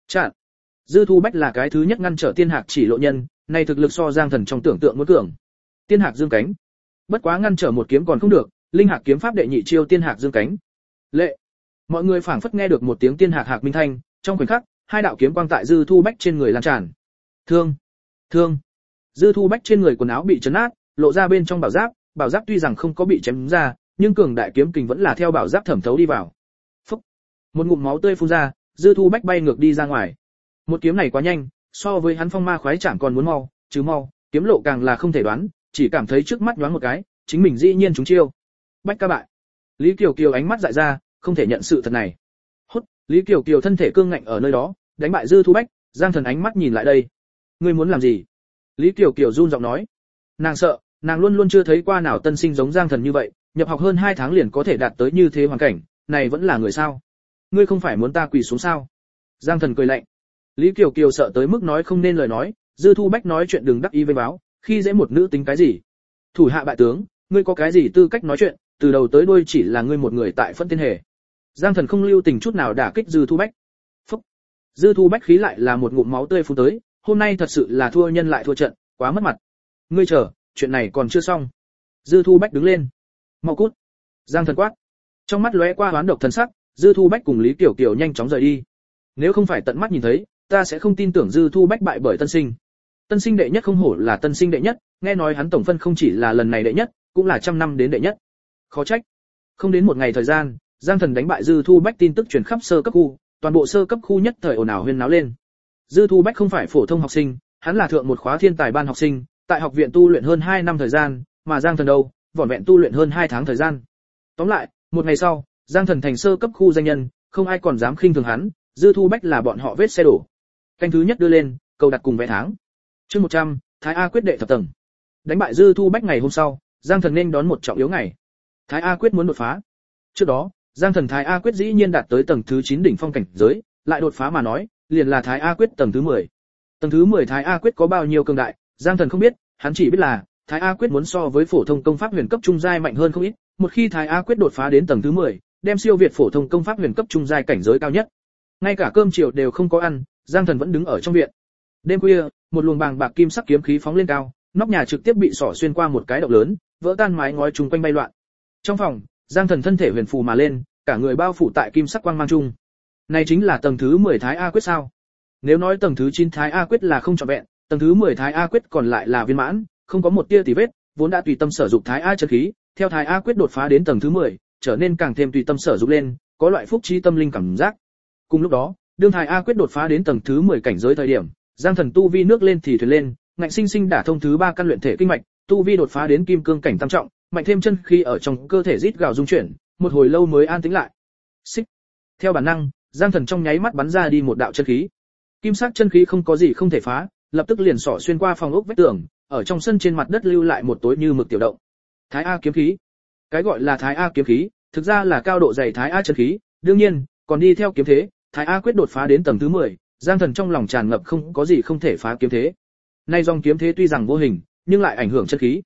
Chặn. Dư Thu Bách là cái thứ nhất ngăn trở Tiên Hạc chỉ lộ nhân, này thực lực so Giang Thần trong tưởng tượng muốn cường. Tiên Hạc dương cánh. Bất quá ngăn trở một kiếm còn không được, Linh Hạc kiếm pháp đệ nhị chiêu Tiên Hạc dương cánh. Lệ. Mọi người phảng phất nghe được một tiếng Tiên Hạc hạc minh thanh, trong khoảnh khắc, hai đạo kiếm quang tại Dư Thu Bách trên người lan tràn. Thương. Thương. Dư Thu Bách trên người quần áo bị chấn nát, lộ ra bên trong bảo giáp tuy rằng không có bị chém ra, nhưng cường đại kiếm kình vẫn là theo bảo giáp thẩm thấu đi vào. Phúc. Một ngụm máu tươi phun ra, Dư Thu Bách bay ngược đi ra ngoài. Một kiếm này quá nhanh, so với hắn phong ma khoái chạm còn muốn mau, kiếm lộ càng là không thể đoán, chỉ cảm thấy trước mắt nhoáng một cái, chính mình dĩ nhiên trúng chiêu. Bách ca bại. Lý Kiều Kiều ánh mắt dại ra, không thể nhận sự thật này. Hốt, Lý Kiều Kiều thân thể cương ngạnh ở nơi đó, đánh bại Dư Thu Bách, Giang Thần ánh mắt nhìn lại đây. Ngươi muốn làm gì? Lý Kiều Kiều run giọng nói. Nàng sợ, nàng luôn luôn chưa thấy qua nào tân sinh giống Giang Thần như vậy, nhập học hơn 2 tháng liền có thể đạt tới như thế hoàn cảnh, này vẫn là người sao? Ngươi không phải muốn ta quỳ xuống sao? Giang Thần cười lạnh. Lý Kiều Kiều sợ tới mức nói không nên lời nói, Dư Thu Bách nói chuyện đừng đắc ý với báo, khi dễ một nữ tính cái gì? Thủ hạ bại tướng, ngươi có cái gì tư cách nói chuyện, từ đầu tới đuôi chỉ là ngươi một người tại phân tiên hề. Giang Thần không lưu tình chút nào đả kích Dư Thu Bách. Phúc. Dư Thu Bách khí lại là một ngụm máu tươi phun tới, hôm nay thật sự là thua nhân lại thua trận, quá mất mặt. Ngươi chờ, chuyện này còn chưa xong. Dư Thu Bách đứng lên. Mau cút. Giang Thần quát. Trong mắt lóe qua oán độc thần sắc, Dư Thu Bách cùng Lý Kiều Kiều nhanh chóng rời đi. Nếu không phải tận mắt nhìn thấy, ta sẽ không tin tưởng Dư Thu Bách bại bởi tân sinh. Tân sinh đệ nhất không hổ là tân sinh đệ nhất, nghe nói hắn tổng phân không chỉ là lần này đệ nhất, cũng là trăm năm đến đệ nhất. Khó trách. Không đến một ngày thời gian, Giang Thần đánh bại Dư Thu Bách tin tức truyền khắp sơ cấp khu, toàn bộ sơ cấp khu nhất thời ồn ào huyên náo lên. Dư Thu Bách không phải phổ thông học sinh, hắn là thượng một khóa thiên tài ban học sinh, tại học viện tu luyện hơn 2 năm thời gian, mà Giang Thần đâu, vỏn vẹn tu luyện hơn 2 tháng thời gian. Tóm lại, một ngày sau, Giang Thần thành sơ cấp khu danh nhân, không ai còn dám khinh thường hắn, Dư Thu Bách là bọn họ vết xe đổ. Canh thứ nhất đưa lên, cầu đặt cùng vé tháng. Chương 100, Thái A quyết đệ thập tầng. Đánh bại Dư Thu Bách ngày hôm sau, Giang Thần nên đón một trọng yếu ngày. Thái A quyết muốn đột phá. Trước đó, Giang Thần Thái A quyết dĩ nhiên đạt tới tầng thứ 9 đỉnh phong cảnh giới, lại đột phá mà nói, liền là Thái A quyết tầng thứ 10. Tầng thứ 10 Thái A quyết có bao nhiêu cường đại, Giang Thần không biết, hắn chỉ biết là Thái A quyết muốn so với phổ thông công pháp huyền cấp trung giai mạnh hơn không ít, một khi Thái A quyết đột phá đến tầng thứ 10, đem siêu việt phổ thông công pháp huyền cấp trung giai cảnh giới cao nhất. Ngay cả cơm chiều đều không có ăn, Giang Thần vẫn đứng ở trong viện. Đêm khuya, một luồng bàng bạc kim sắc kiếm khí phóng lên cao, nóc nhà trực tiếp bị xỏ xuyên qua một cái động lớn, vỡ tan mái ngói chung quanh bay loạn. Trong phòng, Giang Thần thân thể huyền phù mà lên, cả người bao phủ tại kim sắc quang mang trung. Này chính là tầng thứ 10 Thái A quyết sao? Nếu nói tầng thứ 9 Thái A quyết là không trọn vẹn, tầng thứ 10 Thái A quyết còn lại là viên mãn, không có một tia tì vết, vốn đã tùy tâm sử dụng Thái A chân khí, theo Thái A quyết đột phá đến tầng thứ 10, trở nên càng thêm tùy tâm sử dụng lên, có loại phúc trí tâm linh cảm giác. Cùng lúc đó, đương Thái A quyết đột phá đến tầng thứ 10 cảnh giới thời điểm, Giang Thần tu vi nước lên thì thuyền lên, ngạnh sinh sinh đả thông thứ 3 căn luyện thể kinh mạch, tu vi đột phá đến kim cương cảnh tam trọng, mạnh thêm chân khí ở trong cơ thể rít gào rung chuyển, một hồi lâu mới an tĩnh lại. Xích. Theo bản năng, Giang Thần trong nháy mắt bắn ra đi một đạo chân khí. Kim sắc chân khí không có gì không thể phá, lập tức liền xỏ xuyên qua phòng ốc vách tường, ở trong sân trên mặt đất lưu lại một tối như mực tiểu động. Thái A kiếm khí. Cái gọi là Thái A kiếm khí, thực ra là cao độ dày Thái A chân khí, đương nhiên, còn đi theo kiếm thế, Thái A quyết đột phá đến tầng thứ 10, Giang Thần trong lòng tràn ngập không có gì không thể phá kiếm thế. Nay dòng kiếm thế tuy rằng vô hình, nhưng lại ảnh hưởng chân khí.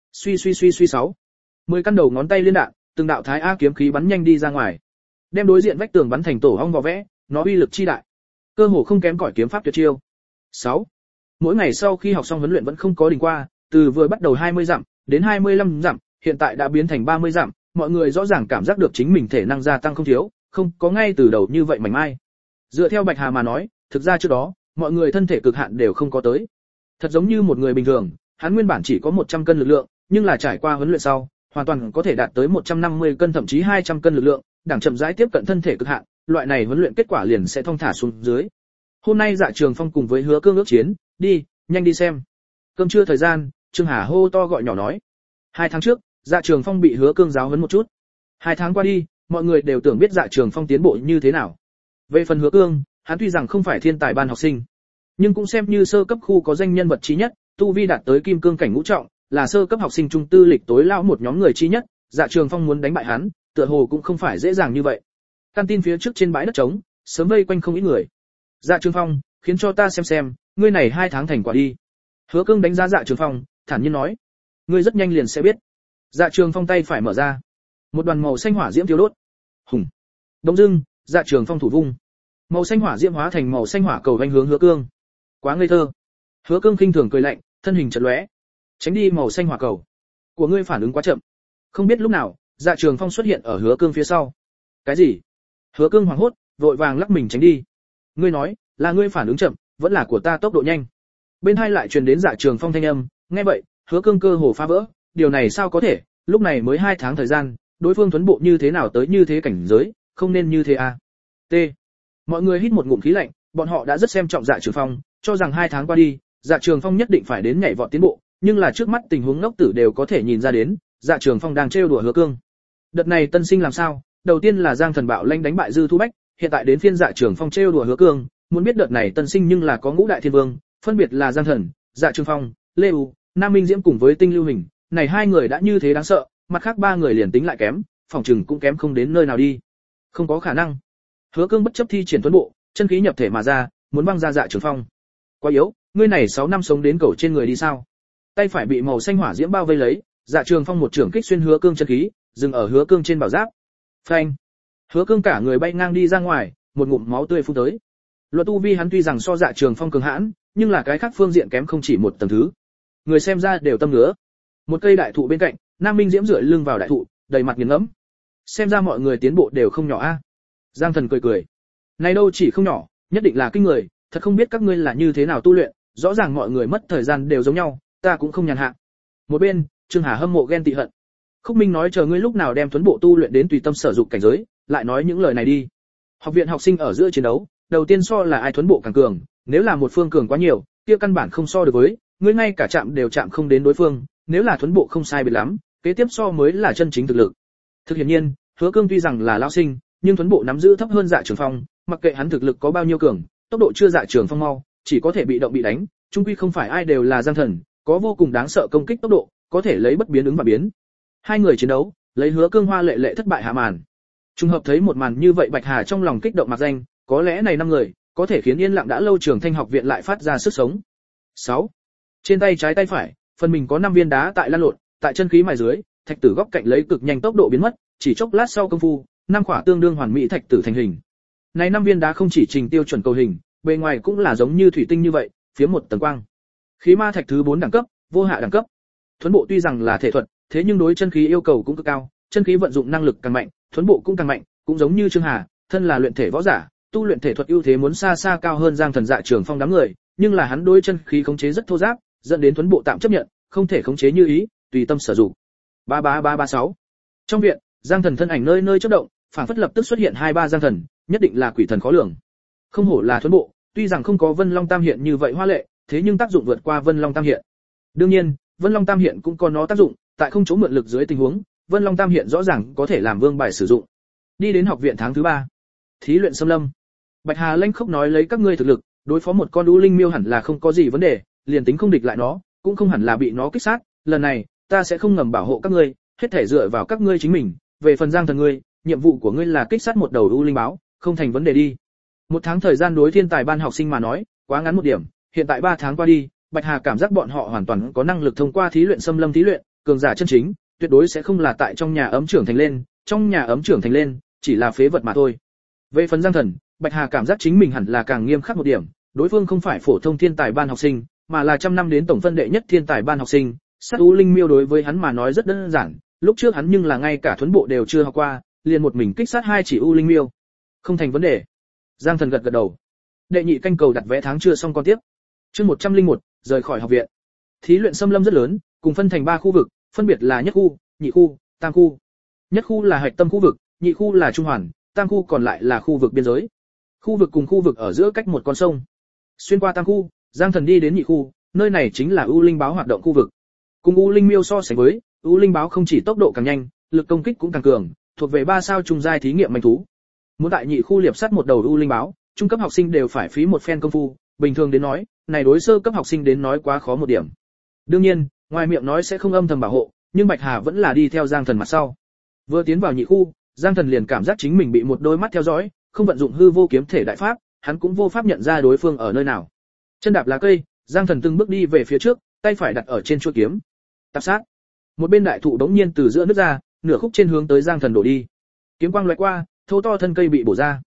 Suy 6. 10 căn đầu ngón tay liên đạn, từng đạo Thái A kiếm khí bắn nhanh đi ra ngoài, đem đối diện vách tường bắn thành tổ ong vò vẽ, nó uy lực chi đại, cơ hồ không kém cỏi kiếm pháp tuyệt chiêu. 6. Mỗi ngày sau khi học xong huấn luyện vẫn không có đình qua, từ vừa bắt đầu 20 dặm đến 25 dặm, hiện tại đã biến thành 30 dặm, mọi người rõ ràng cảm giác được chính mình thể năng gia tăng không thiếu, không có ngay từ đầu như vậy mảnh mai. Dựa theo Bạch Hà mà nói, thực ra trước đó, mọi người thân thể cực hạn đều không có tới. Thật giống như một người bình thường, hắn nguyên bản chỉ có 100 cân lực lượng, nhưng là trải qua huấn luyện sau, hoàn toàn có thể đạt tới 150 cân thậm chí 200 cân lực lượng, đẳng chậm rãi tiếp cận thân thể cực hạn, loại này huấn luyện kết quả liền sẽ thong thả xuống dưới. Hôm nay Dạ Trường Phong cùng với Hứa Cương ước chiến, đi, nhanh đi xem. Cơm trưa thời gian, Trương Hà hô to gọi nhỏ nói. 2 tháng trước, Dạ Trường Phong bị Hứa Cương giáo huấn một chút. 2 tháng qua đi, mọi người đều tưởng biết Dạ Trường Phong tiến bộ như thế nào. Về phần Hứa Cương, hắn tuy rằng không phải thiên tài ban học sinh, nhưng cũng xem như sơ cấp khu có danh nhân vật trí nhất, tu vi đạt tới kim cương cảnh ngũ trọng, là sơ cấp học sinh trung tư lịch tối lão một nhóm người trí nhất. Dạ Trường Phong muốn đánh bại hắn, tựa hồ cũng không phải dễ dàng như vậy. Căn tin phía trước trên bãi đất trống, sớm vây quanh không ít người. Dạ Trường Phong, khiến cho ta xem, ngươi này 2 tháng thành quả đi. Hứa Cương đánh giá Dạ Trường Phong, thản nhiên nói, ngươi rất nhanh liền sẽ biết. Dạ Trường Phong tay phải mở ra, một đoàn màu xanh hỏa diễm thiêu đốt. Hùng. Đông dưng, Dạ Trường Phong thủ vung, Màu xanh hỏa diễm hóa thành màu xanh hỏa cầu vành hướng Hứa Cương. Quá ngây thơ. Hứa Cương khinh thường cười lạnh, thân hình chợt lóe, tránh đi màu xanh hỏa cầu. Của ngươi phản ứng quá chậm. Không biết lúc nào, Dạ Trường Phong xuất hiện ở Hứa Cương phía sau. Cái gì? Hứa Cương hoảng hốt, vội vàng lắc mình tránh đi. Ngươi nói, là ngươi phản ứng chậm, vẫn là của ta tốc độ nhanh? Bên hai lại truyền đến Dạ Trường Phong thanh âm, nghe vậy, Hứa Cương cơ hồ phá vỡ, điều này sao có thể, lúc này mới 2 tháng thời gian, đối phương tuấn bộ như thế nào tới như thế cảnh giới, không nên như thế à? T. Mọi người hít một ngụm khí lạnh, bọn họ đã rất xem trọng Dạ Trường Phong, cho rằng 2 tháng qua đi, Dạ Trường Phong nhất định phải đến nhảy vọt tiến bộ, nhưng là trước mắt tình huống ngốc tử đều có thể nhìn ra đến, Dạ Trường Phong đang trêu đùa Hứa Cương. Đợt này tân sinh làm sao? Đầu tiên là Giang Thần Bạo Lanh đánh bại Dư Thu Bách, hiện tại đến phiên Dạ Trường Phong trêu đùa Hứa Cương, muốn biết đợt này tân sinh nhưng là có ngũ đại thiên vương, phân biệt là Giang Thần, Dạ Trường Phong, Lê U, Nam Minh Diễm cùng với Tinh Lưu Hình, này 2 người đã như thế đáng sợ, mặt khác 3 người liền tính lại kém, phòng trừng cũng kém không đến nơi nào đi. Không có khả năng. Hứa Cương bất chấp thi triển tuấn bộ, chân khí nhập thể mà ra, muốn băng ra Dạ Trường Phong. Quá yếu, ngươi này 6 năm sống đến cầu trên người đi sao? Tay phải bị màu xanh hỏa diễm bao vây lấy, Dạ Trường Phong một trường kích xuyên Hứa Cương chân khí, dừng ở Hứa Cương trên bảo giáp. Phanh! Hứa Cương cả người bay ngang đi ra ngoài, một ngụm máu tươi phun tới. Luật tu vi hắn tuy rằng so Dạ Trường Phong cường hãn, nhưng là cái khác phương diện kém không chỉ một tầng thứ. Người xem ra đều tâm ngứa. Một cây đại thụ bên cạnh, Nam Minh Diễm dựa lưng vào đại thụ, đầy mặt nghiền ngẫm. Xem ra mọi người tiến bộ đều không nhỏ a. Giang Thần cười cười. Này đâu chỉ không nhỏ, nhất định là kinh người, thật không biết các ngươi là như thế nào tu luyện, rõ ràng mọi người mất thời gian đều giống nhau, ta cũng không nhàn hạ. Một bên, Trương Hà hâm mộ ghen tị hận. Khúc Minh nói chờ ngươi lúc nào đem tuấn bộ tu luyện đến tùy tâm sở dụng cảnh giới, lại nói những lời này đi. Học viện học sinh ở giữa chiến đấu, đầu tiên so là ai tuấn bộ càng cường, nếu là một phương cường quá nhiều, kia căn bản không so được với, ngươi ngay cả chạm đều chạm không đến đối phương, nếu là tuấn bộ không sai biệt lắm, kế tiếp so mới là chân chính thực lực. Thực hiện nhiên, Hứa Cương tuy rằng là lão sinh, nhưng tuấn bộ nắm giữ thấp hơn Dạ Trường Phong, mặc kệ hắn thực lực có bao nhiêu cường, tốc độ chưa Dạ Trường Phong mau, chỉ có thể bị động bị đánh, chung quy không phải ai đều là Giang Thần, có vô cùng đáng sợ công kích tốc độ, có thể lấy bất biến ứng và biến. 2 người chiến đấu, lấy Hứa Cương hoa lệ thất bại hạ màn. Trùng hợp thấy một màn như vậy Bạch Hà trong lòng kích động mặc danh, có lẽ này 5 người có thể khiến yên lặng đã lâu Trường Thanh học viện lại phát ra sức sống. 6. Trên tay trái tay phải, phần mình có 5 viên đá tại lăn lộn, tại chân khí mài dưới, thạch tử góc cạnh lấy cực nhanh tốc độ biến mất, chỉ chốc lát sau công phu, 5 quả tương đương hoàn mỹ thạch tử thành hình. Này 5 viên đá không chỉ trình tiêu chuẩn cầu hình, bề ngoài cũng là giống như thủy tinh như vậy, phía một tầng quang. Khí ma thạch thứ 4 đẳng cấp, vô hạ đẳng cấp. Thuấn bộ tuy rằng là thể thuật, thế nhưng đối chân khí yêu cầu cũng cực cao, chân khí vận dụng năng lực càng mạnh, thuấn bộ cũng càng mạnh, cũng giống như Trương Hà, thân là luyện thể võ giả, tu luyện thể thuật ưu thế muốn xa xa cao hơn Giang Thần Dạ Trường Phong đám người, nhưng là hắn đối chân khí khống chế rất thô ráp, dẫn đến thuấn bộ tạm chấp nhận, không thể khống chế như ý, tùy tâm sử dụng. 33336. Trong viện, Giang Thần thân ảnh nơi nơi chớp động, phảng phất lập tức xuất hiện 2-3 Giang Thần, nhất định là quỷ thần khó lường. Không hổ là thuấn bộ, tuy rằng không có Vân Long Tam Hiện như vậy hoa lệ, thế nhưng tác dụng vượt qua Vân Long Tam Hiện. Đương nhiên, Vân Long Tam Hiện cũng có nó tác dụng, tại không chỗ mượn lực dưới tình huống, Vân Long Tam Hiện rõ ràng có thể làm vương bài sử dụng. Đi đến học viện tháng thứ 3. Thí luyện xâm lâm. Bạch Hà lanh khốc nói lấy các ngươi thực lực, đối phó một con U Linh Miêu hẳn là không có gì vấn đề, liền tính không địch lại nó, cũng không hẳn là bị nó kích sát, lần này, ta sẽ không ngầm bảo hộ các ngươi, hết thể dựa vào các ngươi chính mình, về phần Giang Thần ngươi, nhiệm vụ của ngươi là kích sát một đầu U Linh báo, không thành vấn đề đi. 1 tháng thời gian đối thiên tài ban học sinh mà nói, quá ngắn một điểm, hiện tại 3 tháng qua đi, Bạch Hà cảm giác bọn họ hoàn toàn có năng lực thông qua thí luyện xâm lâm thí luyện, cường giả chân chính, tuyệt đối sẽ không là tại trong nhà ấm trưởng thành lên, trong nhà ấm trưởng thành lên, chỉ là phế vật mà thôi. Về phần Giang Thần, Bạch Hà cảm giác chính mình hẳn là càng nghiêm khắc một điểm, đối phương không phải phổ thông thiên tài ban học sinh, mà là trăm năm đến tổng phân đệ nhất thiên tài ban học sinh, sát U Linh Miêu đối với hắn mà nói rất đơn giản, lúc trước hắn nhưng là ngay cả thuấn bộ đều chưa học qua, liền một mình kích sát 2 chỉ U Linh Miêu. Không thành vấn đề. Giang Thần gật gật đầu. Đệ nhị canh cầu đặt vé tháng chưa xong con tiếp. Chương 101, rời khỏi học viện. Thí luyện xâm lâm rất lớn, cùng phân thành 3 khu vực, phân biệt là nhất khu, nhị khu, tam khu. Nhất khu là hạch tâm khu vực, nhị khu là trung hoàn, tam khu còn lại là khu vực biên giới. Khu vực cùng khu vực ở giữa cách một con sông. Xuyên qua tam khu, Giang Thần đi đến nhị khu, nơi này chính là U Linh báo hoạt động khu vực. Cùng U Linh Miêu so sánh với, U Linh báo không chỉ tốc độ càng nhanh, lực công kích cũng càng cường, thuộc về 3 sao trung giai thí nghiệm manh thú. Muốn tại nhị khu liệp sát một đầu U Linh báo, trung cấp học sinh đều phải phí một phen công phu, bình thường đến nói, này đối sơ cấp học sinh đến nói quá khó một điểm. Đương nhiên, ngoài miệng nói sẽ không âm thầm bảo hộ, nhưng Bạch Hà vẫn là đi theo Giang Thần mặt sau. Vừa tiến vào nhị khu, Giang Thần liền cảm giác chính mình bị một đôi mắt theo dõi, không vận dụng hư vô kiếm thể đại pháp, hắn cũng vô pháp nhận ra đối phương ở nơi nào. Chân đạp lá cây, Giang Thần từng bước đi về phía trước, tay phải đặt ở trên chuôi kiếm. Tạp sát. Một bên đại thụ đống nhiên từ giữa nứt ra, nửa khúc trên hướng tới Giang Thần đổ đi. Kiếm quang lóe qua, thô to thân cây bị bổ ra.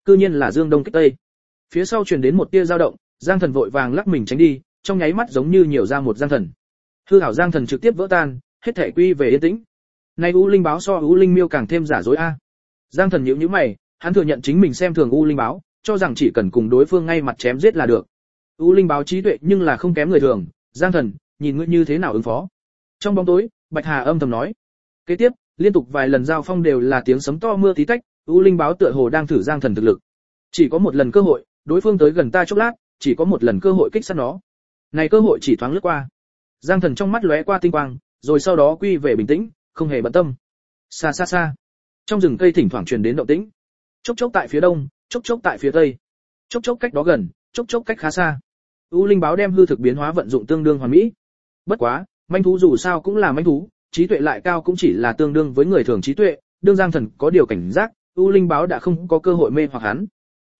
cư nhiên là Dương Đông kích Tây. Phía sau truyền đến một tia dao động, Giang Thần vội vàng lắc mình tránh đi, trong nháy mắt giống như nhiều ra một Giang Thần. Hư hảo Giang Thần trực tiếp vỡ tan, hết thể quy về yên tĩnh. Nay U Linh báo so U Linh Miêu càng thêm giả dối a. Giang Thần nhíu nhíu mày, hắn thừa nhận chính mình xem thường U Linh báo, cho rằng chỉ cần cùng đối phương ngay mặt chém giết là được. U Linh báo trí tuệ nhưng là không kém người thường, Giang Thần, nhìn ngươi như thế nào ứng phó. Trong bóng tối, Bạch Hà âm thầm nói. Kế tiếp, liên tục vài lần giao phong đều là tiếng sấm to mưa tí tách, U Linh báo tựa hồ đang thử Giang Thần thực lực. Chỉ có một lần cơ hội, đối phương tới gần ta chốc lát, chỉ có một lần cơ hội kích sát nó. Này cơ hội chỉ thoáng lướt qua. Giang Thần trong mắt lóe qua tinh quang, rồi sau đó quy về bình tĩnh, không hề bận tâm. Xa xa xa, trong rừng cây thỉnh thoảng truyền đến động tĩnh. Chốc chốc tại phía đông, chốc chốc tại phía tây. Chốc chốc cách đó gần, chốc chốc cách khá xa. U Linh báo đem hư thực biến hóa vận dụng tương đương hoàn mỹ. Bất quá, manh thú dù sao cũng là manh thú, trí tuệ lại cao cũng chỉ là tương đương với người thường trí tuệ, đương Giang Thần có điều cảnh giác, U Linh báo đã không có cơ hội mê hoặc hắn.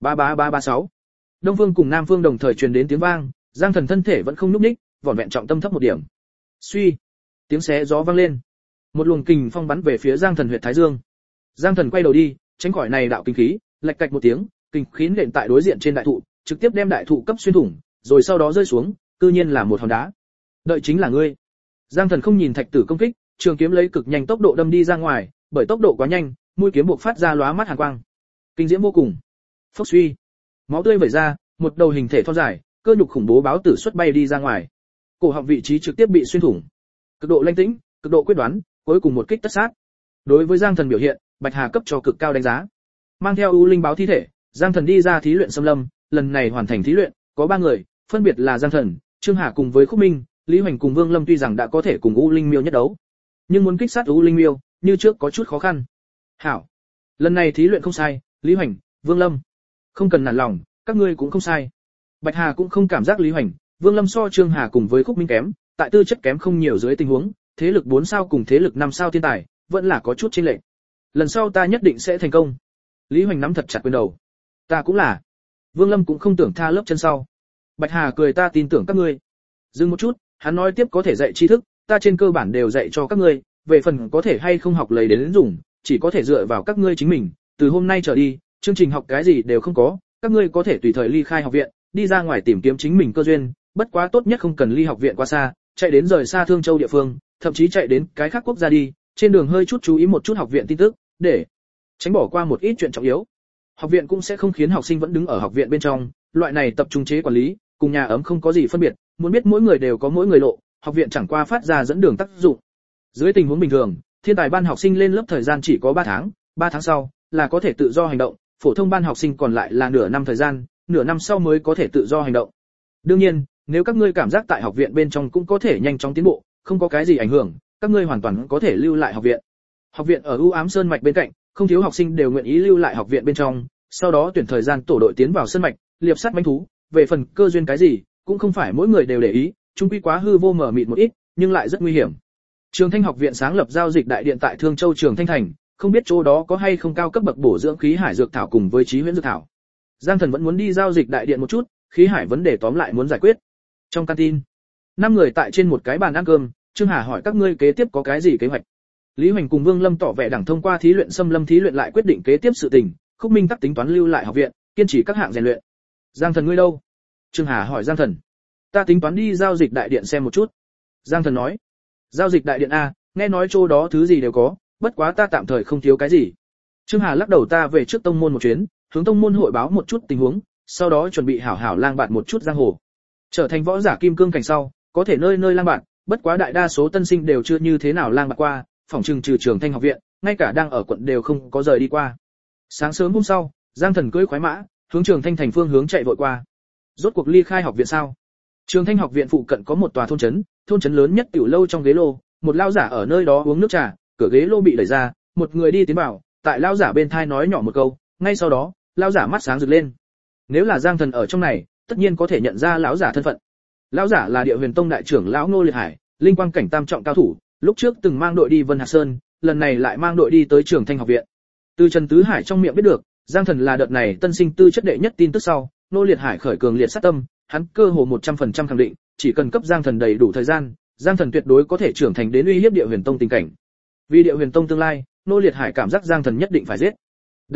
33336. Đông phương cùng Nam phương đồng thời truyền đến tiếng vang, Giang Thần thân thể vẫn không nhúc nhích, vỏn vẹn trọng tâm thấp một điểm. Suy, tiếng xé gió vang lên. Một luồng kình phong bắn về phía Giang Thần huyệt thái dương. Giang Thần quay đầu đi, tránh khỏi này đạo kinh khí, lạch cạch một tiếng, kinh khí nện tại đối diện trên đại thụ, trực tiếp đem đại thụ cấp xuyên thủng, rồi sau đó rơi xuống, cư nhiên là một hòn đá. Đợi chính là ngươi. Giang Thần không nhìn thạch tử công kích, trường kiếm lấy cực nhanh tốc độ đâm đi ra ngoài, bởi tốc độ quá nhanh, mũi kiếm buộc phát ra lóa mắt hàn quang. Kinh diễm vô cùng. Phốc suy, máu tươi vẩy ra, một đầu hình thể thon dài, cơ nhục khủng bố báo tử xuất bay đi ra ngoài. Cổ họng vị trí trực tiếp bị xuyên thủng. Cực độ lanh tĩnh, cực độ quyết đoán, cuối cùng một kích tất sát. Đối với Giang Thần biểu hiện, Bạch Hà cấp cho cực cao đánh giá. Mang theo U Linh báo thi thể, Giang Thần đi ra thí luyện xâm lâm, lần này hoàn thành thí luyện, có 3 người, phân biệt là Giang Thần, Trương Hà cùng với Khúc Minh, Lý Hoành cùng Vương Lâm tuy rằng đã có thể cùng U Linh Miêu nhất đấu, nhưng muốn kích sát U Linh Miêu, như trước có chút khó khăn. Hảo, lần này thí luyện không sai, Lý Hoành, Vương Lâm, không cần nản lòng, các ngươi cũng không sai. Bạch Hà cũng không cảm giác Lý Hoành, Vương Lâm so Trương Hà cùng với Khúc Minh kém, tại tư chất kém không nhiều dưới tình huống, thế lực 4 sao cùng thế lực 5 sao thiên tài, vẫn là có chút chênh lệch. Lần sau ta nhất định sẽ thành công. Lý Hoành nắm thật chặt quyền đầu. Ta cũng là. Vương Lâm cũng không tưởng tha lớp chân sau. Bạch Hà cười, ta tin tưởng các ngươi. Dừng một chút, hắn nói tiếp, có thể dạy tri thức, ta trên cơ bản đều dạy cho các ngươi, về phần có thể hay không học lấy đến dùng, chỉ có thể dựa vào các ngươi chính mình, từ hôm nay trở đi, chương trình học cái gì đều không có, các ngươi có thể tùy thời ly khai học viện, đi ra ngoài tìm kiếm chính mình cơ duyên, bất quá tốt nhất không cần ly học viện quá xa, chạy đến rời xa Thương Châu địa phương, thậm chí chạy đến cái khác quốc gia đi, trên đường hơi chút chú ý một chút học viện tin tức, để tránh bỏ qua một ít chuyện trọng yếu. Học viện cũng sẽ không khiến học sinh vẫn đứng ở học viện bên trong, loại này tập trung chế quản lý, cùng nhà ấm không có gì phân biệt, muốn biết mỗi người đều có mỗi người lộ, học viện chẳng qua phát ra dẫn đường tác dụng. Dưới tình huống bình thường, thiên tài ban học sinh lên lớp thời gian chỉ có 3 tháng, 3 tháng sau là có thể tự do hành động, phổ thông ban học sinh còn lại là nửa năm thời gian, nửa năm sau mới có thể tự do hành động. Đương nhiên, nếu các ngươi cảm giác tại học viện bên trong cũng có thể nhanh chóng tiến bộ, không có cái gì ảnh hưởng, các ngươi hoàn toàn có thể lưu lại học viện. Học viện ở U Ám Sơn mạch bên cạnh, không thiếu học sinh đều nguyện ý lưu lại học viện bên trong, sau đó tuyển thời gian tổ đội tiến vào sơn mạch, liệp sát manh thú, về phần cơ duyên cái gì, cũng không phải mỗi người đều để ý, chung quy quá hư vô mờ mịt một ít, nhưng lại rất nguy hiểm. Trường Thanh học viện sáng lập giao dịch đại điện tại Thương Châu Trường Thanh thành, không biết chỗ đó có hay không cao cấp bậc bổ dưỡng khí hải dược thảo cùng với trí huyễn dược thảo. Giang Thần vẫn muốn đi giao dịch đại điện một chút, khí hải vấn đề tóm lại muốn giải quyết. Trong canteen, 5 người tại trên một cái bàn ăn cơm, Trương Hà hỏi các ngươi kế tiếp có cái gì kế hoạch. Lý Hoành cùng Vương Lâm tỏ vẻ đẳng thông qua thí luyện xâm lâm thí luyện lại quyết định kế tiếp sự tình, Khúc Minh tắc tính toán lưu lại học viện, kiên trì các hạng rèn luyện. Giang Thần ngươi đâu? Trương Hà hỏi Giang Thần. Ta tính toán đi giao dịch đại điện xem một chút. Giang Thần nói. Giao dịch đại điện a, nghe nói chỗ đó thứ gì đều có, bất quá ta tạm thời không thiếu cái gì. Trương Hà lắc đầu, ta về trước tông môn một chuyến, hướng tông môn hội báo một chút tình huống, sau đó chuẩn bị hảo hảo lang bạt một chút giang hồ. Trở thành võ giả kim cương cảnh sau, có thể nơi nơi lang bạt, bất quá đại đa số tân sinh đều chưa như thế nào lang bạt qua, phỏng chừng trừ Trường Thanh học viện, ngay cả đang ở quận đều không có rời đi qua. Sáng sớm hôm sau, Giang Thần cưỡi khoái mã, hướng Trường Thanh thành phương hướng chạy vội qua. Rốt cuộc ly khai học viện sao? Trường Thanh học viện phụ cận có một tòa thôn trấn lớn nhất tiểu lâu trong ghế lô, một lão giả ở nơi đó uống nước trà, cửa ghế lô bị đẩy ra, một người đi tiến vào, tại lão giả bên thai nói nhỏ một câu, ngay sau đó, lão giả mắt sáng rực lên. Nếu là Giang Thần ở trong này, tất nhiên có thể nhận ra lão giả thân phận. Lão giả là Địa Huyền Tông đại trưởng lão Ngô Liệt Hải, linh quang cảnh tam trọng cao thủ, lúc trước từng mang đội đi Vân Hạc Sơn, lần này lại mang đội đi tới Trường Thanh học viện. Từ Trần Tứ Hải trong miệng biết được, Giang Thần là đợt này tân sinh tư chất đệ nhất tin tức sau, Ngô Liệt Hải khởi cường liệt sát tâm, hắn cơ hồ 100% khẳng định, chỉ cần cấp Giang Thần đầy đủ thời gian, Giang Thần tuyệt đối có thể trưởng thành đến uy hiếp Địa Huyền Tông tình cảnh. Vì Địa Huyền Tông tương lai, Ngô Liệt Hải cảm giác Giang Thần nhất định phải giết. Đáng tiếc,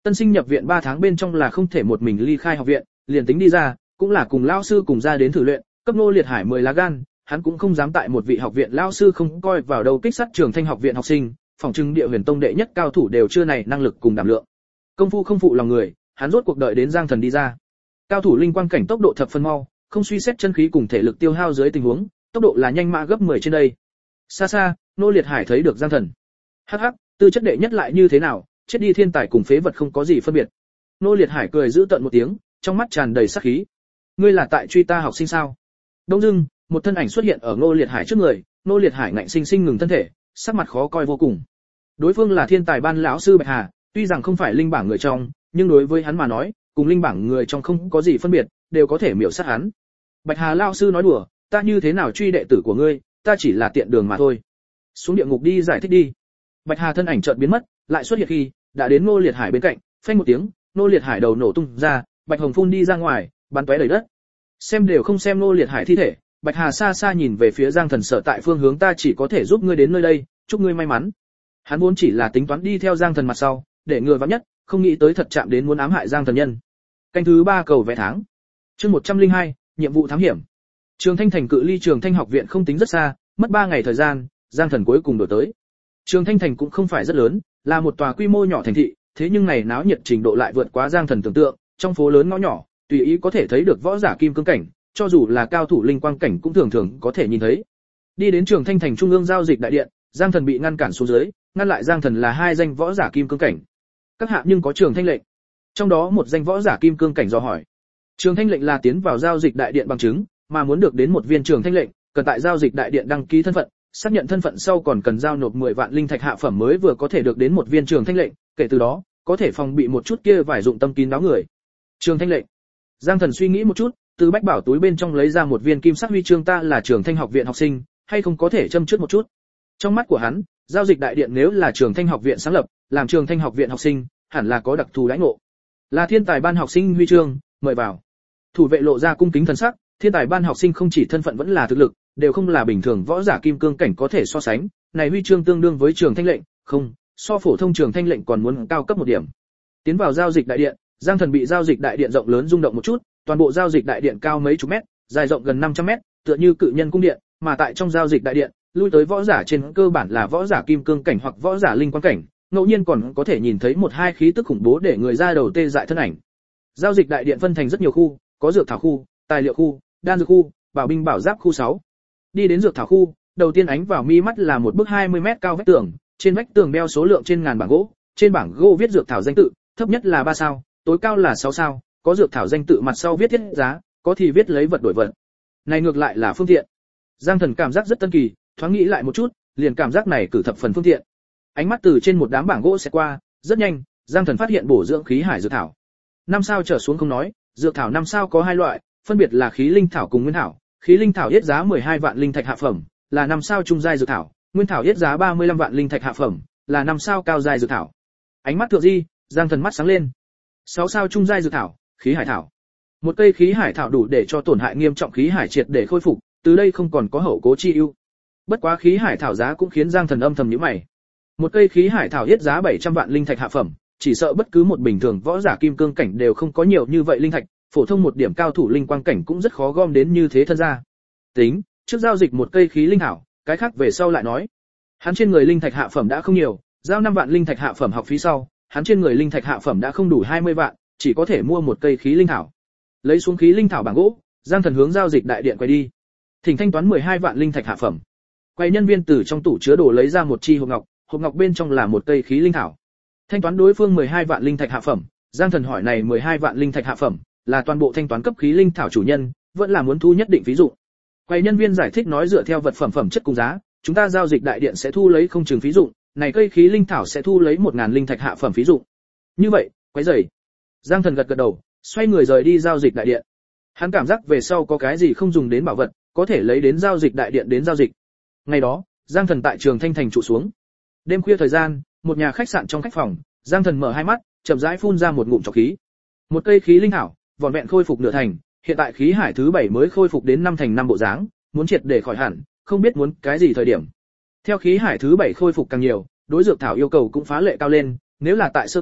Tân sinh nhập viện 3 tháng bên trong là không thể một mình ly khai học viện, liền tính đi ra, cũng là cùng lão sư cùng ra đến thử luyện, cấp Ngô Liệt Hải 10 lá gan, hắn cũng không dám tại một vị học viện lão sư không coi vào đâu kích sát Trường Thanh học viện học sinh, phòng trưng Địa Huyền Tông đệ nhất cao thủ đều chưa này năng lực cùng đảm lượng. Công phu không phụ lòng người, hắn rốt cuộc đợi đến Giang Thần đi ra. Cao thủ linh quang cảnh tốc độ thập phần mau, không suy xét chân khí cùng thể lực tiêu hao dưới tình huống, tốc độ là nhanh mã gấp 10 trên đây. Xa xa, Ngô Liệt Hải thấy được Giang Thần. Hắc hắc, tư chất đệ nhất lại như thế nào, chết đi thiên tài cùng phế vật không có gì phân biệt. Ngô Liệt Hải cười giữ tợn một tiếng, trong mắt tràn đầy sát khí. Ngươi là tại truy ta học sinh sao? Đông dưng, một thân ảnh xuất hiện ở Ngô Liệt Hải trước người, Ngô Liệt Hải ngạnh sinh sinh ngừng thân thể, sắc mặt khó coi vô cùng. Đối phương là thiên tài ban lão sư Bạch Hà, tuy rằng không phải linh bảng người trong, nhưng đối với hắn mà nói, cùng linh bảng người trong không có gì phân biệt, đều có thể miểu sát hắn. Bạch Hà lão sư nói đùa, ta như thế nào truy đệ tử của ngươi, ta chỉ là tiện đường mà thôi. Xuống địa ngục đi giải thích đi. Bạch Hà thân ảnh chợt biến mất, lại xuất hiện khi đã đến Ngô Liệt Hải bên cạnh, phanh một tiếng, Ngô Liệt Hải đầu nổ tung ra, bạch hồng phun đi ra ngoài, bắn tóe đầy đất. Xem đều không xem Ngô Liệt Hải thi thể, Bạch Hà xa xa nhìn về phía Giang Thần sở tại phương hướng, ta chỉ có thể giúp ngươi đến nơi đây, chúc ngươi may mắn. Hắn vốn chỉ là tính toán đi theo Giang Thần mặt sau, để ngừa vạn nhất, không nghĩ tới thật chạm đến muốn ám hại Giang Thần nhân. Canh thứ 3 cầu vé tháng. Chương 102, nhiệm vụ thám hiểm. Trường Thanh thành cự ly Trường Thanh học viện không tính rất xa, mất 3 ngày thời gian, Giang Thần cuối cùng đổi tới. Trường Thanh thành cũng không phải rất lớn, là một tòa quy mô nhỏ thành thị, thế nhưng này náo nhiệt trình độ lại vượt quá Giang Thần tưởng tượng, trong phố lớn ngõ nhỏ, tùy ý có thể thấy được võ giả kim cương cảnh, cho dù là cao thủ linh quang cảnh cũng thường thường có thể nhìn thấy. Đi đến Trường Thanh thành trung ương giao dịch đại điện, Giang Thần bị ngăn cản xuống dưới, ngăn lại Giang Thần là 2 danh võ giả kim cương cảnh. Các hạ nhưng có Trường Thanh lệnh. Trong đó một danh võ giả kim cương cảnh dò hỏi. Trường Thanh lệnh là tiến vào giao dịch đại điện bằng chứng, mà muốn được đến một viên Trường Thanh lệnh, cần tại giao dịch đại điện đăng ký thân phận, xác nhận thân phận sau còn cần giao nộp 10 vạn linh thạch hạ phẩm mới vừa có thể được đến một viên Trường Thanh lệnh, kể từ đó, có thể phòng bị một chút kia vài dụng tâm kín đáo người. Trường Thanh lệnh. Giang Thần suy nghĩ một chút, từ bách bảo túi bên trong lấy ra một viên kim sắc huy chương, ta là Trường Thanh học viện học sinh, hay không có thể châm trước một chút. Trong mắt của hắn, giao dịch đại điện nếu là Trường Thanh học viện sáng lập, làm Trường Thanh học viện học sinh, hẳn là có đặc thù đãi ngộ. Là thiên tài ban học sinh huy chương, mời vào. Thủ vệ lộ ra cung kính thần sắc, thiên tài ban học sinh không chỉ thân phận vẫn là thực lực, đều không là bình thường võ giả kim cương cảnh có thể so sánh, này huy chương tương đương với Trường Thanh lệnh, không, so phổ thông Trường Thanh lệnh còn muốn cao cấp một điểm. Tiến vào giao dịch đại điện, Giang Thần bị giao dịch đại điện rộng lớn rung động một chút, toàn bộ giao dịch đại điện cao mấy chục mét, dài rộng gần 500 mét, tựa như cự nhân cung điện, mà tại trong giao dịch đại điện, lui tới võ giả trên cơ bản là võ giả kim cương cảnh hoặc võ giả linh quang cảnh, ngẫu nhiên còn có thể nhìn thấy một hai khí tức khủng bố để người ra đầu tê dại thân ảnh. Giao dịch đại điện phân thành rất nhiều khu, có dược thảo khu, tài liệu khu, đan dược khu, bảo binh bảo giáp khu 6. Đi đến dược thảo khu, đầu tiên ánh vào mi mắt là một bức 20 mét cao vách tường, trên vách tường đeo số lượng trên ngàn bảng gỗ, trên bảng gỗ viết dược thảo danh tự, thấp nhất là 3 sao, tối cao là 6 sao, có dược thảo danh tự mặt sau viết thiết giá, có thì viết lấy vật đổi vật. Này ngược lại là phương tiện. Giang Thần cảm giác rất tân kỳ, thoáng nghĩ lại một chút, liền cảm giác này cử thập phần phương tiện. Ánh mắt từ trên một đám bảng gỗ sẽ qua, rất nhanh, Giang Thần phát hiện bổ dưỡng khí hải dược thảo. 5 sao trở xuống không nói, dược thảo 5 sao có 2 loại, phân biệt là khí linh thảo cùng nguyên thảo. Khí linh thảo yết giá 12 vạn linh thạch hạ phẩm, là 5 sao trung giai dược thảo, nguyên thảo yết giá 35 vạn linh thạch hạ phẩm, là 5 sao cao giai dược thảo. Ánh mắt thượng di, Giang Thần mắt sáng lên. 6 sao trung giai dược thảo, khí hải thảo. Một cây khí hải thảo đủ để cho tổn hại nghiêm trọng khí hải triệt để khôi phục, từ đây không còn có hậu cố chi ưu. Bất quá khí hải thảo giá cũng khiến Giang Thần âm thầm nhíu mày. Một cây khí hải thảo yết giá 700 vạn linh thạch hạ phẩm, chỉ sợ bất cứ một bình thường võ giả kim cương cảnh đều không có nhiều như vậy linh thạch, phổ thông một điểm cao thủ linh quang cảnh cũng rất khó gom đến như thế thân ra. Tính, trước giao dịch một cây khí linh thảo, cái khác về sau lại nói. Hắn trên người linh thạch hạ phẩm đã không nhiều, giao 5 vạn linh thạch hạ phẩm học phí sau, hắn trên người linh thạch hạ phẩm đã không đủ 20 vạn, chỉ có thể mua một cây khí linh thảo. Lấy xuống khí linh thảo bảng gỗ, Giang Thần hướng giao dịch đại điện quay đi. Thỉnh thanh toán 12 vạn linh thạch hạ phẩm. Quay nhân viên từ trong tủ chứa đồ lấy ra một chi hộp ngọc bên trong là một cây khí linh thảo. Thanh toán đối phương 12 vạn linh thạch hạ phẩm, Giang Thần hỏi này 12 vạn linh thạch hạ phẩm là toàn bộ thanh toán cấp khí linh thảo chủ nhân, vẫn là muốn thu nhất định phí dụ. Quay nhân viên giải thích nói dựa theo vật phẩm phẩm chất cùng giá, chúng ta giao dịch đại điện sẽ thu lấy không chừng phí dụ, này cây khí linh thảo sẽ thu lấy 1000 linh thạch hạ phẩm phí dụ. Như vậy, quấy rầy. Giang Thần gật gật đầu, xoay người rời đi giao dịch đại điện. Hắn cảm giác về sau có cái gì không dùng đến bảo vật, có thể lấy đến giao dịch đại điện đến giao dịch. Ngày đó, Giang Thần tại Trường Thanh thành trụ xuống. Đêm khuya thời gian, một nhà khách sạn trong khách phòng, Giang Thần mở hai mắt, chậm rãi phun ra một ngụm trọc khí. Một cây khí linh thảo, vỏn vẹn khôi phục nửa thành, hiện tại khí hải thứ 7 mới khôi phục đến 5 thành 5 bộ dáng, muốn triệt để khỏi hẳn, không biết muốn cái gì thời điểm. Theo khí hải thứ 7 khôi phục càng nhiều, đối dược thảo yêu cầu cũng phá lệ cao lên, nếu là tại sơ kỳ,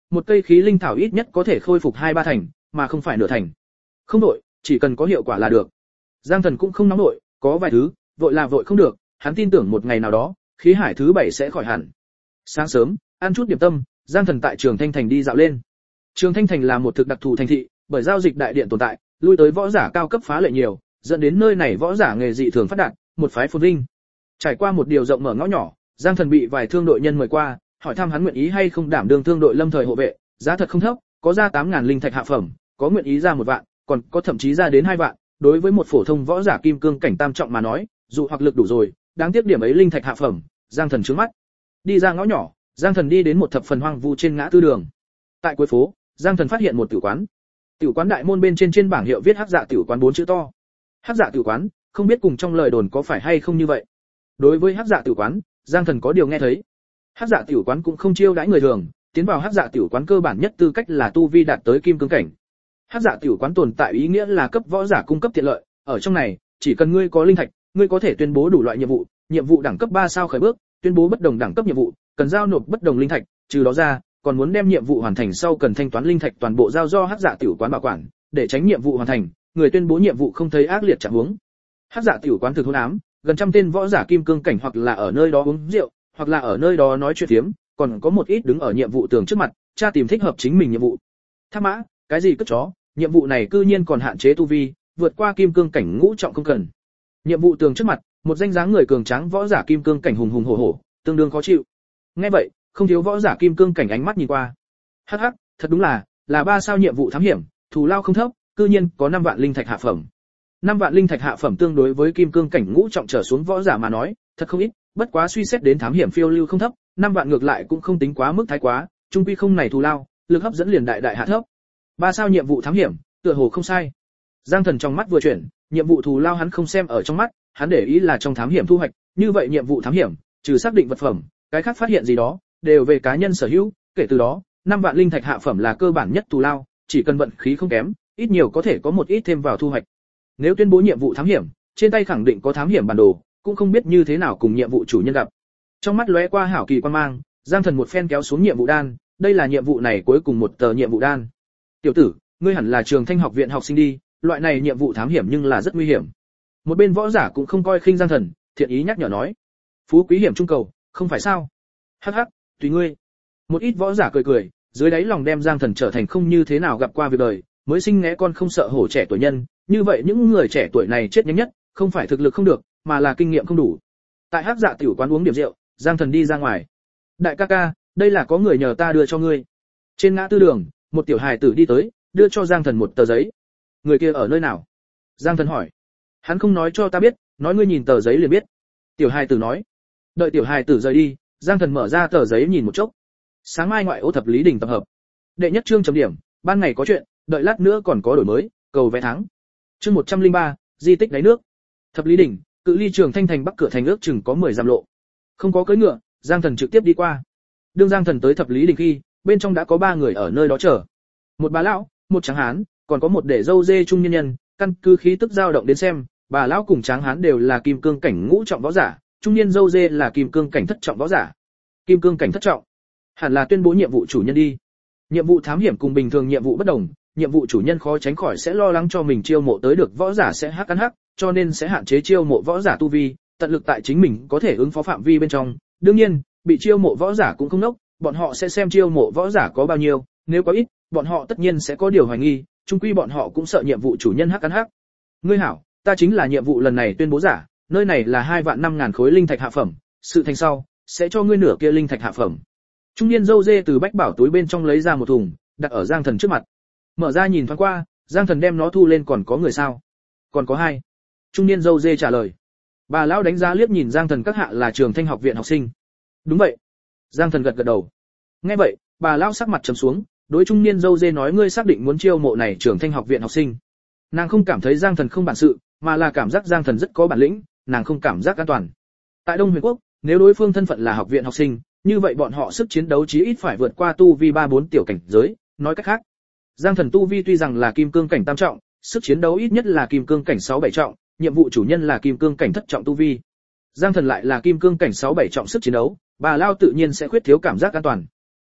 một cây khí linh thảo ít nhất có thể khôi phục 2-3 thành, mà không phải nửa thành. Không đổi, chỉ cần có hiệu quả là được. Giang Thần cũng không nóng nổi, có vài thứ, vội là vội không được, hắn tin tưởng một ngày nào đó, khí hải thứ 7 sẽ khỏi hẳn. Sáng sớm, ăn chút điểm tâm, Giang Thần tại Trường Thanh Thành đi dạo lên. Trường Thanh Thành là một thực đặc thù thành thị, bởi giao dịch đại điện tồn tại, lui tới võ giả cao cấp phá lệ nhiều, dẫn đến nơi này võ giả nghề dị thường phát đạt, một phái phồn vinh. Trải qua một điều rộng mở ngõ nhỏ, Giang Thần bị vài thương đội nhân mời qua, hỏi thăm hắn nguyện ý hay không đảm đương thương đội lâm thời hộ vệ, giá thật không thấp, có ra 8.000 linh thạch hạ phẩm, có nguyện ý ra 1 vạn, còn có thậm chí ra đến 2 vạn. Đối với một phổ thông võ giả kim cương cảnh tam trọng mà nói, dù hoặc lực đủ rồi, đáng tiếc điểm ấy linh thạch hạ phẩm, Giang Thần trướng mắt. Đi ra ngõ nhỏ, Giang Thần đi đến một thập phần hoang vu trên ngã tư đường. Tại cuối phố, Giang Thần phát hiện một tiểu quán. Tiểu quán đại môn bên trên bảng hiệu viết Hắc Dạ tiểu quán 4 chữ to. Hắc Dạ tiểu quán, không biết cùng trong lời đồn có phải hay không như vậy. Đối với Hắc Dạ tiểu quán, Giang Thần có điều nghe thấy. Hắc Dạ tiểu quán cũng không chiêu đãi người thường, tiến vào Hắc Dạ tiểu quán cơ bản nhất tư cách là tu vi đạt tới kim cương cảnh. Hắc Dạ tiểu quán tồn tại ý nghĩa là cấp võ giả cung cấp tiện lợi, ở trong này, chỉ cần ngươi có linh thạch, ngươi có thể tuyên bố đủ loại nhiệm vụ đẳng cấp 3 sao khởi bước, tuyên bố bất đồng đẳng cấp nhiệm vụ, cần giao nộp bất đồng linh thạch, trừ đó ra, còn muốn đem nhiệm vụ hoàn thành sau cần thanh toán linh thạch toàn bộ giao do Hắc Dạ tiểu quán bảo quản, để tránh nhiệm vụ hoàn thành, người tuyên bố nhiệm vụ không thấy ác liệt trạng huống. Hắc Dạ tiểu quán thực hỗn ám, gần trăm tên võ giả kim cương cảnh hoặc là ở nơi đó uống rượu, hoặc là ở nơi đó nói chuyện phiếm, còn có một ít đứng ở nhiệm vụ tường trước mặt, tra tìm thích hợp chính mình nhiệm vụ. Thác mã, cái gì cất chó, nhiệm vụ này cư nhiên còn hạn chế tu vi, vượt qua kim cương cảnh ngũ trọng không cần. Nhiệm vụ tường trước mặt, một danh dáng người cường tráng võ giả kim cương cảnh hùng hùng hổ hổ, tương đương khó chịu. Nghe vậy, không thiếu võ giả kim cương cảnh ánh mắt nhìn qua. Hắc hắc, thật đúng là 3 sao nhiệm vụ thám hiểm, thù lao không thấp, cư nhiên có 5 vạn linh thạch hạ phẩm. 5 vạn linh thạch hạ phẩm tương đối với kim cương cảnh ngũ trọng trở xuống võ giả mà nói, thật không ít, bất quá suy xét đến thám hiểm phiêu lưu không thấp, 5 vạn ngược lại cũng không tính quá mức thái quá, chung quy không này thù lao, lực hấp dẫn liền đại hạ thấp. 3 sao nhiệm vụ thám hiểm, tựa hồ không sai. Giang Thần trong mắt vừa chuyển, nhiệm vụ thù lao hắn không xem ở trong mắt, hắn để ý là trong thám hiểm thu hoạch, như vậy nhiệm vụ thám hiểm, trừ xác định vật phẩm, cái khác phát hiện gì đó, đều về cá nhân sở hữu, kể từ đó, 5 vạn linh thạch hạ phẩm là cơ bản nhất thù lao, chỉ cần vận khí không kém, ít nhiều có thể có một ít thêm vào thu hoạch. Nếu tuyên bố nhiệm vụ thám hiểm, trên tay khẳng định có thám hiểm bản đồ, cũng không biết như thế nào cùng nhiệm vụ chủ nhân gặp. Trong mắt lóe qua hảo kỳ quan mang, Giang Thần một phen kéo xuống nhiệm vụ đan, đây là nhiệm vụ này cuối cùng một tờ nhiệm vụ đan. Tiểu tử, ngươi hẳn là Trường Thanh học viện học sinh đi, loại này nhiệm vụ thám hiểm nhưng là rất nguy hiểm. Một bên võ giả cũng không coi khinh Giang Thần, thiện ý nhắc nhở nói. Phú quý hiểm trung cầu, không phải sao? Hắc hắc, tùy ngươi. Một ít võ giả cười cười, dưới đáy lòng đem Giang Thần trở thành không như thế nào gặp qua việc đời, mới sinh né con không sợ hổ trẻ tuổi nhân, như vậy những người trẻ tuổi này chết nhanh nhất, không phải thực lực không được, mà là kinh nghiệm không đủ. Tại Hắc Dạ tiểu quán uống điểm rượu, Giang Thần đi ra ngoài. Đại ca ca, đây là có người nhờ ta đưa cho ngươi. Trên ngã tư đường, một tiểu hài tử đi tới, đưa cho Giang Thần một tờ giấy. Người kia ở nơi nào? Giang Thần hỏi. Hắn không nói cho ta biết, nói ngươi nhìn tờ giấy liền biết. Tiểu hài tử nói. Đợi tiểu hài tử rời đi, Giang Thần mở ra tờ giấy nhìn một chốc. Sáng mai ngoại ô thập lý đỉnh tập hợp. Đệ nhất chương chấm điểm, ban ngày có chuyện, đợi lát nữa còn có đổi mới, cầu vé thắng. Chương 103, di tích đáy nước. Thập lý đỉnh, cự ly Trường Thanh thành bắc cửa thành ước chừng có 10 dặm lộ. Không có cưỡi ngựa, Giang Thần trực tiếp đi qua. Đương Giang Thần tới thập lý đỉnh khi, bên trong đã có 3 người ở nơi đó chờ. Một bà lão, một tráng hán, còn có một để dâu dê trung nhân nhân, căn cứ khí tức dao động đến xem, bà lão cùng tráng hán đều là kim cương cảnh ngũ trọng võ giả, trung niên dâu dê là kim cương cảnh thất trọng võ giả. Kim cương cảnh thất trọng, hẳn là tuyên bố nhiệm vụ chủ nhân đi. Nhiệm vụ thám hiểm cùng bình thường nhiệm vụ bất đồng, nhiệm vụ chủ nhân khó tránh khỏi sẽ lo lắng cho mình chiêu mộ tới được võ giả sẽ hắc ăn hắc, cho nên sẽ hạn chế chiêu mộ võ giả tu vi, tận lực tại chính mình có thể ứng phó phạm vi bên trong. Đương nhiên, bị chiêu mộ võ giả cũng không nốc, bọn họ sẽ xem chiêu mộ võ giả có bao nhiêu, nếu có ít, bọn họ tất nhiên sẽ có điều hoài nghi, chung quy bọn họ cũng sợ nhiệm vụ chủ nhân hắc ăn hắc. Ngươi hảo, ta chính là nhiệm vụ lần này tuyên bố giả, nơi này là 2.500.000 khối linh thạch hạ phẩm, sự thành sau sẽ cho ngươi nửa kia linh thạch hạ phẩm. Trung niên dâu dê từ bách bảo túi bên trong lấy ra một thùng, đặt ở Giang Thần trước mặt. Mở ra nhìn thoáng qua, Giang Thần đem nó thu lên. Còn có người sao? Còn có 2. Trung niên dâu dê trả lời. Bà lão đánh giá liếc nhìn Giang Thần các hạ là Trường Thanh học viện học sinh. Đúng vậy. Giang Thần gật gật đầu. Nghe vậy, bà lão sắc mặt trầm xuống, đối trung niên dâu dê nói ngươi xác định muốn chiêu mộ này Trường Thanh học viện học sinh. Nàng không cảm thấy Giang Thần không bản sự, mà là cảm giác Giang Thần rất có bản lĩnh, nàng không cảm giác an toàn. Tại Đông Huyền Quốc, nếu đối phương thân phận là học viện học sinh, như vậy bọn họ sức chiến đấu chí ít phải vượt qua tu vi 3-4 tiểu cảnh giới, nói cách khác, Giang Thần tu vi tuy rằng là kim cương cảnh tam trọng, sức chiến đấu ít nhất là kim cương cảnh 6-7 trọng, nhiệm vụ chủ nhân là kim cương cảnh thất trọng tu vi. Giang Thần lại là kim cương cảnh 6-7 trọng sức chiến đấu, bà lao tự nhiên sẽ khuyết thiếu cảm giác an toàn.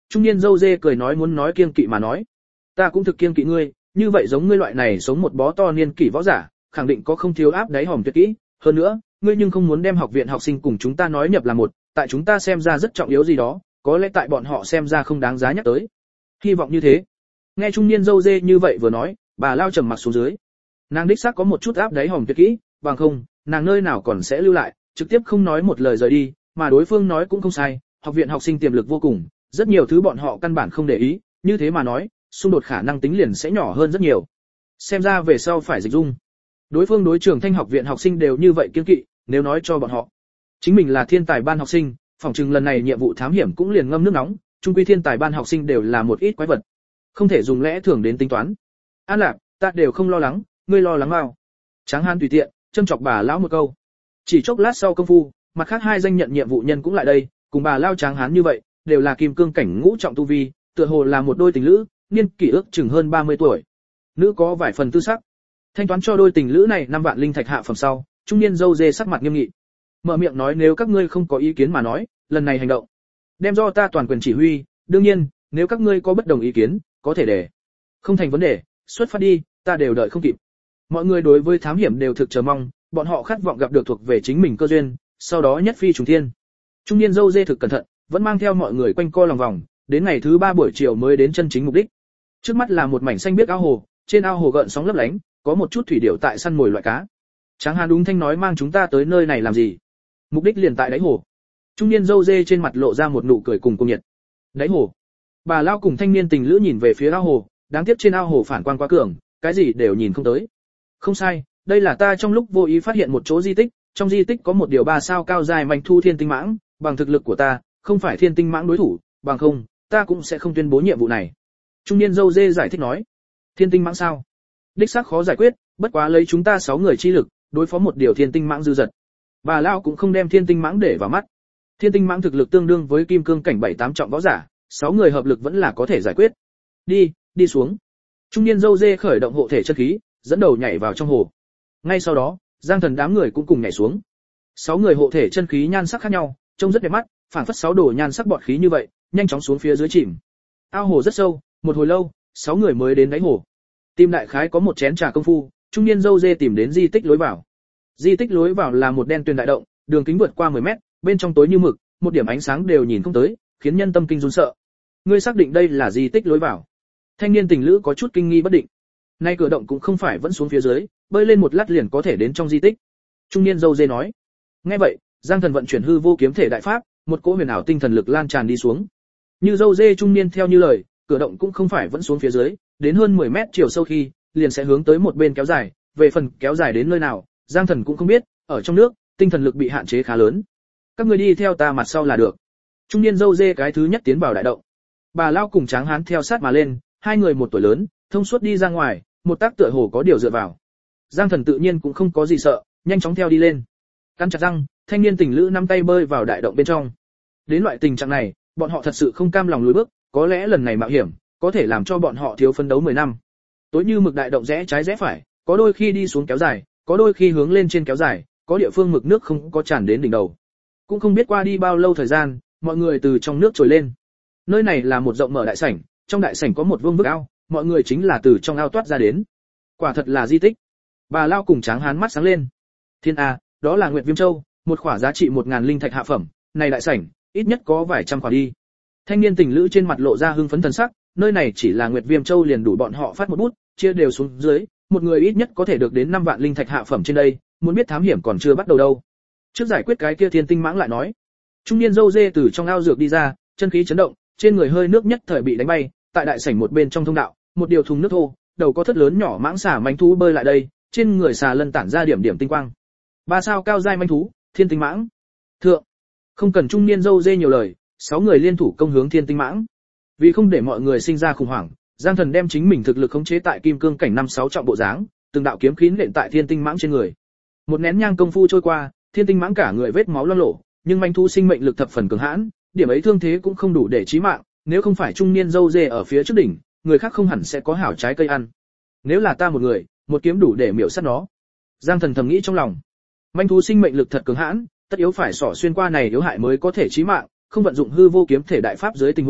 Trung niên dâu dê cười nói muốn nói kiêng kỵ mà nói. Ta cũng thực kiêng kỵ ngươi, như vậy giống ngươi loại này sống một bó to niên kỷ võ giả, khẳng định có không thiếu áp đáy hòm tuyệt kỹ, hơn nữa, ngươi nhưng không muốn đem học viện học sinh cùng chúng ta nói nhập là một, tại chúng ta xem ra rất trọng yếu gì đó, có lẽ tại bọn họ xem ra không đáng giá nhắc tới. Hy vọng như thế. Nghe trung niên dâu dê như vậy vừa nói, bà Lao trầm mặc xuống dưới. Nàng đích xác có một chút áp đáy hòm tuyệt kỹ, bằng không, nàng nơi nào còn sẽ lưu lại, trực tiếp không nói một lời rời đi, mà đối phương nói cũng không sai, học viện học sinh tiềm lực vô cùng, rất nhiều thứ bọn họ căn bản không để ý, như thế mà nói, xung đột khả năng tính liền sẽ nhỏ hơn rất nhiều. Xem ra về sau phải dịch dung. Đối phương đối trường Thanh học viện học sinh đều như vậy kiêng kỵ, nếu nói cho bọn họ, chính mình là thiên tài ban học sinh, phỏng chừng lần này nhiệm vụ thám hiểm cũng liền ngâm nước nóng, chung quy thiên tài ban học sinh đều là một ít quái vật, không thể dùng lẽ thường đến tính toán. An Lạc, ta đều không lo lắng, ngươi lo lắng sao? Tráng Hán tùy tiện châm chọc bà lão một câu. Chỉ chốc lát sau công phu, mặt khác hai danh nhận nhiệm vụ nhân cũng lại đây, cùng bà lao Tráng Hán như vậy, đều là kim cương cảnh ngũ trọng tu vi, tựa hồ là một đôi tình lữ, niên kỷ ước chừng hơn 30 tuổi. Nữ có vài phần tư sắc. Thanh toán cho đôi tình lữ này 5 vạn linh thạch hạ phẩm sau, trung niên dâu dê sắc mặt nghiêm nghị. Mở miệng nói nếu các ngươi không có ý kiến mà nói, lần này hành động đem do ta toàn quyền chỉ huy, đương nhiên, nếu các ngươi có bất đồng ý kiến, có thể để. Không thành vấn đề, xuất phát đi, ta đều đợi không kịp. Mọi người đối với thám hiểm đều thực chờ mong, bọn họ khát vọng gặp được thuộc về chính mình cơ duyên, sau đó nhất phi trùng thiên. Trung niên dâu dê thực cẩn thận, vẫn mang theo mọi người quanh co lòng vòng, đến ngày thứ 3 buổi chiều mới đến chân chính mục đích. Trước mắt là một mảnh xanh biếc ao hồ, trên ao hồ gợn sóng lấp lánh, có một chút thủy điểu tại săn mồi loại cá. Tráng Hán đúng thanh nói mang chúng ta tới nơi này làm gì? Mục đích liền tại đáy hồ. Trung niên dâu dê trên mặt lộ ra một nụ cười cùng cung nhiệt. Đáy hồ. Bà lao cùng thanh niên tình lữ nhìn về phía ao hồ, đáng tiếc trên ao hồ phản quang quá cường, cái gì đều nhìn không tới. Không sai, đây là ta trong lúc vô ý phát hiện một chỗ di tích, trong di tích có một điều 3 sao cao dài manh thu thiên tinh mãng, bằng thực lực của ta, không phải thiên tinh mãng đối thủ, bằng không, ta cũng sẽ không tuyên bố nhiệm vụ này. Trung niên dâu dê giải thích nói. Thiên tinh mãng sao? Đích xác khó giải quyết, bất quá lấy chúng ta 6 người chi lực, đối phó một điều thiên tinh mãng dư dật. Bà lão cũng không đem thiên tinh mãng để vào mắt. Thiên tinh mãng thực lực tương đương với kim cương cảnh 7-8 trọng võ giả, 6 người hợp lực vẫn là có thể giải quyết. Đi xuống. Trung niên dâu dê khởi động hộ thể chân khí, dẫn đầu nhảy vào trong hồ. Ngay sau đó, Giang Thần đám người cũng cùng nhảy xuống. 6 người hộ thể chân khí nhan sắc khác nhau, trông rất đẹp mắt, phảng phất 6 đồ nhan sắc bọt khí như vậy, nhanh chóng xuống phía dưới chìm. Ao hồ rất sâu, một hồi lâu, 6 người mới đến đáy hồ. Tìm đại khái có một chén trà công phu, trung niên dâu dê tìm đến di tích lối vào. Di tích lối vào là một đen tuyền đại động, đường kính vượt qua 10 mét, bên trong tối như mực, một điểm ánh sáng đều nhìn không tới, khiến nhân tâm kinh run sợ. Ngươi xác định đây là di tích lối vào? Thanh niên tình lữ có chút kinh nghi bất định. Nay cửa động cũng không phải vẫn xuống phía dưới, bơi lên một lát liền có thể đến trong di tích. Trung niên dâu dê nói. Nghe vậy, Giang Thần vận chuyển hư vô kiếm thể đại pháp, một cỗ huyền ảo tinh thần lực lan tràn đi xuống. Như dâu dê trung niên theo như lời, cửa động cũng không phải vẫn xuống phía dưới, đến hơn 10 mét chiều sâu khi, liền sẽ hướng tới một bên kéo dài, về phần kéo dài đến nơi nào, Giang Thần cũng không biết, ở trong nước, tinh thần lực bị hạn chế khá lớn. Các ngươi đi theo ta mặt sau là được. Trung niên dâu dê cái thứ nhất tiến vào đại động. Bà lao cùng Tráng Hán theo sát mà lên, hai người một tuổi lớn, thông suốt đi ra ngoài, một tác tựa hồ có điều dựa vào. Giang Thần tự nhiên cũng không có gì sợ, nhanh chóng theo đi lên. Cắn chặt răng, thanh niên tình lữ nắm tay bơi vào đại động bên trong. Đến loại tình trạng này, bọn họ thật sự không cam lòng lùi bước, có lẽ lần này mạo hiểm có thể làm cho bọn họ thiếu phấn đấu 10 năm. Tối như mực đại động rẽ trái rẽ phải, có đôi khi đi xuống kéo dài, có đôi khi hướng lên trên kéo dài, có địa phương mực nước không có tràn đến đỉnh đầu. Cũng không biết qua đi bao lâu thời gian, mọi người từ trong nước trồi lên. Nơi này là một rộng mở đại sảnh, trong đại sảnh có một vương vức ao, mọi người chính là từ trong ao toát ra đến. Quả thật là di tích. Bà lao cùng Tráng Hán mắt sáng lên. Thiên a, đó là Nguyệt Viêm Châu, một khỏa giá trị 1000 linh thạch hạ phẩm, này đại sảnh, ít nhất có vài trăm khỏa đi. Thanh niên tình lữ trên mặt lộ ra hưng phấn thần sắc, nơi này chỉ là Nguyệt Viêm Châu liền đủ bọn họ phát một bút, chia đều xuống dưới, một người ít nhất có thể được đến 5 vạn linh thạch hạ phẩm trên đây, muốn biết thám hiểm còn chưa bắt đầu đâu. Trước giải quyết cái kia thiên tinh mãng lại nói. Trung niên dâu dê từ trong ao dược đi ra, chân khí chấn động, trên người hơi nước nhất thời bị đánh bay, tại đại sảnh một bên trong thông đạo, một điều thùng nước thô, đầu có thất lớn nhỏ mãng xà manh thú bơi lại đây, trên người xà lân tản ra điểm điểm tinh quang. 3 sao cao giai manh thú, thiên tinh mãng. Thượng. Không cần trung niên dâu dê nhiều lời, 6 người liên thủ công hướng thiên tinh mãng. Vì không để mọi người sinh ra khủng hoảng, Giang Thần đem chính mình thực lực khống chế tại kim cương cảnh 5-6 trọng bộ dáng, từng đạo kiếm khí nện tại thiên tinh mãng trên người. Một nén nhang công phu trôi qua, thiên tinh mãng cả người vết máu loang lổ, nhưng manh thú sinh mệnh lực thập phần cường hãn, điểm ấy thương thế cũng không đủ để chí mạng, nếu không phải trung niên dâu dê ở phía trước đỉnh, người khác không hẳn sẽ có hảo trái cây ăn. Nếu là ta một người, một kiếm đủ để miểu sát nó. Giang Thần thầm nghĩ trong lòng. Manh thú sinh mệnh lực thật cường hãn, tất yếu phải xỏ xuyên qua này yếu hại mới có thể chí mạng, không vận dụng hư vô kiếm thể đại pháp dưới tình huống,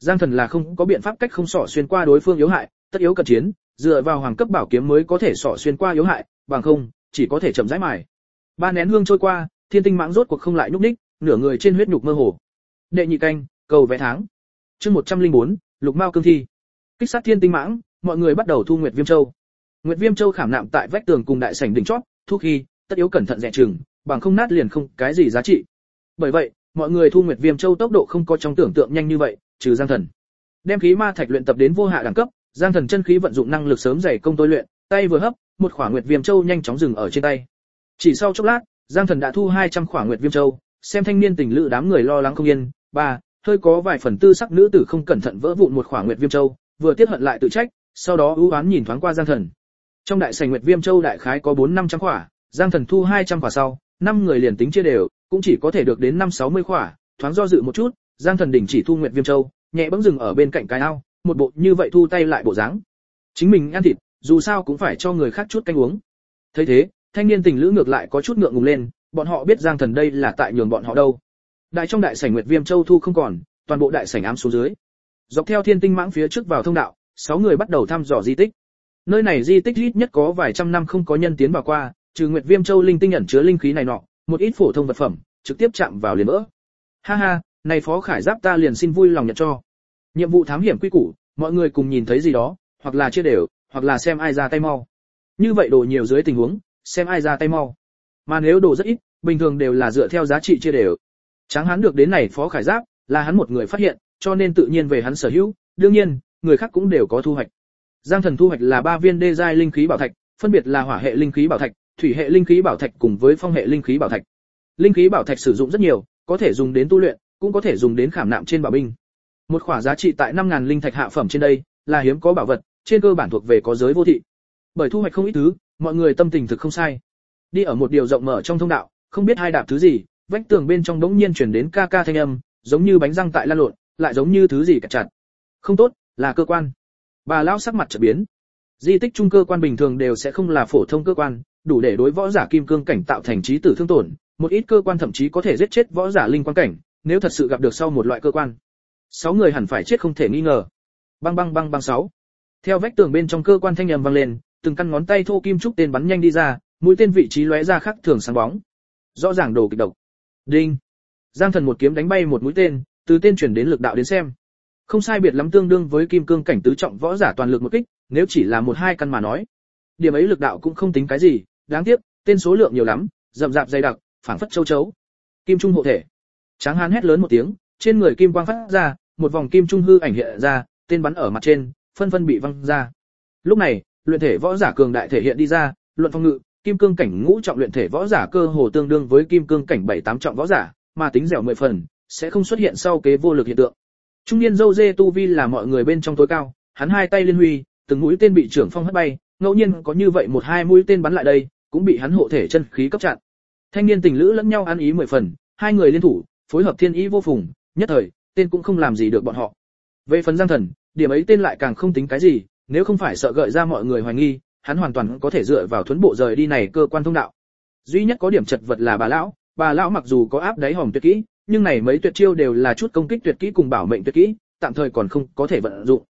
Giang Thần là không có biện pháp cách không xỏ xuyên qua đối phương yếu hại, tất yếu cận chiến, dựa vào hoàng cấp bảo kiếm mới có thể xỏ xuyên qua yếu hại, bằng không, chỉ có thể chậm rãi mài. Ba nén hương trôi qua, Thiên Tinh Mãng rốt cuộc không lại nhúc nhích, nửa người trên huyết nhục mơ hồ. Đệ nhị canh, cầu vẽ tháng. Chương 104, Lục Mao cương thi. Kích sát Thiên Tinh Mãng, mọi người bắt đầu thu Nguyệt Viêm Châu. Nguyệt Viêm Châu khảm nạm tại vách tường cùng đại sảnh đỉnh chót, thu khi, tất yếu cẩn thận dè chừng, bằng không nát liền không cái gì giá trị. Bởi vậy, mọi người thu Nguyệt Viêm Châu tốc độ không có trong tưởng tượng nhanh như vậy, trừ Giang Thần. Đem khí ma thạch luyện tập đến vô hạ đẳng cấp, Giang Thần chân khí vận dụng năng lực sớm dày công tôi luyện, tay vừa hấp, một khỏa Nguyệt Viêm Châu nhanh chóng dừng ở trên tay. Chỉ sau chốc lát, Giang Thần đã thu 200 khỏa Nguyệt Viêm Châu, xem thanh niên tình lữ đám người lo lắng không yên, hơi có vài phần tư sắc nữ tử không cẩn thận vỡ vụn một khỏa Nguyệt Viêm Châu, vừa tiếc hận lại tự trách, sau đó ưu oán nhìn thoáng qua Giang Thần. Trong đại sảnh Nguyệt Viêm Châu đại khái có 4-500 khỏa, Giang Thần thu 200 khỏa sau, 5 người liền tính chia đều, cũng chỉ có thể được đến 5-60 khỏa, thoáng do dự một chút, Giang Thần đỉnh chỉ thu Nguyệt Viêm Châu, nhẹ bẫng dừng ở bên cạnh cái ao, một bộ như vậy thu tay lại bộ dáng. Chính mình ăn thịt, dù sao cũng phải cho người khác chút canh uống. Thấy thế, thanh niên tình lữ ngược lại có chút ngượng ngùng lên, bọn họ biết Giang Thần đây là tại nhường bọn họ đâu. Đại trong đại sảnh Nguyệt Viêm Châu thu không còn, toàn bộ đại sảnh ám xuống dưới. Dọc theo Thiên Tinh Mãng phía trước vào thông đạo, 6 người bắt đầu thăm dò di tích. Nơi này di tích ít nhất có vài trăm năm không có nhân tiến vào qua, trừ Nguyệt Viêm Châu linh tinh ẩn chứa linh khí này nọ, một ít phổ thông vật phẩm, trực tiếp chạm vào liền vỡ. Ha ha, này Phó Khải Giáp ta liền xin vui lòng nhận cho. Nhiệm vụ thám hiểm quy củ, mọi người cùng nhìn thấy gì đó, hoặc là chia đều, hoặc là xem ai ra tay mau. Như vậy đồ nhiều dưới tình huống, xem ai ra tay mau. Mà nếu đồ rất ít, bình thường đều là dựa theo giá trị chia đều. Tráng Hán được đến này Phó Khải Giáp, là hắn một người phát hiện, cho nên tự nhiên về hắn sở hữu, đương nhiên, người khác cũng đều có thu hoạch. Giang Thần thu hoạch là 3 viên đê giai linh khí bảo thạch, phân biệt là hỏa hệ linh khí bảo thạch, thủy hệ linh khí bảo thạch cùng với phong hệ linh khí bảo thạch. Linh khí bảo thạch sử dụng rất nhiều, có thể dùng đến tu luyện, cũng có thể dùng đến khảm nạm trên bảo binh. Một khỏa giá trị tại 5000 linh thạch hạ phẩm trên đây, là hiếm có bảo vật, trên cơ bản thuộc về có giới vô thị. Bởi thu hoạch không ít thứ, mọi người tâm tình thực không sai. Đi ở một điều rộng mở trong thông đạo, không biết hai đạp thứ gì, vách tường bên trong đống nhiên truyền đến ca ca thanh âm, giống như bánh răng tại lan lộn, lại giống như thứ gì cạch chặt. Không tốt, là cơ quan. Bà lão sắc mặt chợt biến. Di tích trung cơ quan bình thường đều sẽ không là phổ thông cơ quan, đủ để đối võ giả kim cương cảnh tạo thành chí tử thương tổn, một ít cơ quan thậm chí có thể giết chết võ giả linh quan cảnh, nếu thật sự gặp được sau một loại cơ quan. 6 người hẳn phải chết không thể nghi ngờ. Băng băng băng băng 6. Theo vách tường bên trong cơ quan thanh âm vang lên, từng căn ngón tay thô kim trúc tên bắn nhanh đi ra, mũi tên vị trí lóe ra khác thường sáng bóng. Rõ ràng đồ kịch độc. Đinh. Giang Thần một kiếm đánh bay một mũi tên, từ tên chuyển đến lực đạo đến xem. Không sai biệt lắm tương đương với kim cương cảnh tứ trọng võ giả toàn lực một kích, nếu chỉ là 1-2 căn mà nói. Điểm ấy lực đạo cũng không tính cái gì, đáng tiếc, tên số lượng nhiều lắm, rậm rạp dày đặc, phảng phất châu chấu. Kim trung hộ thể. Tráng Hán hét lớn một tiếng, trên người kim quang phát ra, một vòng kim trung hư ảnh hiện ra, tên bắn ở mặt trên, phân phân bị văng ra. Lúc này, luyện thể võ giả cường đại thể hiện đi ra, luận phong ngự, kim cương cảnh ngũ trọng luyện thể võ giả cơ hồ tương đương với kim cương cảnh 7-8 trọng võ giả, mà tính dẻo 10 phần, sẽ không xuất hiện sau kế vô lực hiện tượng. Trung niên dâu dê tu vi là mọi người bên trong tối cao, hắn hai tay liên huy, từng mũi tên bị trưởng phong hất bay, ngẫu nhiên có như vậy 1-2 mũi tên bắn lại đây, cũng bị hắn hộ thể chân khí cấp chặn. Thanh niên tình lữ lẫn nhau ăn ý 10 phần, hai người liên thủ, phối hợp thiên ý vô phùng, nhất thời, tên cũng không làm gì được bọn họ. Về phần Giang Thần, điểm ấy tên lại càng không tính cái gì, nếu không phải sợ gợi ra mọi người hoài nghi, hắn hoàn toàn có thể dựa vào thuấn bộ rời đi này cơ quan thông đạo. Duy nhất có điểm chật vật là bà lão mặc dù có áp đáy hòm tuyệt kỹ, nhưng này mấy tuyệt chiêu đều là chút công kích tuyệt kỹ cùng bảo mệnh tuyệt kỹ, tạm thời còn không có thể vận dụng.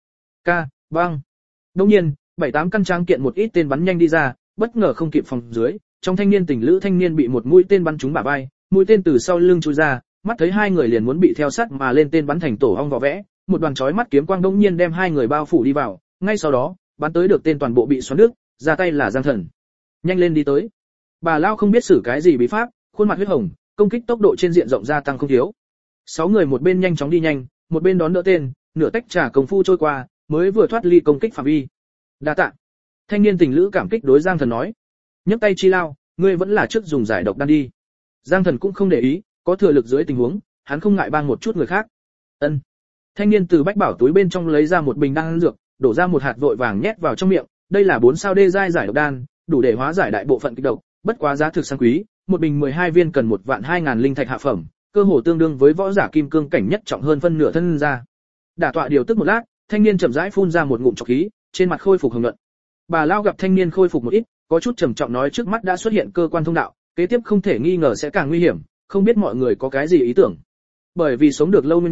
Băng. Đương nhiên, 7-8 căn trang kiện một ít tên bắn nhanh đi ra, bất ngờ không kịp phòng dưới, trong thanh niên tình lữ thanh niên bị một mũi tên bắn trúng bả vai, mũi tên từ sau lưng chui ra, mắt thấy hai người liền muốn bị theo sát mà lên tên bắn thành tổ ong vỏ vẽ, một đoàn chói mắt kiếm quang đống nhiên đem hai người bao phủ đi vào, ngay sau đó, bắn tới được tên toàn bộ bị xoắn nước, ra tay là Giang Thần. Nhanh lên đi tới. Bà lão không biết xử cái gì bí pháp, khuôn mặt huyết hồng, công kích tốc độ trên diện rộng gia tăng không thiếu. 6 người một bên nhanh chóng đi nhanh, một bên đón đỡ tên, nửa tách trà công phu trôi qua, mới vừa thoát ly công kích phạm vi. Đa tạ. Thanh niên tình lữ cảm kích đối Giang Thần nói. Nhấc tay chi lao, ngươi vẫn là trước dùng giải độc đan đi. Giang Thần cũng không để ý, có thừa lực dưới tình huống, hắn không ngại bang một chút người khác. Ân. Thanh niên từ bách bảo túi bên trong lấy ra một bình đan dược, đổ ra một hạt vội vàng nhét vào trong miệng, đây là 4 sao đê giai giải độc đan, đủ để hóa giải đại bộ phận kịch độc, bất quá giá thực sang quý, một bình 12 viên cần 1.200.000 linh thạch hạ phẩm, cơ hồ tương đương với võ giả kim cương cảnh nhất trọng hơn phân nửa thân ra. Đả tọa điều tức một lát, thanh niên chậm rãi phun ra một ngụm trọc khí, trên mặt khôi phục hồng nhuận. Bà lão gặp thanh niên khôi phục một ít, có chút trầm trọng nói trước mắt đã xuất hiện cơ quan thông đạo, kế tiếp không thể nghi ngờ sẽ càng nguy hiểm, không biết mọi người có cái gì ý tưởng. Bởi vì sống được lâu nguyên nhân,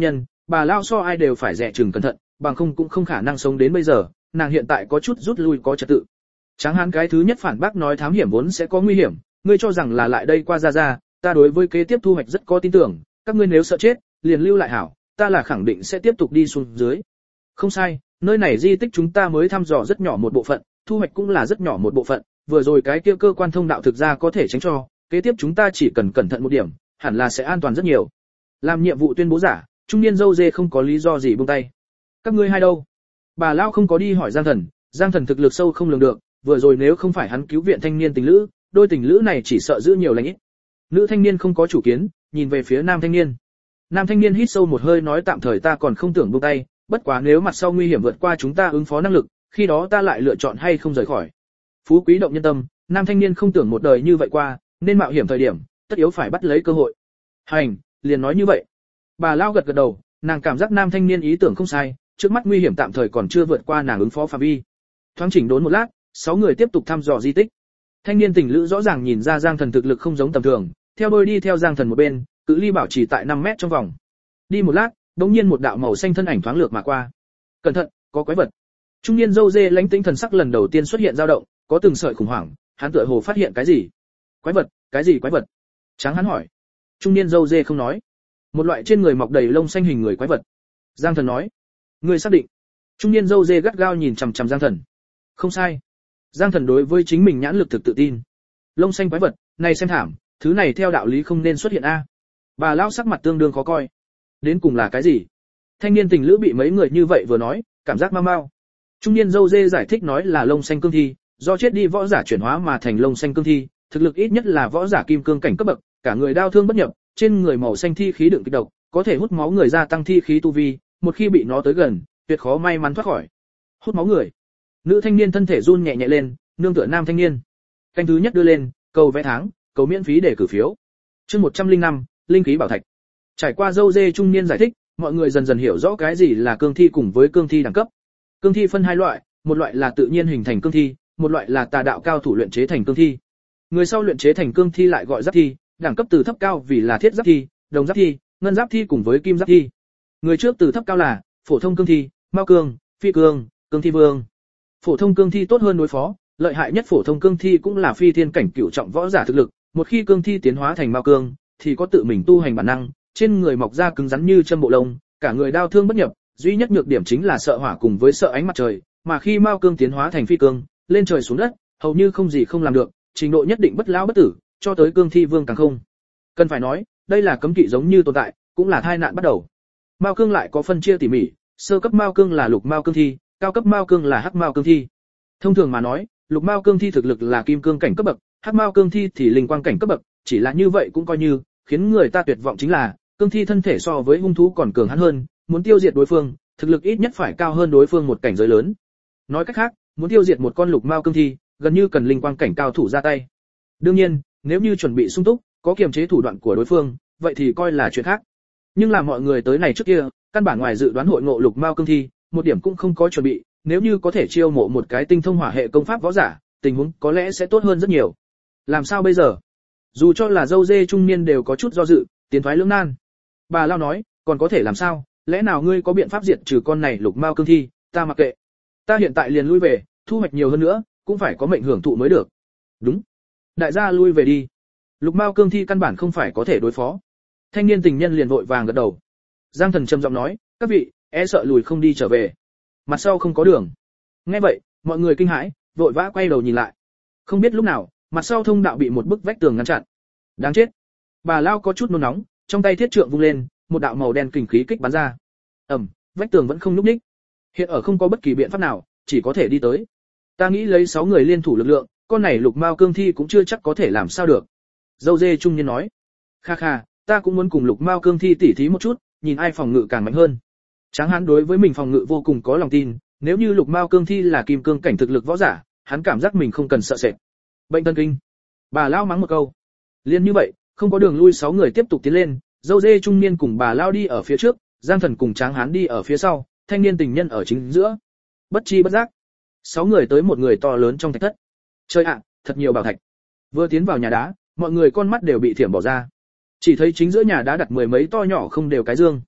Bà lao so ai đều phải dè chừng cẩn thận, bằng không cũng không khả năng sống đến bây giờ, nàng hiện tại có chút rút lui có trật tự. Tráng Hán cái thứ nhất phản bác nói thám hiểm vốn sẽ có nguy hiểm, ngươi cho rằng là lại đây qua ra, ta đối với kế tiếp thu hoạch rất có tin tưởng, các ngươi nếu sợ chết, liền lưu lại hảo, ta là khẳng định sẽ tiếp tục đi xuống dưới. Không sai, nơi này di tích chúng ta mới thăm dò rất nhỏ một bộ phận, thu hoạch cũng là rất nhỏ một bộ phận, vừa rồi cái kia cơ quan thông đạo thực ra có thể tránh cho, kế tiếp chúng ta chỉ cần cẩn thận một điểm, hẳn là sẽ an toàn rất nhiều. Làm nhiệm vụ tuyên bố giả, trung niên dâu dê không có lý do gì buông tay. Các ngươi hai đâu? Bà lao không có đi hỏi Giang Thần thực lực sâu không lường được, vừa rồi nếu không phải hắn cứu viện thanh niên tình lữ, đôi tình lữ này chỉ sợ giữ nhiều lành ít. Nữ thanh niên không có chủ kiến, nhìn về phía nam thanh niên. Nam thanh niên hít sâu một hơi nói tạm thời ta còn không tưởng buông tay, bất quá nếu mặt sau nguy hiểm vượt qua chúng ta ứng phó năng lực, khi đó ta lại lựa chọn hay không rời khỏi. Phú quý động nhân tâm, nam thanh niên không tưởng một đời như vậy qua, nên mạo hiểm thời điểm, tất yếu phải bắt lấy cơ hội. Hành, liền nói như vậy. Bà lao gật gật đầu, nàng cảm giác nam thanh niên ý tưởng không sai, trước mắt nguy hiểm tạm thời còn chưa vượt qua nàng ứng phó phạm vi. Thoáng chỉnh đốn một lát, 6 người tiếp tục thăm dò di tích. Thanh niên tình lữ rõ ràng nhìn ra Giang Thần thực lực không giống tầm thường, theo đôi đi theo Giang Thần một bên, cự ly bảo trì tại 5 mét trong vòng. Đi một lát, đột nhiên một đạo màu xanh thân ảnh thoáng lược mà qua. Cẩn thận, có quái vật. Trung niên dâu dê lãnh tĩnh thần sắc lần đầu tiên xuất hiện dao động, có từng sợi khủng hoảng, hắn tựa hồ phát hiện cái gì. Quái vật, cái gì quái vật? Tráng hắn hỏi. Trung niên dâu dê không nói. Một loại trên người mọc đầy lông xanh hình người quái vật. Giang Thần nói. Ngươi xác định? Trung niên dâu dê gắt gao nhìn chằm chằm Giang Thần. Không sai. Giang Thần đối với chính mình nhãn lực thực tự tin. Lông xanh quái vật, này xem thảm, thứ này theo đạo lý không nên xuất hiện a. Bà lão sắc mặt tương đương khó coi. Đến cùng là cái gì? Thanh niên tình lữ bị mấy người như vậy vừa nói, cảm giác mau mau. Trung niên dâu dê giải thích nói là lông xanh cương thi, do chết đi võ giả chuyển hóa mà thành lông xanh cương thi, thực lực ít nhất là võ giả kim cương cảnh cấp bậc, cả người đau thương bất nhập, trên người màu xanh thi khí đựng kịch độc, có thể hút máu người gia tăng thi khí tu vi, một khi bị nó tới gần, tuyệt khó may mắn thoát khỏi. Hút máu người. Nữ thanh niên thân thể run nhẹ nhẹ lên, nương tựa nam thanh niên. Canh thứ nhất đưa lên, cầu vẽ tháng, cầu miễn phí để cử phiếu. Chương 105, linh khí bảo thạch. Trải qua dâu dê trung niên giải thích, mọi người dần dần hiểu rõ cái gì là cương thi cùng với cương thi đẳng cấp. Cương thi phân hai loại, một loại là tự nhiên hình thành cương thi, một loại là tà đạo cao thủ luyện chế thành cương thi. Người sau luyện chế thành cương thi lại gọi giáp thi, đẳng cấp từ thấp cao vì là thiết giáp thi, đồng giáp thi, ngân giáp thi cùng với kim giáp thi. Người trước từ thấp cao là phổ thông cương thi, mao cương, phi cương, cương thi vương. Phổ thông cương thi tốt hơn đối phó, lợi hại nhất phổ thông cương thi cũng là phi thiên cảnh cửu trọng võ giả thực lực, một khi cương thi tiến hóa thành mao cương, thì có tự mình tu hành bản năng, trên người mọc ra cứng rắn như châm bộ lông, cả người đau thương bất nhập, duy nhất nhược điểm chính là sợ hỏa cùng với sợ ánh mặt trời, mà khi mao cương tiến hóa thành phi cương, lên trời xuống đất, hầu như không gì không làm được, trình độ nhất định bất lão bất tử, cho tới cương thi vương càng không. Cần phải nói, đây là cấm kỵ giống như tồn tại, cũng là tai nạn bắt đầu. Mao cương lại có phân chia tỉ mỉ, sơ cấp mao cương là lục mao cương thi, cao cấp mao cương là hắc mao cương thi. Thông thường mà nói, lục mao cương thi thực lực là kim cương cảnh cấp bậc, hắc mao cương thi thì linh quang cảnh cấp bậc, chỉ là như vậy cũng coi như khiến người ta tuyệt vọng chính là, cương thi thân thể so với hung thú còn cường hãn hơn, muốn tiêu diệt đối phương, thực lực ít nhất phải cao hơn đối phương một cảnh giới lớn. Nói cách khác, muốn tiêu diệt một con lục mao cương thi, gần như cần linh quang cảnh cao thủ ra tay. Đương nhiên, nếu như chuẩn bị sung túc, có kiềm chế thủ đoạn của đối phương, vậy thì coi là chuyện khác. Nhưng là mọi người tới này trước kia, căn bản ngoài dự đoán hội ngộ lục mao cương thi, một điểm cũng không có chuẩn bị, nếu như có thể chiêu mộ một cái tinh thông hỏa hệ công pháp võ giả, tình huống có lẽ sẽ tốt hơn rất nhiều. Làm sao bây giờ? Dù cho là dâu dê trung niên đều có chút do dự, tiến thoái lưỡng nan. Bà lao nói, còn có thể làm sao, lẽ nào ngươi có biện pháp diệt trừ con này lục mao cương thi, ta mặc kệ. Ta hiện tại liền lui về, thu hoạch nhiều hơn nữa, cũng phải có mệnh hưởng thụ mới được. Đúng. Đại gia lui về đi. Lục mao cương thi căn bản không phải có thể đối phó. Thanh niên tình nhân liền vội vàng gật đầu. Giang Thần trầm giọng nói, các vị, e sợ lùi không đi trở về. Mặt sau không có đường. Nghe vậy, mọi người kinh hãi, vội vã quay đầu nhìn lại. Không biết lúc nào, mặt sau thông đạo bị một bức vách tường ngăn chặn. Đáng chết. Bà lao có chút nôn nóng, trong tay thiết trượng vung lên, một đạo màu đen kình khí kích bắn ra. Vách tường vẫn không nhúc nhích. Hiện ở không có bất kỳ biện pháp nào, chỉ có thể đi tới. Ta nghĩ lấy 6 người liên thủ lực lượng, con này lục mao cương thi cũng chưa chắc có thể làm sao được. Dâu dê trung niên nói. Kha kha, ta cũng muốn cùng lục mao cương thi tỉ thí một chút, nhìn ai phòng ngự càng mạnh hơn. Tráng Hán đối với mình phòng ngự vô cùng có lòng tin, nếu như lục mao cương thi là kim cương cảnh thực lực võ giả, hắn cảm giác mình không cần sợ sệt. Bệnh thần kinh. Bà lao mắng một câu. Liên như vậy, không có đường lui 6 người tiếp tục tiến lên, dâu dê trung niên cùng bà lao đi ở phía trước, Giang Thần cùng Tráng Hán đi ở phía sau, thanh niên tình nhân ở chính giữa. Bất chi bất giác, 6 người tới một người to lớn trong thạch thất. Trời ạ, thật nhiều bảo thạch. Vừa tiến vào nhà đá, mọi người con mắt đều bị thiểm bỏ ra. Chỉ thấy chính giữa nhà đá đặt 10 mấy to nhỏ không đều cái dương.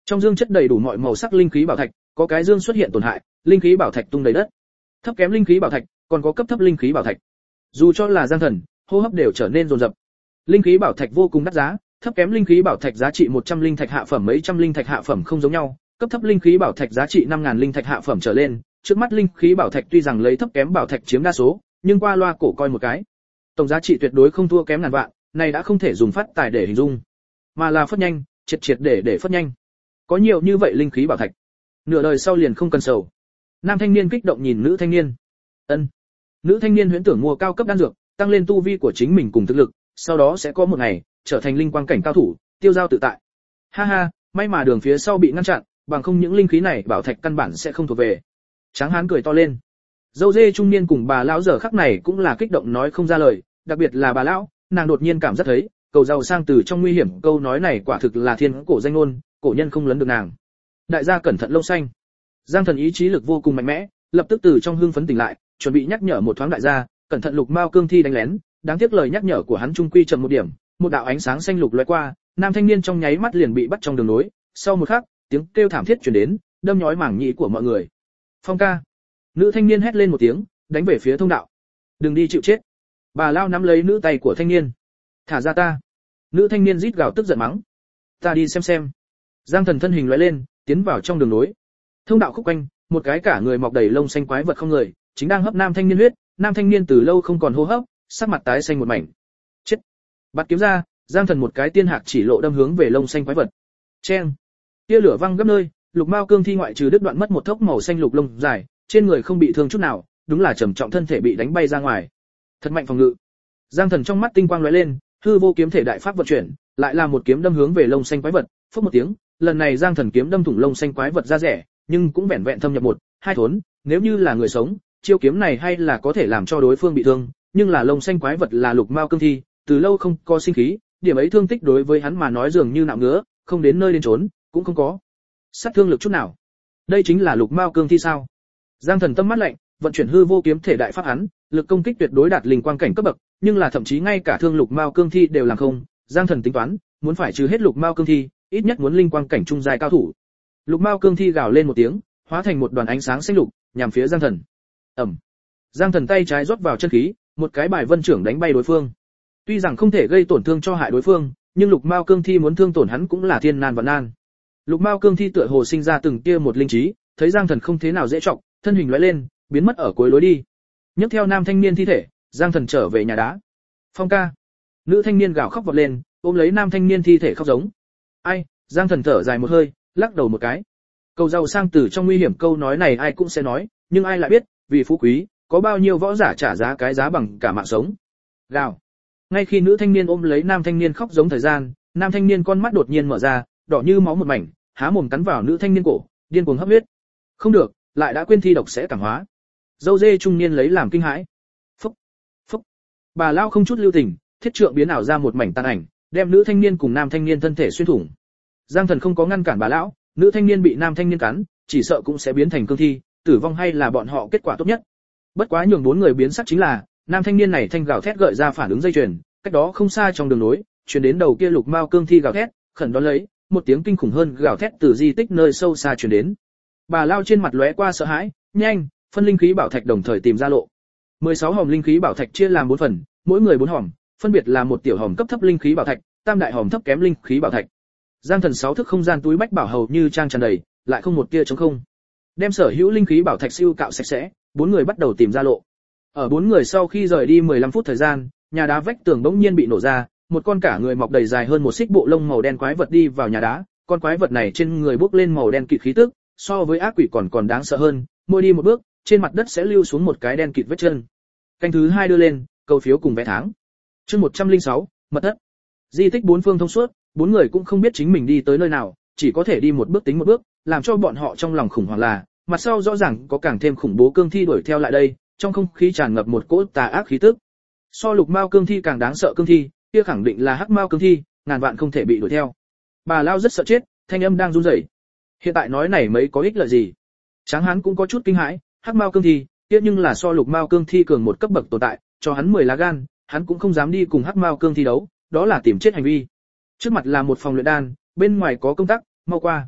Trong dương chất đầy đủ mọi màu sắc linh khí bảo thạch, có cái dương xuất hiện tổn hại, linh khí bảo thạch tung đầy đất. Thấp kém linh khí bảo thạch, còn có cấp thấp linh khí bảo thạch. Dù cho là Giang Thần, hô hấp đều trở nên dồn dập. Linh khí bảo thạch vô cùng đắt giá, thấp kém linh khí bảo thạch giá trị 100 linh thạch hạ phẩm mấy trăm linh thạch hạ phẩm không giống nhau, cấp thấp linh khí bảo thạch giá trị 5000 linh thạch hạ phẩm trở lên, trước mắt linh khí bảo thạch tuy rằng lấy thấp kém bảo thạch chiếm đa số, nhưng qua loa cổ coi một cái, tổng giá trị tuyệt đối không thua kém ngàn vạn, này đã không thể dùng phát tài để hình dung, mà là phất nhanh, triệt để phất nhanh. Có nhiều như vậy linh khí bảo thạch, nửa đời sau liền không cần sầu. Nam thanh niên kích động nhìn nữ thanh niên. Ân. Nữ thanh niên huyễn tưởng mua cao cấp đan dược, tăng lên tu vi của chính mình cùng thực lực, sau đó sẽ có một ngày trở thành linh quang cảnh cao thủ, tiêu giao tự tại. Ha ha, may mà đường phía sau bị ngăn chặn, bằng không những linh khí này bảo thạch căn bản sẽ không thuộc về. Tráng hán cười to lên. Dâu dê trung niên cùng bà lão giờ khắc này cũng là kích động nói không ra lời, đặc biệt là bà lão, nàng đột nhiên cảm giác thấy, cầu giàu sang từ trong nguy hiểm, câu nói này quả thực là thiên cổ danh ngôn, cổ nhân không lấn được nàng. Đại gia cẩn thận Lâu Xanh. Giang Thần ý chí lực vô cùng mạnh mẽ, lập tức từ trong hưng phấn tỉnh lại, chuẩn bị nhắc nhở một thoáng đại gia, cẩn thận lục mao cương thi đánh lén, đáng tiếc lời nhắc nhở của hắn trung quy chậm một điểm, một đạo ánh sáng xanh lục lóe qua, nam thanh niên trong nháy mắt liền bị bắt trong đường nối, sau một khắc, tiếng kêu thảm thiết truyền đến, đâm nhói mảng nhĩ của mọi người. Phong ca. Nữ thanh niên hét lên một tiếng, đánh về phía thông đạo. Đừng đi chịu chết. Bà lao nắm lấy nữ tay của thanh niên. Thả ra ta. Nữ thanh niên rít gào tức giận mắng. Ta đi xem. Giang Thần thân hình lóe lên, tiến vào trong đường nối. Thông đạo khúc quanh, một cái cả người mọc đầy lông xanh quái vật không người, chính đang hấp nam thanh niên huyết, nam thanh niên từ lâu không còn hô hấp, sắc mặt tái xanh một mảnh. Chết. Bắt kiếm ra, Giang Thần một cái tiên hạc chỉ lộ đâm hướng về lông xanh quái vật. Chen. Tia lửa văng gấp nơi, lục mao cương thi ngoại trừ đứt đoạn mất một thốc màu xanh lục lông dài, trên người không bị thương chút nào, đúng là trầm trọng thân thể bị đánh bay ra ngoài. Thật mạnh phòng ngự. Giang Thần trong mắt tinh quang lóe lên, hư vô kiếm thể đại pháp vận chuyển, lại là một kiếm đâm hướng về lông xanh quái vật, phốc một tiếng, lần này Giang Thần kiếm đâm thủng lông xanh quái vật ra rẻ, nhưng cũng vẹn vẹn thâm nhập một, hai thốn, nếu như là người sống, chiêu kiếm này hay là có thể làm cho đối phương bị thương, nhưng là lông xanh quái vật là lục mao cương thi, từ lâu không có sinh khí, điểm ấy thương tích đối với hắn mà nói dường như nạo ngứa, không đến nơi đến trốn, cũng không có sát thương lực chút nào. Đây chính là lục mao cương thi sao? Giang Thần tâm mắt lạnh, vận chuyển hư vô kiếm thể đại pháp hắn, lực công kích tuyệt đối đạt linh quang cảnh cấp bậc, nhưng là thậm chí ngay cả thương lục mao cương thi đều làm không. Giang Thần tính toán, muốn phải trừ hết lục mao cương thi, ít nhất muốn linh quang cảnh trung giai cao thủ. Lục mao cương thi gào lên một tiếng, hóa thành một đoàn ánh sáng xanh lục, nhằm phía Giang Thần. Ầm. Giang Thần tay trái rót vào chân khí, một cái bài vân trưởng đánh bay đối phương. Tuy rằng không thể gây tổn thương cho hại đối phương, nhưng lục mao cương thi muốn thương tổn hắn cũng là thiên nan vạn nan. Lục mao cương thi tựa hồ sinh ra từng tia một linh trí, thấy Giang Thần không thế nào dễ trọng, thân hình lóe lên, biến mất ở cuối lối đi. Nhấc theo nam thanh niên thi thể, Giang Thần trở về nhà đá. Phong ca. Nữ thanh niên gào khóc vọt lên, ôm lấy nam thanh niên thi thể khóc giống. Ai? Giang Thần thở dài một hơi, lắc đầu một cái. Cầu giàu sang từ trong nguy hiểm, câu nói này ai cũng sẽ nói, nhưng ai lại biết, vì phú quý, có bao nhiêu võ giả trả giá cái giá bằng cả mạng sống. Gào. Ngay khi nữ thanh niên ôm lấy nam thanh niên khóc giống thời gian, nam thanh niên con mắt đột nhiên mở ra, đỏ như máu một mảnh, há mồm cắn vào nữ thanh niên cổ, điên cuồng hấp huyết. Không được, lại đã quên thi độc sẽ cảm hóa. Dâu dê trung niên lấy làm kinh hãi. Phúc, phúc. Bà lao không chút lưu tình, thiết trượng biến ảo ra một mảnh tàn ảnh, đem nữ thanh niên cùng nam thanh niên thân thể xuyên thủng. Giang Thần không có ngăn cản bà lão, nữ thanh niên bị nam thanh niên cắn, chỉ sợ cũng sẽ biến thành cương thi, tử vong hay là bọn họ kết quả tốt nhất. Bất quá nhường bốn người biến sắc chính là, nam thanh niên này thanh gào thét gợi ra phản ứng dây chuyền, cách đó không xa trong đường nối, truyền đến đầu kia lục mao cương thi gào thét, khẩn đón lấy, một tiếng kinh khủng hơn gào thét từ di tích nơi sâu xa truyền đến. Bà lao trên mặt lóe qua sợ hãi, nhanh, phân linh khí bảo thạch đồng thời tìm ra lộ. 16 hòm linh khí bảo thạch chia làm 4 phần, mỗi người 4 hòm, phân biệt là một tiểu hòm cấp thấp linh khí bảo thạch, tam đại hòm thấp kém linh khí bảo thạch. Giang Thần 6 thức không gian túi bách bảo hầu như trang tràn đầy, lại không một tia trống không. Đem sở hữu linh khí bảo thạch siêu cạo sạch sẽ, 4 người bắt đầu tìm ra lộ. Ở 4 người sau khi rời đi 15 phút thời gian, nhà đá vách tường bỗng nhiên bị nổ ra, một con cả người mọc đầy dài hơn một xích bộ lông màu đen quái vật đi vào nhà đá, con quái vật này trên người bốc lên màu đen kịt khí tức, so với ác quỷ còn đáng sợ hơn, mỗi đi một bước, trên mặt đất sẽ lưu xuống một cái đen kịt vết chân. Canh thứ 2 đưa lên, cầu phiếu cùng vé tháng. Chương 106, mật thất. Di tích bốn phương thông suốt, 4 người cũng không biết chính mình đi tới nơi nào, chỉ có thể đi một bước tính một bước, làm cho bọn họ trong lòng khủng hoảng là, mặt sau rõ ràng có càng thêm khủng bố cương thi đuổi theo lại đây, trong không khí tràn ngập một cỗ tà ác khí tức. So lục mao cương thi càng đáng sợ cương thi, kia khẳng định là hắc mao cương thi, ngàn vạn không thể bị đuổi theo. Bà lao rất sợ chết, thanh âm đang run rẩy. Hiện tại nói này mấy có ích lợi gì? Tráng hán cũng có chút kinh hãi, hắc mao cương thi, tiếc nhưng là so lục mao cương thi cường một cấp bậc tồn tại, cho hắn 10 lá gan, hắn cũng không dám đi cùng hắc mao cương thi đấu, đó là tìm chết hành vi. Trước mặt là một phòng luyện đan, bên ngoài có công tắc, mau qua.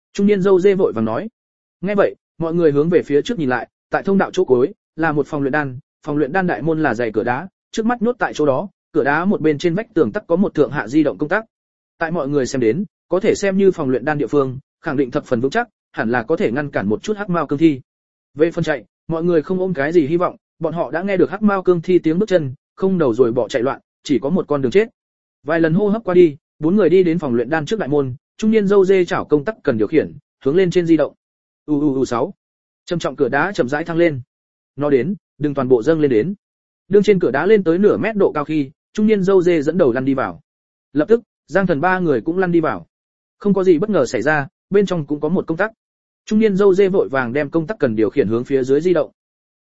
Trung niên dâu dê vội vàng nói. Nghe vậy, mọi người hướng về phía trước nhìn lại, tại thông đạo chỗ cuối là một phòng luyện đan đại môn là dày cửa đá, trước mắt nhốt tại chỗ đó, cửa đá một bên trên vách tường tắc có một thượng hạ di động công tắc. Tại mọi người xem đến, có thể xem như phòng luyện đan địa phương, khẳng định thập phần vững chắc, hẳn là có thể ngăn cản một chút hắc mao cương thi. Về phần chạy, mọi người không ôm cái gì hy vọng, bọn họ đã nghe được hắc mao cương thi tiếng bước chân, không đầu rồi bỏ chạy loạn, chỉ có một con đường chết. Vài lần hô hấp qua đi, bốn người đi đến phòng luyện đan trước đại môn, trung niên dâu dê chảo công tắc cần điều khiển, hướng lên trên di động. 6. Trầm trọng cửa đá chậm rãi thăng lên. Nó đến, đừng toàn bộ dâng lên đến. Đương trên cửa đá lên tới nửa mét độ cao khi, trung niên dâu dê dẫn đầu lăn đi vào. Lập tức, Giang Thần ba người cũng lăn đi vào. Không có gì bất ngờ xảy ra, bên trong cũng có một công tắc. Trung niên dâu dê vội vàng đem công tắc cần điều khiển hướng phía dưới di động.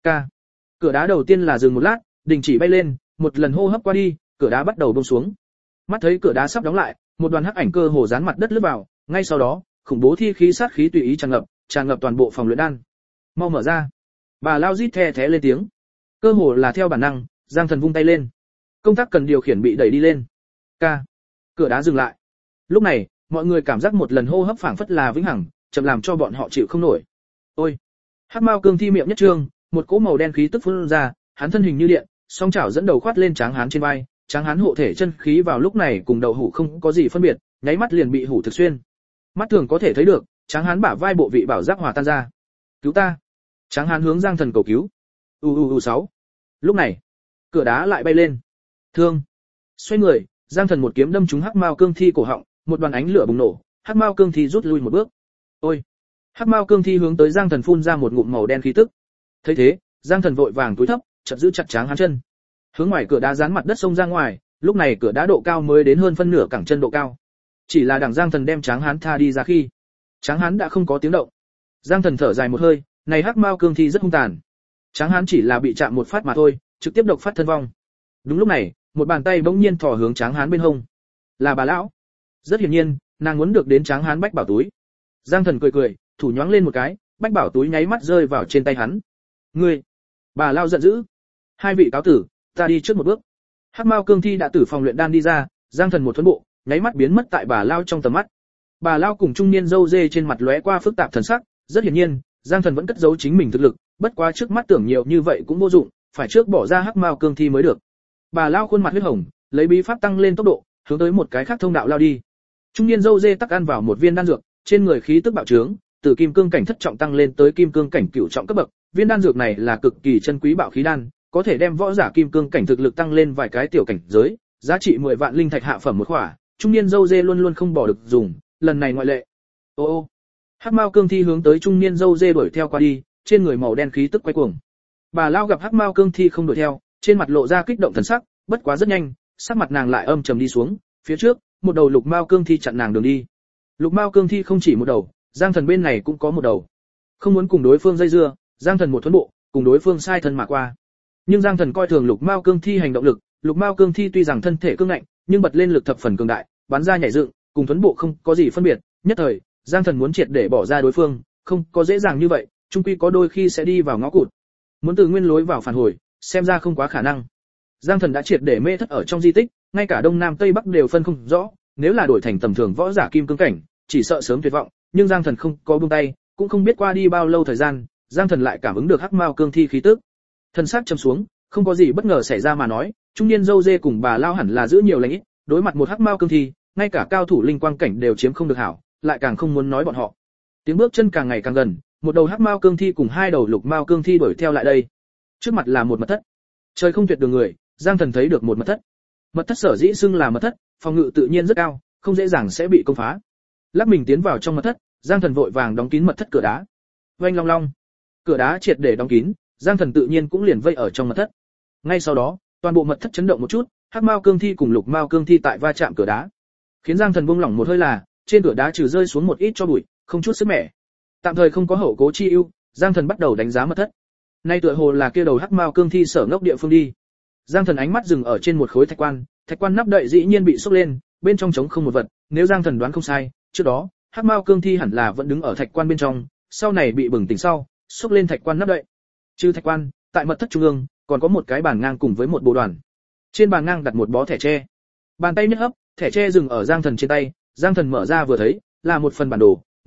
Cửa đá đầu tiên là dừng một lát, đình chỉ bay lên, một lần hô hấp qua đi, cửa đá bắt đầu buông xuống. Mắt thấy cửa đá sắp đóng lại, một đoàn hắc ảnh cơ hồ dán mặt đất lướt vào, ngay sau đó, khủng bố thi khí sát khí tùy ý tràn ngập toàn bộ phòng luyện đan. Mau mở ra. Bà lao rít the thé lên tiếng. Cơ hồ là theo bản năng, Giang Thần vung tay lên. Công tắc cần điều khiển bị đẩy đi lên. Cửa đá dừng lại. Lúc này, mọi người cảm giác một lần hô hấp phảng phất là vĩnh hằng, chậm làm cho bọn họ chịu không nổi. Ôi! Hắc Mao cương thi miệng nhất trương, một cỗ màu đen khí tức phun ra, hắn thân hình như điện, song chảo dẫn đầu khoát lên Tráng Hán trên vai, Tráng Hán hộ thể chân khí vào lúc này cùng đậu hũ không có gì phân biệt, nháy mắt liền bị hủ thực xuyên. Mắt thường có thể thấy được, Tráng Hán bả vai bộ vị bảo giác hòa tan ra. Cứu ta! Tráng Hán hướng Giang Thần cầu cứu. 6. Lúc này, cửa đá lại bay lên. Thương! Xoay người, Giang Thần một kiếm đâm trúng Hắc Mao cương thi cổ họng, một đoàn ánh lửa bùng nổ, Hắc Mao cương thi rút lui một bước. Ôi! Hắc Mao cương thi hướng tới Giang Thần phun ra một ngụm màu đen khí tức. Thấy thế, Giang Thần vội vàng cúi thấp, chợt giữ chặt Tráng Hán chân. Hướng ngoài cửa đá dán mặt đất xông ra ngoài, lúc này cửa đá độ cao mới đến hơn phân nửa cẳng chân độ cao. Chỉ là đằng Giang Thần đem Tráng Hán tha đi ra khi, Tráng Hán đã không có tiếng động. Giang Thần thở dài một hơi, này Hắc Mao cương thi rất hung tàn. Tráng Hán chỉ là bị chạm một phát mà thôi, trực tiếp độc phát thân vong. Đúng lúc này, một bàn tay bỗng nhiên thò hướng Tráng Hán bên hông. Là bà lão. Rất hiển nhiên, nàng muốn được đến Tráng Hán bách bảo túi. Giang Thần cười cười, thủ nhoáng lên một cái, bách bảo túi nháy mắt rơi vào trên tay hắn. Ngươi! Bà lão giận dữ. Hai vị cáo tử, ta đi trước một bước. Hắc Mao cương thi đã từ phòng luyện đan đi ra, Giang Thần một thuấn bộ, nháy mắt biến mất tại bà lão trong tầm mắt. Bà lão cùng trung niên dâu dê trên mặt lóe qua phức tạp thần sắc, rất hiển nhiên, Giang Thần vẫn cất giấu chính mình thực lực, bất quá trước mắt tưởng nhiều như vậy cũng vô dụng, phải trước bỏ ra Hắc Mao cương thi mới được. Bà lão khuôn mặt huyết hồng, lấy bí pháp tăng lên tốc độ, hướng tới một cái khác thông đạo lao đi. Trung niên dâu dê tắc ăn vào một viên đan dược, trên người khí tức bạo trướng, từ kim cương cảnh thất trọng tăng lên tới kim cương cảnh cửu trọng cấp bậc. Viên đan dược này là cực kỳ chân quý bảo khí đan, có thể đem võ giả kim cương cảnh thực lực tăng lên vài cái tiểu cảnh giới, giá trị 10 vạn linh thạch hạ phẩm một khỏa. Trung niên dâu dê luôn luôn không bỏ được dùng, lần này ngoại lệ. Hắc Mao cương thi hướng tới trung niên dâu dê đuổi theo qua đi, trên người màu đen khí tức quay cuồng. Bà lão gặp Hắc Mao cương thi không đuổi theo, trên mặt lộ ra kích động thần sắc, bất quá rất nhanh, sắc mặt nàng lại âm trầm đi xuống, phía trước, một đầu lục mao cương thi chặn nàng đường đi. Lục mao cương thi không chỉ một đầu, Giang Thần bên này cũng có một đầu. Không muốn cùng đối phương dây dưa, Giang Thần một thuấn bộ, cùng đối phương sai thân mà qua. Nhưng Giang Thần coi thường lục mao cương thi hành động lực, lục mao cương thi tuy rằng thân thể cương ngạnh, nhưng bật lên lực thập phần cường đại, bắn ra nhảy dựng, cùng thuấn bộ không có gì phân biệt, nhất thời, Giang Thần muốn triệt để bỏ ra đối phương, không có dễ dàng như vậy, chung quy có đôi khi sẽ đi vào ngõ cụt. Muốn từ nguyên lối vào phản hồi, xem ra không quá khả năng. Giang Thần đã triệt để mê thất ở trong di tích, ngay cả đông nam tây bắc đều phân không rõ, nếu là đổi thành tầm thường võ giả kim cương cảnh, chỉ sợ sớm tuyệt vọng, nhưng Giang Thần không có buông tay, cũng không biết qua đi bao lâu thời gian, Giang Thần lại cảm ứng được Hắc Mao cương thi khí tức. Thần sắc trầm xuống, không có gì bất ngờ xảy ra mà nói, trung niên dâu dê cùng bà lao hẳn là giữ nhiều lành ít, đối mặt một Hắc Mao cương thi, ngay cả cao thủ linh quang cảnh đều chiếm không được hảo, lại càng không muốn nói bọn họ. Tiếng bước chân càng ngày càng gần, một đầu Hắc Mao cương thi cùng hai đầu lục mao cương thi đuổi theo lại đây. Trước mặt là một mật thất. Trời không tuyệt đường người, Giang Thần thấy được một mật thất. Mật thất sở dĩ xưng là mật thất, phòng ngự tự nhiên rất cao, không dễ dàng sẽ bị công phá. Lắc mình tiến vào trong mật thất, Giang Thần vội vàng đóng kín mật thất cửa đá. Oanh long long, cửa đá triệt để đóng kín, Giang Thần tự nhiên cũng liền vây ở trong mật thất. Ngay sau đó, toàn bộ mật thất chấn động một chút, Hắc Mao cương thi cùng lục mao cương thi tại va chạm cửa đá, khiến Giang Thần buông lỏng một hơi là, trên cửa đá trừ rơi xuống một ít cho bụi, không chút sức mẻ. Tạm thời không có hậu cố chi ưu, Giang Thần bắt đầu đánh giá mật thất. Nay tựa hồ là kia đầu Hắc Mao cương thi sở ngốc địa phương đi. Giang Thần ánh mắt dừng ở trên một khối thạch quan nắp đậy dĩ nhiên bị xốc lên, bên trong trống không một vật, nếu Giang Thần đoán không sai, trước đó, Hắc Mao cương thi hẳn là vẫn đứng ở thạch quan bên trong, sau này bị bừng tỉnh sau, xốc lên thạch quan nắp đậy. Trừ thạch quan, tại mật thất trung ương, còn có một cái bàn ngang cùng với một bộ đoàn. Trên bàn ngang đặt một bó thẻ tre. Bàn tay nhất hấp, thẻ tre dừng ở Giang Thần trên tay, Giang Thần mở ra vừa thấy, là một phần bản đồ,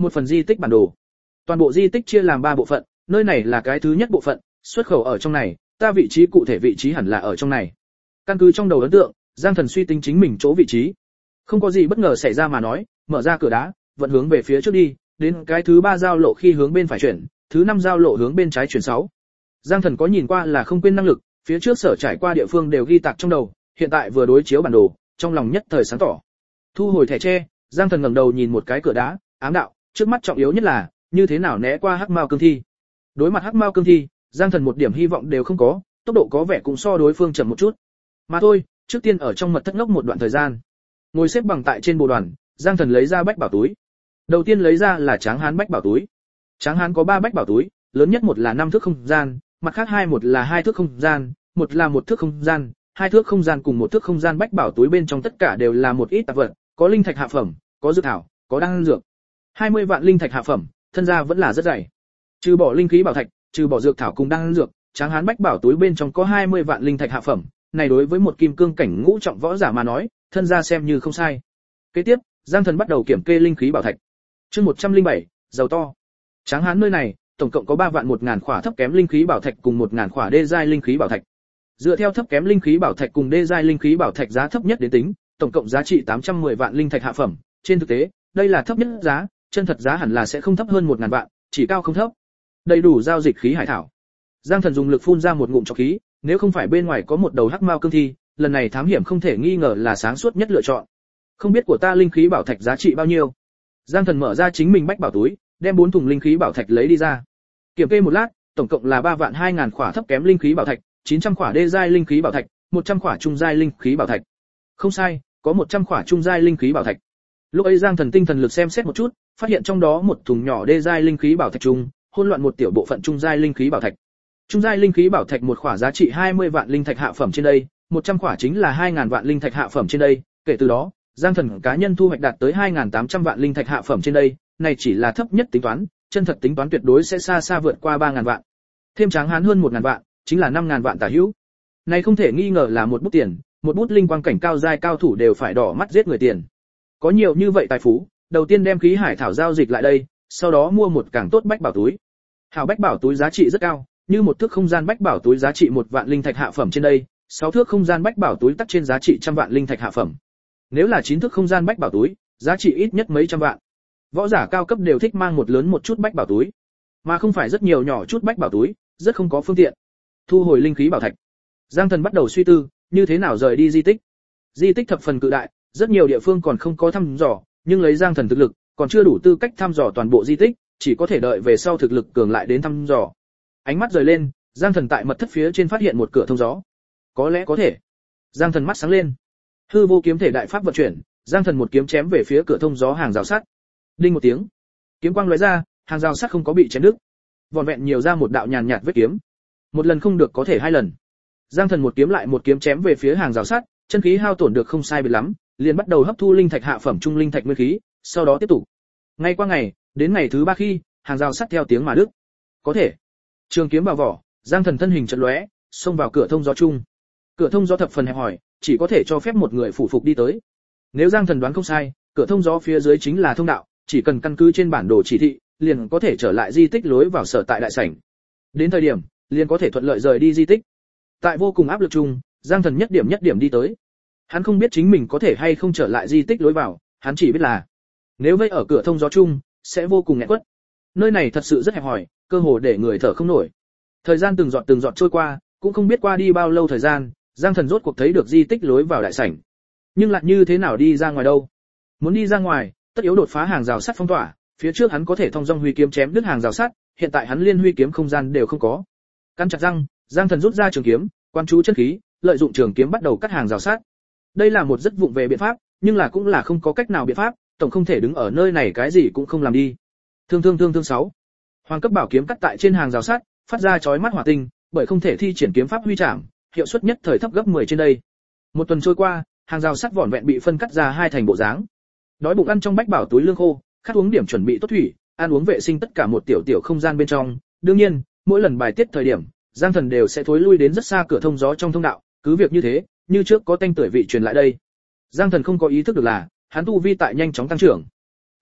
một phần di tích bản đồ. Toàn bộ di tích chia làm 3 bộ phận, nơi này là cái thứ nhất bộ phận, xuất khẩu ở trong này, ta vị trí cụ thể vị trí hẳn là ở trong này. Căn cứ trong đầu ấn tượng, Giang Thần suy tính chính mình chỗ vị trí. Không có gì bất ngờ xảy ra mà nói, mở ra cửa đá, vận hướng về phía trước đi, đến cái thứ 3 giao lộ khi hướng bên phải chuyển, thứ 5 giao lộ hướng bên trái chuyển 6. Giang Thần có nhìn qua là không quên năng lực, phía trước sở trải qua địa phương đều ghi tạc trong đầu, hiện tại vừa đối chiếu bản đồ, trong lòng nhất thời sáng tỏ. Thu hồi thẻ tre, Giang Thần ngẩng đầu nhìn một cái cửa đá, ám đạo, trước mắt trọng yếu nhất là như thế nào né qua hắc mao cương thi. Đối mặt hắc mao cương thi, Giang Thần một điểm hy vọng đều không có, tốc độ có vẻ cũng so đối phương chậm một chút. Mà thôi, trước tiên ở trong mật thất ngốc một đoạn thời gian. Ngồi xếp bằng tại trên bồ đoàn, Giang Thần lấy ra bách bảo túi. Đầu tiên lấy ra là Tráng Hán bách bảo túi. Tráng Hán có 3 bách bảo túi, lớn nhất một là 5 thước không gian, mặt khác một là 2 thước không gian, một là 1 thước không gian, 2 thước không gian cùng 1 thước không gian bách bảo túi bên trong tất cả đều là một ít tạp vật, có linh thạch hạ phẩm, có dược thảo, có đan dược. 20 vạn linh thạch hạ phẩm, thân gia vẫn là rất dày. Trừ bỏ linh khí bảo thạch, trừ bỏ dược thảo cùng đan dược, Tráng Hán bách bảo túi bên trong có 20 vạn linh thạch hạ phẩm, này đối với một kim cương cảnh ngũ trọng võ giả mà nói, thân gia xem như không sai. Kế tiếp, Giang Thần bắt đầu kiểm kê linh khí bảo thạch. Chương 107, giàu to. Tráng Hán nơi này, tổng cộng có 3 vạn 1000 khỏa thấp kém linh khí bảo thạch cùng 1000 khỏa đê giai linh khí bảo thạch. Dựa theo thấp kém linh khí bảo thạch cùng đê giai linh khí bảo thạch giá thấp nhất đến tính, tổng cộng giá trị 810 vạn linh thạch hạ phẩm, trên thực tế, đây là thấp nhất giá, chân thật giá hẳn là sẽ không thấp hơn 1000 vạn, chỉ cao không thấp. Đầy đủ giao dịch khí hải thảo. Giang Thần dùng lực phun ra một ngụm trọc khí, nếu không phải bên ngoài có một đầu hắc mao cương thi, lần này thám hiểm không thể nghi ngờ là sáng suốt nhất lựa chọn. Không biết của ta linh khí bảo thạch giá trị bao nhiêu? Giang Thần mở ra chính mình bách bảo túi, đem 4 thùng linh khí bảo thạch lấy đi ra. Kiểm kê một lát, tổng cộng là 3 vạn 2000 khỏa thấp kém linh khí bảo thạch, 900 khỏa đê giai linh khí bảo thạch, 100 khỏa trung giai linh khí bảo thạch. Không sai, có 100 khỏa trung giai linh khí bảo thạch. Lúc ấy Giang Thần tinh thần lực xem xét một chút, phát hiện trong đó một thùng nhỏ đê giai linh khí bảo thạch trung, hỗn loạn một tiểu bộ phận trung giai linh khí bảo thạch. Trung giai linh khí bảo thạch một khỏa giá trị 20 vạn linh thạch hạ phẩm trên đây, 100 khỏa chính là 2000 vạn linh thạch hạ phẩm trên đây, kể từ đó, Giang Thần cá nhân thu hoạch đạt tới 2800 vạn linh thạch hạ phẩm trên đây, này chỉ là thấp nhất tính toán, chân thật tính toán tuyệt đối sẽ xa xa vượt qua 3000 vạn. Thêm Tráng Hán hơn 1000 vạn, chính là 5000 vạn tả hữu. Này không thể nghi ngờ là một bút tiền, một bút linh quang cảnh cao giai cao thủ đều phải đỏ mắt giết người tiền. Có nhiều như vậy tài phú, đầu tiên đem khí hải thảo giao dịch lại đây, sau đó mua một càng tốt bách bảo túi. Hảo bách bảo túi giá trị rất cao, như 1 thước không gian bách bảo túi giá trị 1 vạn linh thạch hạ phẩm trên đây, 6 thước không gian bách bảo túi tắc trên giá trị 100 vạn linh thạch hạ phẩm. Nếu là 9 thước không gian bách bảo túi, giá trị ít nhất mấy trăm vạn. Võ giả cao cấp đều thích mang một lớn một chút bách bảo túi, mà không phải rất nhiều nhỏ chút bách bảo túi, rất không có phương tiện. Thu hồi linh khí bảo thạch, Giang Thần bắt đầu suy tư, như thế nào rời đi di tích. Di tích thập phần cự đại, rất nhiều địa phương còn không có thăm dò, nhưng lấy Giang Thần thực lực, còn chưa đủ tư cách thăm dò toàn bộ di tích, chỉ có thể đợi về sau thực lực cường lại đến thăm dò. Ánh mắt rời lên, Giang Thần tại mật thất phía trên phát hiện một cửa thông gió. Có lẽ có thể. Giang Thần mắt sáng lên. Hư vô kiếm thể đại pháp vận chuyển, Giang Thần một kiếm chém về phía cửa thông gió hàng rào sắt. Đinh một tiếng, kiếm quang lóe ra, hàng rào sắt không có bị chém đứt. Vỏn vẹn nhiều ra một đạo nhàn nhạt vết kiếm. Một lần không được có thể 2 lần. Giang Thần một kiếm lại một kiếm chém về phía hàng rào sắt, chân khí hao tổn được không sai biệt lắm, liền bắt đầu hấp thu linh thạch hạ phẩm trung linh thạch nguyên khí, sau đó tiếp tục. Ngày qua ngày, đến ngày thứ 3 khi, hàng rào sắt theo tiếng mà đứt. Có thể. Trường kiếm vào vỏ, Giang Thần thân hình chợt lóe, xông vào cửa thông gió chung. Cửa thông gió thập phần hẹp hòi, chỉ có thể cho phép một người phủ phục đi tới. Nếu Giang Thần đoán không sai, cửa thông gió phía dưới chính là thông đạo, chỉ cần căn cứ trên bản đồ chỉ thị, liền có thể trở lại di tích lối vào sở tại đại sảnh. Đến thời điểm, liền có thể thuận lợi rời đi di tích. Tại vô cùng áp lực chung, Giang Thần nhất điểm đi tới. Hắn không biết chính mình có thể hay không trở lại di tích lối vào, hắn chỉ biết là nếu vây ở cửa thông gió chung, sẽ vô cùng nghẹn quất. Nơi này thật sự rất hẹp hòi, cơ hồ để người thở không nổi. Thời gian từng giọt trôi qua, cũng không biết qua đi bao lâu thời gian, Giang Thần rốt cuộc thấy được di tích lối vào đại sảnh. Nhưng lại như thế nào đi ra ngoài đâu? Muốn đi ra ngoài, tất yếu đột phá hàng rào sắt phong tỏa, phía trước hắn có thể thông dong huy kiếm chém đứt hàng rào sắt, hiện tại hắn liên huy kiếm không gian đều không có. Cắn chặt răng, Giang Thần rút ra trường kiếm, quan chú chân khí, lợi dụng trường kiếm bắt đầu cắt hàng rào sắt. Đây là một rất vụng về biện pháp, nhưng là cũng là không có cách nào biện pháp, tổng không thể đứng ở nơi này cái gì cũng không làm đi. Thương 6. Hoàng cấp bảo kiếm cắt tại trên hàng rào sắt, phát ra chói mắt hỏa tinh, bởi không thể thi triển kiếm pháp huy chạm, hiệu suất nhất thời thấp gấp 10 trên đây. Một tuần trôi qua, hàng rào sắt vỏn vẹn bị phân cắt ra 2 thành bộ dáng. Đói bụng ăn trong bách bảo túi lương khô, khát uống điểm chuẩn bị tốt thủy, ăn uống vệ sinh tất cả một tiểu không gian bên trong. Đương nhiên, mỗi lần bài tiết thời điểm, Giang Thần đều sẽ thối lui đến rất xa cửa thông gió trong thông đạo, cứ việc như thế, như trước có tanh tưởi vị truyền lại đây. Giang Thần không có ý thức được là, hắn tu vi tại nhanh chóng tăng trưởng.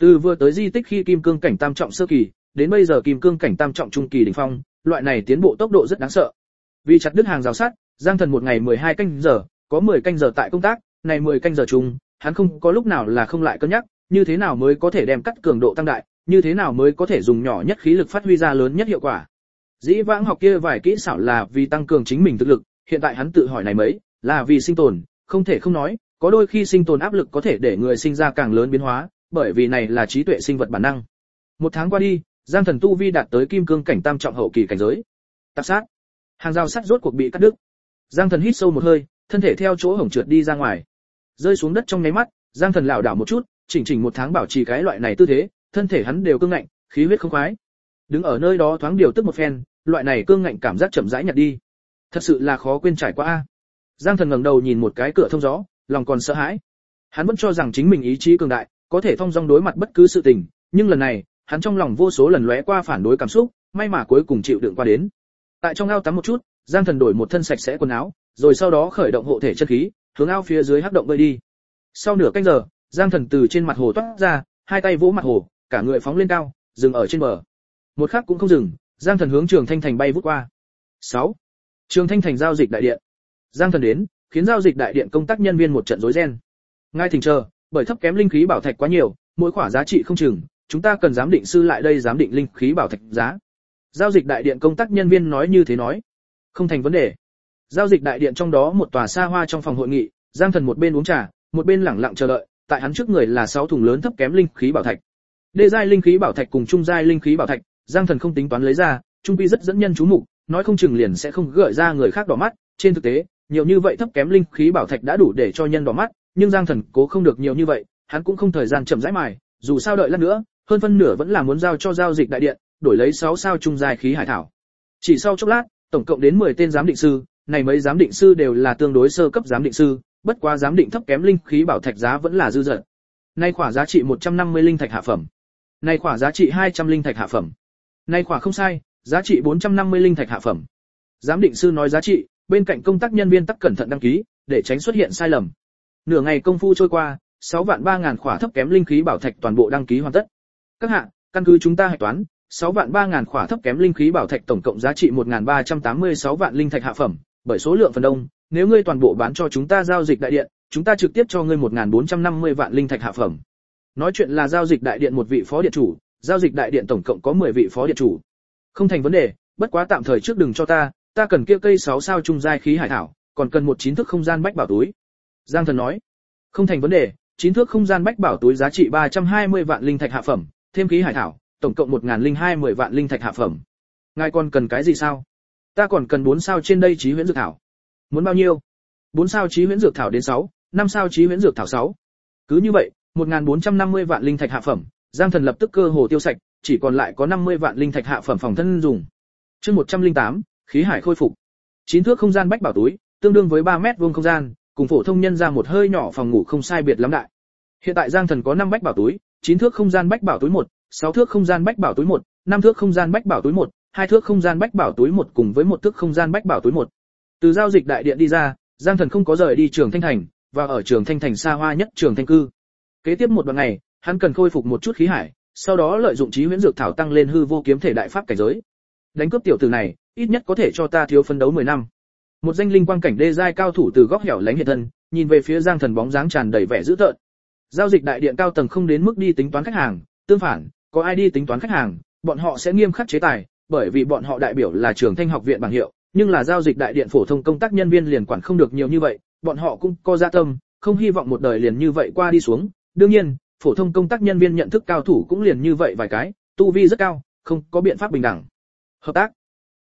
Từ vừa tới di tích khi kim cương cảnh tam trọng sơ kỳ, đến bây giờ kim cương cảnh tam trọng trung kỳ đỉnh phong, loại này tiến bộ tốc độ rất đáng sợ. Vì chặt đứt hàng rào sắt, Giang Thần một ngày 12 canh giờ, có 10 canh giờ tại công tác, này 10 canh giờ chung, hắn không có lúc nào là không lại cân nhắc, như thế nào mới có thể đem cắt cường độ tăng đại, như thế nào mới có thể dùng nhỏ nhất khí lực phát huy ra lớn nhất hiệu quả. Dĩ vãng học kia vài kỹ xảo là vì tăng cường chính mình thực lực, hiện tại hắn tự hỏi này mấy, là vì sinh tồn, không thể không nói, có đôi khi sinh tồn áp lực có thể để người sinh ra càng lớn biến hóa, bởi vì này là trí tuệ sinh vật bản năng. Một tháng qua đi, Giang Thần tu vi đạt tới kim cương cảnh tam trọng hậu kỳ cảnh giới. Tạp sát, hàng rào sắt rốt cuộc bị cắt đứt. Giang Thần hít sâu một hơi, thân thể theo chỗ hổng trượt đi ra ngoài, rơi xuống đất trong nháy mắt, Giang Thần lảo đảo một chút, chỉnh một tháng bảo trì cái loại này tư thế, thân thể hắn đều cương ngạnh, khí huyết không khoái. Đứng ở nơi đó thoáng điều tức một phen, loại này cương ngạnh cảm giác chậm rãi nhạt đi. Thật sự là khó quên trải qua a. Giang Thần ngẩng đầu nhìn một cái cửa thông gió, lòng còn sợ hãi. Hắn vẫn cho rằng chính mình ý chí cường đại, có thể thông dong đối mặt bất cứ sự tình, nhưng lần này, hắn trong lòng vô số lần lóe qua phản đối cảm xúc, may mà cuối cùng chịu đựng qua đến. Tại trong ao tắm một chút, Giang Thần đổi một thân sạch sẽ quần áo, rồi sau đó khởi động hộ thể chân khí, hướng ao phía dưới hắc động bơi đi. Sau nửa canh giờ, Giang Thần từ trên mặt hồ toát ra, hai tay vỗ mặt hồ, cả người phóng lên cao, dừng ở trên bờ. Một khắc cũng không dừng, Giang Thần hướng Trường Thanh Thành bay vút qua. 6. Trường Thanh Thành giao dịch đại điện. Giang Thần đến, khiến giao dịch đại điện công tác nhân viên một trận rối ren. Ngay thỉnh chờ, bởi thấp kém linh khí bảo thạch quá nhiều, mỗi khoả giá trị không chừng, chúng ta cần giám định sư lại đây giám định linh khí bảo thạch giá. Giao dịch đại điện công tác nhân viên nói như thế nói. Không thành vấn đề. Giao dịch đại điện trong đó một tòa xa hoa trong phòng hội nghị, Giang Thần một bên uống trà, một bên lẳng lặng chờ đợi, tại hắn trước người là 6 thùng lớn thấp kém linh khí bảo thạch. Đê giai linh khí bảo thạch cùng trung giai linh khí bảo thạch, Giang Thần không tính toán lấy ra, trung quy rất dẫn nhân chú mục, nói không chừng liền sẽ không gợi ra người khác đỏ mắt, trên thực tế, nhiều như vậy thấp kém linh khí bảo thạch đã đủ để cho nhân đỏ mắt, nhưng Giang Thần cố không được nhiều như vậy, hắn cũng không thời gian chậm rãi mài, dù sao đợi lát nữa, hơn phân nửa vẫn là muốn giao cho giao dịch đại điện, đổi lấy 6 sao trung giai khí hải thảo. Chỉ sau chốc lát, tổng cộng đến 10 tên giám định sư, này mấy giám định sư đều là tương đối sơ cấp giám định sư, bất quá giám định thấp kém linh khí bảo thạch giá vẫn là dư dật. Nay khỏa giá trị 150 linh thạch hạ phẩm. Nay khỏa giá trị 200 linh thạch hạ phẩm. Nay khỏa không sai, giá trị 450 linh thạch hạ phẩm. Giám định sư nói giá trị, bên cạnh công tác nhân viên tắc cẩn thận đăng ký, để tránh xuất hiện sai lầm. Nửa ngày công phu trôi qua, 6 vạn 3000 khỏa thấp kém linh khí bảo thạch toàn bộ đăng ký hoàn tất. Các hạ, căn cứ chúng ta hạch toán, 6 vạn 3000 khỏa thấp kém linh khí bảo thạch tổng cộng giá trị 1386 vạn linh thạch hạ phẩm, bởi số lượng phần đông, nếu ngươi toàn bộ bán cho chúng ta giao dịch đại điện, chúng ta trực tiếp cho ngươi 1450 vạn linh thạch hạ phẩm. Nói chuyện là giao dịch đại điện một vị phó điện chủ, giao dịch đại điện tổng cộng có 10 vị phó điện chủ. Không thành vấn đề, bất quá tạm thời trước đừng cho ta cần kia cây 6 sao trung giai khí hải thảo, còn cần một 9 thước không gian bách bảo túi. Giang Thần nói, không thành vấn đề, 9 thước không gian bách bảo túi giá trị 320 vạn linh thạch hạ phẩm, thêm khí hải thảo, tổng cộng 1020 vạn linh thạch hạ phẩm. Ngài còn cần cái gì sao? Ta còn cần 4 sao trên đây chí huyễn dược thảo. Muốn bao nhiêu? 4 sao chí huyễn dược thảo đến 6, 5 sao chí huyễn dược thảo 6. Cứ như vậy, 1450 vạn linh thạch hạ phẩm, Giang Thần lập tức cơ hồ tiêu sạch, chỉ còn lại có 50 vạn linh thạch hạ phẩm phòng thân dùng. Chương 108, khí hải khôi phục. 9 thước không gian bách bảo túi, tương đương với 3 mét vuông không gian, cùng phổ thông nhân ra một hơi nhỏ phòng ngủ không sai biệt lắm đại. Hiện tại Giang Thần có 5 bách bảo túi, 9 thước không gian bách bảo túi 1, 6 thước không gian bách bảo túi 1, 5 thước không gian bách bảo túi 1, 2 thước không gian bách bảo túi 1 cùng với 1 thước không gian bách bảo túi 1. Từ giao dịch đại điện đi ra, Giang Thần không có rời đi Trường Thanh Thành, và ở Trường Thanh Thành xa hoa nhất Trường Thanh cư. Kế tiếp một đoạn ngày, hắn cần khôi phục một chút khí hải, sau đó lợi dụng chí huyễn dược thảo tăng lên hư vô kiếm thể đại pháp cảnh giới. Đánh cướp tiểu tử này, ít nhất có thể cho ta thiếu phấn đấu 10 năm. Một danh linh quang cảnh đê giai cao thủ từ góc hẻo lánh hiện thân, nhìn về phía Giang Thần bóng dáng tràn đầy vẻ dữ tợn. Giao dịch đại điện cao tầng không đến mức đi tính toán khách hàng, tương phản, có ai đi tính toán khách hàng, bọn họ sẽ nghiêm khắc chế tài, bởi vì bọn họ đại biểu là Trường Thanh học viện bảng hiệu, nhưng là giao dịch đại điện phổ thông công tác nhân viên liền quản không được nhiều như vậy, bọn họ cũng có dạ tâm, không hy vọng một đời liền như vậy qua đi xuống. Đương nhiên, phổ thông công tác nhân viên nhận thức cao thủ cũng liền như vậy vài cái, tu vi rất cao, không có biện pháp bình đẳng. Hợp tác.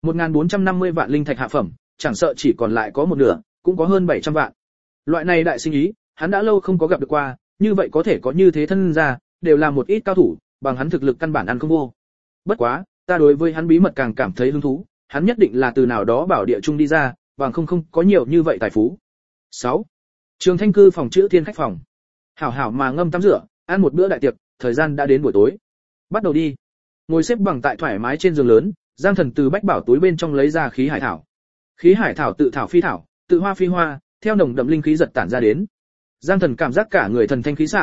1450 vạn linh thạch hạ phẩm, chẳng sợ chỉ còn lại có một nửa, cũng có hơn 700 vạn. Loại này đại sinh ý, hắn đã lâu không có gặp được qua, như vậy có thể có như thế thân ra, đều là một ít cao thủ, bằng hắn thực lực căn bản ăn không vô. Bất quá, ta đối với hắn bí mật càng cảm thấy hứng thú, hắn nhất định là từ nào đó bảo địa trung đi ra, bằng không có nhiều như vậy tài phú. 6. Trường Thanh cư phòng chữ thiên khách phòng. Hảo hảo mà ngâm tắm rửa, ăn một bữa đại tiệc, thời gian đã đến buổi tối. Bắt đầu đi. Ngồi xếp bằng tại thoải mái trên giường lớn, Giang Thần từ bách bảo túi bên trong lấy ra khí hải thảo. Khí hải thảo tự thảo phi thảo, tự hoa phi hoa, theo nồng đậm linh khí giật tản ra đến. Giang Thần cảm giác cả người thần thanh khí sảng,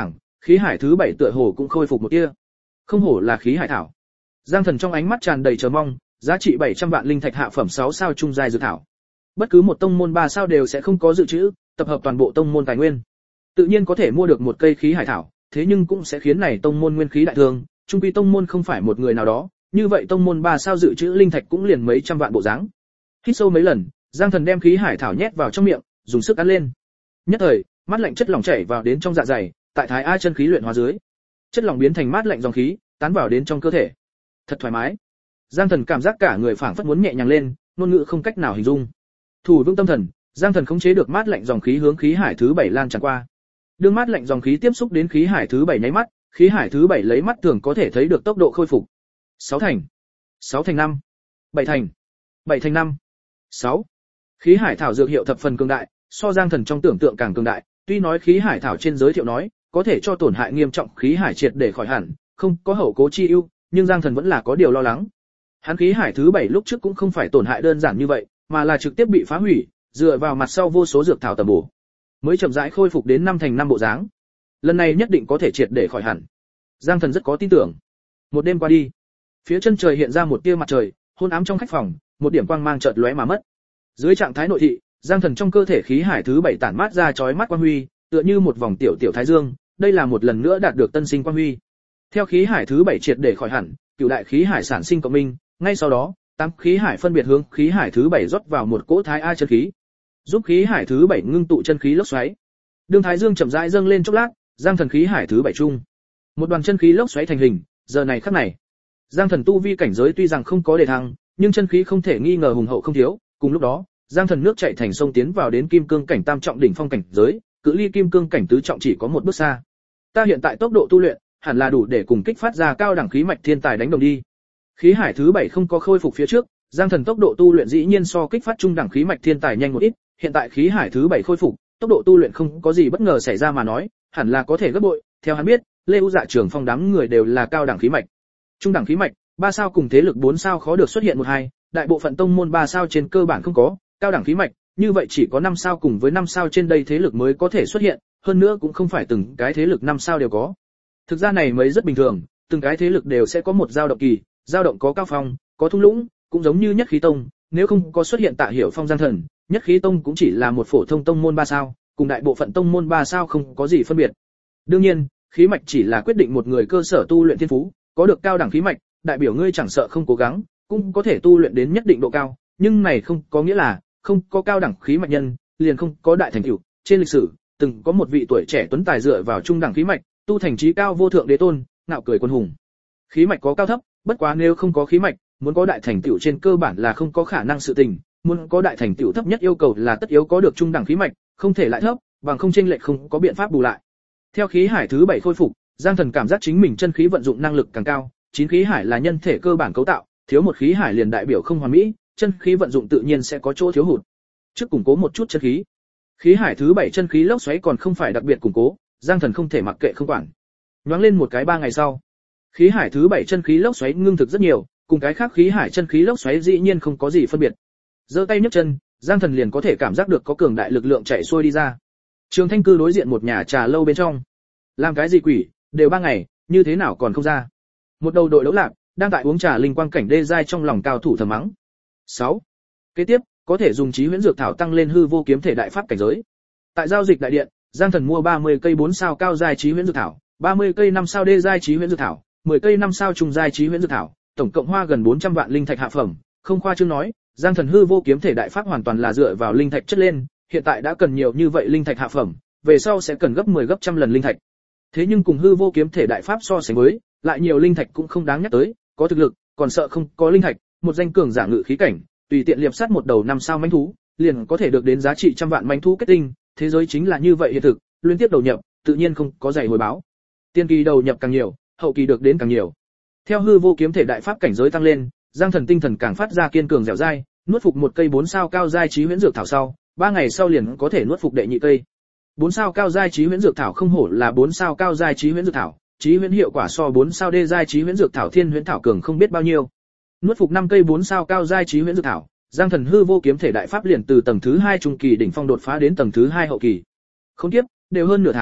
Khí hải thứ 7 tựa hồ cũng khôi phục một tia. Không hổ là khí hải thảo. Giang Thần trong ánh mắt tràn đầy chờ mong, giá trị 700 vạn linh thạch hạ phẩm 6 sao trung giai dược thảo. Bất cứ một tông môn 3 sao đều sẽ không có dự trữ, tập hợp toàn bộ tông môn tài nguyên. Tự nhiên có thể mua được một cây khí hải thảo, thế nhưng cũng sẽ khiến này tông môn nguyên khí đại thương, trung quy tông môn không phải một người nào đó, như vậy tông môn 3 sao dự trữ linh thạch cũng liền mấy trăm vạn bộ dáng. Hít sâu mấy lần, Giang Thần đem khí hải thảo nhét vào trong miệng, dùng sức ăn lên. Nhất thời, mát lạnh chất lỏng chảy vào đến trong dạ dày, tại thái a chân khí luyện hóa dưới, chất lỏng biến thành mát lạnh dòng khí, tán vào đến trong cơ thể. Thật thoải mái. Giang Thần cảm giác cả người phảng phất muốn nhẹ nhàng lên, ngôn ngữ không cách nào hình dung. Thủ vững tâm thần, Giang Thần khống chế được mát lạnh dòng khí hướng khí hải thứ 7 lan tràn qua. Đương mát lạnh dòng khí tiếp xúc đến khí hải thứ 7 nháy mắt, khí hải thứ 7 lấy mắt thường có thể thấy được tốc độ khôi phục. 6 thành, 6 thành 5, 7 thành, 7 thành 5, 6. Khí hải thảo dược hiệu thập phần cường đại, so Giang Thần trong tưởng tượng càng cường đại, tuy nói khí hải thảo trên giới thiệu nói, có thể cho tổn hại nghiêm trọng khí hải triệt để khỏi hẳn, không có hậu cố chi ưu, nhưng Giang Thần vẫn là có điều lo lắng. Hắn khí hải thứ 7 lúc trước cũng không phải tổn hại đơn giản như vậy, mà là trực tiếp bị phá hủy, dựa vào mặt sau vô số dược thảo tầm bổ, mới chậm rãi khôi phục đến 5 thành 5 bộ dáng. Lần này nhất định có thể triệt để khỏi hẳn. Giang Thần rất có tin tưởng. Một đêm qua đi, phía chân trời hiện ra một tia mặt trời, hôn ám trong khách phòng, một điểm quang mang chợt lóe mà mất. Dưới trạng thái nội thị, Giang Thần trong cơ thể khí hải thứ 7 tản mát ra chói mắt quang huy, tựa như một vòng tiểu tiểu thái dương, đây là một lần nữa đạt được tân sinh quang huy. Theo khí hải thứ 7 triệt để khỏi hẳn, cửu đại khí hải sản sinh cộng minh, ngay sau đó, tám khí hải phân biệt hướng khí hải thứ 7 rót vào một cỗ thái a chân khí, giúp khí hải thứ 7 ngưng tụ chân khí lốc xoáy. Đường thái dương chậm rãi dâng lên chốc lát, Giang Thần khí hải thứ 7 trung, một đoàn chân khí lốc xoáy thành hình, giờ này khắc này, Giang Thần tu vi cảnh giới tuy rằng không có đề thăng, nhưng chân khí không thể nghi ngờ hùng hậu không thiếu, cùng lúc đó, Giang Thần nước chảy thành sông tiến vào đến kim cương cảnh tam trọng đỉnh phong cảnh giới, cự ly kim cương cảnh tứ trọng chỉ có một bước xa. Ta hiện tại tốc độ tu luyện, hẳn là đủ để cùng kích phát ra cao đẳng khí mạch thiên tài đánh đồng đi. Khí hải thứ 7 không có khôi phục phía trước, Giang Thần tốc độ tu luyện dĩ nhiên so kích phát trung đẳng khí mạch thiên tài nhanh một ít, hiện tại khí hải thứ 7 khôi phục, tốc độ tu luyện không có gì bất ngờ xảy ra mà nói, hẳn là có thể gấp bội. Theo hắn biết, Lê U Dạ Trường Phong đám người đều là cao đẳng khí mạch. Trung đẳng khí mạch, 3 sao cùng thế lực 4 sao khó được xuất hiện một hai, đại bộ phận tông môn 3 sao trên cơ bản không có, cao đẳng khí mạch, như vậy chỉ có 5 sao cùng với 5 sao trên đây thế lực mới có thể xuất hiện, hơn nữa cũng không phải từng cái thế lực 5 sao đều có. Thực ra này mới rất bình thường, từng cái thế lực đều sẽ có một dao động kỳ, dao động có cao phong, có thung lũng, cũng giống như Nhất Khí Tông, nếu không có xuất hiện Tạ Hiểu Phong Giang Thần, Nhất Khí Tông cũng chỉ là một phổ thông tông môn 3 sao, cùng đại bộ phận tông môn 3 sao không có gì phân biệt. Đương nhiên, khí mạch chỉ là quyết định một người cơ sở tu luyện thiên phú, có được cao đẳng khí mạch, đại biểu ngươi chẳng sợ không cố gắng, cũng có thể tu luyện đến nhất định độ cao, nhưng này không có nghĩa là không có cao đẳng khí mạch nhân, liền không có đại thành tựu. Trên lịch sử, từng có một vị tuổi trẻ tuấn tài dựa vào trung đẳng khí mạch, tu thành chí cao vô thượng đế tôn, ngạo cười quân hùng. Khí mạch có cao thấp, bất quá nếu không có khí mạch, muốn có đại thành tựu trên cơ bản là không có khả năng sự tình, muốn có đại thành tựu thấp nhất yêu cầu là tất yếu có được trung đẳng khí mạch, không thể lại thấp, bằng không chênh lệch không có biện pháp bù lại. Theo khí hải thứ 7 khôi phục, Giang Thần cảm giác chính mình chân khí vận dụng năng lực càng cao, chín khí hải là nhân thể cơ bản cấu tạo, thiếu một khí hải liền đại biểu không hoàn mỹ, chân khí vận dụng tự nhiên sẽ có chỗ thiếu hụt. Trước củng cố một chút chân khí. Khí hải thứ 7 chân khí lốc xoáy còn không phải đặc biệt củng cố, Giang Thần không thể mặc kệ không quản. Nhoáng lên một cái 3 ngày sau, khí hải thứ 7 chân khí lốc xoáy ngưng thực rất nhiều, cùng cái khác khí hải chân khí lốc xoáy dĩ nhiên không có gì phân biệt. Giơ tay nhấc chân, Giang Thần liền có thể cảm giác được có cường đại lực lượng chảy xuôi đi ra. Trường Thanh Cư đối diện một nhà trà lâu bên trong. Làm cái gì quỷ, đều 3 ngày, như thế nào còn không ra? Một đầu đội đấu lạc, đang tại uống trà linh quang cảnh đê giai trong lòng cao thủ thầm mắng. 6. Kế tiếp, có thể dùng chí huyễn dược thảo tăng lên hư vô kiếm thể đại pháp cảnh giới. Tại giao dịch đại điện, Giang Thần mua 30 cây 4 sao cao giai chí huyễn dược thảo, 30 cây 5 sao đê giai chí huyễn dược thảo, 10 cây 5 sao trung giai chí huyễn dược thảo, tổng cộng hoa gần 400 vạn linh thạch hạ phẩm, không khoa trương nói, Giang Thần hư vô kiếm thể đại pháp hoàn toàn là dựa vào linh thạch chất lên, hiện tại đã cần nhiều như vậy linh thạch hạ phẩm, về sau sẽ cần gấp 10 gấp trăm lần linh thạch. Thế nhưng cùng hư vô kiếm thể đại pháp so sánh với, lại nhiều linh thạch cũng không đáng nhắc tới, có thực lực, còn sợ không có linh thạch, một danh cường giả ngự khí cảnh, tùy tiện liệp sát một đầu 5 sao mãnh thú, liền có thể được đến giá trị trăm vạn mãnh thú kết tinh, thế giới chính là như vậy hiện thực, liên tiếp đầu nhập, tự nhiên không có dày hồi báo. Tiên kỳ đầu nhập càng nhiều, hậu kỳ được đến càng nhiều. Theo hư vô kiếm thể đại pháp cảnh giới tăng lên, Giang Thần tinh thần càng phát ra kiên cường dẻo dai, nuốt phục một cây 4 sao cao giai chí huyễn dược thảo sau, 3 ngày sau liền có thể nuốt phục đệ nhị cây. 4 sao cao giai chí huyễn dược thảo không hổ là 4 sao cao giai chí huyễn dược thảo, chí huyễn hiệu quả so 4 sao đê giai chí huyễn dược thảo thiên huyễn thảo cường không biết bao nhiêu. Nuốt phục 5 cây 4 sao cao giai chí huyễn dược thảo, Giang Thần hư vô kiếm thể đại pháp liền từ tầng thứ 2 trung kỳ đỉnh phong đột phá đến tầng thứ 2 hậu kỳ. Không tiếp, đều hơn nửa tháng,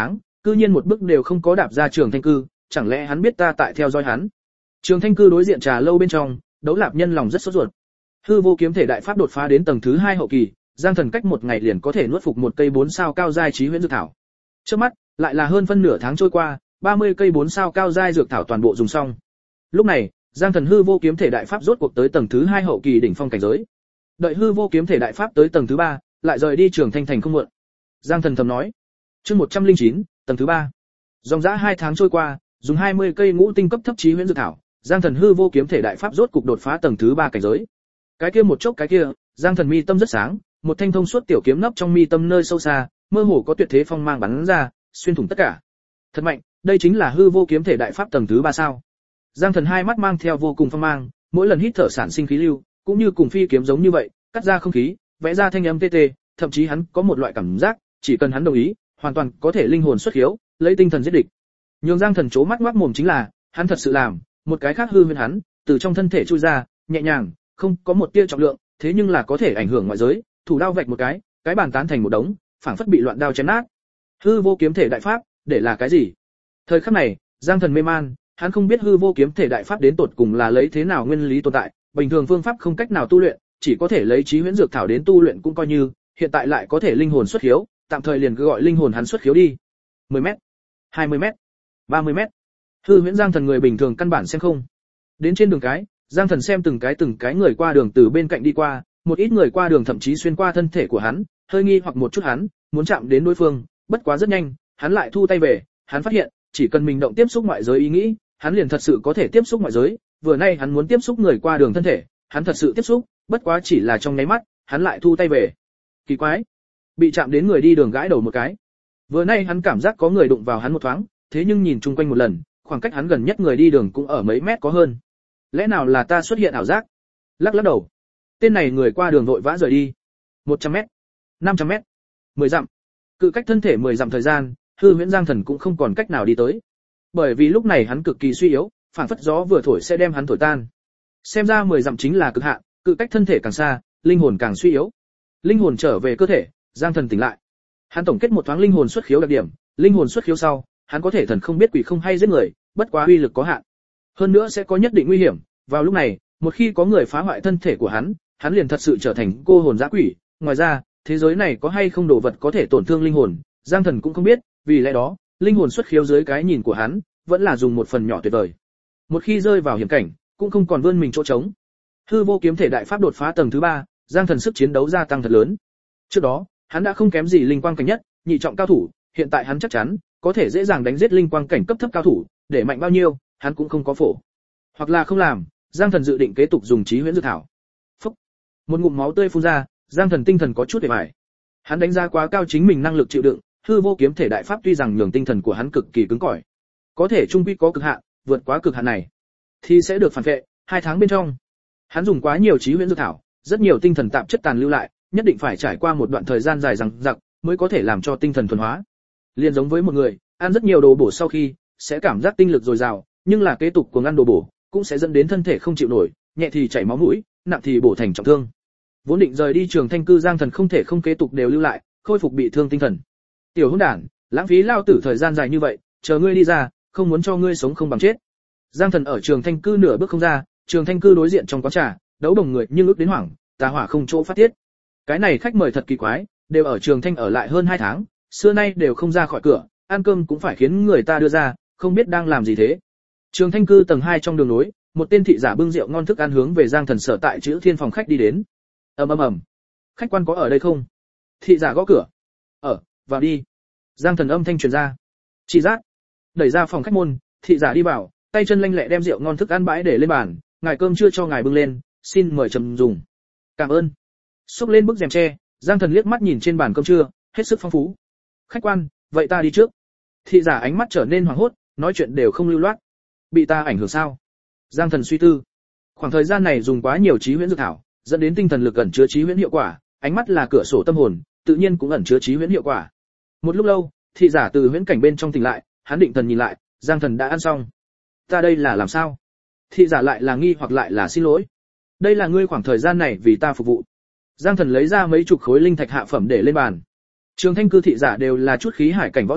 cư nhiên một bước đều không có đạp ra Trường Thanh cư, chẳng lẽ hắn biết ta tại theo dõi hắn? Trường Thanh cư đối diện trà lâu bên trong, Đấu Lạp Nhân lòng rất sốt ruột. Hư vô kiếm thể đại pháp đột phá đến tầng thứ 2 hậu kỳ, Giang Thần cách một ngày liền có thể nuốt phục một cây 4 sao cao giai chí huyễn dược thảo. Trước mắt, lại là hơn phân nửa tháng trôi qua, 30 cây 4 sao cao giai dược thảo toàn bộ dùng xong. Lúc này, Giang Thần hư vô kiếm thể đại pháp rốt cuộc tới tầng thứ 2 hậu kỳ đỉnh phong cảnh giới. Đợi hư vô kiếm thể đại pháp tới tầng thứ 3, lại rời đi Trường Thanh thành không muộn. Giang Thần thầm nói. Chương 109, tầng thứ 3. Dòng dã 2 tháng trôi qua, dùng 20 cây ngũ tinh cấp thấp chí huyễn dược thảo, Giang Thần hư vô kiếm thể đại pháp rốt cục đột phá tầng thứ 3 cảnh giới. Cái kia một chốc cái kia, Giang Thần mi tâm rất sáng, một thanh thông suốt tiểu kiếm nấp trong mi tâm nơi sâu xa, mơ hồ có tuyệt thế phong mang bắn ra, xuyên thủng tất cả. Thật mạnh, đây chính là hư vô kiếm thể đại pháp tầng thứ 3 sao? Giang Thần hai mắt mang theo vô cùng phong mang, mỗi lần hít thở sản sinh khí lưu, cũng như cùng phi kiếm giống như vậy, cắt ra không khí, vẽ ra thanh âm tê tê, thậm chí hắn có một loại cảm giác, chỉ cần hắn đồng ý, hoàn toàn có thể linh hồn xuất khiếu, lấy tinh thần giết địch. Nhưng Giang Thần chố mắt ngoác mồm chính là, hắn thật sự làm, một cái khác hư huyễn hắn, từ trong thân thể chui ra, nhẹ nhàng, không có một tia trọng lượng, thế nhưng là có thể ảnh hưởng ngoại giới, thủ đao vạch một cái bàn tán thành một đống, phảng phất bị loạn đao chém nát. Hư vô kiếm thể đại pháp, để là cái gì? Thời khắc này, Giang Thần mê man, hắn không biết hư vô kiếm thể đại pháp đến tột cùng là lấy thế nào nguyên lý tồn tại, bình thường phương pháp không cách nào tu luyện, chỉ có thể lấy chí huyễn dược thảo đến tu luyện cũng coi như, hiện tại lại có thể linh hồn xuất khiếu, tạm thời liền cứ gọi linh hồn hắn xuất khiếu đi. 10m, 20m, 30m. Hư huyễn Giang Thần người bình thường căn bản xem không. Đến trên đường cái, Giang Thần xem từng cái người qua đường từ bên cạnh đi qua, một ít người qua đường thậm chí xuyên qua thân thể của hắn, hơi nghi hoặc một chút hắn, muốn chạm đến đối phương, bất quá rất nhanh, hắn lại thu tay về, hắn phát hiện, chỉ cần mình động tiếp xúc ngoại giới ý nghĩ, hắn liền thật sự có thể tiếp xúc ngoại giới, vừa nay hắn muốn tiếp xúc người qua đường thân thể, hắn thật sự tiếp xúc, bất quá chỉ là trong nháy mắt, hắn lại thu tay về. Kỳ quái, bị chạm đến người đi đường gãi đầu một cái. Vừa nay hắn cảm giác có người đụng vào hắn một thoáng, thế nhưng nhìn chung quanh một lần, khoảng cách hắn gần nhất người đi đường cũng ở mấy mét có hơn. Lẽ nào là ta xuất hiện ảo giác? Lắc đầu. Tên này người qua đường vội vã rời đi. 100m, 500m, 10 dặm. Cự cách thân thể 10 dặm thời gian, hư huyễn Giang Thần cũng không còn cách nào đi tới. Bởi vì lúc này hắn cực kỳ suy yếu, phảng phất gió vừa thổi sẽ đem hắn thổi tan. Xem ra 10 dặm chính là cực hạn, cự cách thân thể càng xa, linh hồn càng suy yếu. Linh hồn trở về cơ thể, Giang Thần tỉnh lại. Hắn tổng kết một thoáng linh hồn xuất khiếu đặc điểm, linh hồn xuất khiếu sau, hắn có thể thần không biết quỷ không hay giết người, bất quá uy lực có hạn. Hơn nữa sẽ có nhất định nguy hiểm, vào lúc này, một khi có người phá hoại thân thể của hắn liền thật sự trở thành cô hồn dã quỷ. Ngoài ra, thế giới này có hay không đồ vật có thể tổn thương linh hồn, Giang Thần cũng không biết, vì lẽ đó, linh hồn xuất khiếu dưới cái nhìn của hắn, vẫn là dùng một phần nhỏ tuyệt vời. Một khi rơi vào hiểm cảnh, cũng không còn vươn mình chỗ trống. Hư vô kiếm thể đại pháp đột phá tầng thứ 3, Giang Thần sức chiến đấu gia tăng thật lớn. Trước đó, hắn đã không kém gì linh quang cảnh nhất, nhị trọng cao thủ, hiện tại hắn chắc chắn có thể dễ dàng đánh giết linh quang cảnh cấp thấp cao thủ, để mạnh bao nhiêu, hắn cũng không có phổ. Hoặc là không làm, Giang Thần dự định kế tục dùng chí huyễn dược thảo. Phúc. Một ngụm máu tươi phun ra, Giang Thần tinh thần có chút uể oải. Hắn đánh giá quá cao chính mình năng lực chịu đựng, hư vô kiếm thể đại pháp tuy rằng nhường tinh thần của hắn cực kỳ cứng cỏi, có thể trung quy có cực hạn, vượt quá cực hạn này thì sẽ được phản vệ. 2 tháng bên trong, hắn dùng quá nhiều chí huyễn dược thảo, rất nhiều tinh thần tạp chất tàn lưu lại, nhất định phải trải qua một đoạn thời gian dài dằng dặc mới có thể làm cho tinh thần thuần hóa. Liên giống với một người ăn rất nhiều đồ bổ sau khi sẽ cảm giác tinh lực dồi dào, nhưng là kế tục cuồng ăn đồ bổ cũng sẽ dẫn đến thân thể không chịu nổi, nhẹ thì chảy máu mũi, nặng thì bổ thành trọng thương. Vốn định rời đi Trường Thanh cư Giang Thần không thể không kế tục đều lưu lại, khôi phục bị thương tinh thần. Tiểu hỗn đản, lãng phí lao tử thời gian dài như vậy, chờ ngươi đi ra, không muốn cho ngươi sống không bằng chết. Giang Thần ở Trường Thanh cư nửa bước không ra, Trường Thanh cư đối diện trong quán trà, đấu đồng người nhưng ước đến hoảng, tà hỏa không chỗ phát tiết. Cái này khách mời thật kỳ quái, đều ở Trường Thanh ở lại hơn 2 tháng, xưa nay đều không ra khỏi cửa, ăn cơm cũng phải khiến người ta đưa ra, không biết đang làm gì thế. Trường Thanh cư tầng 2 trong đường nối, một tên thị giả bưng rượu ngon thức ăn hướng về Giang Thần sở tại Chữ Thiên phòng khách đi đến. Ầm. Khách quan có ở đây không? Thị giả gõ cửa. Vào đi. Giang Thần âm thanh truyền ra. Chỉ giác. Đẩy ra phòng khách môn, thị giả đi vào, tay chân lanh lẹ đem rượu ngon thức ăn bãi để lên bàn, ngài cơm chưa cho ngài bưng lên, xin mời trầm dùng. Cảm ơn. Xúc lên bức rèm tre, Giang Thần liếc mắt nhìn trên bàn cơm trưa, hết sức phong phú. Khách quan, vậy ta đi trước. Thị giả ánh mắt trở nên hoảng hốt, nói chuyện đều không lưu loát. Bị ta ảnh hưởng sao? Giang Thần suy tư. Khoảng thời gian này dùng quá nhiều chí huyễn dược thảo, dẫn đến tinh thần lực ẩn chứa chí huyễn hiệu quả, ánh mắt là cửa sổ tâm hồn, tự nhiên cũng ẩn chứa chí huyễn hiệu quả. Một lúc lâu, thị giả từ huyễn cảnh bên trong tỉnh lại, hắn định thần nhìn lại, Giang Thần đã ăn xong. Ta đây là làm sao? Thị giả lại là nghi hoặc lại là xin lỗi. Đây là ngươi khoảng thời gian này vì ta phục vụ. Giang Thần lấy ra mấy chục khối linh thạch hạ phẩm để lên bàn. Trường Thanh cư thị giả đều là chút khí hải cảnh võ giả,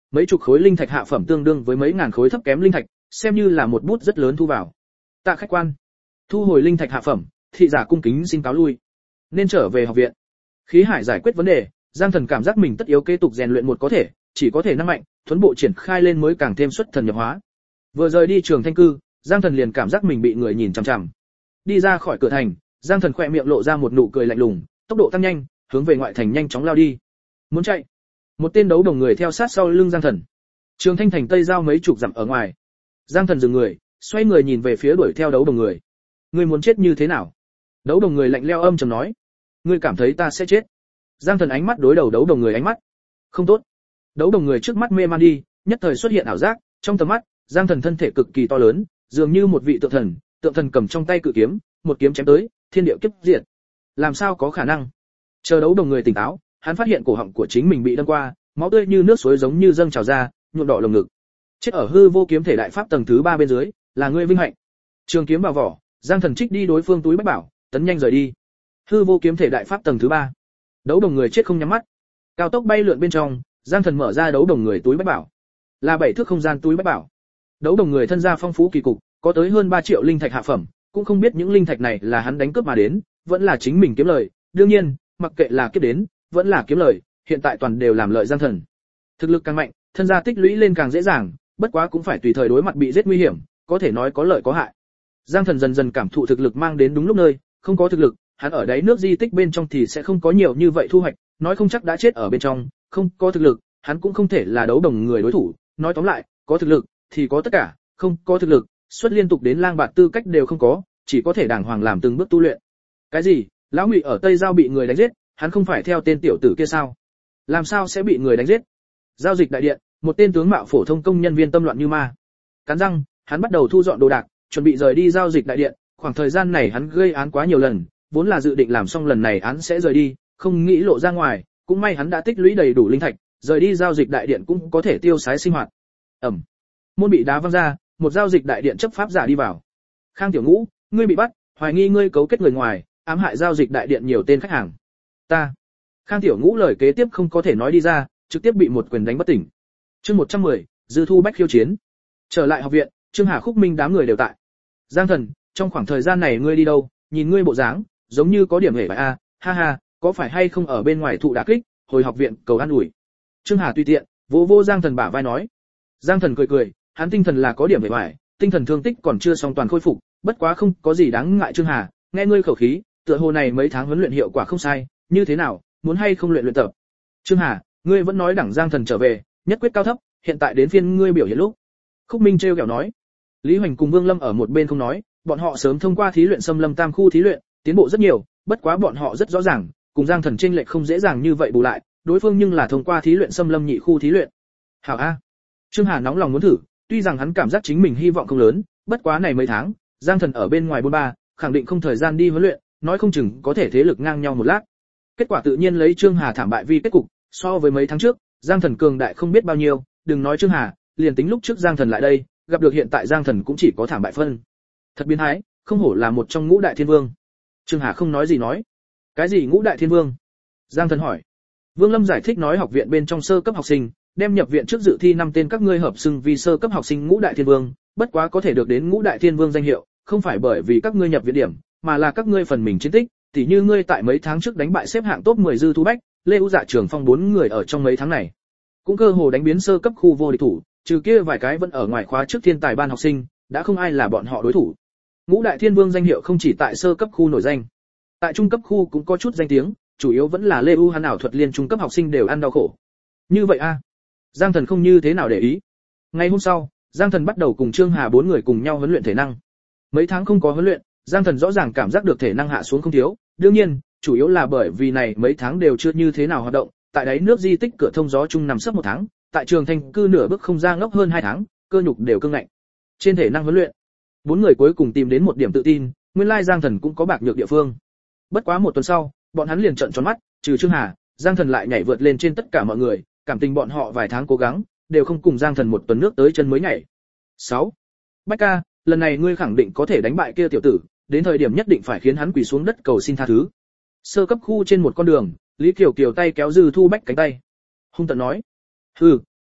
mấy chục khối linh thạch hạ phẩm tương đương với mấy ngàn khối thấp kém linh thạch, xem như là một bút rất lớn thu vào. Tạ khách quan, thu hồi linh thạch hạ phẩm, thị giả cung kính xin cáo lui, nên trở về học viện. Khí Hải giải quyết vấn đề, Giang Thần cảm giác mình tất yếu kế tục rèn luyện một có thể, chỉ có thể năng mạnh, thuần bộ triển khai lên mới càng thêm xuất thần nhập hóa. Vừa rời đi trường Thanh cư, Giang Thần liền cảm giác mình bị người nhìn chằm chằm. Đi ra khỏi cửa thành, Giang Thần khẽ miệng lộ ra một nụ cười lạnh lùng, tốc độ tăng nhanh, hướng về ngoại thành nhanh chóng lao đi. Muốn chạy, một tên đấu đồng người theo sát sau lưng Giang Thần. Trường Thanh thành tây giao mấy chục dặm ở ngoài. Giang Thần dừng người, xoay người nhìn về phía đuổi theo đấu đồng người. Ngươi muốn chết như thế nào? Đấu đồng người lạnh lẽo âm trầm nói. Ngươi cảm thấy ta sẽ chết? Giang Thần ánh mắt đối đầu đấu đồng người ánh mắt. Không tốt. Đấu đồng người trước mắt mê man đi, nhất thời xuất hiện ảo giác, trong tầm mắt, Giang Thần thân thể cực kỳ to lớn, dường như một vị tượng thần cầm trong tay cự kiếm, một kiếm chém tới, thiên địa kiếp diệt. Làm sao có khả năng? Chờ đấu đồng người tỉnh táo, hắn phát hiện cổ họng của chính mình bị đâm qua, máu tươi như nước suối giống như dâng trào ra, nhuộm đỏ lồng ngực. Chết ở hư vô kiếm thể đại pháp tầng thứ 3 bên dưới, là ngươi vinh hạnh. Trường kiếm vào vỏ, Giang Thần trích đi đối phương túi bách bảo, tấn nhanh rời đi. Hư vô kiếm thể đại pháp tầng thứ 3. Đấu đồng người chết không nhắm mắt. Cao tốc bay lượn bên trong, Giang Thần mở ra đấu đồng người túi bách bảo. Là 7 thước không gian túi bách bảo. Đấu đồng người thân gia phong phú kỳ cục, có tới hơn 3 triệu linh thạch hạ phẩm, cũng không biết những linh thạch này là hắn đánh cướp mà đến, vẫn là chính mình kiếm lời, đương nhiên, mặc kệ là kiếp đến, vẫn là kiếm lời, hiện tại toàn đều làm lợi Giang Thần. Thực lực càng mạnh, thân gia tích lũy lên càng dễ dàng, bất quá cũng phải tùy thời đối mặt bị giết nguy hiểm, có thể nói có lợi có hại. Giang Thần dần dần cảm thụ thực lực mang đến đúng lúc nơi, không có thực lực, hắn ở đáy nước di tích bên trong thì sẽ không có nhiều như vậy thu hoạch, nói không chắc đã chết ở bên trong, không có thực lực, hắn cũng không thể là đấu đồng người đối thủ, nói tóm lại, có thực lực thì có tất cả, không có thực lực, xuất liên tục đến lang bạt tư cách đều không có, chỉ có thể đàng hoàng làm từng bước tu luyện. Cái gì? Lão Ngụy ở Tây Giao bị người đánh giết, hắn không phải theo tên tiểu tử kia sao? Làm sao sẽ bị người đánh giết? Giao dịch đại điện, một tên tướng mạo phổ thông công nhân viên tâm loạn như ma. Cắn răng, hắn bắt đầu thu dọn đồ đạc, chuẩn bị rời đi giao dịch đại điện, khoảng thời gian này hắn gây án quá nhiều lần, vốn là dự định làm xong lần này án sẽ rời đi, không nghĩ lộ ra ngoài, cũng may hắn đã tích lũy đầy đủ linh thạch, rời đi giao dịch đại điện cũng có thể tiêu xài sinh hoạt. Ẩm. Môn bị đá văng ra, một giao dịch đại điện chấp pháp giả đi vào. Khang Tiểu Ngũ, ngươi bị bắt, hoài nghi ngươi cấu kết người ngoài, ám hại giao dịch đại điện nhiều tên khách hàng. Ta. Khang Tiểu Ngũ lời kế tiếp không có thể nói đi ra, trực tiếp bị một quyền đánh bất tỉnh. Chương 110, Dư Thu Bách khiêu chiến. Trở lại học viện, Trương Hà Khúc Minh đám người đều tại. Giang Thần, trong khoảng thời gian này ngươi đi đâu? Nhìn ngươi bộ dáng, giống như có điểm hề bại a, ha ha, có phải hay không ở bên ngoài thụ đả kích, hồi học viện cầu an ủi. Trương Hà tùy tiện, vô Giang Thần bả vai nói. Giang Thần cười cười, hắn tinh thần là có điểm hề bại, tinh thần thương tích còn chưa xong toàn khôi phục, bất quá không có gì đáng ngại. Trương Hà, nghe ngươi khẩu khí, tựa hồ này mấy tháng huấn luyện hiệu quả không sai, như thế nào, muốn hay không luyện tập? Trương Hà, ngươi vẫn nói đẳng Giang Thần trở về, nhất quyết cao thấp, hiện tại đến phiên ngươi biểu hiện lúc. Khúc Minh trêu ghẹo nói. Lý Hoành cùng Vương Lâm ở một bên không nói, bọn họ sớm thông qua thí luyện Xâm Lâm Tam khu thí luyện, tiến bộ rất nhiều, bất quá bọn họ rất rõ ràng, cùng Giang Thần chênh lệch không dễ dàng như vậy bù lại, đối phương nhưng là thông qua thí luyện Xâm Lâm nhị khu thí luyện. Hảo a. Trương Hà nóng lòng muốn thử, tuy rằng hắn cảm giác chính mình hy vọng không lớn, bất quá này mấy tháng, Giang Thần ở bên ngoài bôn ba, khẳng định không thời gian đi huấn luyện, nói không chừng có thể thế lực ngang nhau một lát. Kết quả tự nhiên lấy Trương Hà thảm bại vi kết cục, so với mấy tháng trước, Giang Thần cường đại không biết bao nhiêu, đừng nói Trương Hà, liền tính lúc trước Giang Thần lại đây, gặp được hiện tại Giang Thần cũng chỉ có thảm bại phân. Thật biến thái, không hổ là một trong ngũ đại thiên vương. Trương Hà không nói gì nói. Cái gì ngũ đại thiên vương? Giang Thần hỏi. Vương Lâm giải thích nói học viện bên trong sơ cấp học sinh, đem nhập viện trước dự thi 5 tên các ngươi hợp xưng vì sơ cấp học sinh ngũ đại thiên vương, bất quá có thể được đến ngũ đại thiên vương danh hiệu, không phải bởi vì các ngươi nhập viện điểm, mà là các ngươi phần mình chiến tích, tỉ như ngươi tại mấy tháng trước đánh bại xếp hạng top 10 Dư Thu Bách, Lê U Dạ Trường Phong 4 người ở trong mấy tháng này, cũng cơ hồ đánh biến sơ cấp khu vô địch thủ, trừ kia vài cái vẫn ở ngoài khóa trước thiên tài ban học sinh, đã không ai là bọn họ đối thủ. Ngũ đại thiên vương danh hiệu không chỉ tại sơ cấp khu nổi danh, tại trung cấp khu cũng có chút danh tiếng, chủ yếu vẫn là Lê U hắn ảo thuật liên trung cấp học sinh đều ăn đau khổ. Như vậy a? Giang Thần không như thế nào để ý. Ngày hôm sau, Giang Thần bắt đầu cùng Trương Hà 4 người cùng nhau huấn luyện thể năng. Mấy tháng không có huấn luyện, Giang Thần rõ ràng cảm giác được thể năng hạ xuống không thiếu, đương nhiên, chủ yếu là bởi vì này mấy tháng đều chưa như thế nào hoạt động, tại đáy nước di tích cửa thông gió chung nằm sấp 1 tháng, tại trường thành cư nửa bước không ra ngốc hơn 2 tháng, cơ nhục đều cứng ngạnh. Trên thể năng huấn luyện, 4 người cuối cùng tìm đến một điểm tự tin, nguyên lai Giang Thần cũng có bạc nhược địa phương. Bất quá 1 tuần sau, bọn hắn liền trợn tròn mắt, trừ Trương Hà, Giang Thần lại nhảy vượt lên trên tất cả mọi người, cảm tình bọn họ vài tháng cố gắng, đều không cùng Giang Thần 1 tuần nước tới chân mới nhảy. 6. Bách ca, lần này ngươi khẳng định có thể đánh bại kia tiểu tử, đến thời điểm nhất định phải khiến hắn quỳ xuống đất cầu xin tha thứ. Sơ cấp khu trên một con đường, Lý Kiều Kiều tay kéo Dư Thu Bách cánh tay, hung tợn nói: "Hừ,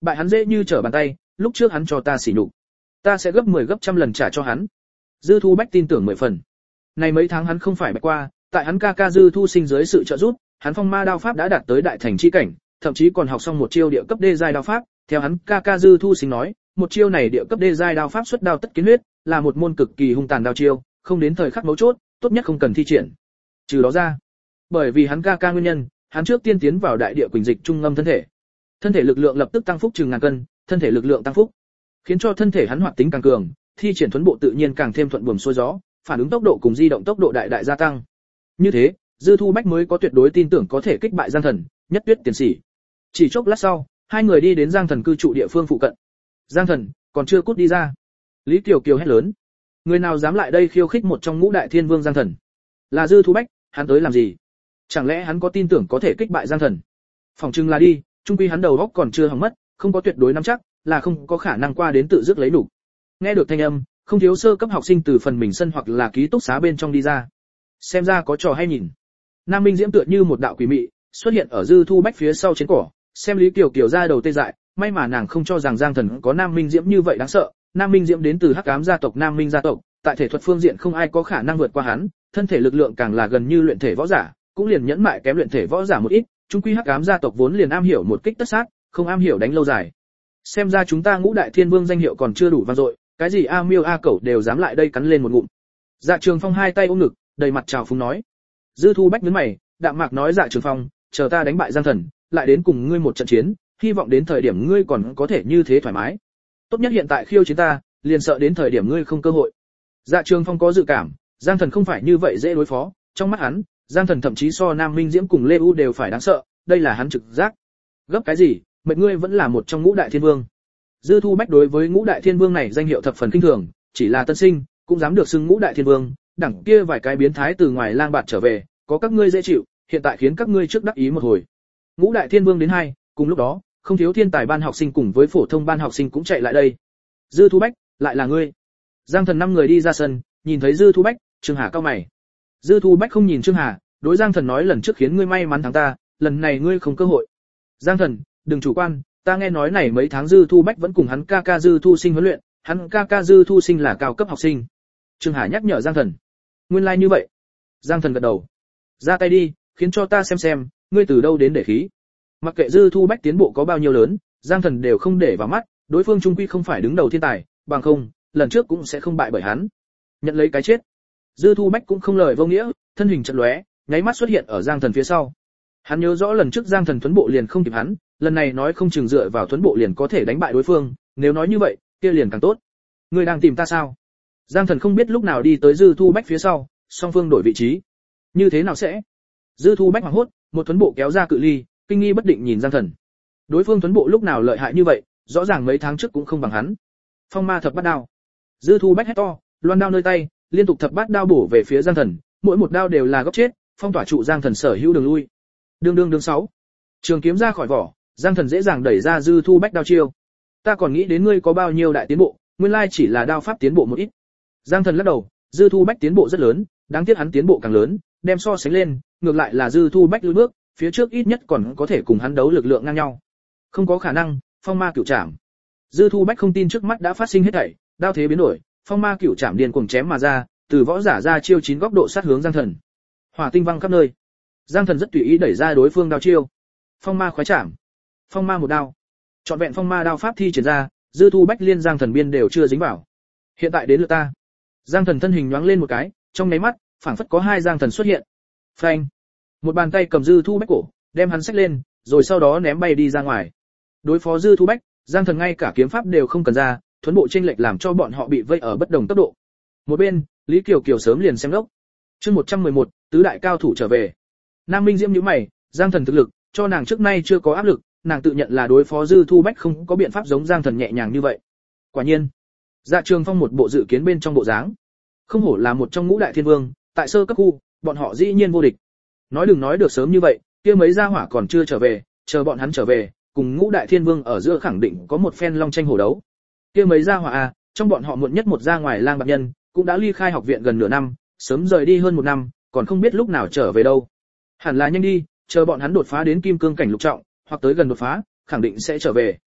Bại hắn dễ như trở bàn tay, lúc trước hắn cho ta sỉ nhục, ta sẽ gấp 10 gấp trăm lần trả cho hắn. Dư Thu Bách tin tưởng 10 phần. Này mấy tháng hắn không phải bạch qua, tại hắn ca ca Dư Thu Sinh dưới sự trợ giúp, hắn phong ma đao pháp đã đạt tới đại thành chi cảnh, thậm chí còn học xong một chiêu địa cấp đê giai đao pháp, theo hắn ca ca Dư Thu Sinh nói, một chiêu này địa cấp đê giai đao pháp xuất đao tất kiến huyết, là một môn cực kỳ hung tàn đao chiêu, không đến thời khắc mấu chốt, tốt nhất không cần thi triển. Trừ đó ra, bởi vì hắn ca ca nguyên nhân, hắn trước tiên tiến vào đại địa quỳnh dịch trung ngâm thân thể. Thân thể lực lượng lập tức tăng phúc chừng ngàn cân, thân thể lực lượng tăng phúc, khiến cho thân thể hắn hoạt tính càng cường, thi triển thuần bộ tự nhiên càng thêm thuận buồm xuôi gió, phản ứng tốc độ cùng di động tốc độ đại đại gia tăng. Như thế, Dư Thu Bách mới có tuyệt đối tin tưởng có thể kích bại Giang Thần, Nhất Tuyết tiền sĩ. Chỉ chốc lát sau, hai người đi đến Giang Thần cư trụ địa phương phụ cận. Giang Thần còn chưa cút đi ra. Lý Kiều Kiều hét lớn. Người nào dám lại đây khiêu khích một trong ngũ đại thiên vương Giang Thần? Là Dư Thu Bách, hắn tới làm gì? Chẳng lẽ hắn có tin tưởng có thể kích bại Giang Thần? Phòng trưng là đi, chung quy hắn đầu óc còn chưa hỏng mất, không có tuyệt đối nắm chắc, là không có khả năng qua đến tự dứt lấy đủ. Nghe được thanh âm, không thiếu sơ cấp học sinh từ phần mình sân hoặc là ký túc xá bên trong đi ra. Xem ra có trò hay nhìn. Nam Minh Diễm tựa như một đạo quỷ mị, xuất hiện ở Dư Thu Bách phía sau trên cỏ, xem Lý Kiều Kiều ra đầu tê dại, may mà nàng không cho rằng Giang Thần có Nam Minh Diễm như vậy đáng sợ. Nam Minh Diễm đến từ Hắc Ám gia tộc Nam Minh gia tộc, tại thể thuật phương diện không ai có khả năng vượt qua hắn, thân thể lực lượng càng là gần như luyện thể võ giả, cũng liền nhẫn mại kém luyện thể võ giả một ít, chung quy Hắc Ám gia tộc vốn liền am hiểu một kích tất sát, không am hiểu đánh lâu dài. Xem ra chúng ta ngũ đại thiên vương danh hiệu còn chưa đủ vang dội, cái gì a miêu a cẩu đều dám lại đây cắn lên một ngụm. Dạ Trường Phong hai tay ôm ngực, đầy mặt trào phúng nói. Dư Thu Bách nhướng mày, đạm mạc nói Dạ Trường Phong, chờ ta đánh bại Giang Thần, lại đến cùng ngươi một trận chiến, hy vọng đến thời điểm ngươi còn có thể như thế thoải mái. Tốt nhất hiện tại khiêu chiến ta, liền sợ đến thời điểm ngươi không cơ hội. Dạ Trường Phong có dự cảm, Giang Thần không phải như vậy dễ đối phó, trong mắt hắn, Giang Thần thậm chí so Nam Minh Diễm cùng Lê U đều phải đáng sợ, đây là hắn trực giác. Gấp cái gì, mệnh ngươi vẫn là một trong ngũ đại thiên vương. Dư Thu Bách đối với ngũ đại thiên vương này danh hiệu thập phần kinh thường, chỉ là tân sinh, cũng dám được xưng ngũ đại thiên vương, đẳng kia vài cái biến thái từ ngoài lang bạt trở về, có các ngươi dễ chịu, hiện tại khiến các ngươi trước đắc ý một hồi. Ngũ đại thiên vương đến hai, cùng lúc đó, không thiếu thiên tài ban học sinh cùng với phổ thông ban học sinh cũng chạy lại đây. Dư Thu Bách, lại là ngươi. Giang Thần năm người đi ra sân, nhìn thấy Dư Thu Bách, Trương Hà cau mày. Dư Thu Bách không nhìn Trương Hà, đối Giang Thần nói lần trước khiến ngươi may mắn thắng ta, lần này ngươi không cơ hội. Giang Thần, đừng chủ quan, ta nghe nói này mấy tháng Dư Thu Bách vẫn cùng hắn ca ca Dư Thu Sinh huấn luyện, hắn ca ca Dư Thu Sinh là cao cấp học sinh. Trương Hà nhắc nhở Giang Thần. Nguyên lai like như vậy. Giang Thần gật đầu. Ra tay đi, khiến cho ta xem, ngươi từ đâu đến để khí. Mặc kệ Dư Thu Bách tiến bộ có bao nhiêu lớn, Giang Thần đều không để vào mắt, đối phương trung quy không phải đứng đầu thiên tài, bằng không, lần trước cũng sẽ không bại bởi hắn. Nhận lấy cái chết. Dư Thu Bách cũng không lời vô nghĩa, thân hình chợt lóe, nháy mắt xuất hiện ở Giang Thần phía sau. Hắn nhớ rõ lần trước Giang Thần thuấn bộ liền không kịp hắn, lần này nói không chừng dựa vào thuấn bộ liền có thể đánh bại đối phương, nếu nói như vậy, kia liền càng tốt. Ngươi đang tìm ta sao? Giang Thần không biết lúc nào đi tới Dư Thu Bách phía sau, song phương đổi vị trí. Như thế nào sẽ? Dư Thu Bách hoảng hốt, một thuấn bộ kéo ra cự ly, kinh nghi bất định nhìn Giang Thần. Đối phương thuấn bộ lúc nào lợi hại như vậy, rõ ràng mấy tháng trước cũng không bằng hắn. Phong ma thập bát đao. Dư Thu Bách hét to, loan đao nơi tay, liên tục thập bát đao bổ về phía Giang Thần, mỗi một đao đều là góc chết, phong tỏa trụ Giang Thần sở hữu đường lui. Đường 6. Trường kiếm ra khỏi vỏ, Giang Thần dễ dàng đẩy ra Dư Thu Bách đao chiêu. Ta còn nghĩ đến ngươi có bao nhiêu đại tiến bộ, nguyên lai chỉ là đao pháp tiến bộ một ít. Giang Thần lắc đầu, Dư Thu Bách tiến bộ rất lớn, đáng tiếc hắn tiến bộ càng lớn, đem so sánh lên, ngược lại là Dư Thu Bách lùi bước, phía trước ít nhất còn có thể cùng hắn đấu lực lượng ngang nhau. Không có khả năng, phong ma cửu trảm. Dư Thu Bách không tin trước mắt đã phát sinh hết thảy, đao thế biến đổi, phong ma cửu trảm điên cuồng chém mà ra, từ võ giả ra chiêu 9 góc độ sát hướng Giang Thần. Hỏa tinh văng khắp nơi. Giang Thần rất tùy ý đẩy ra đối phương đao chiêu. Phong ma khoái trảm. Phong ma một đao. Trọn vẹn phong ma đao pháp thi triển ra, Dư Thu Bách liên Giang Thần biên đều chưa dính vào. Hiện tại đến lượt ta. Giang Thần thân hình nhoáng lên một cái, trong nháy mắt, phảng phất có hai Giang Thần xuất hiện. Phanh. Một bàn tay cầm Dư Thu Bách cổ, đem hắn xách lên, rồi sau đó ném bay đi ra ngoài. Đối phó Dư Thu Bách, Giang Thần ngay cả kiếm pháp đều không cần ra, thuấn bộ chênh lệch làm cho bọn họ bị vây ở bất đồng tốc độ. Một bên, Lý Kiều Kiều sớm liền xem lốc. Chương 111, tứ đại cao thủ trở về. Nam Minh Diễm nhíu mày, Giang Thần thực lực, cho nàng trước nay chưa có áp lực, nàng tự nhận là đối phó Dư Thu Bách không có biện pháp giống Giang Thần nhẹ nhàng như vậy. Quả nhiên, Dạ Trường Phong một bộ dự kiến bên trong bộ dáng. Không hổ là một trong ngũ đại thiên vương, tại sơ cấp khu, bọn họ dĩ nhiên vô địch. Nói đừng nói được sớm như vậy, kia mấy gia hỏa còn chưa trở về, chờ bọn hắn trở về, cùng ngũ đại thiên vương ở giữa khẳng định có một phen long tranh hổ đấu. Kia mấy gia hỏa à, trong bọn họ muộn nhất một ra ngoài lang bạc nhân, cũng đã ly khai học viện gần nửa năm, sớm rời đi hơn một năm, còn không biết lúc nào trở về đâu. Hẳn là nhanh đi, chờ bọn hắn đột phá đến kim cương cảnh lục trọng, hoặc tới gần đột phá, khẳng định sẽ trở về.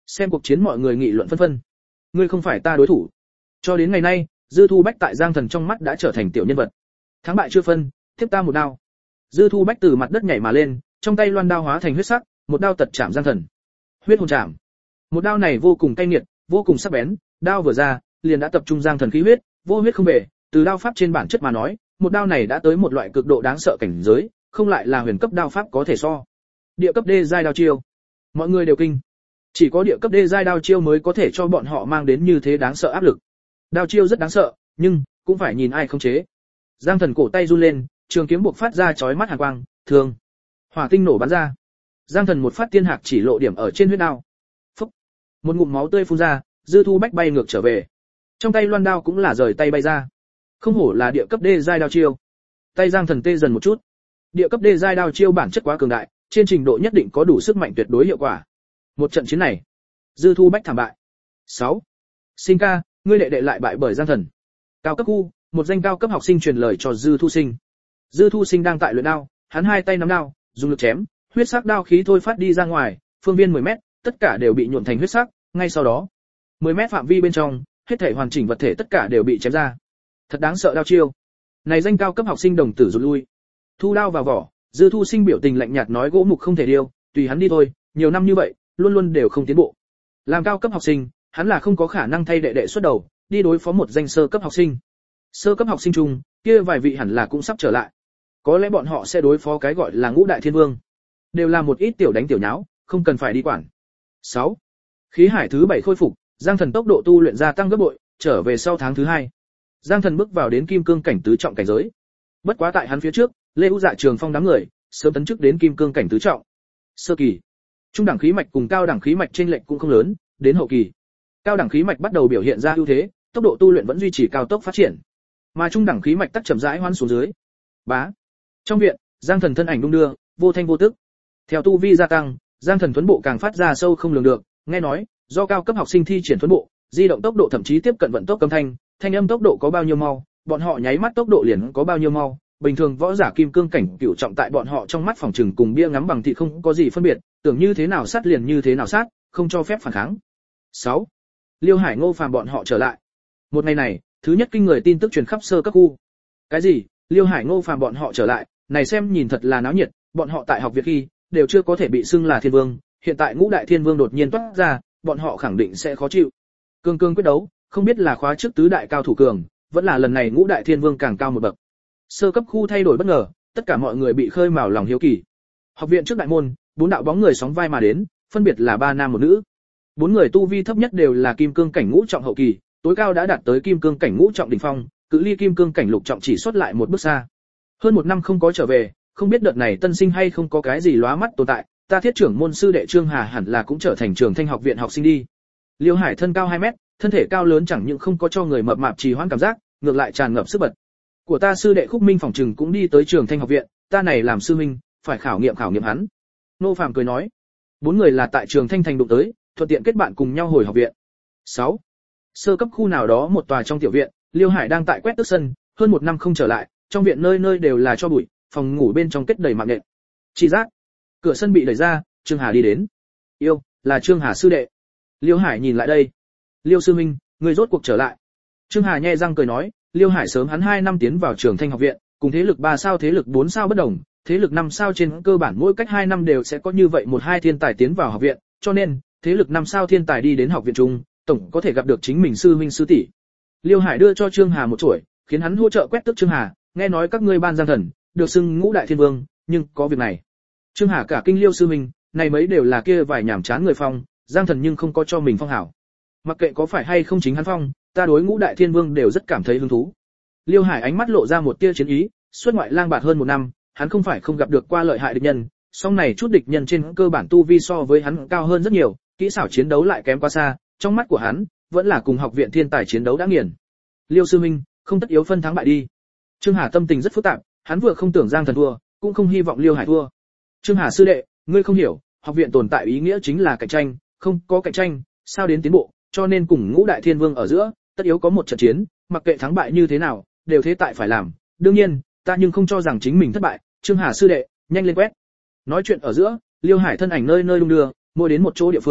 Xem cuộc chiến mọi người nghị luận phân phân. Ngươi không phải ta đối thủ. Cho đến ngày nay, Dư Thu Bách tại Giang Thần trong mắt đã trở thành tiểu nhân vật. Thắng bại chưa phân, tiếp ta một đao. Dư Thu Bách từ mặt đất nhảy mà lên, trong tay loan đao hóa thành huyết sắc, một đao tật chạm Giang Thần. Huyết hồn chạm. Một đao này vô cùng cay nghiệt, vô cùng sắc bén, đao vừa ra, liền đã tập trung Giang Thần khí huyết, vô huyết không bể, từ đao pháp trên bản chất mà nói, một đao này đã tới một loại cực độ đáng sợ cảnh giới, không lại là huyền cấp đao pháp có thể so. Địa cấp đê giai đao chiêu. Mọi người đều kinh. Chỉ có địa cấp đê giai đao chiêu mới có thể cho bọn họ mang đến như thế đáng sợ áp lực. Đao chiêu rất đáng sợ, nhưng cũng phải nhìn ai khống chế. Giang Thần cổ tay run lên, trường kiếm buộc phát ra chói mắt hàn quang, thường. Hỏa tinh nổ bắn ra. Giang Thần một phát tiên hạc chỉ lộ điểm ở trên huyết đao. Phốc. Một ngụm máu tươi phun ra, Dư Thu Bách bay ngược trở về. Trong tay loan đao cũng là rời tay bay ra. Không hổ là địa cấp đê giai đao chiêu. Tay Giang Thần tê dần một chút. Địa cấp đê giai đao chiêu bản chất quá cường đại, trên trình độ nhất định có đủ sức mạnh tuyệt đối hiệu quả. Một trận chiến này, Dư Thu Bách thảm bại. 6. Sinh ca, ngươi đệ đệ lại bại bởi Giang Thần. Cao cấp khu, một danh cao cấp học sinh truyền lời cho Dư Thu Sinh. Dư Thu Sinh đang tại luyện đao, hắn hai tay nắm đao, dùng lực chém, huyết sắc đao khí thôi phát đi ra ngoài, phương viên 10 mét, tất cả đều bị nhuộm thành huyết sắc, ngay sau đó, 10 mét phạm vi bên trong, hết thảy hoàn chỉnh vật thể tất cả đều bị chém ra. Thật đáng sợ đao chiêu. Này danh cao cấp học sinh đồng tử rụt lui. Thu đao vào vỏ, Dư Thu Sinh biểu tình lạnh nhạt nói gỗ mục không thể điêu, tùy hắn đi thôi, nhiều năm như vậy, luôn luôn đều không tiến bộ. Làm cao cấp học sinh, hắn là không có khả năng thay đệ đệ xuất đầu, đi đối phó một danh sơ cấp học sinh. Sơ cấp học sinh chung, kia vài vị hẳn là cũng sắp trở lại. Có lẽ bọn họ sẽ đối phó cái gọi là Ngũ Đại Thiên Vương. Đều là một ít tiểu đánh tiểu nháo, không cần phải đi quản. 6. Khí hải thứ 7 khôi phục, Giang Thần tốc độ tu luyện gia tăng gấp bội, trở về sau tháng thứ 2. Giang Thần bước vào đến kim cương cảnh tứ trọng cảnh giới. Bất quá tại hắn phía trước, Lê Vũ Dạ Trường Phong đám người sớm tấn chức đến kim cương cảnh tứ trọng. Sơ kỳ, trung đẳng khí mạch cùng cao đẳng khí mạch chênh lệch cũng không lớn, đến hậu kỳ, cao đẳng khí mạch bắt đầu biểu hiện ra ưu thế, tốc độ tu luyện vẫn duy trì cao tốc phát triển, mà trung đẳng khí mạch tắc chậm rãi hoán xuống dưới. Bá. Trong viện, Giang Thần thân ảnh đung đưa, vô thanh vô tức. Theo tu vi gia tăng, Giang Thần thuấn bộ càng phát ra sâu không lường được, nghe nói, do cao cấp học sinh thi triển thuấn bộ, di động tốc độ thậm chí tiếp cận vận tốc âm thanh, thanh âm tốc độ có bao nhiêu mau, bọn họ nháy mắt tốc độ liền có bao nhiêu mau. Bình thường võ giả kim cương cảnh cửu trọng tại bọn họ trong mắt phòng trừng cùng bia ngắm bằng thị không có gì phân biệt, tưởng như thế nào sát liền như thế nào sát, không cho phép phản kháng. 6. Liêu Hải Ngô Phàm bọn họ trở lại. Một ngày này, thứ nhất kinh người tin tức truyền khắp sơ cấp khu. Cái gì? Liêu Hải Ngô Phàm bọn họ trở lại, này xem nhìn thật là náo nhiệt, bọn họ tại học viện khi đều chưa có thể bị xưng là thiên vương, hiện tại Ngũ Đại Thiên Vương đột nhiên toát ra, bọn họ khẳng định sẽ khó chịu. Cương quyết đấu, không biết là khóa trước tứ đại cao thủ cường, vẫn là lần này Ngũ Đại Thiên Vương càng cao một bậc. Sơ cấp khu thay đổi bất ngờ, tất cả mọi người bị khơi mào lòng hiếu kỳ. Học viện trước đại môn, 4 đạo bóng người sóng vai mà đến, phân biệt là 3 nam một nữ. 4 người tu vi thấp nhất đều là kim cương cảnh ngũ trọng hậu kỳ, tối cao đã đạt tới kim cương cảnh ngũ trọng đỉnh phong, cự ly kim cương cảnh lục trọng chỉ xuất lại một bước xa. Hơn 1 năm không có trở về, không biết đợt này tân sinh hay không có cái gì lóa mắt tồn tại, ta thiết trưởng môn sư đệ Trương Hà hẳn là cũng trở thành Trường Thanh học viện học sinh đi. Liêu Hải thân cao 2 mét, thân thể cao lớn chẳng những không có cho người mập mạp trì hoãn cảm giác, ngược lại tràn ngập sức bật. Của ta sư đệ Khúc Minh phòng trừng cũng đi tới Trường Thanh học viện, ta này làm sư minh, phải khảo nghiệm hắn. Nô Phàm cười nói, 4 người là tại Trường Thanh thành đụng tới, thuận tiện kết bạn cùng nhau hồi học viện. 6. Sơ cấp khu nào đó một tòa trong tiểu viện, Liêu Hải đang tại quét tước sân, hơn 1 năm không trở lại, trong viện nơi nơi đều là tro bụi, phòng ngủ bên trong kết đầy mạng nhện. Chỉ giác, cửa sân bị đẩy ra, Trương Hà đi đến. Yêu, là Trương Hà sư đệ. Liêu Hải nhìn lại đây. Liêu sư minh, người rốt cuộc trở lại. Trương Hà nhe răng cười nói, Liêu Hải sớm hắn 2 năm tiến vào Trường Thanh học viện, cùng thế lực 3 sao thế lực 4 sao bất đồng, thế lực 5 sao trên cơ bản mỗi cách 2 năm đều sẽ có như vậy 1-2 thiên tài tiến vào học viện, cho nên, thế lực 5 sao thiên tài đi đến học viện chung, tổng có thể gặp được chính mình sư huynh sư tỷ. Liêu Hải đưa cho Trương Hà một chuỗi, khiến hắn hỗ trợ quét tước Trương Hà, nghe nói các ngươi ban Giang Thần, được xưng Ngũ Đại Thiên Vương, nhưng có việc này. Trương Hà cả kinh Liêu sư huynh, này mấy đều là kia vài nhảm chán người phong, Giang Thần nhưng không có cho mình phong hảo. Mặc kệ có phải hay không chính hắn phong, ta đối Ngũ Đại Thiên Vương đều rất cảm thấy hứng thú. Liêu Hải ánh mắt lộ ra một tia chiến ý, xuất ngoại lang bạt hơn 1 năm, hắn không phải không gặp được qua lợi hại địch nhân, song này chút địch nhân trên cơ bản tu vi so với hắn cao hơn rất nhiều, kỹ xảo chiến đấu lại kém quá xa, trong mắt của hắn vẫn là cùng học viện thiên tài chiến đấu đã nghiền. Liêu sư minh, không tất yếu phân thắng bại đi. Trương Hà tâm tình rất phức tạp, hắn vừa không tưởng Giang Thần thua, cũng không hy vọng Liêu Hải thua. Trương Hà sư đệ, ngươi không hiểu, học viện tồn tại ý nghĩa chính là cạnh tranh, không có cạnh tranh, sao đến tiến bộ, cho nên cùng Ngũ Đại Thiên Vương ở giữa, tất yếu có một trận chiến, mặc kệ thắng bại như thế nào, đều thế tại phải làm. Đương nhiên, ta nhưng không cho rằng chính mình thất bại, Trương Hà sư đệ, nhanh lên quét. Nói chuyện ở giữa, Liêu Hải thân ảnh nơi nơi đung đưa, mỗi đến một chỗ địa phương,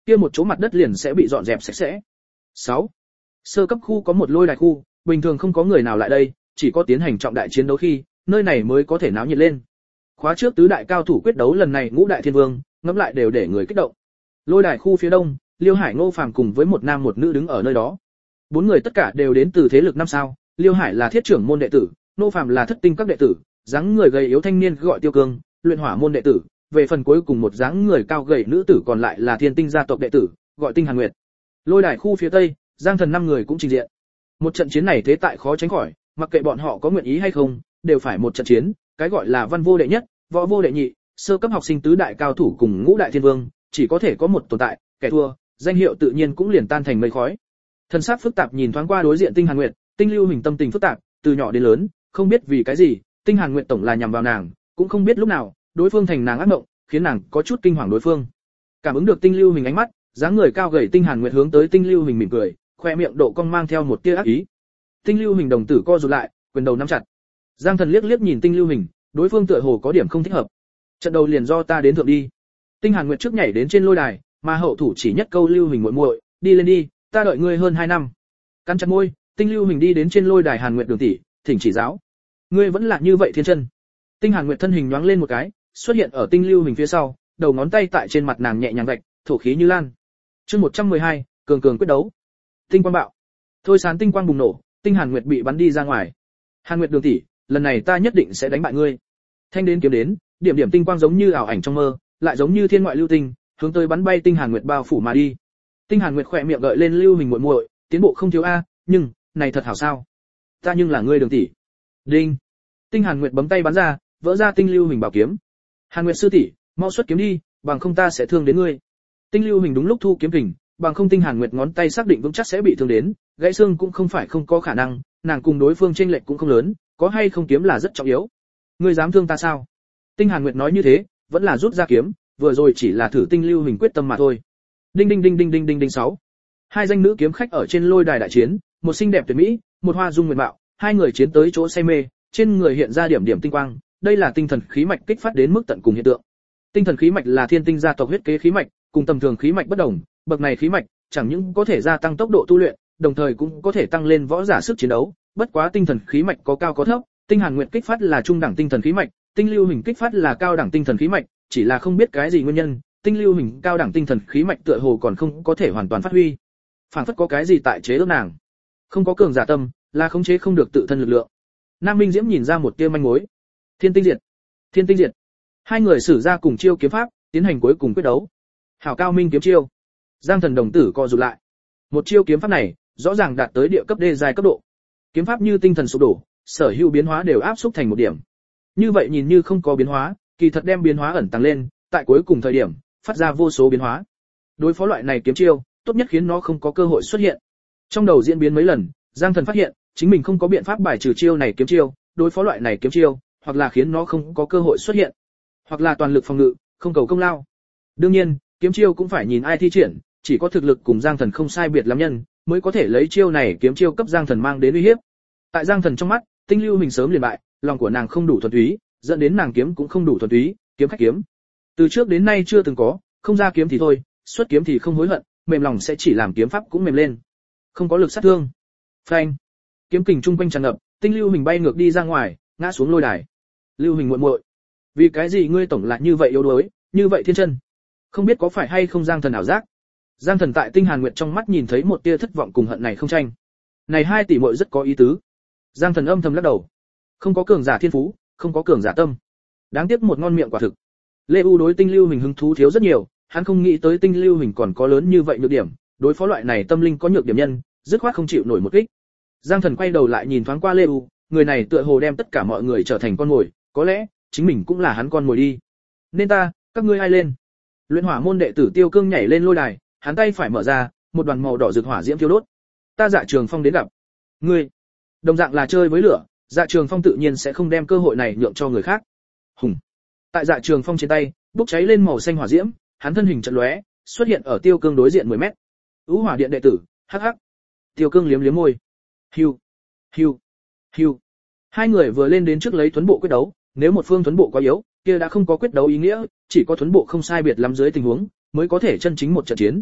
kia một chỗ mặt đất liền sẽ bị dọn dẹp sạch sẽ. 6. Sơ cấp khu có một lôi đài khu, bình thường không có người nào lại đây, chỉ có tiến hành trọng đại chiến đấu khi, nơi này mới có thể náo nhiệt lên. Khóa trước tứ đại cao thủ quyết đấu lần này ngũ đại thiên vương, ngẫm lại đều để người kích động. Lôi đài khu phía đông, Liêu Hải Ngô Phàm cùng với một nam một nữ đứng ở nơi đó. Bốn người tất cả đều đến từ thế lực năm sao, Liêu Hải là thiết trưởng môn đệ tử, Ngô Phàm là thất tinh các đệ tử, dáng người gầy yếu thanh niên gọi Tiêu Cương, luyện hỏa môn đệ tử, về phần cuối cùng một dáng người cao gầy nữ tử còn lại là Thiên Tinh gia tộc đệ tử, gọi Tinh Hàn Nguyệt. Lôi đài khu phía tây, Giang Thần năm người cũng trình diện. Một trận chiến này thế tại khó tránh khỏi, mặc kệ bọn họ có nguyện ý hay không, đều phải một trận chiến, cái gọi là văn vô đệ nhất, võ vô đệ nhị, sơ cấp học sinh tứ đại cao thủ cùng ngũ đại thiên vương, chỉ có thể có một tồn tại, kẻ thua, danh hiệu tự nhiên cũng liền tan thành mây khói. Thân sắc phức tạp nhìn thoáng qua đối diện Tinh Hàn Nguyệt, Tinh Lưu Hình tâm tình phức tạp, từ nhỏ đến lớn, không biết vì cái gì, Tinh Hàn Nguyệt tổng là nhằm vào nàng, cũng không biết lúc nào, đối phương thành nàng ác mộng, khiến nàng có chút kinh hoàng đối phương. Cảm ứng được Tinh Lưu Hình ánh mắt, dáng người cao gầy Tinh Hàn Nguyệt hướng tới Tinh Lưu Hình mỉm cười, khoe miệng độ cong mang theo một tia ác ý. Tinh Lưu Hình đồng tử co rụt lại, quyền đầu nắm chặt. Giang Thần liếc liếc nhìn Tinh Lưu Hình, đối phương tựa hồ có điểm không thích hợp. Trận đầu liền do ta đến thượng đi. Tinh Hàn Nguyệt trước nhảy đến trên lôi đài, mà hậu thủ chỉ nhất câu Lưu Hình muội muội, đi lên đi, ta đợi ngươi hơn 2 năm. Cắn chặt môi, Tinh Lưu Hình đi đến trên lôi đài Hàn Nguyệt đường tỷ, thỉnh chỉ giáo. Ngươi vẫn là như vậy thiên chân. Tinh Hàn Nguyệt thân hình nhoáng lên một cái, xuất hiện ở Tinh Lưu Hình phía sau, đầu ngón tay tại trên mặt nàng nhẹ nhàng vạch, thổ khí như lan. Chương 112, cường cường quyết đấu. Tinh quang bạo. Thôi sán tinh quang bùng nổ, Tinh Hàn Nguyệt bị bắn đi ra ngoài. Hàn Nguyệt đường tỷ, lần này ta nhất định sẽ đánh bại ngươi. Thanh đến kiếm đến, điểm điểm tinh quang giống như ảo ảnh trong mơ, lại giống như thiên ngoại lưu tinh, hướng tới bắn bay Tinh Hàn Nguyệt bao phủ mà đi. Tinh Hàn Nguyệt khỏe miệng gợi lên Lưu Hình muội muội, tiến bộ không thiếu a, nhưng, này thật hảo sao? Ta nhưng là ngươi đường tỷ. Đinh. Tinh Hàn Nguyệt bấm tay bắn ra, vỡ ra Tinh Lưu Hình bảo kiếm. Hàn Nguyệt sư tỷ, mau xuất kiếm đi, bằng không ta sẽ thương đến ngươi. Tinh Lưu Hình đúng lúc thu kiếm kình, bằng không Tinh Hàn Nguyệt ngón tay xác định vững chắc sẽ bị thương đến, gãy xương cũng không phải không có khả năng, nàng cùng đối phương chênh lệch cũng không lớn, có hay không kiếm là rất trọng yếu. Ngươi dám thương ta sao? Tinh Hàn Nguyệt nói như thế, vẫn là rút ra kiếm, vừa rồi chỉ là thử Tinh Lưu Hình quyết tâm mà thôi. Đinh đinh đinh đinh đinh đinh đinh 6. Hai danh nữ kiếm khách ở trên lôi đài đại chiến, một xinh đẹp tuyệt mỹ, một hoa dung nguyệt mạo, hai người chiến tới chỗ say mê, trên người hiện ra điểm điểm tinh quang, đây là tinh thần khí mạch kích phát đến mức tận cùng hiện tượng. Tinh thần khí mạch là Thiên Tinh gia tộc huyết kế khí mạch, cùng tầm thường khí mạch bất đồng, bậc này khí mạch chẳng những có thể gia tăng tốc độ tu luyện, đồng thời cũng có thể tăng lên võ giả sức chiến đấu, bất quá tinh thần khí mạch có cao có thấp, Tinh Hàn Nguyệt kích phát là trung đẳng tinh thần khí mạch, Tinh Lưu Hình kích phát là cao đẳng tinh thần khí mạch, chỉ là không biết cái gì nguyên nhân, Tinh Lưu Hình cao đẳng tinh thần khí mạch tựa hồ còn không có thể hoàn toàn phát huy. Phản phất có cái gì tại chế ước nàng. Không có cường giả tâm, là khống chế không được tự thân lực lượng. Nam Minh Diễm nhìn ra một tia manh mối. Thiên Tinh Diệt. Thiên Tinh Diệt. Hai người sử ra cùng chiêu kiếm pháp, tiến hành cuối cùng quyết đấu. Hảo cao minh kiếm chiêu. Giang Thần đồng tử co rụt lại. Một chiêu kiếm pháp này, rõ ràng đạt tới địa cấp đê giai cấp độ. Kiếm pháp như tinh thần sụp đổ, sở hữu biến hóa đều áp xúc thành một điểm. Như vậy nhìn như không có biến hóa, kỳ thật đem biến hóa ẩn tàng lên, tại cuối cùng thời điểm, phát ra vô số biến hóa. Đối phó loại này kiếm chiêu, tốt nhất khiến nó không có cơ hội xuất hiện. Trong đầu diễn biến mấy lần, Giang Thần phát hiện, chính mình không có biện pháp bài trừ chiêu này kiếm chiêu, đối phó loại này kiếm chiêu, hoặc là khiến nó không có cơ hội xuất hiện, hoặc là toàn lực phòng ngự, không cầu công lao. Đương nhiên, kiếm chiêu cũng phải nhìn ai thi triển, chỉ có thực lực cùng Giang Thần không sai biệt lắm nhân, mới có thể lấy chiêu này kiếm chiêu cấp Giang Thần mang đến uy hiếp. Tại Giang Thần trong mắt, Tinh Lưu Hình sớm liền bại, lòng của nàng không đủ thuần túy, dẫn đến nàng kiếm cũng không đủ thuần túy, kiếm khách kiếm. Từ trước đến nay chưa từng có, không ra kiếm thì thôi, xuất kiếm thì không hối hận, mềm lòng sẽ chỉ làm kiếm pháp cũng mềm lên. Không có lực sát thương. Phanh. Kiếm kình trung quanh tràn ngập, Tinh Lưu Hình bay ngược đi ra ngoài, ngã xuống lôi đài. Lưu Hình muội muội, vì cái gì ngươi tổng lại như vậy yếu đuối, như vậy thiên chân? Không biết có phải hay không Giang Thần ảo giác? Giang Thần tại Tinh Hàn Nguyệt trong mắt nhìn thấy một tia thất vọng cùng hận này không tranh. Này hai tỷ muội rất có ý tứ. Giang Thần âm thầm lắc đầu. Không có cường giả thiên phú, không có cường giả tâm. Đáng tiếc một ngon miệng quả thực. Lê U đối Tinh Lưu Hình hứng thú thiếu rất nhiều, hắn không nghĩ tới Tinh Lưu Hình còn có lớn như vậy nhược điểm, đối phó loại này tâm linh có nhược điểm nhân, dứt khoát không chịu nổi một kích. Giang Thần quay đầu lại nhìn thoáng qua Lê U, người này tựa hồ đem tất cả mọi người trở thành con mồi, có lẽ chính mình cũng là hắn con mồi đi. Nên ta, các ngươi ai lên? Luyện hỏa môn đệ tử Tiêu Cương nhảy lên lôi đài, hắn tay phải mở ra, một đoàn màu đỏ rực hỏa diễm thiêu đốt. Ta Dạ Trường Phong đến gặp. Ngươi, đồng dạng là chơi với lửa, Dạ Trường Phong tự nhiên sẽ không đem cơ hội này nhượng cho người khác. Hùng. Tại Dạ Trường Phong trên tay, bốc cháy lên màu xanh hỏa diễm, hắn thân hình chợt lóe, xuất hiện ở Tiêu Cương đối diện 10 mét. Ú Hỏa Điện đệ tử, hắc hắc. Tiêu Cương liếm liếm môi. Hưu, hưu, hưu. Hai người vừa lên đến trước lấy thuấn bộ quyết đấu, nếu một phương thuấn bộ quá yếu, kia đã không có quyết đấu ý nghĩa, chỉ có thuấn bộ không sai biệt lắm dưới tình huống, mới có thể chân chính một trận chiến.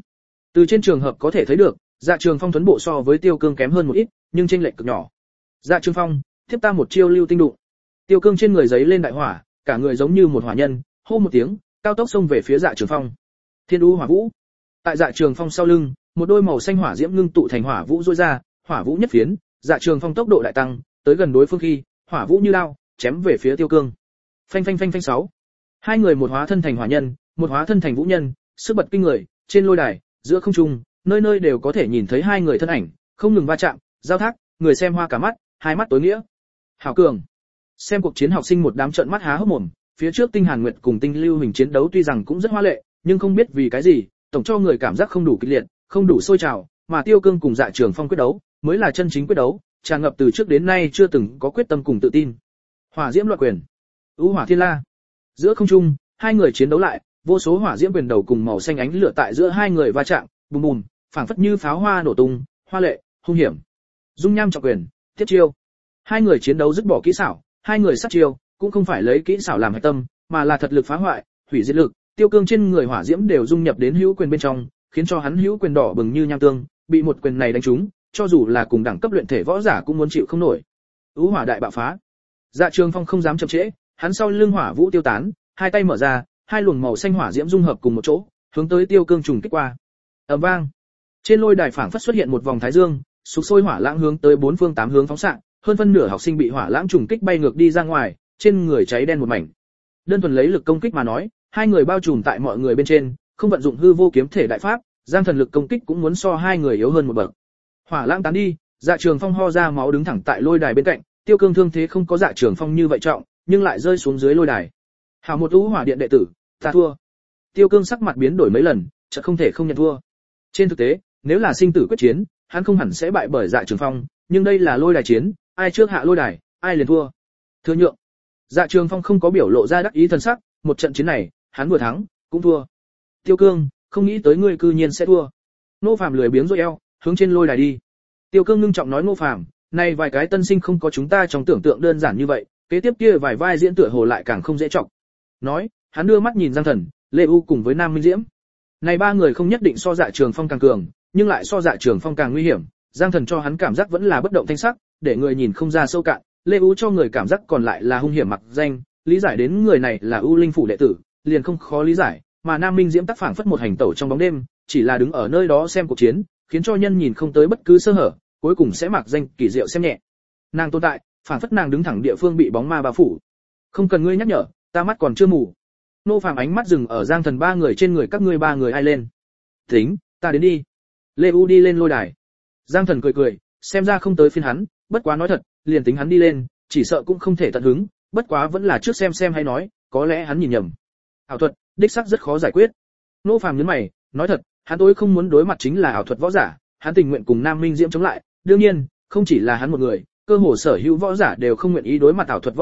Từ trên trường hợp có thể thấy được, Dạ Trường Phong tuấn bộ so với Tiêu Cương kém hơn một ít, nhưng chênh lệch cực nhỏ. Dạ Trường Phong, tiếp ta một chiêu lưu tinh đụng. Tiêu Cương trên người giấy lên đại hỏa, cả người giống như một hỏa nhân, hô một tiếng, cao tốc xông về phía Dạ Trường Phong. Thiên U Hỏa Vũ. Tại Dạ Trường Phong sau lưng, một đôi màu xanh hỏa diễm ngưng tụ thành hỏa vũ rũa ra, hỏa vũ nhất phiến, Dạ Trường Phong tốc độ đại tăng, tới gần đối phương khi, hỏa vũ như lao, chém về phía Tiêu Cương. Phanh phanh phanh phanh 6. Hai người một hóa thân thành hỏa nhân, một hóa thân thành vũ nhân, sức bật kinh người, trên lôi đài, giữa không trung, nơi nơi đều có thể nhìn thấy hai người thân ảnh, không ngừng va chạm, giao thác, người xem hoa cả mắt, hai mắt tối nghĩa. Hảo cường. Xem cuộc chiến học sinh một đám trợn mắt há hốc mồm, phía trước Tinh Hàn Nguyệt cùng Tinh Lưu Hình chiến đấu tuy rằng cũng rất hoa lệ, nhưng không biết vì cái gì, tổng cho người cảm giác không đủ kịch liệt, không đủ sôi trào, mà Tiêu Cương cùng Dạ Trường Phong quyết đấu, mới là chân chính quyết đấu, tràn ngập từ trước đến nay chưa từng có quyết tâm cùng tự tin. Hỏa diễm loạn quyền, U Hỏa Thiên La. Giữa không trung, hai người chiến đấu lại, vô số hỏa diễm quyền đầu cùng màu xanh ánh lửa tại giữa hai người va chạm, bùm bùm, phảng phất như pháo hoa nổ tung, hoa lệ, hung hiểm. Dung nham trọng quyền, tiếp chiêu. Hai người chiến đấu dứt bỏ kỹ xảo, hai người sát chiêu, cũng không phải lấy kỹ xảo làm hệ tâm, mà là thật lực phá hoại, hủy diệt lực. Tiêu Cương trên người hỏa diễm đều dung nhập đến hữu quyền bên trong, khiến cho hắn hữu quyền đỏ bừng như nham tương, bị một quyền này đánh trúng, cho dù là cùng đẳng cấp luyện thể võ giả cũng muốn chịu không nổi. U hỏa đại bạo phá. Dạ Trường Phong không dám chậm trễ, hắn sau lưng hỏa vũ tiêu tán, hai tay mở ra, hai luồng màu xanh hỏa diễm dung hợp cùng một chỗ, hướng tới Tiêu Cương trùng kích qua. Ầm vang. Trên lôi đài phảng phất xuất hiện một vòng thái dương, sục sôi hỏa lãng hướng tới bốn phương tám hướng phóng xạ, hơn phân nửa học sinh bị hỏa lãng trùng kích bay ngược đi ra ngoài, trên người cháy đen một mảnh. Đơn thuần lấy lực công kích mà nói, hai người bao trùm tại mọi người bên trên, không vận dụng hư vô kiếm thể đại pháp, giang thần lực công kích cũng muốn so hai người yếu hơn một bậc. Hỏa lãng tán đi, Dạ Trường Phong ho ra máu đứng thẳng tại lôi đài bên cạnh, Tiêu Cương thương thế không có Dạ Trường Phong như vậy trọng, nhưng lại rơi xuống dưới lôi đài. Hảo một U Hỏa Điện đệ tử, ta thua. Tiêu Cương sắc mặt biến đổi mấy lần, chợt không thể không nhận thua. Trên thực tế, nếu là sinh tử quyết chiến, hắn không hẳn sẽ bại bởi Dạ Trường Phong, nhưng đây là lôi đài chiến, ai trước hạ lôi đài, ai liền thua. Thừa nhượng. Dạ Trường Phong không có biểu lộ ra đắc ý thần sắc, một trận chiến này, hắn vừa thắng, cũng thua. Tiêu Cương, không nghĩ tới ngươi cư nhiên sẽ thua. Ngô Phàm lười biếng rôi eo, hướng trên lôi đài đi. Tiêu Cương ngưng trọng nói Ngô Phàm, này vài cái tân sinh không có chúng ta trong tưởng tượng đơn giản như vậy, kế tiếp kia vài vai diễn tựa hồ lại càng không dễ trọng. Nói, hắn đưa mắt nhìn Giang Thần, Lê U cùng với Nam Minh Diễm. Này ba người không nhất định so Dạ Trường Phong càng cường, nhưng lại so Dạ Trường Phong càng nguy hiểm. Giang Thần cho hắn cảm giác vẫn là bất động thanh sắc, để người nhìn không ra sâu cạn. Lê U cho người cảm giác còn lại là hung hiểm mặc danh, lý giải đến người này là U Linh phủ đệ tử, liền không khó lý giải, mà Nam Minh Diễm tác phảng phất một hành tẩu trong bóng đêm, chỉ là đứng ở nơi đó xem cuộc chiến, khiến cho nhân nhìn không tới bất cứ sơ hở, cuối cùng sẽ mặc danh kỳ diệu xem nhẹ. Nàng tồn tại, phảng phất nàng đứng thẳng địa phương bị bóng ma bao phủ. Không cần ngươi nhắc nhở, ta mắt còn chưa mù. Nô Phàm ánh mắt dừng ở Giang Thần ba người trên người, các ngươi ba người ai lên? Tính, ta đến đi. Lê U đi lên lôi đài. Giang Thần cười cười, xem ra không tới phiên hắn, bất quá nói thật, liền tính hắn đi lên, chỉ sợ cũng không thể tận hứng, bất quá vẫn là trước xem hay nói, có lẽ hắn nhìn nhầm. Ảo thuật, đích xác rất khó giải quyết. Nô Phàm nhướng mày, nói thật, hắn tối không muốn đối mặt chính là ảo thuật võ giả, hắn tình nguyện cùng Nam Minh Diễm chống lại, đương nhiên, không chỉ là hắn một người, cơ hồ sở hữu võ giả đều không nguyện ý đối mặt ảo thuật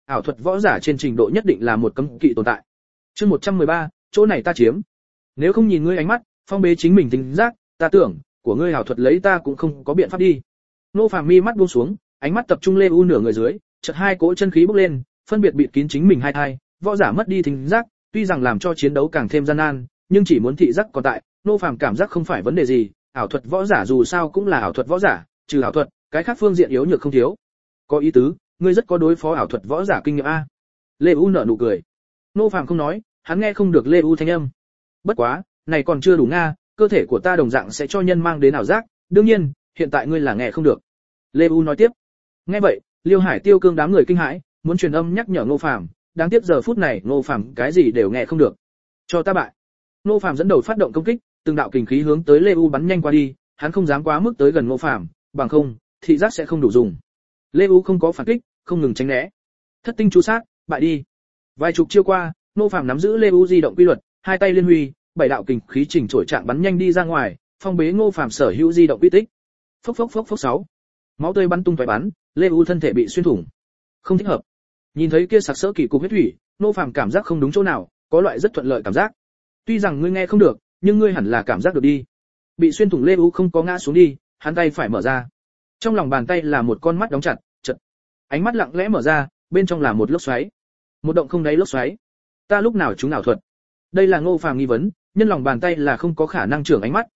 võ giả trên trình độ nhất định là một cấm kỵ tồn tại. Chương 113, chỗ này ta chiếm. Nếu không nhìn ngươi ánh mắt, phong bế chính mình tính giác, ta tưởng, của ngươi ảo thuật lấy ta cũng không có biện pháp đi. Nô Phàm mi mắt buông xuống, ánh mắt tập trung Lê U nửa người dưới, chợt hai cỗ chân khí bốc lên, phân biệt bịt kín chính mình hai thai, võ giả mất đi thính giác, tuy rằng làm cho chiến đấu càng thêm gian nan, nhưng chỉ muốn thị giác còn tại, Nô Phàm cảm giác không phải vấn đề gì, ảo thuật võ giả dù sao cũng là ảo thuật võ giả, trừ ảo thuật, cái khác phương diện yếu nhược không thiếu. Có ý tứ, ngươi rất có đối phó ảo thuật võ giả kinh nghiệm a. Lê U nở nụ cười. Nô Phàm không nói, hắn nghe không được Lê U thanh âm. Bất quá, này còn chưa đủ nga, cơ thể của ta đồng dạng sẽ cho nhân mang đến ảo giác, đương nhiên, hiện tại ngươi là nghe không được. Lê U nói tiếp. Nghe vậy, Liêu Hải Tiêu Cương đám người kinh hãi, muốn truyền âm nhắc nhở Ngô Phàm, đáng tiếc giờ phút này Ngô Phàm cái gì đều nghe không được. Cho ta bại. Ngô Phàm dẫn đầu phát động công kích, từng đạo kình khí hướng tới Lê U bắn nhanh qua đi, hắn không dám quá mức tới gần Ngô Phàm, bằng không, thị giác sẽ không đủ dùng. Lê U không có phản kích, không ngừng tránh né. Thất tinh chú sát, bại đi. Vài chục chiêu qua, Ngô Phàm nắm giữ Lê U di động quy luật, hai tay liên huy, bảy đạo kình khí chỉnh trổi trạng bắn nhanh đi ra ngoài, phong bế Ngô Phàm sở hữu di động quy tích. Phốc phốc phốc phốc 6. Máu tươi bắn tung tóe bắn, Lê U thân thể bị xuyên thủng. Không thích hợp. Nhìn thấy kia sặc sỡ kỳ cục huyết thủy, Ngô Phàm cảm giác không đúng chỗ nào, có loại rất thuận lợi cảm giác. Tuy rằng ngươi nghe không được, nhưng ngươi hẳn là cảm giác được đi. Bị xuyên thủng Lê U không có ngã xuống đi, hắn tay phải mở ra. Trong lòng bàn tay là một con mắt đóng chặt, chợt ánh mắt lặng lẽ mở ra, bên trong là một lốc xoáy. Một động không đáy lốc xoáy. Ta lúc nào chúng ảo thuật? Đây là Ngô Phàm nghi vấn, nhân lòng bàn tay là không có khả năng trưởng ánh mắt.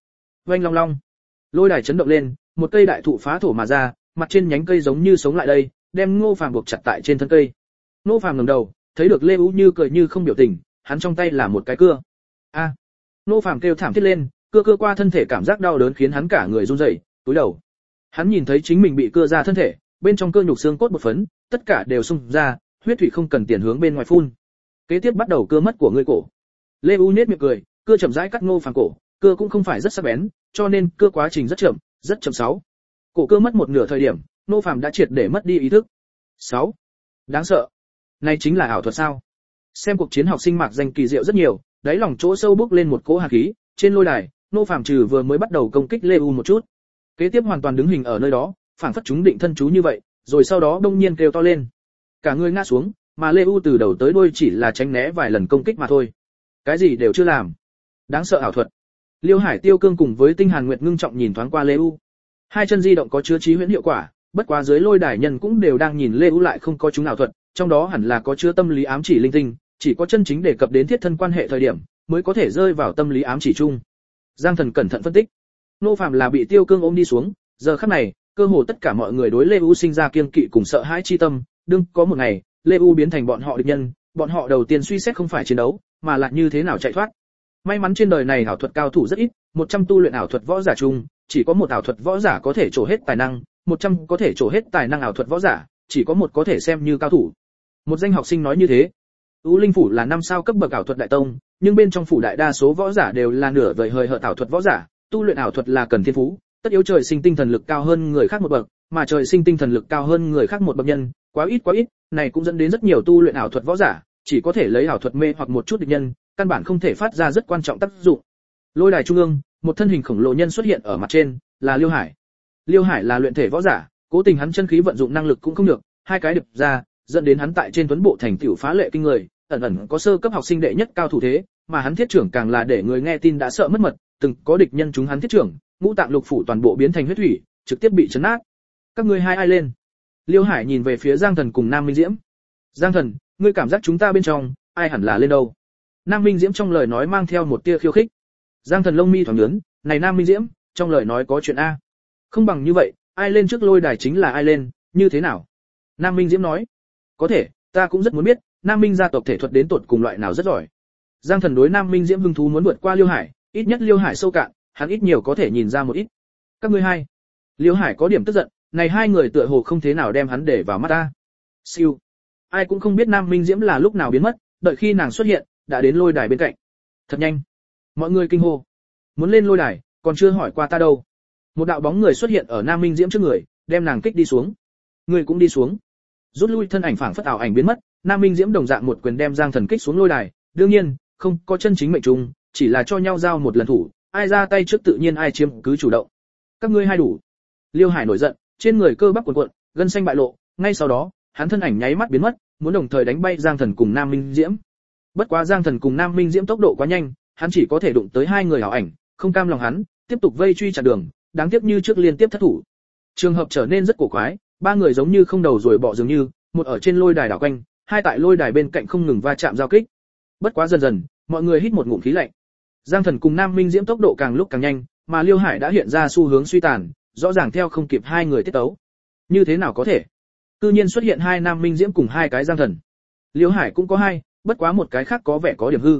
Oanh long long. Lôi đài chấn động lên, một cây đại thụ phá thổ mà ra, mặt trên nhánh cây giống như sống lại đây, đem Ngô Phàm buộc chặt tại trên thân cây. Ngô Phàm ngẩng đầu, thấy được Lê Vũ Như cười như không biểu tình, hắn trong tay là một cái cưa. A! Ngô Phàm kêu thảm thiết lên, cưa qua thân thể cảm giác đau đớn khiến hắn cả người run rẩy, túi đầu. Hắn nhìn thấy chính mình bị cưa ra thân thể, bên trong cơ nhục xương cốt một phấn, tất cả đều xung ra, huyết thủy không cần tiền hướng bên ngoài phun. Kế tiếp bắt đầu cưa mất của người cổ. Lê U nhếch miệng cười, cưa chậm rãi cắt Ngô Phàm cổ, cưa cũng không phải rất sắc bén, cho nên cưa quá trình rất chậm 6. Cổ cưa mất một nửa thời điểm, Ngô Phàm đã triệt để mất đi ý thức. 6. Đáng sợ. Này chính là ảo thuật sao? Xem cuộc chiến học sinh mạc danh kỳ diệu rất nhiều, đáy lòng chỗ sâu bốc lên một cỗ hàn khí, trên lôi đài, Ngô Phàm trừ vừa mới bắt đầu công kích Lê U một chút. Kế tiếp hoàn toàn đứng hình ở nơi đó, phảng phất chúng định thân chú như vậy, rồi sau đó đông nhiên kêu to lên. Cả người ngã xuống, mà Lê U từ đầu tới đuôi chỉ là tránh né vài lần công kích mà thôi. Cái gì đều chưa làm. Đáng sợ ảo thuật. Liêu Hải Tiêu Cương cùng với Tinh Hàn Nguyệt ngưng trọng nhìn thoáng qua Lê U. Hai chân di động có chứa trí huyễn hiệu quả, bất quá dưới lôi đài nhân cũng đều đang nhìn Lê U lại không có chúng ảo thuật, trong đó hẳn là có chứa tâm lý ám chỉ linh tinh, chỉ có chân chính đề cập đến thiết thân quan hệ thời điểm, mới có thể rơi vào tâm lý ám chỉ chung. Giang Thần cẩn thận phân tích. Nô Phạm là bị Tiêu Cương ôm đi xuống, giờ khắc này, cơ hồ tất cả mọi người đối Lê U sinh ra kiêng kỵ cùng sợ hãi chi tâm, đương có một ngày, Lê U biến thành bọn họ địch nhân, bọn họ đầu tiên suy xét không phải chiến đấu, mà là như thế nào chạy thoát. May mắn trên đời này ảo thuật cao thủ rất ít, 100 tu luyện ảo thuật võ giả chung, chỉ có một ảo thuật võ giả có thể trổ hết tài năng, 100 có thể trổ hết tài năng ảo thuật võ giả, chỉ có một có thể xem như cao thủ. Một danh học sinh nói như thế. U Linh phủ là 5 sao cấp bậc ảo thuật đại tông, nhưng bên trong phủ đại đa số võ giả đều là nửa vời hời hợt ảo thuật võ giả, tu luyện ảo thuật là cần thiên phú, tất yếu trời sinh tinh thần lực cao hơn người khác một bậc, mà trời sinh tinh thần lực cao hơn người khác một bậc nhân, quá ít, này cũng dẫn đến rất nhiều tu luyện ảo thuật võ giả, chỉ có thể lấy ảo thuật mê hoặc một chút địch nhân, căn bản không thể phát ra rất quan trọng tác dụng. Lôi đài trung ương, một thân hình khổng lồ nhân xuất hiện ở mặt trên, là Liêu Hải. Liêu Hải là luyện thể võ giả, cố tình hắn chân khí vận dụng năng lực cũng không được, hai cái đập ra, dẫn đến hắn tại trên tuấn bộ thành tựu phá lệ kinh người, ẩn có sơ cấp học sinh đệ nhất cao thủ thế, mà hắn thiết trưởng càng là để người nghe tin đã sợ mất mật, từng có địch nhân chúng hắn thiết trưởng, ngũ tạng lục phủ toàn bộ biến thành huyết thủy, trực tiếp bị chấn nát. Các ngươi hai ai lên? Liêu Hải nhìn về phía Giang Thần cùng Nam Minh Diễm. Giang Thần, ngươi cảm giác chúng ta bên trong, ai hẳn là lên đâu? Nam Minh Diễm trong lời nói mang theo một tia khiêu khích. Giang Thần lông mi thoáng nhướng, này Nam Minh Diễm, trong lời nói có chuyện a. Không bằng như vậy, ai lên trước lôi đài chính là ai lên, như thế nào? Nam Minh Diễm nói. Có thể, ta cũng rất muốn biết, Nam Minh gia tộc thể thuật đến tột cùng loại nào rất giỏi. Giang Thần đối Nam Minh Diễm hứng thú muốn vượt qua Liêu Hải, ít nhất Liêu Hải sâu cạn, hắn ít nhiều có thể nhìn ra một ít. Các ngươi hai. Liêu Hải có điểm tức giận, này hai người tựa hồ không thế nào đem hắn để vào mắt ta. Siêu. Ai cũng không biết Nam Minh Diễm là lúc nào biến mất, đợi khi nàng xuất hiện, đã đến lôi đài bên cạnh. Thật nhanh. Mọi người kinh hô. Muốn lên lôi đài, còn chưa hỏi qua ta đâu. Một đạo bóng người xuất hiện ở Nam Minh Diễm trước người, đem nàng kích đi xuống. Người cũng đi xuống. Rút lui thân ảnh phảng phất ảo ảnh biến mất, Nam Minh Diễm đồng dạng một quyền đem Giang Thần kích xuống lôi đài, đương nhiên, không có chân chính mệnh trùng, chỉ là cho nhau giao một lần thủ, ai ra tay trước tự nhiên ai chiếm cứ chủ động. Các ngươi hai đủ. Liêu Hải nổi giận, trên người cơ bắp cuộn cuộn, gân xanh bại lộ, ngay sau đó, hắn thân ảnh nháy mắt biến mất, muốn đồng thời đánh bay Giang Thần cùng Nam Minh Diễm. Bất quá Giang Thần cùng Nam Minh Diễm tốc độ quá nhanh, hắn chỉ có thể đụng tới hai người ảo ảnh, không cam lòng hắn, tiếp tục vây truy chặn đường, đáng tiếc như trước liên tiếp thất thủ. Trường hợp trở nên rất cổ quái, ba người giống như không đầu rồi bỏ dường như, một ở trên lôi đài đảo quanh, hai tại lôi đài bên cạnh không ngừng va chạm giao kích. Bất quá dần dần, mọi người hít một ngụm khí lạnh. Giang Thần cùng Nam Minh Diễm tốc độ càng lúc càng nhanh, mà Liêu Hải đã hiện ra xu hướng suy tàn, rõ ràng theo không kịp hai người tiết tấu. Như thế nào có thể? Tự nhiên xuất hiện hai Nam Minh Diễm cùng hai cái Giang Thần. Liêu Hải cũng có hai, bất quá một cái khác có vẻ có điểm hư.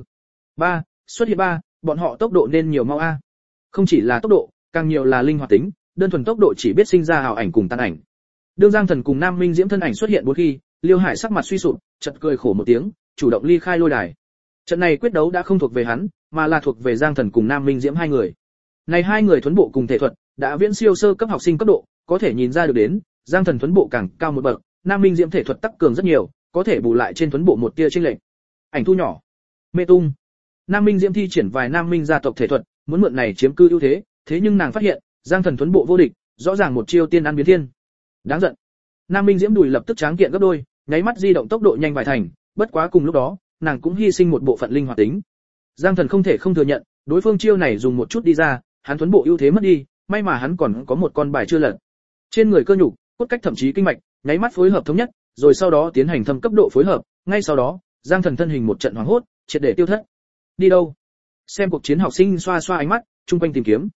Xuất hiện ba, bọn họ tốc độ nên nhiều mau a. Không chỉ là tốc độ, càng nhiều là linh hoạt tính, đơn thuần tốc độ chỉ biết sinh ra ảo ảnh cùng tan ảnh. Đương Giang Thần cùng Nam Minh Diễm thân ảnh xuất hiện bốn khi, Liêu Hải sắc mặt suy sụp, chợt cười khổ một tiếng, chủ động ly khai lôi đài. Trận này quyết đấu đã không thuộc về hắn, mà là thuộc về Giang Thần cùng Nam Minh Diễm hai người. Này hai người thuần bộ cùng thể thuật, đã viễn siêu sơ cấp học sinh cấp độ, có thể nhìn ra được đến, Giang Thần thuần bộ càng cao một bậc, Nam Minh Diễm thể thuật tăng cường rất nhiều, có thể bù lại trên thuần bộ một tia chênh lệch. Ảnh thu nhỏ, mê tung. Nam Minh Diễm thi triển vài Nam Minh gia tộc thể thuật, muốn mượn này chiếm cư ưu thế, thế nhưng nàng phát hiện, Giang Thần thuần bộ vô địch, rõ ràng một chiêu tiên ăn biến thiên. Đáng giận. Nam Minh Diễm đùi lập tức tráng kiện gấp đôi, nháy mắt di động tốc độ nhanh vài thành, bất quá cùng lúc đó, nàng cũng hy sinh một bộ phận linh hoạt tính. Giang Thần không thể không thừa nhận, đối phương chiêu này dùng một chút đi ra, hắn thuần bộ ưu thế mất đi, may mà hắn còn có một con bài chưa lật. Trên người cơ nhục, cốt cách thậm chí kinh mạch, nháy mắt phối hợp thống nhất, rồi sau đó tiến hành thâm cấp độ phối hợp, ngay sau đó, Giang Thần thân hình một trận hoảng hốt, triệt để tiêu thất. Đi đâu? Xem cuộc chiến học sinh xoa xoa ánh mắt, chung quanh tìm kiếm.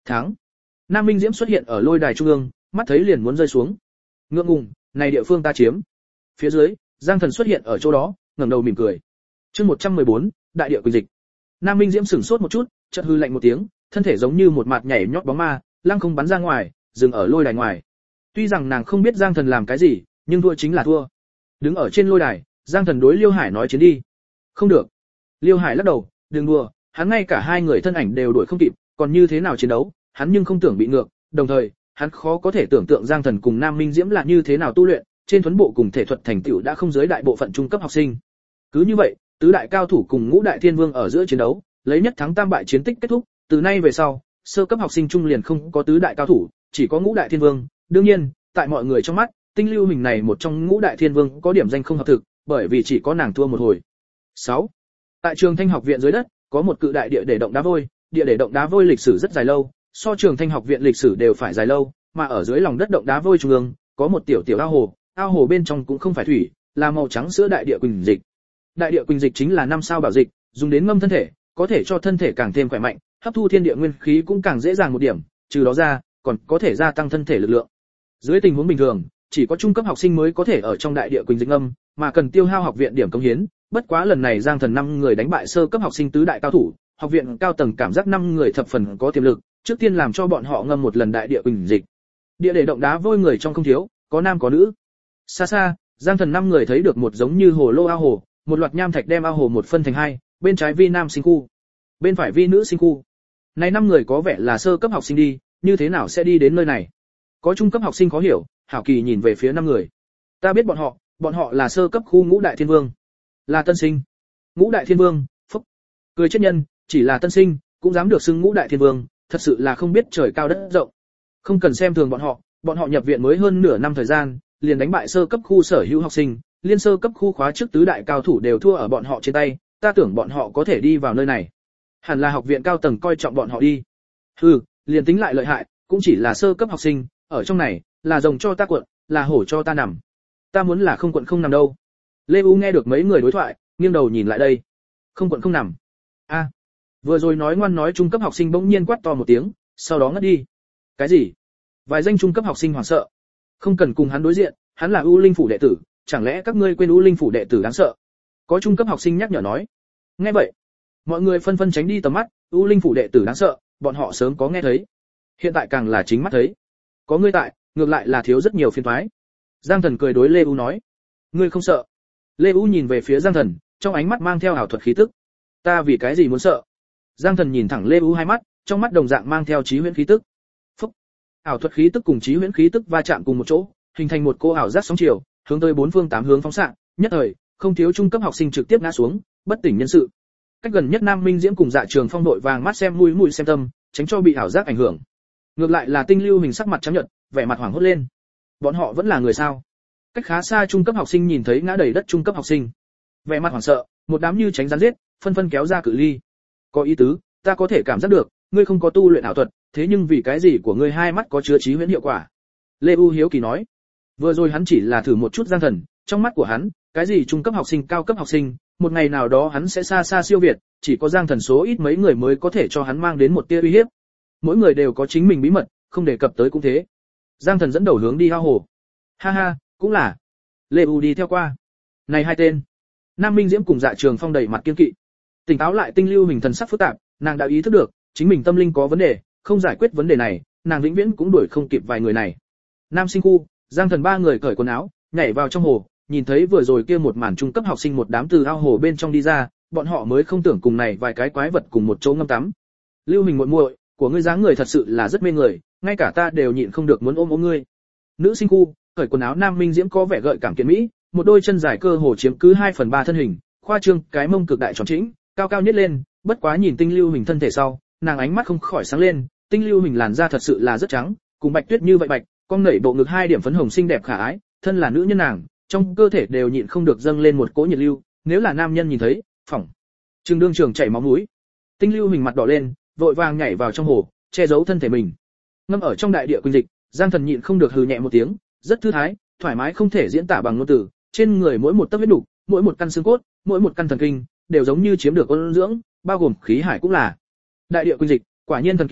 Thắng. Nam Minh Diễm xuất hiện ở lôi đài trung ương, mắt thấy liền muốn rơi xuống. Ngượng ngùng, này địa phương ta chiếm. Phía dưới, Giang Thần xuất hiện ở chỗ đó, ngẩng đầu mỉm cười. Chương 114, đại địa quỳnh dịch. Nam Minh Diễm sửng sốt một chút, chợt hư lạnh một tiếng, thân thể giống như một mặt nhảy nhót bóng ma, lăng không bắn ra ngoài, dừng ở lôi đài ngoài. Tuy rằng nàng không biết Giang Thần làm cái gì, nhưng thua chính là thua. Đứng ở trên lôi đài, Giang Thần đối Liêu Hải nói chiến đi. Không được. Liêu Hải lắc đầu, đừng đùa, hắn ngay cả hai người thân ảnh đều đuổi không kịp, còn như thế nào chiến đấu, hắn nhưng không tưởng bị ngược, đồng thời, hắn khó có thể tưởng tượng Giang Thần cùng Nam Minh Diễm là như thế nào tu luyện, trên thuần bộ cùng thể thuật thành tựu đã không dưới đại bộ phận trung cấp học sinh. Cứ như vậy, tứ đại cao thủ cùng ngũ đại thiên vương ở giữa chiến đấu, lấy nhất thắng tam bại chiến tích kết thúc, từ nay về sau, sơ cấp học sinh trung liền không có tứ đại cao thủ, chỉ có ngũ đại thiên vương. Đương nhiên, tại mọi người trong mắt, Tinh Lưu Hình này một trong ngũ đại thiên vương có điểm danh không hợp thực, bởi vì chỉ có nàng thua một hồi. 6. Tại Trường Thanh học viện dưới đất, có một cự đại địa để động đá vôi, địa để động đá vôi lịch sử rất dài lâu, so Trường Thanh học viện lịch sử đều phải dài lâu, mà ở dưới lòng đất động đá vôi trung ương, có một tiểu tiểu ao hồ bên trong cũng không phải thủy, là màu trắng sữa đại địa quỳnh dịch. Đại địa quỳnh dịch chính là 5 sao bảo dịch, dùng đến ngâm thân thể, có thể cho thân thể càng thêm khỏe mạnh, hấp thu thiên địa nguyên khí cũng càng dễ dàng một điểm, trừ đó ra, còn có thể gia tăng thân thể lực lượng. Dưới tình huống bình thường, chỉ có trung cấp học sinh mới có thể ở trong đại địa quỳnh dịch ngâm, mà cần tiêu hao học viện điểm công hiến, bất quá lần này Giang Thần 5 người đánh bại sơ cấp học sinh tứ đại cao thủ, học viện cao tầng cảm giác 5 người thập phần có tiềm lực, trước tiên làm cho bọn họ ngâm một lần đại địa quỳnh dịch. Địa để động đá vôi người trong không thiếu, có nam có nữ. Xa xa, Giang Thần 5 người thấy được một giống như hồ lô ao hồ, một loạt nham thạch đem ao hồ một phân thành hai, bên trái vi nam sinh khu, bên phải vi nữ sinh khu. Này 5 người có vẻ là sơ cấp học sinh đi, như thế nào sẽ đi đến nơi này? Có trung cấp học sinh khó hiểu, hảo kỳ nhìn về phía 5 người. Ta biết bọn họ là sơ cấp khu ngũ đại thiên vương, là tân sinh. Ngũ đại thiên vương, phúc. Cười chết nhân, chỉ là tân sinh, cũng dám được xưng ngũ đại thiên vương, thật sự là không biết trời cao đất rộng. Không cần xem thường bọn họ nhập viện mới hơn nửa năm thời gian, liền đánh bại sơ cấp khu sở hữu học sinh, liên sơ cấp khu khóa trước tứ đại cao thủ đều thua ở bọn họ trên tay, ta tưởng bọn họ có thể đi vào nơi này. Hẳn là học viện cao tầng coi trọng bọn họ đi. Hừ, liền tính lại lợi hại, cũng chỉ là sơ cấp học sinh, ở trong này, là rồng cho ta cuộn, là hổ cho ta nằm. Ta muốn là không cuộn không nằm đâu. Lê U nghe được mấy người đối thoại, nghiêng đầu nhìn lại đây. Không cuộn không nằm. A. Vừa rồi nói ngoan nói trung cấp học sinh bỗng nhiên quát to một tiếng, sau đó ngất đi. Cái gì? Vài danh trung cấp học sinh hoảng sợ. Không cần cùng hắn đối diện, hắn là U Linh phủ đệ tử, chẳng lẽ các ngươi quên U Linh phủ đệ tử đáng sợ? Có trung cấp học sinh nhắc nhở nói. Nghe vậy, mọi người phân phân tránh đi tầm mắt, U Linh phủ đệ tử đáng sợ, bọn họ sớm có nghe thấy. Hiện tại càng là chính mắt thấy. Có ngươi tại, ngược lại là thiếu rất nhiều phiền toái. Giang Thần cười đối Lê U nói. Ngươi không sợ? Lê U nhìn về phía Giang Thần, trong ánh mắt mang theo ảo thuật khí tức. Ta vì cái gì muốn sợ? Giang Thần nhìn thẳng Lê U hai mắt, trong mắt đồng dạng mang theo trí huyễn khí tức. Phúc. Ảo thuật khí tức cùng trí huyễn khí tức va chạm cùng một chỗ, hình thành một cô ảo giác sóng chiều, hướng tới bốn phương tám hướng phóng xạ, nhất thời, không thiếu trung cấp học sinh trực tiếp ngã xuống, bất tỉnh nhân sự. Cách gần nhất Nam Minh Diễm cùng Dạ Trường Phong đội vàng mắt xem mũi xem tâm, tránh cho bị ảo giác ảnh hưởng. Ngược lại là Tinh Lưu Hình sắc mặt trắng nhợt, vẻ mặt hoảng hốt lên. Bọn họ vẫn là người sao? Cách khá xa trung cấp học sinh nhìn thấy ngã đầy đất trung cấp học sinh, vẻ mặt hoảng sợ, một đám như tránh rắn giết, phân phân kéo ra cự ly. Có ý tứ, ta có thể cảm giác được, ngươi không có tu luyện ảo thuật, thế nhưng vì cái gì của ngươi hai mắt có chứa trí huyễn hiệu quả? Lê U hiếu kỳ nói. Vừa rồi hắn chỉ là thử một chút Giang Thần, trong mắt của hắn, cái gì trung cấp học sinh, cao cấp học sinh, một ngày nào đó hắn sẽ xa xa siêu việt, chỉ có Giang Thần số ít mấy người mới có thể cho hắn mang đến một tia uy hiếp. Mỗi người đều có chính mình bí mật, không đề cập tới cũng thế. Giang Thần dẫn đầu hướng đi ao hồ. Ha ha, cũng là. Lê U đi theo qua. Này hai tên. Nam Minh Diễm cùng Dạ Trường Phong đầy mặt kiên kỵ. Tỉnh táo lại Tinh Lưu Hình thần sắc phức tạp, nàng đã ý thức được, chính mình tâm linh có vấn đề, không giải quyết vấn đề này, nàng vĩnh viễn cũng đuổi không kịp vài người này. Nam sinh khu, Giang Thần ba người cởi quần áo, nhảy vào trong hồ, nhìn thấy vừa rồi kia một màn trung cấp học sinh một đám từ ao hồ bên trong đi ra, bọn họ mới không tưởng cùng này vài cái quái vật cùng một chỗ ngâm tắm. Lưu Hình muội muội, của ngươi dáng người thật sự là rất mê người, ngay cả ta đều nhịn không được muốn ôm ngươi. Nữ sinh khu, cởi quần áo Nam Minh Diễm có vẻ gợi cảm kiện mỹ, một đôi chân dài cơ hồ chiếm cứ 2/3 thân hình, khoa trương, cái mông cực đại tròn trĩnh, cao cao nhất lên, bất quá nhìn Tinh Lưu Hình thân thể sau, nàng ánh mắt không khỏi sáng lên, Tinh Lưu Hình làn da thật sự là rất trắng, cùng Bạch Tuyết như vậy bạch, con nảy bộ ngực 2 điểm phấn hồng xinh đẹp khả ái, thân là nữ nhân nàng, trong cơ thể đều nhịn không được dâng lên một cỗ nhiệt lưu, nếu là nam nhân nhìn thấy, phỏng trừng đương trường chảy máu mũi. Tinh Lưu Hình mặt đỏ lên, vội vàng nhảy vào trong hồ, che giấu thân thể mình. Ngâm ở trong đại địa quỳnh dịch, Giang Thần nhịn không được hừ nhẹ một tiếng, rất thư thái, thoải mái không thể diễn tả bằng ngôn từ, trên người mỗi một tấc huyết nục, mỗi một căn xương cốt, mỗi một căn thần kinh, đều giống như chiếm được ôn dưỡng, bao gồm khí hải cũng là. Đại địa quỳnh dịch, quả nhiên thần kỳ,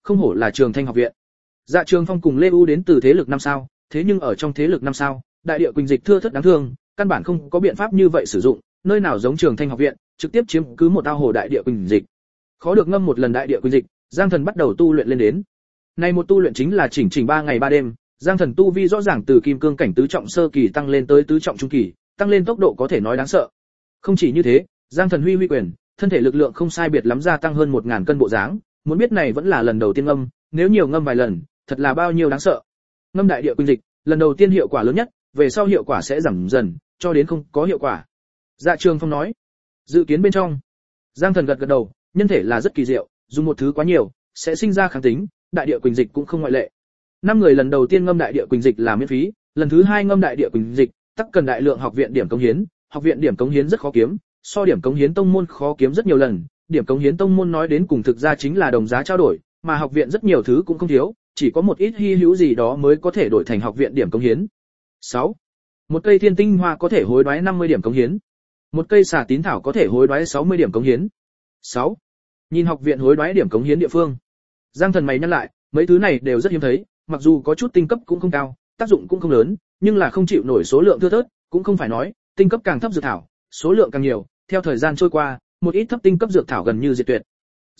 không hổ là Trường Thanh học viện. Dạ Trường Phong cùng Lê U đến từ thế lực 5 sao, thế nhưng ở trong thế lực 5 sao, đại địa quỳnh dịch thưa thớt đáng thương, căn bản không có biện pháp như vậy sử dụng, nơi nào giống Trường Thanh học viện, trực tiếp chiếm cứ một ao hồ đại địa quỳnh dịch. Khó được ngâm một lần đại địa quỳnh dịch, Giang Thần bắt đầu tu luyện lên đến. Này một tu luyện chính là chỉnh 3 ngày 3 đêm, Giang Thần tu vi rõ ràng từ kim cương cảnh tứ trọng sơ kỳ tăng lên tới tứ trọng trung kỳ, tăng lên tốc độ có thể nói đáng sợ. Không chỉ như thế, Giang Thần huy quyền, thân thể lực lượng không sai biệt lắm gia tăng hơn 1000 cân bộ dáng, muốn biết này vẫn là lần đầu tiên ngâm, nếu nhiều ngâm vài lần, thật là bao nhiêu đáng sợ. Ngâm đại địa quỳnh dịch, lần đầu tiên hiệu quả lớn nhất, về sau hiệu quả sẽ giảm dần, cho đến không có hiệu quả. Dạ Trường Phong nói. Dự kiến bên trong. Giang Thần gật đầu, nhân thể là rất kỳ diệu, dùng một thứ quá nhiều sẽ sinh ra kháng tính, đại địa quỳnh dịch cũng không ngoại lệ. 5 người lần đầu tiên ngâm đại địa quỳnh dịch là miễn phí, lần thứ 2 ngâm đại địa quỳnh dịch, tất cần đại lượng học viện điểm cống hiến, học viện điểm cống hiến rất khó kiếm, so điểm cống hiến tông môn khó kiếm rất nhiều lần, điểm cống hiến tông môn nói đến cùng thực ra chính là đồng giá trao đổi, mà học viện rất nhiều thứ cũng không thiếu, chỉ có một ít hi hữu gì đó mới có thể đổi thành học viện điểm cống hiến. 6. Một cây thiên tinh hoa có thể hối đoái 50 điểm cống hiến. Một cây xà tín thảo có thể hối đoái 60 điểm cống hiến. 6. Nhìn học viện hối đoái điểm cống hiến địa phương. Giang Thần mày nhăn lại, mấy thứ này đều rất hiếm thấy, mặc dù có chút tinh cấp cũng không cao, tác dụng cũng không lớn, nhưng là không chịu nổi số lượng thưa thớt, cũng không phải nói, tinh cấp càng thấp dược thảo, số lượng càng nhiều, theo thời gian trôi qua, một ít thấp tinh cấp dược thảo gần như diệt tuyệt.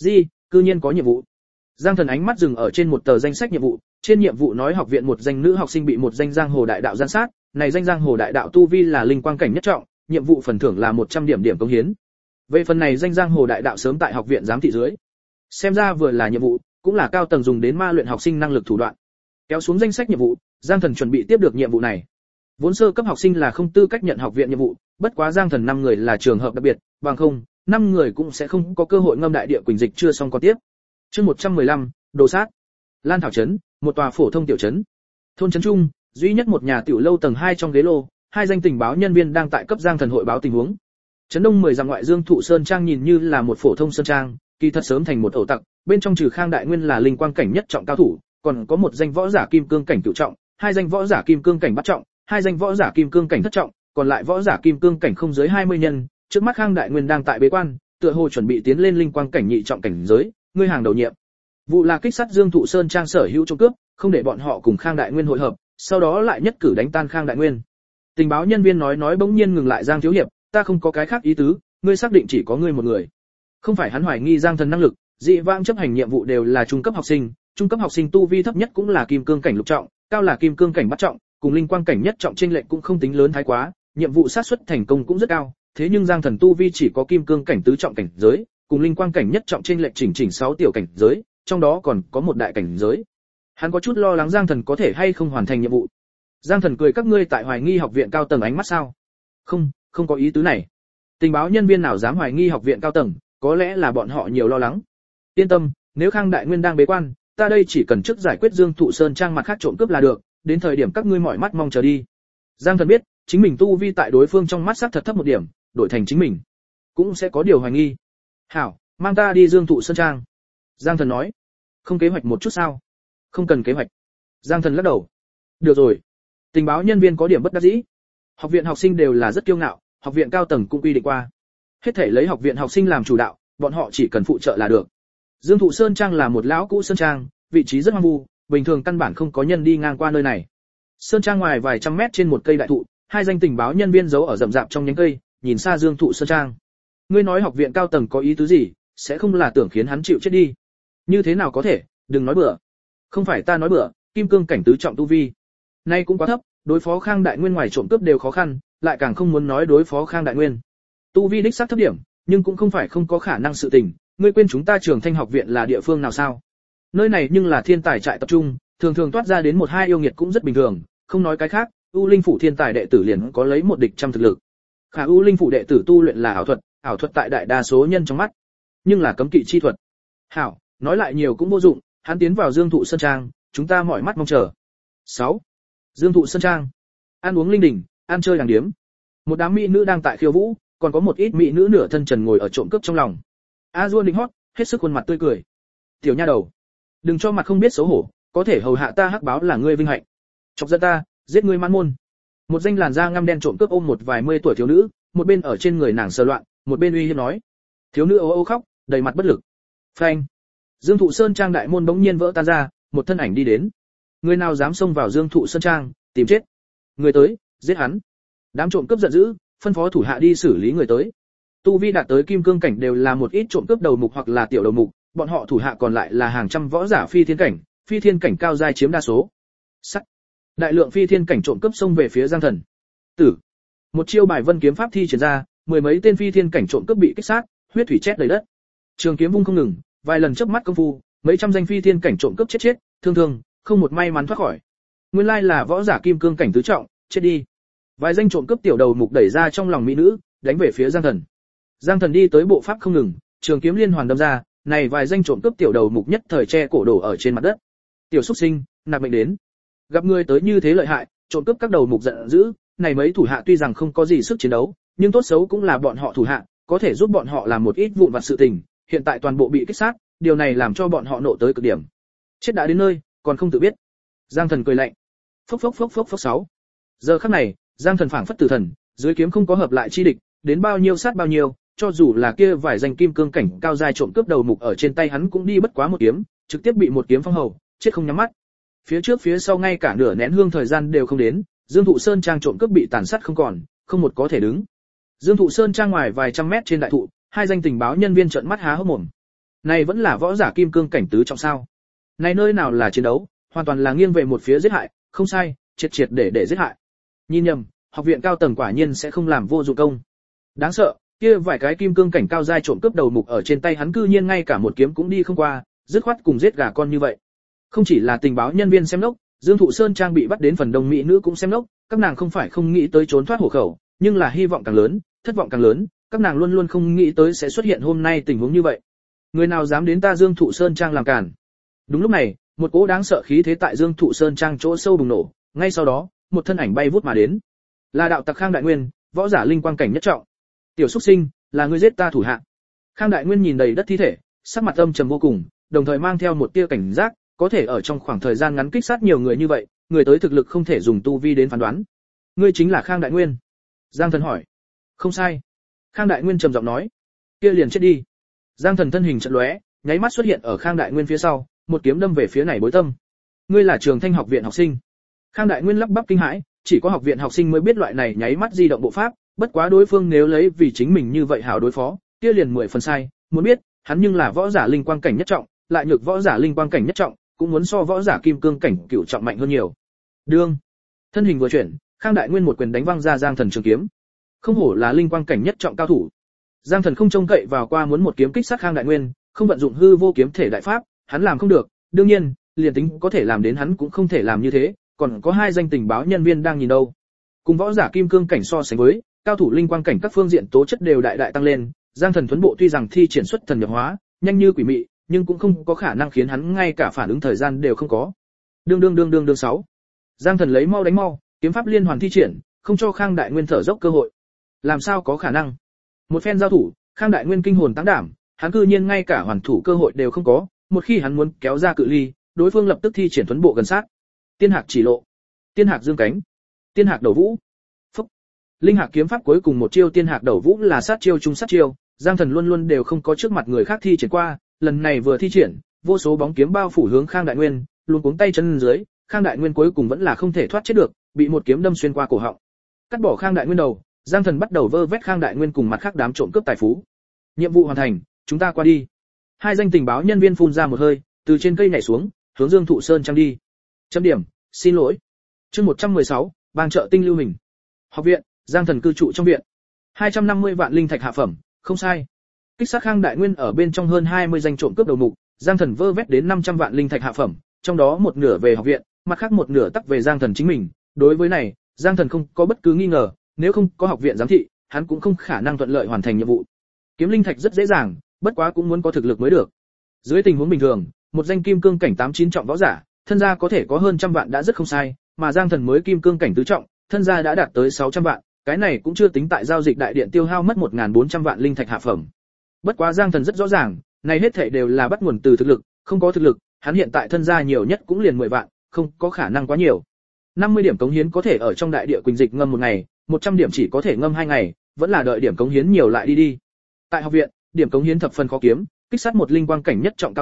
Cư nhiên có nhiệm vụ. Giang Thần ánh mắt dừng ở trên một tờ danh sách nhiệm vụ, trên nhiệm vụ nói học viện một danh nữ học sinh bị một danh giang hồ đại đạo gian sát, này danh giang hồ đại đạo tu vi là linh quang cảnh nhất trọng, nhiệm vụ phần thưởng là 100 điểm cống hiến. Về phần này danh giang hồ đại đạo sớm tại học viện giám thị dưới. Xem ra vừa là nhiệm vụ, cũng là cao tầng dùng đến ma luyện học sinh năng lực thủ đoạn. Kéo xuống danh sách nhiệm vụ, Giang Thần chuẩn bị tiếp được nhiệm vụ này. Vốn sơ cấp học sinh là không tư cách nhận học viện nhiệm vụ, bất quá Giang Thần 5 người là trường hợp đặc biệt, bằng không, 5 người cũng sẽ không có cơ hội ngâm đại địa quỳnh dịch chưa xong còn tiếp. Chương 115, đồ sát. Lan Thảo trấn, một tòa phổ thông tiểu trấn. Thôn trấn trung, duy nhất một nhà tiểu lâu tầng 2 trong ghế lô, 2 danh tình báo nhân viên đang tại cấp Giang Thần hội báo tình huống. Trấn Đông 10 dặm ngoại Dương Thụ Sơn trang nhìn như là một phổ thông sơn trang, kỳ thật sớm thành một ổ tặc, bên trong trừ Khang Đại Nguyên là linh quang cảnh nhất trọng cao thủ, còn có một danh võ giả kim cương cảnh cửu trọng, 2 danh võ giả kim cương cảnh bát trọng, 2 danh võ giả kim cương cảnh thất trọng, còn lại võ giả kim cương cảnh không dưới 20 nhân, trước mắt Khang Đại Nguyên đang tại bế quan, tựa hồ chuẩn bị tiến lên linh quang cảnh nhị trọng cảnh giới, ngươi hàng đầu nhiệm. Vụ là kích sát Dương Thụ Sơn trang sở hữu trộm cướp, không để bọn họ cùng Khang Đại Nguyên hội hợp, sau đó lại nhất cử đánh tan Khang Đại Nguyên. Tình báo nhân viên nói bỗng nhiên ngừng lại Giang thiếu hiệp, ta không có cái khác ý tứ, ngươi xác định chỉ có ngươi một người. Không phải hắn hoài nghi Giang Thần năng lực, dị vãng chấp hành nhiệm vụ đều là trung cấp học sinh tu vi thấp nhất cũng là kim cương cảnh lục trọng, cao là kim cương cảnh bát trọng, cùng linh quang cảnh nhất trọng chênh lệch cũng không tính lớn thái quá, nhiệm vụ xác suất thành công cũng rất cao, thế nhưng Giang Thần tu vi chỉ có kim cương cảnh tứ trọng cảnh giới, cùng linh quang cảnh nhất trọng chênh lệch chỉnh 6 tiểu cảnh giới, trong đó còn có một đại cảnh giới. Hắn có chút lo lắng Giang Thần có thể hay không hoàn thành nhiệm vụ. Giang Thần cười, các ngươi tại hoài nghi học viện cao tầng ánh mắt sao? Không có ý tứ này. Tình báo nhân viên nào dám hoài nghi học viện cao tầng, có lẽ là bọn họ nhiều lo lắng. Yên tâm, nếu Khang Đại Nguyên đang bế quan, ta đây chỉ cần trước giải quyết Dương Thụ Sơn trang mặt khác trộm cướp là được, đến thời điểm các ngươi mỏi mắt mong chờ đi. Giang Thần biết, chính mình tu vi tại đối phương trong mắt xác thật thấp một điểm, đổi thành chính mình cũng sẽ có điều hoài nghi. Hảo, mang ta đi Dương Thụ Sơn trang. Giang Thần nói. Không kế hoạch một chút sao? Không cần kế hoạch. Giang Thần lắc đầu. Được rồi. Tình báo nhân viên có điểm bất đắc dĩ. Học viện học sinh đều là rất kiêu ngạo, học viện cao tầng cũng quy định qua. Hết thể lấy học viện học sinh làm chủ đạo, bọn họ chỉ cần phụ trợ là được. Dương Thụ Sơn trang là một lão cũ sơn trang, vị trí rất hoang vu, bình thường căn bản không có nhân đi ngang qua nơi này. Sơn trang ngoài vài trăm mét trên một cây đại thụ, 2 danh tình báo nhân viên giấu ở rậm rạp trong nhánh cây, nhìn xa Dương Thụ Sơn trang. Ngươi nói học viện cao tầng có ý tứ gì, sẽ không là tưởng khiến hắn chịu chết đi? Như thế nào có thể, đừng nói bừa. Không phải ta nói bừa, kim cương cảnh tứ trọng tu vi. Nay cũng quá thấp, đối phó Khang Đại Nguyên ngoài trộm cướp đều khó khăn, lại càng không muốn nói đối phó Khang Đại Nguyên. Tu vi đích xác thấp điểm, nhưng cũng không phải không có khả năng sự tình, ngươi quên chúng ta Trường Thanh học viện là địa phương nào sao? Nơi này nhưng là thiên tài trại tập trung, thường thường toát ra đến 1-2 yêu nghiệt cũng rất bình thường, không nói cái khác, U Linh phủ thiên tài đệ tử liền có lấy một địch trăm thực lực. Khả U Linh phủ đệ tử tu luyện là ảo thuật tại đại đa số nhân trong mắt, nhưng là cấm kỵ chi thuật. Hảo, nói lại nhiều cũng vô dụng, hắn tiến vào Dương Thụ Sơn trang, chúng ta mỏi mắt mong chờ. 6. Dương Thụ Sơn trang. Ăn uống linh đình, ăn chơi đàng điếm. Một đám mỹ nữ đang tại khiêu vũ, còn có một ít mỹ nữ nửa thân trần ngồi ở trộm cướp trong lòng. A Duôn đỉnh hót, hết sức khuôn mặt tươi cười. Tiểu nha đầu, đừng cho mặt không biết xấu hổ, có thể hầu hạ ta hắc báo là ngươi vinh hạnh. Chọc giận ta, giết ngươi mãn môn. Một danh làn da ngăm đen trộm cướp ôm một vài mươi tuổi thiếu nữ, một bên ở trên người nàng sờ loạn, một bên uy hiếp nói. Thiếu nữ ố ô khóc, đầy mặt bất lực. Phanh. Dương Thụ Sơn Trang đại môn bỗng nhiên vỡ tan ra, một thân ảnh đi đến. Người nào dám xông vào Dương Thụ Sơn Trang, tìm chết. Người tới, giết hắn. Đám trộm cướp giận dữ, phân phó thủ hạ đi xử lý người tới. Tu vi đạt tới kim cương cảnh đều là một ít trộm cướp đầu mục hoặc là tiểu đầu mục, bọn họ thủ hạ còn lại là hàng trăm võ giả phi thiên cảnh cao giai chiếm đa số. Sắt. Đại lượng phi thiên cảnh trộm cướp xông về phía Giang Thần. Tử. Một chiêu bài vân kiếm pháp thi triển ra, mười mấy tên phi thiên cảnh trộm cướp bị kích sát, huyết thủy chét đầy đất. Trường kiếm vung không ngừng, vài lần chớp mắt công phu, mấy trăm danh phi thiên cảnh trộm cướp chết, thương, không một may mắn thoát khỏi. Nguyên lai là võ giả kim cương cảnh tứ trọng, chết đi. Vài danh trộm cướp tiểu đầu mục đẩy ra trong lòng mỹ nữ, đánh về phía Giang Thần. Giang Thần đi tới bộ pháp không ngừng, trường kiếm liên hoàn đâm ra, này vài danh trộm cướp tiểu đầu mục nhất thời che cổ đổ ở trên mặt đất. Tiểu xuất sinh, nạp mệnh đến. Gặp người tới như thế lợi hại, trộm cướp các đầu mục giận dữ, này mấy thủ hạ tuy rằng không có gì sức chiến đấu, nhưng tốt xấu cũng là bọn họ thủ hạ, có thể giúp bọn họ làm một ít vụn vặt sự tình, hiện tại toàn bộ bị kích sát, điều này làm cho bọn họ nộ tới cực điểm. Chết đã đến nơi, còn không tự biết. Giang Thần cười lạnh. Phốc phốc 6. Giờ khắc này, Giang Thần phảng phất tử thần, dưới kiếm không có hợp lại chi địch, đến bao nhiêu sát bao nhiêu, cho dù là kia vài danh kim cương cảnh cao giai trộm cướp đầu mục ở trên tay hắn cũng đi bất quá một kiếm, trực tiếp bị một kiếm phong hầu, chết không nhắm mắt. Phía trước phía sau ngay cả nửa nén hương thời gian đều không đến, Dương Thụ Sơn Trang trộm cướp bị tàn sát không còn, không một có thể đứng. Dương Thụ Sơn Trang ngoài vài trăm mét trên đại thụ, hai danh tình báo nhân viên trợn mắt há hốc mồm. Này vẫn là võ giả kim cương cảnh tứ trọng sao? Này nơi nào là chiến đấu, hoàn toàn là nghiêng về một phía giết hại, không sai, triệt để giết hại. Nhìn nhầm, học viện cao tầng quả nhiên sẽ không làm vô dụng công. Đáng sợ, kia vài cái kim cương cảnh cao giai trộm cướp đầu mục ở trên tay hắn cư nhiên ngay cả một kiếm cũng đi không qua, dứt khoát cùng giết gà con như vậy. Không chỉ là tình báo nhân viên xem nốc, Dương Thụ Sơn Trang bị bắt đến phần đông mỹ nữ cũng xem nốc, các nàng không phải không nghĩ tới trốn thoát hộ khẩu, nhưng là hy vọng càng lớn, thất vọng càng lớn, các nàng luôn luôn không nghĩ tới sẽ xuất hiện hôm nay tình huống như vậy. Người nào dám đến ta Dương Thụ Sơn Trang làm cản? Đúng lúc này, một cỗ đáng sợ khí thế tại Dương Thụ Sơn Trang chỗ sâu bùng nổ, ngay sau đó, một thân ảnh bay vút mà đến. Là đạo tặc Khang Đại Nguyên, võ giả linh quang cảnh nhất trọng. Tiểu xuất sinh, là ngươi giết ta thủ hạ. Khang Đại Nguyên nhìn đầy đất thi thể, sắc mặt âm trầm vô cùng, đồng thời mang theo một tia cảnh giác, có thể ở trong khoảng thời gian ngắn kích sát nhiều người như vậy, người tới thực lực không thể dùng tu vi đến phán đoán. Ngươi chính là Khang Đại Nguyên? Giang Thần hỏi. Không sai. Khang Đại Nguyên trầm giọng nói. Kia liền chết đi. Giang Thần thân hình chợt lóe, nháy mắt xuất hiện ở Khang Đại Nguyên phía sau, một kiếm đâm về phía này bối tâm. Ngươi là Trường Thanh học viện học sinh? Khang Đại Nguyên lắp bắp kinh hãi, chỉ có học viện học sinh mới biết loại này nháy mắt di động bộ pháp, bất quá đối phương nếu lấy vì chính mình như vậy hảo đối phó, kia liền 10 phần sai, muốn biết, hắn nhưng là võ giả linh quang cảnh nhất trọng, lại nhược võ giả linh quang cảnh nhất trọng, cũng muốn so võ giả kim cương cảnh cửu trọng mạnh hơn nhiều. Đương, thân hình vừa chuyển, Khang Đại Nguyên một quyền đánh văng ra Giang Thần trường kiếm. Không hổ là linh quang cảnh nhất trọng cao thủ. Giang Thần không trông cậy vào qua muốn một kiếm kích sát Khang Đại Nguyên, không vận dụng hư vô kiếm thể đại pháp, hắn làm không được, đương nhiên, liền tính có thể làm đến hắn cũng không thể làm như thế, còn có hai danh tình báo nhân viên đang nhìn đâu. Cùng võ giả kim cương cảnh so sánh với, cao thủ linh quang cảnh các phương diện tố chất đều đại tăng lên, Giang Thần thuấn bộ tuy rằng thi triển xuất thần nhập hóa, nhanh như quỷ mị, nhưng cũng không có khả năng khiến hắn ngay cả phản ứng thời gian đều không có. Đương 6. Giang Thần lấy mau đánh mau, kiếm pháp liên hoàn thi triển, không cho Khang Đại Nguyên thở dốc cơ hội. Làm sao có khả năng? Một phen giao thủ, Khang Đại Nguyên kinh hồn táng đảm, hắn cư nhiên ngay cả hoàn thủ cơ hội đều không có, một khi hắn muốn kéo ra cự ly, đối phương lập tức thi triển thuấn bộ gần sát. Tiên Hạc chỉ lộ, Tiên Hạc dương cánh, Tiên Hạc đầu vũ. Phúc. Linh Hạc kiếm pháp cuối cùng một chiêu Tiên Hạc đầu vũ là sát chiêu trung sát chiêu, Giang Thần luôn luôn đều không có trước mặt người khác thi triển qua, lần này vừa thi triển, vô số bóng kiếm bao phủ hướng Khang Đại Nguyên, luôn cuống tay chân dưới, Khang Đại Nguyên cuối cùng vẫn là không thể thoát chết được, bị một kiếm đâm xuyên qua cổ họng. Cắt bỏ Khang Đại Nguyên đầu, Giang Thần bắt đầu vơ vét Khang Đại Nguyên cùng mặt khác đám trộm cướp tài phú. Nhiệm vụ hoàn thành, chúng ta qua đi. Hai danh tình báo nhân viên phun ra một hơi, từ trên cây nhảy xuống, hướng Dương Thụ Sơn Trang đi. Chấm điểm, xin lỗi. Chương 116, bang chợ tinh lưu hình. Học viện, Giang Thần cư trụ trong viện. 250 vạn linh thạch hạ phẩm, không sai. Kích sát Khang Đại Nguyên ở bên trong hơn 20 danh trộm cướp đầu mục, Giang Thần vơ vét đến 500 vạn linh thạch hạ phẩm, trong đó một nửa về học viện, mặt khác một nửa tắc về Giang Thần chính mình. Đối với này, Giang Thần không có bất cứ nghi ngờ, nếu không có học viện giám thị, hắn cũng không khả năng thuận lợi hoàn thành nhiệm vụ. Kiếm linh thạch rất dễ dàng, bất quá cũng muốn có thực lực mới được. Dưới tình huống bình thường, một danh kim cương cảnh 8-9 trọng võ giả, thân gia có thể có hơn trăm vạn đã rất không sai, mà Giang Thần mới kim cương cảnh tứ trọng, thân gia đã đạt tới 600 vạn, cái này cũng chưa tính tại giao dịch đại điện tiêu hao mất 1400 vạn linh thạch hạ phẩm. Bất quá Giang Thần rất rõ ràng, này hết thảy đều là bắt nguồn từ thực lực, không có thực lực, hắn hiện tại thân gia nhiều nhất cũng liền 10 vạn, không có khả năng quá nhiều. 50 điểm cống hiến có thể ở trong đại địa quỳnh dịch ngâm một ngày, 100 điểm chỉ có thể ngâm 2 ngày, vẫn là đợi điểm cống hiến nhiều lại đi. Tại học viện, điểm cống hiến thập phần khó kiếm, kích sát một linh quang cảnh nhất trọng cao thủ,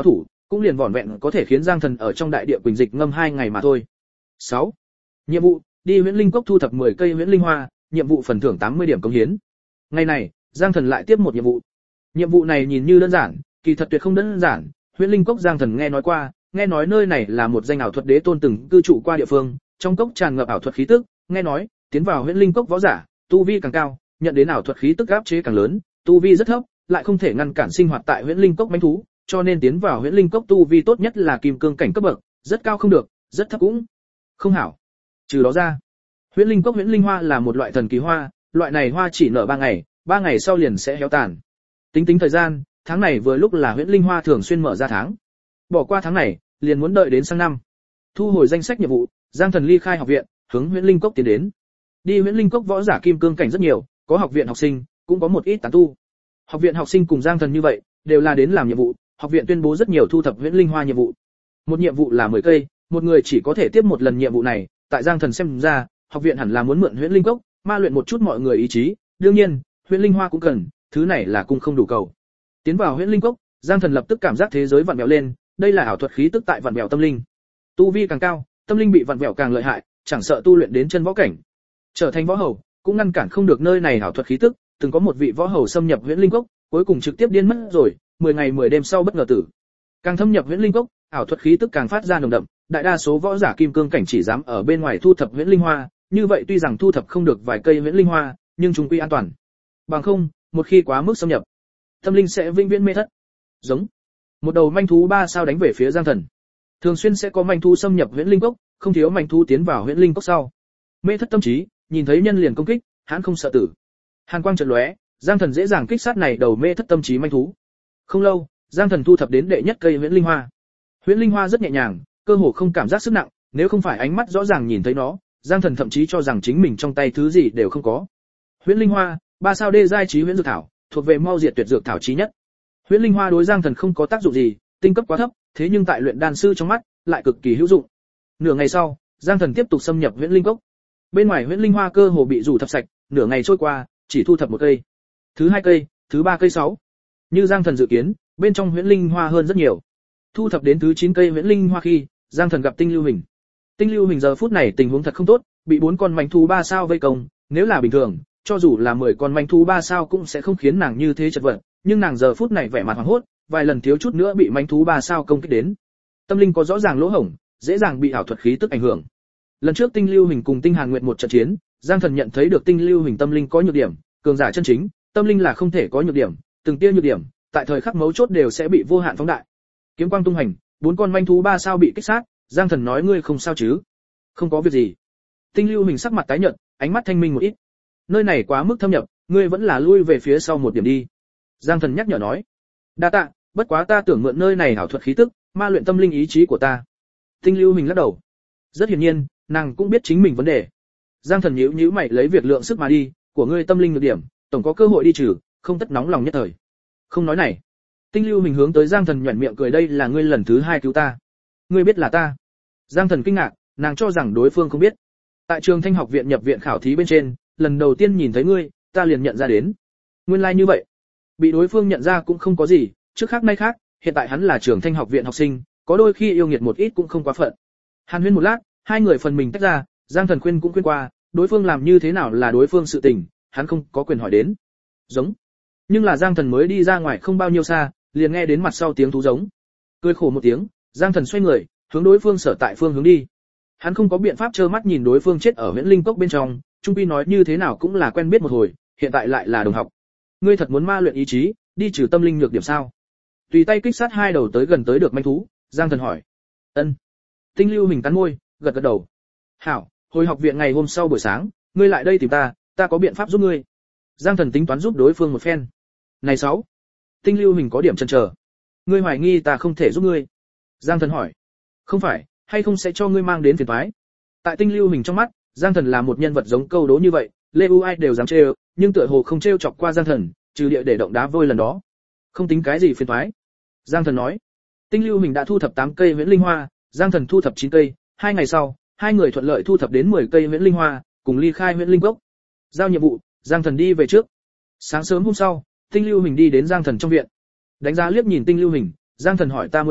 cũng liền vỏn vẹn có thể khiến Giang Thần ở trong đại địa quỳnh dịch ngâm 2 ngày mà thôi. 6. Nhiệm vụ: đi Huyễn Linh Cốc thu thập 10 cây Huyễn Linh Hoa, nhiệm vụ phần thưởng 80 điểm cống hiến. Ngày này, Giang Thần lại tiếp một nhiệm vụ. Nhiệm vụ này nhìn như đơn giản, kỳ thật tuyệt không đơn giản. Huyễn Linh Cốc Giang Thần nghe nói qua, nghe nói nơi này là một danh ảo thuật đế tôn từng cư trụ qua địa phương, trong cốc tràn ngập ảo thuật khí tức, nghe nói, tiến vào Huyễn Linh Cốc võ giả, tu vi càng cao, nhận đến ảo thuật khí tức áp chế càng lớn, tu vi rất thấp, lại không thể ngăn cản sinh hoạt tại Huyễn Linh Cốc mãnh thú, cho nên tiến vào Huyễn Linh Cốc tu vi tốt nhất là kim cương cảnh cấp bậc, rất cao không được, rất thấp cũng không hảo. Trừ đó ra, Huyễn Linh Cốc Huyễn Linh Hoa là một loại thần kỳ hoa, loại này hoa chỉ nở 3 ngày, 3 ngày sau liền sẽ héo tàn. Tính thời gian, tháng này vừa lúc là Huyễn Linh Hoa thường xuyên mở ra tháng. Bỏ qua tháng này, liền muốn đợi đến sang năm. Thu hồi danh sách nhiệm vụ, Giang Thần ly khai học viện, hướng Huyễn Linh Cốc tiến đến. Đi Huyễn Linh Cốc võ giả kim cương cảnh rất nhiều, có học viện học sinh, cũng có một ít tán tu. Học viện học sinh cùng Giang Thần như vậy, đều là đến làm nhiệm vụ, học viện tuyên bố rất nhiều thu thập Huyễn Linh Hoa nhiệm vụ. Một nhiệm vụ là 10 cây, một người chỉ có thể tiếp một lần nhiệm vụ này, tại Giang Thần xem ra, học viện hẳn là muốn mượn Huyễn Linh Cốc, ma luyện một chút mọi người ý chí, đương nhiên, Huyễn Linh Hoa cũng cần, thứ này là cung không đủ cầu. Tiến vào Huyễn Linh Cốc, Giang Thần lập tức cảm giác thế giới vặn vẹo lên, đây là ảo thuật khí tức tại vặn vẹo tâm linh. Tu vi càng cao, tâm linh bị vặn vẹo càng lợi hại, chẳng sợ tu luyện đến chân võ cảnh, trở thành võ hầu, cũng ngăn cản không được nơi này ảo thuật khí tức, từng có một vị võ hầu xâm nhập Huyễn Linh Cốc, cuối cùng trực tiếp điên mất rồi, 10 ngày 10 đêm sau bất ngờ tử. Càng thâm nhập Huyễn Linh Cốc, ảo thuật khí tức càng phát ra nồng đậm, đại đa số võ giả kim cương cảnh chỉ dám ở bên ngoài thu thập Huyễn Linh Hoa, như vậy tuy rằng thu thập không được vài cây Huyễn Linh Hoa, nhưng chúng quy an toàn. Bằng không, một khi quá mức xâm nhập, tâm linh sẽ vĩnh viễn mê thất. Giống một đầu manh thú 3 sao đánh về phía Giang Thần. Thường xuyên sẽ có manh thú xâm nhập Huyễn Linh Cốc, không thiếu manh thú tiến vào Huyễn Linh Cốc sau. Mê thất tâm trí, nhìn thấy nhân liền công kích, hắn không sợ tử. Hàn quang chợt lóe, Giang Thần dễ dàng kích sát này đầu mê thất tâm trí manh thú. Không lâu, Giang Thần thu thập đến đệ nhất cây Huyễn Linh Hoa. Huyễn Linh Hoa rất nhẹ nhàng, cơ hồ không cảm giác sức nặng, nếu không phải ánh mắt rõ ràng nhìn thấy nó, Giang Thần thậm chí cho rằng chính mình trong tay thứ gì đều không có. Huyễn Linh Hoa, 3 sao đê giai trí huyễn dược thảo, thuộc về mau diệt tuyệt dược thảo chí nhất. Huyễn Linh Hoa đối Giang Thần không có tác dụng gì, tinh cấp quá thấp, thế nhưng tại luyện đan sư trong mắt, lại cực kỳ hữu dụng. Nửa ngày sau, Giang Thần tiếp tục xâm nhập Huyễn Linh Cốc. Bên ngoài Huyễn Linh Hoa cơ hồ bị rủ thập sạch, nửa ngày trôi qua, chỉ thu thập một cây. Thứ 2 cây, thứ 3 cây 6. Như Giang Thần dự kiến, bên trong Huyễn Linh Hoa hơn rất nhiều. Thu thập đến thứ 9 cây Huyễn Linh Hoa khi, Giang Thần gặp Tinh Lưu Hình. Tinh Lưu Hình giờ phút này tình huống thật không tốt, bị 4 con mãnh thú 3 sao vây công, nếu là bình thường, cho dù là 10 con mãnh thú 3 sao cũng sẽ không khiến nàng như thế chật vật, nhưng nàng giờ phút này vẻ mặt hoảng hốt, vài lần thiếu chút nữa bị mãnh thú 3 sao công kích đến. Tâm linh có rõ ràng lỗ hổng, dễ dàng bị ảo thuật khí tức ảnh hưởng. Lần trước Tinh Lưu Hình cùng Tinh Hàn Nguyệt một trận chiến, Giang Thần nhận thấy được Tinh Lưu Hình tâm linh có nhược điểm, cường giả chân chính, tâm linh là không thể có nhược điểm, từng tia nhược điểm, tại thời khắc mấu chốt đều sẽ bị vô hạn phóng đại. Kiếm quang tung hành, 4 con manh thú 3 sao bị kích sát, Giang Thần nói ngươi không sao chứ? Không có việc gì. Tinh Lưu Hình sắc mặt tái nhợt, ánh mắt thanh minh một ít. Nơi này quá mức thâm nhập, ngươi vẫn là lui về phía sau một điểm đi. Giang Thần nhắc nhở nói. Đa tạ, bất quá ta tưởng mượn nơi này ảo thuật khí tức, ma luyện tâm linh ý chí của ta. Tinh Lưu Hình lắc đầu. Rất hiển nhiên, nàng cũng biết chính mình vấn đề. Giang Thần nhíu mày lấy việc lượng sức mà đi, của ngươi tâm linh nhược điểm, tổng có cơ hội đi trừ, không tất nóng lòng nhất thời. Không nói này. Tinh Lưu Hình hướng tới Giang Thần nhuyễn miệng cười, đây là ngươi lần thứ 2 cứu ta. Ngươi biết là ta? Giang Thần kinh ngạc, nàng cho rằng đối phương không biết. Tại Trường Thanh học viện nhập viện khảo thí bên trên, lần đầu tiên nhìn thấy ngươi, ta liền nhận ra đến. Nguyên lai như vậy. Bị đối phương nhận ra cũng không có gì, trước khác nay khác, hiện tại hắn là Trường Thanh học viện học sinh, có đôi khi yêu nghiệt một ít cũng không quá phận. Hàn huyên một lát, hai người phần mình tách ra, Giang Thần khuyên cũng khuyên qua, đối phương làm như thế nào là đối phương sự tình, hắn không có quyền hỏi đến. Giống. Nhưng là Giang Thần mới đi ra ngoài không bao nhiêu xa, liền nghe đến mặt sau tiếng thú giống. Cười khổ một tiếng, Giang Thần xoay người, hướng đối phương sở tại phương hướng đi. Hắn không có biện pháp trơ mắt nhìn đối phương chết ở Huyễn Linh Cốc bên trong, trung quy nói như thế nào cũng là quen biết một hồi, hiện tại lại là đồng học. Ngươi thật muốn ma luyện ý chí, đi trừ tâm linh nhược điểm sao? Tùy tay kích sát hai đầu tới gần tới được manh thú, Giang Thần hỏi. Ân. Tinh Lưu Hình cắn môi, gật gật đầu. Hảo, hồi học viện ngày hôm sau buổi sáng, ngươi lại đây tìm ta, ta có biện pháp giúp ngươi. Giang Thần tính toán giúp đối phương một phen. Này 6. Tinh Lưu Hình có điểm chần chờ. Ngươi hoài nghi ta không thể giúp ngươi? Giang Thần hỏi. Không phải, hay không sẽ cho ngươi mang đến phiền toái. Tại Tinh Lưu Hình trong mắt, Giang Thần là một nhân vật giống câu đố như vậy, Lê U ai đều dám trêu, nhưng tựa hồ không trêu chọc qua Giang Thần, trừ địa để động đá vôi lần đó. Không tính cái gì phiền toái. Giang Thần nói. Tinh Lưu Hình đã thu thập 8 cây Huyễn Linh Hoa, Giang Thần thu thập 9 cây, 2 ngày sau, hai người thuận lợi thu thập đến 10 cây Huyễn Linh Hoa, cùng ly khai Huyễn Linh Cốc. Giao nhiệm vụ, Giang Thần đi về trước. Sáng sớm hôm sau, Tinh Lưu Hình đi đến Giang Thần trong viện. Đánh giá liếc nhìn Tinh Lưu Hình, Giang Thần hỏi ta muốn biết,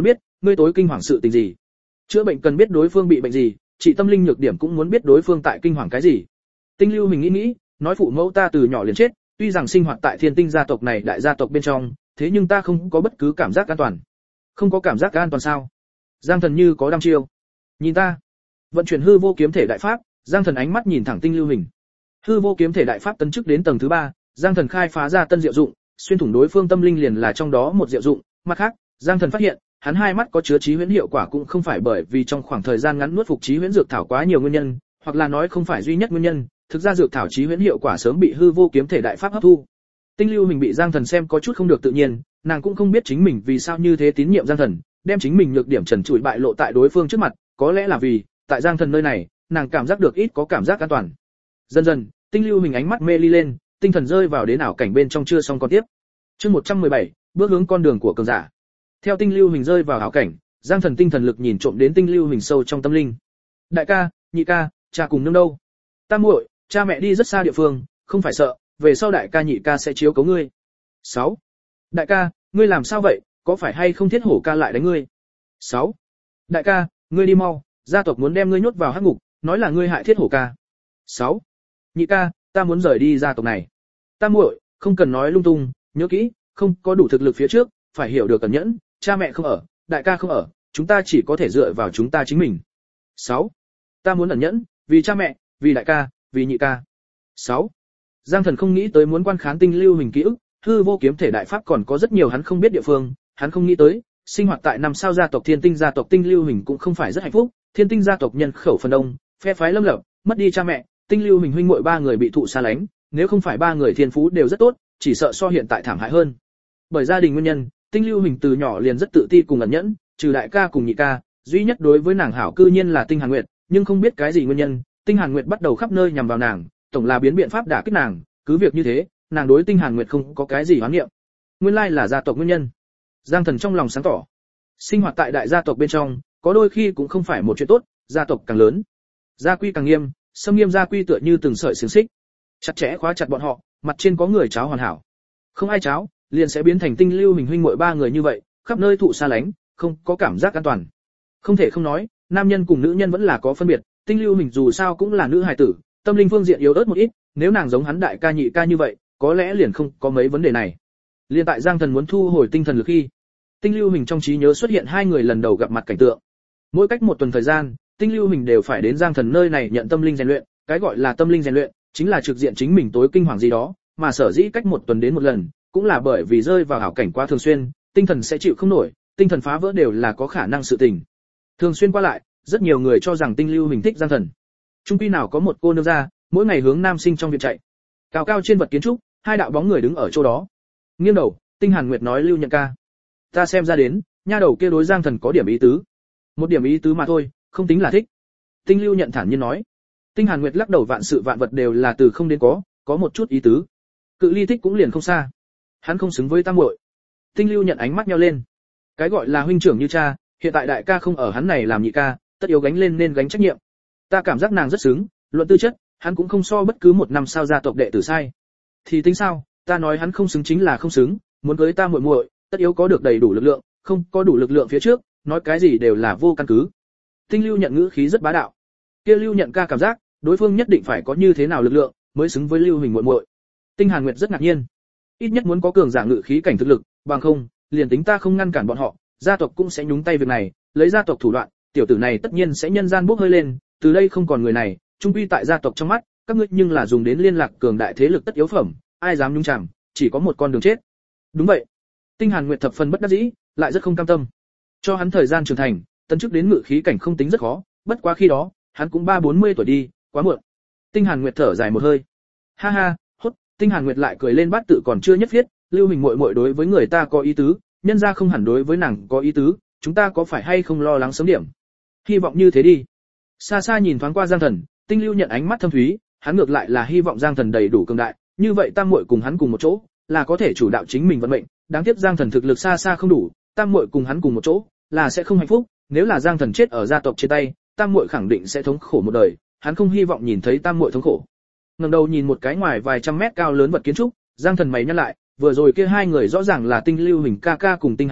ngươi tối kinh hoàng sự tình gì? Chữa bệnh cần biết đối phương bị bệnh gì, trị tâm linh nhược điểm cũng muốn biết đối phương tại kinh hoàng cái gì. Tinh Lưu Hình nghĩ, nói phụ mẫu ta từ nhỏ liền chết, tuy rằng sinh hoạt tại Thiên Tinh gia tộc này đại gia tộc bên trong, thế nhưng ta không có bất cứ cảm giác an toàn. Không có cảm giác an toàn sao? Giang Thần như có đăm chiêu. Nhìn ta. Vận chuyển hư vô kiếm thể đại pháp, Giang Thần ánh mắt nhìn thẳng Tinh Lưu Hình. Hư vô kiếm thể đại pháp tấn chức đến tầng thứ 3, Giang Thần khai phá ra tân diệu dụng, xuyên thủng đối phương tâm linh liền là trong đó một diệu dụng, mặt khác, Giang Thần phát hiện, hắn hai mắt có chứa trí huyễn hiệu quả cũng không phải bởi vì trong khoảng thời gian ngắn nuốt phục trí huyễn dược thảo quá nhiều nguyên nhân, hoặc là nói không phải duy nhất nguyên nhân, thực ra dược thảo trí huyễn hiệu quả sớm bị hư vô kiếm thể đại pháp hấp thu. Tinh Lưu Hình bị Giang Thần xem có chút không được tự nhiên, nàng cũng không biết chính mình vì sao như thế tín nhiệm Giang Thần, đem chính mình nhược điểm trần trụi bại lộ tại đối phương trước mặt, có lẽ là vì, tại Giang Thần nơi này, nàng cảm giác được ít có cảm giác an toàn. Dần dần, Tinh Lưu Hình ánh mắt mê ly lên, tinh thần rơi vào đến ảo cảnh bên trong chưa xong còn tiếp. Chương 117, bước hướng con đường của cường giả. Theo Tinh Lưu Hình rơi vào ảo cảnh, Giang Thần tinh thần lực nhìn trộm đến Tinh Lưu Hình sâu trong tâm linh. Đại ca, nhị ca, cha cùng nương đâu? Tam muội, cha mẹ đi rất xa địa phương, không phải sợ, về sau đại ca nhị ca sẽ chiếu cố ngươi. 6. Đại ca, ngươi làm sao vậy, có phải hay không Thiết Hổ ca lại đánh ngươi? 6. Đại ca, ngươi đi mau, gia tộc muốn đem ngươi nhốt vào hắc ngục, nói là ngươi hại Thiết Hổ ca. 6. Nhị ca, ta muốn rời đi gia tộc này. Tam muội, không cần nói lung tung, nhớ kỹ, không có đủ thực lực phía trước, phải hiểu được cẩn nhẫn, cha mẹ không ở, đại ca không ở, chúng ta chỉ có thể dựa vào chúng ta chính mình. 6. Ta muốn ẩn nhẫn, vì cha mẹ, vì đại ca, vì nhị ca. 6. Giang Thần không nghĩ tới muốn quan khán Tinh Lưu Hình ký ức, hư vô kiếm thể đại pháp còn có rất nhiều hắn không biết địa phương, hắn không nghĩ tới, sinh hoạt tại năm sao gia tộc Thiên Tinh gia tộc Tinh Lưu Hình cũng không phải rất hạnh phúc, Thiên Tinh gia tộc nhân khẩu phần đông, phe phái lâm lập, mất đi cha mẹ, Tinh Lưu Hình huynh muội ba người bị thụ xa lánh, nếu không phải ba người thiên phú đều rất tốt, chỉ sợ so hiện tại thảm hại hơn. Bởi gia đình nguyên nhân, Tinh Lưu Hình từ nhỏ liền rất tự ti cùng ẩn nhẫn, trừ đại ca cùng nhị ca, duy nhất đối với nàng hảo cư nhiên là Tinh Hàn Nguyệt, nhưng không biết cái gì nguyên nhân, Tinh Hàn Nguyệt bắt đầu khắp nơi nhằm vào nàng, tổng là biến biện pháp đả kích nàng, cứ việc như thế, nàng đối Tinh Hàn Nguyệt không có cái gì hoán niệm. Nguyên lai là gia tộc nguyên nhân. Giang Thần trong lòng sáng tỏ. Sinh hoạt tại đại gia tộc bên trong, có đôi khi cũng không phải một chuyện tốt, gia tộc càng lớn, gia quy càng nghiêm, xâm nghiêm gia quy tựa như từng sợi xiềng xích, chặt chẽ khóa chặt bọn họ, mặt trên có người cháo hoàn hảo. Không ai cháo, liền sẽ biến thành Tinh Lưu Hình huynh muội ba người như vậy, khắp nơi thụ xa lánh, không có cảm giác an toàn. Không thể không nói, nam nhân cùng nữ nhân vẫn là có phân biệt, Tinh Lưu Hình dù sao cũng là nữ hài tử, tâm linh phương diện yếu ớt một ít, nếu nàng giống hắn đại ca nhị ca như vậy, có lẽ liền không có mấy vấn đề này. Liên tại Giang Thần muốn thu hồi tinh thần lực khi, Tinh Lưu Hình trong trí nhớ xuất hiện hai người lần đầu gặp mặt cảnh tượng. Mỗi cách một tuần thời gian, Tinh Lưu Hình đều phải đến Giang Thần nơi này nhận tâm linh rèn luyện, cái gọi là tâm linh rèn luyện, chính là trực diện chính mình tối kinh hoàng gì đó, mà sở dĩ cách một tuần đến một lần, cũng là bởi vì rơi vào ảo cảnh quá thường xuyên, tinh thần sẽ chịu không nổi, tinh thần phá vỡ đều là có khả năng sự tình. Thường xuyên qua lại, rất nhiều người cho rằng Tinh Lưu Hình thích Giang Thần. Trung quy nào có một cô nương ra, mỗi ngày hướng nam sinh trong viện chạy. Cao cao trên vật kiến trúc, hai đạo bóng người đứng ở chỗ đó. Nghiêng đầu, Tinh Hàn Nguyệt nói Lưu Nhận ca, ta xem ra đến, nha đầu kia đối Giang Thần có điểm ý tứ. Một điểm ý tứ mà thôi, không tính là thích. Tinh Lưu Nhận thản nhiên nói. Tinh Hàn Nguyệt lắc đầu, vạn sự vạn vật đều là từ không đến có một chút ý tứ. Cự ly thích cũng liền không xa. Hắn không xứng với tam muội. Tinh Lưu Nhận ánh mắt nheo lên. Cái gọi là huynh trưởng như cha, hiện tại đại ca không ở hắn này làm nhị ca, tất yếu gánh lên nên gánh trách nhiệm. Ta cảm giác nàng rất xứng, luận tư chất, hắn cũng không so bất cứ một năm sao gia tộc đệ tử sai. Thì tính sao, ta nói hắn không xứng chính là không xứng, muốn cưới ta muội muội, tất yếu có được đầy đủ lực lượng, không có đủ lực lượng phía trước, nói cái gì đều là vô căn cứ. Tinh Lưu Nhận ngữ khí rất bá đạo. Kia Lưu Nhận ca cảm giác, đối phương nhất định phải có như thế nào lực lượng mới xứng với Lưu Hình muội muội. Tinh Hàn Nguyệt rất ngạc nhiên. Ít nhất muốn có cường giả ngự khí cảnh thực lực, bằng không, liền tính ta không ngăn cản bọn họ, gia tộc cũng sẽ nhúng tay việc này, lấy gia tộc thủ đoạn, tiểu tử này tất nhiên sẽ nhân gian bốc hơi lên, từ đây không còn người này, trung quy tại gia tộc trong mắt, các ngươi nhưng là dùng đến liên lạc cường đại thế lực tất yếu phẩm, ai dám nhúng chàm, chỉ có một con đường chết. Đúng vậy. Tinh Hàn Nguyệt thập phần bất đắc dĩ, lại rất không cam tâm. Cho hắn thời gian trưởng thành, tấn chức đến ngự khí cảnh không tính rất khó, bất quá khi đó, hắn cũng 30-40 tuổi đi, quá muộn. Tinh Hàn Nguyệt thở dài một hơi. Ha ha, hốt, Tinh Hàn Nguyệt lại cười lên, bát tự còn chưa nhất thiết, Lưu Hình muội muội đối với người ta có ý tứ, nhân gia không hẳn đối với nàng có ý tứ, chúng ta có phải hay không lo lắng sớm điểm. Hy vọng như thế đi. Xa xa nhìn thoáng qua Giang Thần, Tinh Lưu Nhận ánh mắt thâm thúy, hắn ngược lại là hy vọng Giang Thần đầy đủ cường đại, như vậy tam muội cùng hắn cùng một chỗ, là có thể chủ đạo chính mình vận mệnh, đáng tiếc Giang Thần thực lực xa xa không đủ, tam muội cùng hắn cùng một chỗ, là sẽ không hạnh phúc, nếu là Giang Thần chết ở gia tộc trên tay, tam muội khẳng định sẽ thống khổ một đời, hắn không hy vọng nhìn thấy tam muội thống khổ. Ngẩng đầu nhìn một cái ngoài vài trăm mét cao lớn vật kiến trúc, Giang Thần mày nhăn lại, vừa rồi kia hai người rõ ràng là Tinh Lưu Hình ca ca cùng Tinh Hàn Nguyệt,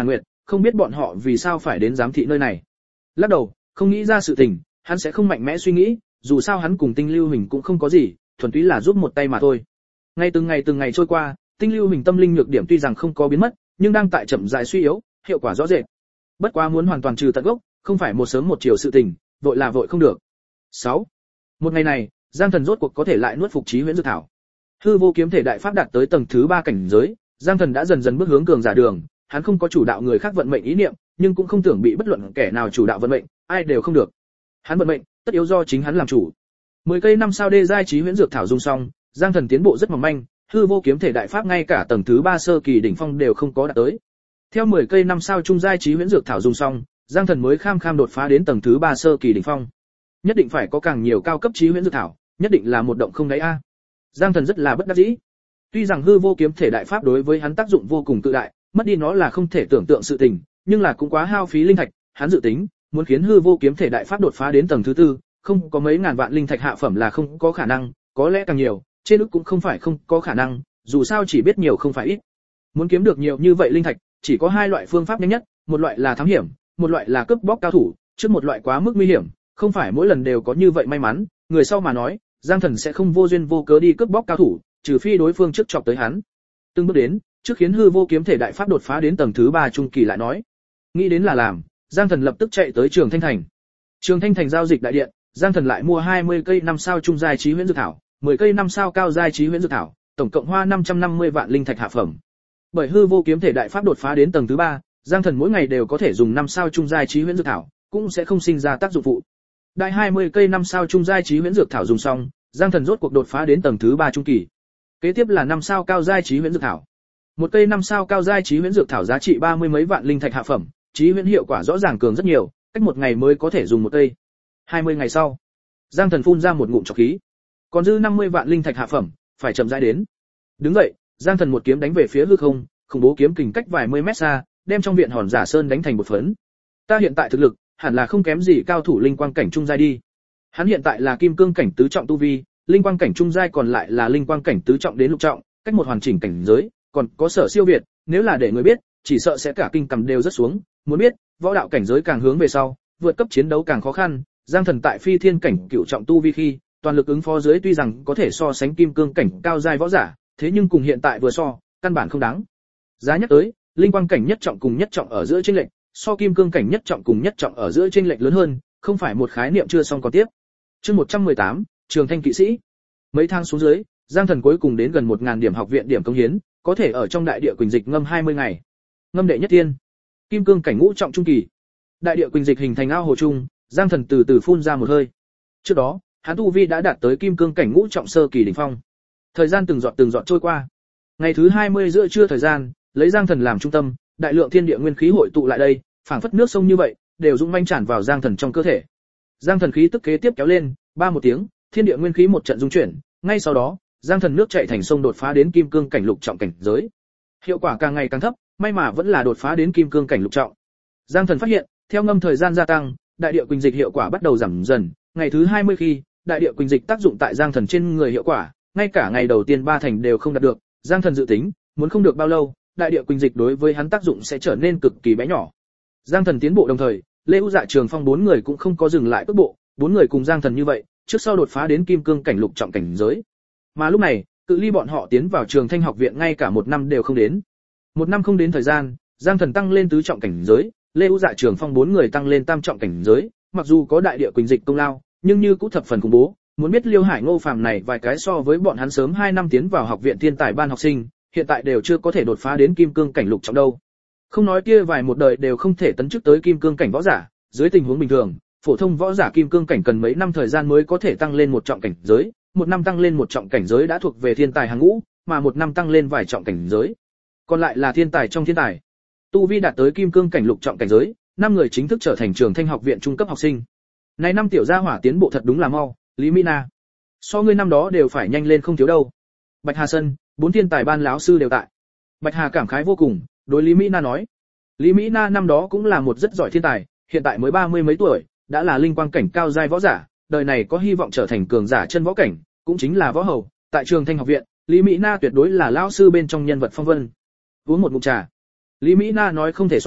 không biết bọn họ vì sao phải đến giám thị nơi này. Lắc đầu, không nghĩ ra sự tình, hắn sẽ không mạnh mẽ suy nghĩ, dù sao hắn cùng Tinh Lưu Hình cũng không có gì, thuần túy là giúp một tay mà thôi. Từng ngày trôi qua, Tinh Lưu Hình tâm linh nhược điểm tuy rằng không có biến mất, nhưng đang tại chậm rãi suy yếu, hiệu quả rõ rệt. Bất quá muốn hoàn toàn trừ tận gốc, không phải một sớm một chiều sự tình, vội là vội không được. 6. Một ngày này, Giang Thần rốt cuộc có thể lại nuốt phục Chí Huyễn Dược Thảo. Hư vô kiếm thể đại pháp đạt tới tầng thứ 3 cảnh giới, Giang Thần đã dần dần bước hướng cường giả đường, hắn không có chủ đạo người khác vận mệnh ý niệm, nhưng cũng không tưởng bị bất luận kẻ nào chủ đạo vận mệnh, ai đều không được. Hắn vận mệnh, tất yếu do chính hắn làm chủ. 10 cây 5 sao đê giai Chí Huyễn Dược Thảo dùng xong, Giang Thần tiến bộ rất mỏng manh, hư vô kiếm thể đại pháp ngay cả tầng thứ 3 sơ kỳ đỉnh phong đều không có đạt tới. Theo 10 cây 5 sao trung giai Chí Huyễn Dược Thảo dùng xong, Giang Thần mới kham đột phá đến tầng thứ 3 sơ kỳ đỉnh phong. Nhất định phải có càng nhiều cao cấp Chí Huyễn Dược Thảo, nhất định là một động không đáy a. Giang Thần rất là bất đắc dĩ. Tuy rằng hư vô kiếm thể đại pháp đối với hắn tác dụng vô cùng cự đại, mất đi nó là không thể tưởng tượng sự tình, nhưng là cũng quá hao phí linh thạch, hắn dự tính, muốn khiến hư vô kiếm thể đại pháp đột phá đến tầng thứ 4, không có mấy ngàn vạn linh thạch hạ phẩm là không có khả năng, có lẽ càng nhiều, trên ức cũng không phải không có khả năng, dù sao chỉ biết nhiều không phải ít. Muốn kiếm được nhiều như vậy linh thạch, chỉ có hai loại phương pháp nhanh nhất, một loại là thám hiểm, một loại là cướp bóc cao thủ, trước một loại quá mức nguy hiểm, không phải mỗi lần đều có như vậy may mắn, người sau mà nói, Giang Thần sẽ không vô duyên vô cớ đi cướp bóc cao thủ, trừ phi đối phương trước chọc tới hắn. Từng bước đến, trước khiến hư vô kiếm thể đại pháp đột phá đến tầng thứ 3 trung kỳ lại nói. Nghĩ đến là làm, Giang Thần lập tức chạy tới Trường Thanh Thành. Trường Thanh Thành giao dịch đại điện, Giang Thần lại mua 20 cây 5 sao trung giai Chí Huyễn Dược Thảo, 10 cây 5 sao cao giai Chí Huyễn Dược Thảo, tổng cộng hoa 550 vạn linh thạch hạ phẩm. Bởi hư vô kiếm thể đại pháp đột phá đến tầng thứ 3, Giang Thần mỗi ngày đều có thể dùng 5 sao trung giai Chí Huyễn Dược Thảo, cũng sẽ không sinh ra tác dụng phụ. Đại 20 cây 5 sao trung giai Chí Huyễn Dược Thảo dùng xong, Giang Thần rốt cuộc đột phá đến tầng thứ 3 trung kỳ. Kế tiếp là 5 sao cao giai Chí Huyễn Dược Thảo. Một cây 5 sao cao giai Chí Huyễn Dược Thảo giá trị 30 mấy vạn linh thạch hạ phẩm, Chí Huyễn hiệu quả rõ ràng cường rất nhiều, cách một ngày mới có thể dùng một cây. 20 ngày sau, Giang Thần phun ra một ngụm trọc khí. Còn dư 50 vạn linh thạch hạ phẩm, phải chậm rãi đến. Đứng dậy, Giang Thần một kiếm đánh về phía hư không, khủng bố kiếm kình cách vài mươi mét xa, đem trong viện Hòn Giả Sơn đánh thành bột phấn. Ta hiện tại thực lực, hẳn là không kém gì cao thủ linh quang cảnh trung giai đi. Hắn hiện tại là kim cương cảnh tứ trọng tu vi, linh quang cảnh trung giai còn lại là linh quang cảnh tứ trọng đến lục trọng, cách một hoàn chỉnh cảnh giới, còn có sở siêu việt, nếu là để người biết, chỉ sợ sẽ cả kinh cầm đều rất xuống, muốn biết, võ đạo cảnh giới càng hướng về sau, vượt cấp chiến đấu càng khó khăn, Giang Thần tại phi thiên cảnh cửu trọng tu vi khi, toàn lực ứng phó dưới tuy rằng có thể so sánh kim cương cảnh cao giai võ giả, thế nhưng cùng hiện tại vừa so, căn bản không đáng. Giá nhắc tới, linh quang cảnh nhất trọng cùng nhất trọng ở giữa chênh lệch, so kim cương cảnh nhất trọng cùng nhất trọng ở giữa chênh lệch lớn hơn, không phải một khái niệm chưa xong còn tiếp. Chương 118, Trường Thanh kỵ sĩ. Mấy tháng xuống dưới, Giang Thần cuối cùng đến gần 1000 điểm học viện điểm công hiến, có thể ở trong đại địa Quỳnh Dịch ngâm 20 ngày. Ngâm đệ nhất tiên, kim cương cảnh ngũ trọng trung kỳ. Đại địa Quỳnh Dịch hình thành ao hồ trung, Giang Thần từ từ phun ra một hơi. Trước đó, hắn tu vi đã đạt tới kim cương cảnh ngũ trọng sơ kỳ đỉnh phong. Thời gian từng giọt trôi qua. Ngày thứ 20 giữa trưa thời gian, lấy Giang Thần làm trung tâm, đại lượng thiên địa nguyên khí hội tụ lại đây, phảng phất nước sông như vậy, đều dũng manh tràn vào Giang Thần trong cơ thể. Giang Thần khí tức kế tiếp kéo lên, ba một tiếng, thiên địa nguyên khí một trận dung chuyển, ngay sau đó, Giang Thần nước chảy thành sông đột phá đến kim cương cảnh lục trọng cảnh giới. Hiệu quả càng ngày càng thấp, may mà vẫn là đột phá đến kim cương cảnh lục trọng. Giang Thần phát hiện, theo ngâm thời gian gia tăng, đại địa Quỳnh Dịch hiệu quả bắt đầu giảm dần, ngày thứ 20 khi, đại địa Quỳnh Dịch tác dụng tại Giang Thần trên người hiệu quả, ngay cả ngày đầu tiên 3 thành đều không đạt được, Giang Thần dự tính, muốn không được bao lâu, đại địa Quỳnh Dịch đối với hắn tác dụng sẽ trở nên cực kỳ bé nhỏ. Giang Thần tiến bộ đồng thời, Lê U Dạ Trường Phong 4 người cũng không có dừng lại cước bộ, 4 người cùng Giang Thần như vậy, trước sau đột phá đến kim cương cảnh lục trọng cảnh giới. Mà lúc này, cự ly bọn họ tiến vào Trường Thanh học viện ngay cả 1 năm đều không đến. 1 năm không đến thời gian, Giang Thần tăng lên tứ trọng cảnh giới, Lê U Dạ Trường Phong 4 người tăng lên tam trọng cảnh giới, mặc dù có đại địa Quỳnh Dịch công lao, nhưng như cũng thập phần khủng bố. Muốn biết Liêu Hải Ngô Phàm này vài cái so với bọn hắn sớm 2 năm tiến vào học viện thiên tài ban học sinh, hiện tại đều chưa có thể đột phá đến kim cương cảnh lục trọng đâu. Không nói kia vài một đời đều không thể tấn chức tới kim cương cảnh võ giả, dưới tình huống bình thường, phổ thông võ giả kim cương cảnh cần mấy năm thời gian mới có thể tăng lên một trọng cảnh giới, 1 năm tăng lên một trọng cảnh giới đã thuộc về thiên tài hàng ngũ, mà 1 năm tăng lên vài trọng cảnh giới, còn lại là thiên tài trong thiên tài. Tu vi đạt tới kim cương cảnh lục trọng cảnh giới, 5 người chính thức trở thành Trường Thanh học viện trung cấp học sinh. Này năm tiểu gia hỏa tiến bộ thật đúng là mau, Lý Mỹ Na, so ngươi năm đó đều phải nhanh lên không thiếu đâu. Bạch Hà Sân, 4 thiên tài ban lão sư đều tại. Bạch Hà cảm khái vô cùng, đối Lý Mỹ Na nói, Lý Mỹ Na năm đó cũng là một rất giỏi thiên tài, hiện tại mới 30 mấy tuổi, đã là linh quang cảnh cao giai võ giả, đời này có hy vọng trở thành cường giả chân võ cảnh, cũng chính là võ hầu. Tại Trường Thanh học viện, Lý Mỹ Na tuyệt đối là lão sư bên trong nhân vật phong vân. Uống một ngụm trà, Lý Mỹ Na nói không thể so,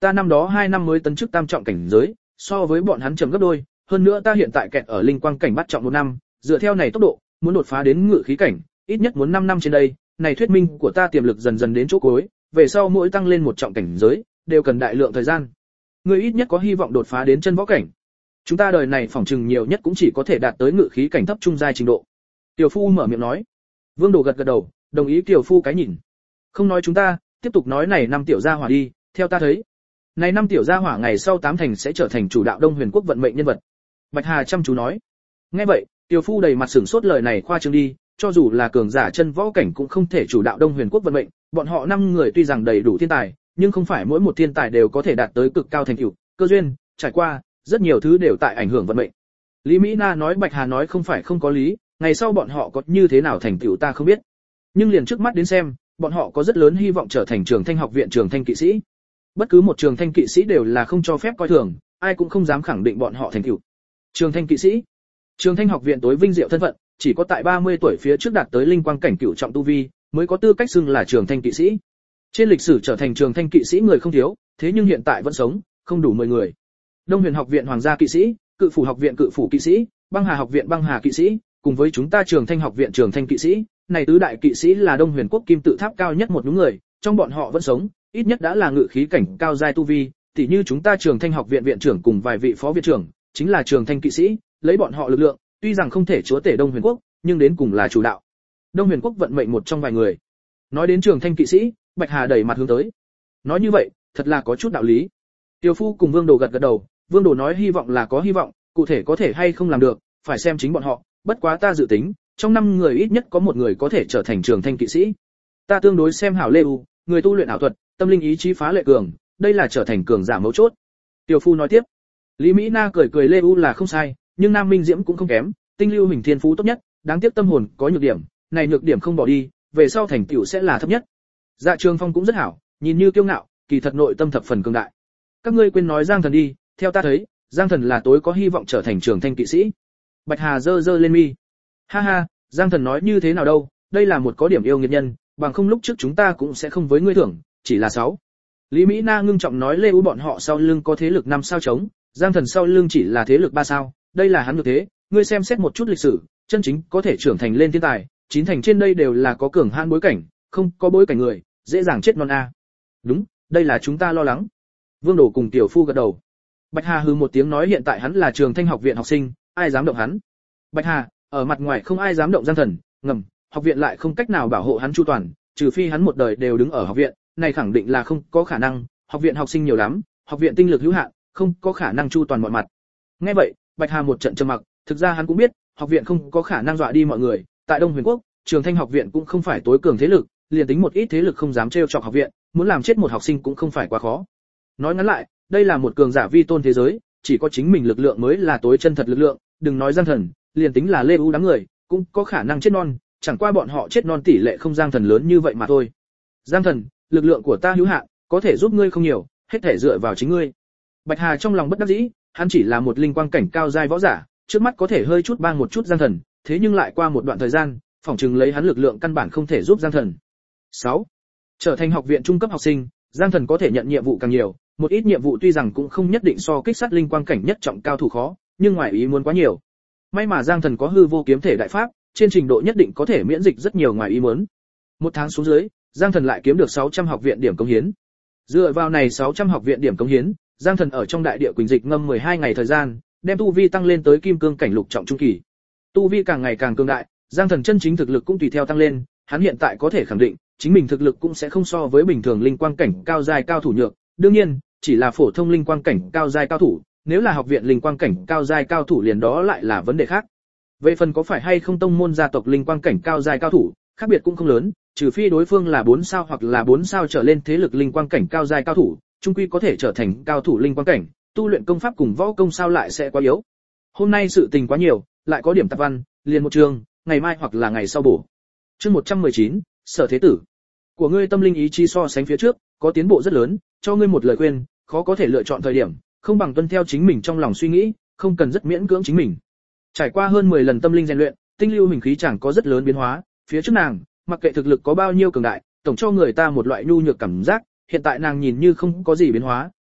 ta năm đó 2 năm mới tấn chức tam trọng cảnh giới, so với bọn hắn chậm gấp đôi, hơn nữa ta hiện tại kẹt ở linh quang cảnh bắt trọng 1 năm, dựa theo này tốc độ, muốn đột phá đến ngự khí cảnh, ít nhất muốn 5 năm trên đây, này thuyết minh của ta tiềm lực dần dần đến chỗ cuối, về sau mỗi tăng lên 1 trọng cảnh giới, đều cần đại lượng thời gian. Ngươi ít nhất có hy vọng đột phá đến chân võ cảnh. Chúng ta đời này phỏng chừng nhiều nhất cũng chỉ có thể đạt tới ngự khí cảnh thấp trung giai trình độ. Tiểu Phu mở miệng nói. Vương Đồ gật gật đầu, đồng ý Tiểu Phu cái nhìn. Không nói chúng ta, tiếp tục nói này năm tiểu gia hỏa đi, theo ta thấy, này năm tiểu gia hỏa ngày sau 8 thành sẽ trở thành chủ đạo Đông Huyền quốc vận mệnh nhân vật. Bạch Hà chăm chú nói. Nghe vậy, Tiểu Phu đầy mặt sửng sốt, lời này khoa trương đi, cho dù là cường giả chân võ cảnh cũng không thể chủ đạo Đông Huyền quốc vận mệnh, bọn họ 5 người tuy rằng đầy đủ thiên tài, nhưng không phải mỗi một thiên tài đều có thể đạt tới cực cao thành tựu, cơ duyên, trải qua, rất nhiều thứ đều tại ảnh hưởng vận mệnh. Lý Mỹ Na nói Bạch Hà nói không phải không có lý, ngày sau bọn họ có như thế nào thành tựu ta không biết, nhưng liền trước mắt đến xem, bọn họ có rất lớn hy vọng trở thành Trường Thanh học viện Trường Thanh kỵ sĩ. Bất cứ một Trường Thanh kỵ sĩ đều là không cho phép coi thường, ai cũng không dám khẳng định bọn họ thành tựu. Trường Thanh kỵ sĩ, Trường Thanh học viện tối vinh diệu thân phận, chỉ có tại 30 tuổi phía trước đạt tới linh quang cảnh cửu trọng tu vi, mới có tư cách xưng là Trường Thanh kỵ sĩ. Trên lịch sử trở thành Trường Thanh kỵ sĩ người không thiếu, thế nhưng hiện tại vẫn sống, không đủ 10 người. Đông Huyền học viện hoàng gia kỵ sĩ, Cự Phủ học viện Cự Phủ kỵ sĩ, Băng Hà học viện Băng Hà kỵ sĩ, cùng với chúng ta Trường Thanh học viện Trường Thanh kỵ sĩ, này tứ đại kỵ sĩ là Đông Huyền quốc kim tự tháp cao nhất một nhóm người, trong bọn họ vẫn sống, ít nhất đã là ngự khí cảnh cao giai tu vi, tỉ như chúng ta Trường Thanh học viện viện trưởng cùng vài vị phó viện trưởng, chính là Trường Thanh kỵ sĩ, lấy bọn họ lực lượng, tuy rằng không thể chúa tể Đông Huyền quốc, nhưng đến cùng là chủ đạo Đông Huyền quốc vận mệnh một trong vài người. Nói đến Trường Thanh kỵ sĩ, Bạch Hà đẩy mặt hướng tới. Nói như vậy, thật là có chút đạo lý. Tiêu Phu cùng Vương Đồ gật gật đầu, Vương Đồ nói hy vọng là có hy vọng, cụ thể có thể hay không làm được, phải xem chính bọn họ, bất quá ta dự tính, trong 5 người ít nhất có một người có thể trở thành Trường Thanh kỵ sĩ. Ta tương đối xem hảo Lê U, người tu luyện ảo thuật, tâm linh ý chí phá lệ cường, đây là trở thành cường giả mấu chốt. Tiêu Phu nói tiếp. Lý Mỹ Na cười cười, Lê U là không sai, nhưng Nam Minh Diễm cũng không kém, tinh lưu hình thiên phú tốt nhất, đáng tiếc tâm hồn có nhược điểm, này nhược điểm không bỏ đi, về sau thành tựu sẽ là thấp nhất. Dạ Trường Phong cũng rất hảo, nhìn như kiêu ngạo, kỳ thật nội tâm thập phần cường đại. Các ngươi quên nói Giang Thần đi, theo ta thấy, Giang Thần là tối có hy vọng trở thành Trường Thanh kỵ sĩ. Bạch Hà giơ giơ lên mi. Ha ha, Giang Thần nói như thế nào đâu, đây là một có điểm yêu nghiệt nhân, bằng không lúc trước chúng ta cũng sẽ không với ngươi thưởng, chỉ là 6. Lý Mỹ Na ngưng trọng nói, Lê U bọn họ sau lưng có thế lực 5 sao chống, Giang Thần sau lưng chỉ là thế lực 3 sao, đây là hắn được thế, ngươi xem xét một chút lịch sử, chân chính có thể trưởng thành lên thiên tài, 9 thành trên đây đều là có cường hãn bối cảnh, không có bối cảnh người, dễ dàng chết non a. Đúng, đây là chúng ta lo lắng. Vương Đồ cùng Tiểu Phu gật đầu. Bạch Hà hừ một tiếng nói, hiện tại hắn là Trường Thanh học viện học sinh, ai dám động hắn? Bạch Hà, ở mặt ngoài không ai dám động Giang Thần, ngầm, học viện lại không cách nào bảo hộ hắn chu toàn, trừ phi hắn một đời đều đứng ở học viện, này khẳng định là không có khả năng, học viện học sinh nhiều lắm, học viện tinh lực hữu hạn, không có khả năng chu toàn mọi mặt. Nghe vậy, Bạch Hà một trận trầm mặc, thực ra hắn cũng biết, học viện không có khả năng dọa đi mọi người, tại Đông Huyền quốc, Trường Thanh học viện cũng không phải tối cường thế lực, liền tính một ít thế lực không dám trêu chọc học viện, muốn làm chết một học sinh cũng không phải quá khó. Nói ngắn lại, đây là một cường giả vi tôn thế giới, chỉ có chính mình lực lượng mới là tối chân thật lực lượng, đừng nói Giang Thần, liền tính là Lê U đám người, cũng có khả năng chết non, chẳng qua bọn họ chết non tỷ lệ không Giang Thần lớn như vậy mà thôi. Giang Thần, lực lượng của ta hữu hạn, có thể giúp ngươi không nhiều, hết thể dựa vào chính ngươi. Bạch Hà trong lòng bất đắc dĩ, hắn chỉ là một linh quang cảnh cao giai võ giả, trước mắt có thể hơi chút bang một chút Giang Thần, thế nhưng lại qua một đoạn thời gian, phỏng chừng lấy hắn lực lượng căn bản không thể giúp Giang Thần. 6. Trở thành học viện trung cấp học sinh, Giang Thần có thể nhận nhiệm vụ càng nhiều, một ít nhiệm vụ tuy rằng cũng không nhất định so kích sát linh quang cảnh nhất trọng cao thủ khó, nhưng ngoài ý muốn quá nhiều. May mà Giang Thần có hư vô kiếm thể đại pháp, trên trình độ nhất định có thể miễn dịch rất nhiều ngoài ý muốn. Một tháng xuống dưới, Giang Thần lại kiếm được 600 học viện điểm cống hiến. Dựa vào này 600 học viện điểm cống hiến, Giang Thần ở trong đại địa Quỳnh Dịch ngâm 12 ngày thời gian, đem tu vi tăng lên tới kim cương cảnh lục trọng trung kỳ. Tu vi càng ngày càng cường đại, Giang Thần chân chính thực lực cũng tùy theo tăng lên, hắn hiện tại có thể khẳng định, chính mình thực lực cũng sẽ không so với bình thường linh quang cảnh cao giai cao thủ nhược, đương nhiên, chỉ là phổ thông linh quang cảnh cao giai cao thủ, nếu là học viện linh quang cảnh cao giai cao thủ liền đó lại là vấn đề khác. Về phần có phải hay không tông môn gia tộc linh quang cảnh cao giai cao thủ, khác biệt cũng không lớn, trừ phi đối phương là 4 sao hoặc là 4 sao trở lên thế lực linh quang cảnh cao giai cao thủ, chung quy có thể trở thành cao thủ linh quang cảnh, tu luyện công pháp cùng võ công sao lại sẽ quá yếu. Hôm nay sự tình quá nhiều, lại có điểm tạp văn, liền một trường, ngày mai hoặc là ngày sau bổ. Chương 119, Sở Thế Tử. Của ngươi tâm linh ý chí so sánh phía trước, có tiến bộ rất lớn, cho ngươi một lời khuyên, khó có thể lựa chọn thời điểm, không bằng tuân theo chính mình trong lòng suy nghĩ, không cần rất miễn cưỡng chính mình. Trải qua hơn 10 lần tâm linh rèn luyện, tinh lưu hình khí chẳng có rất lớn biến hóa, phía trước nàng, mặc kệ thực lực có bao nhiêu cường đại, tổng cho người ta một loại nhu nhược cảm giác, hiện tại nàng nhìn như không có gì biến hóa,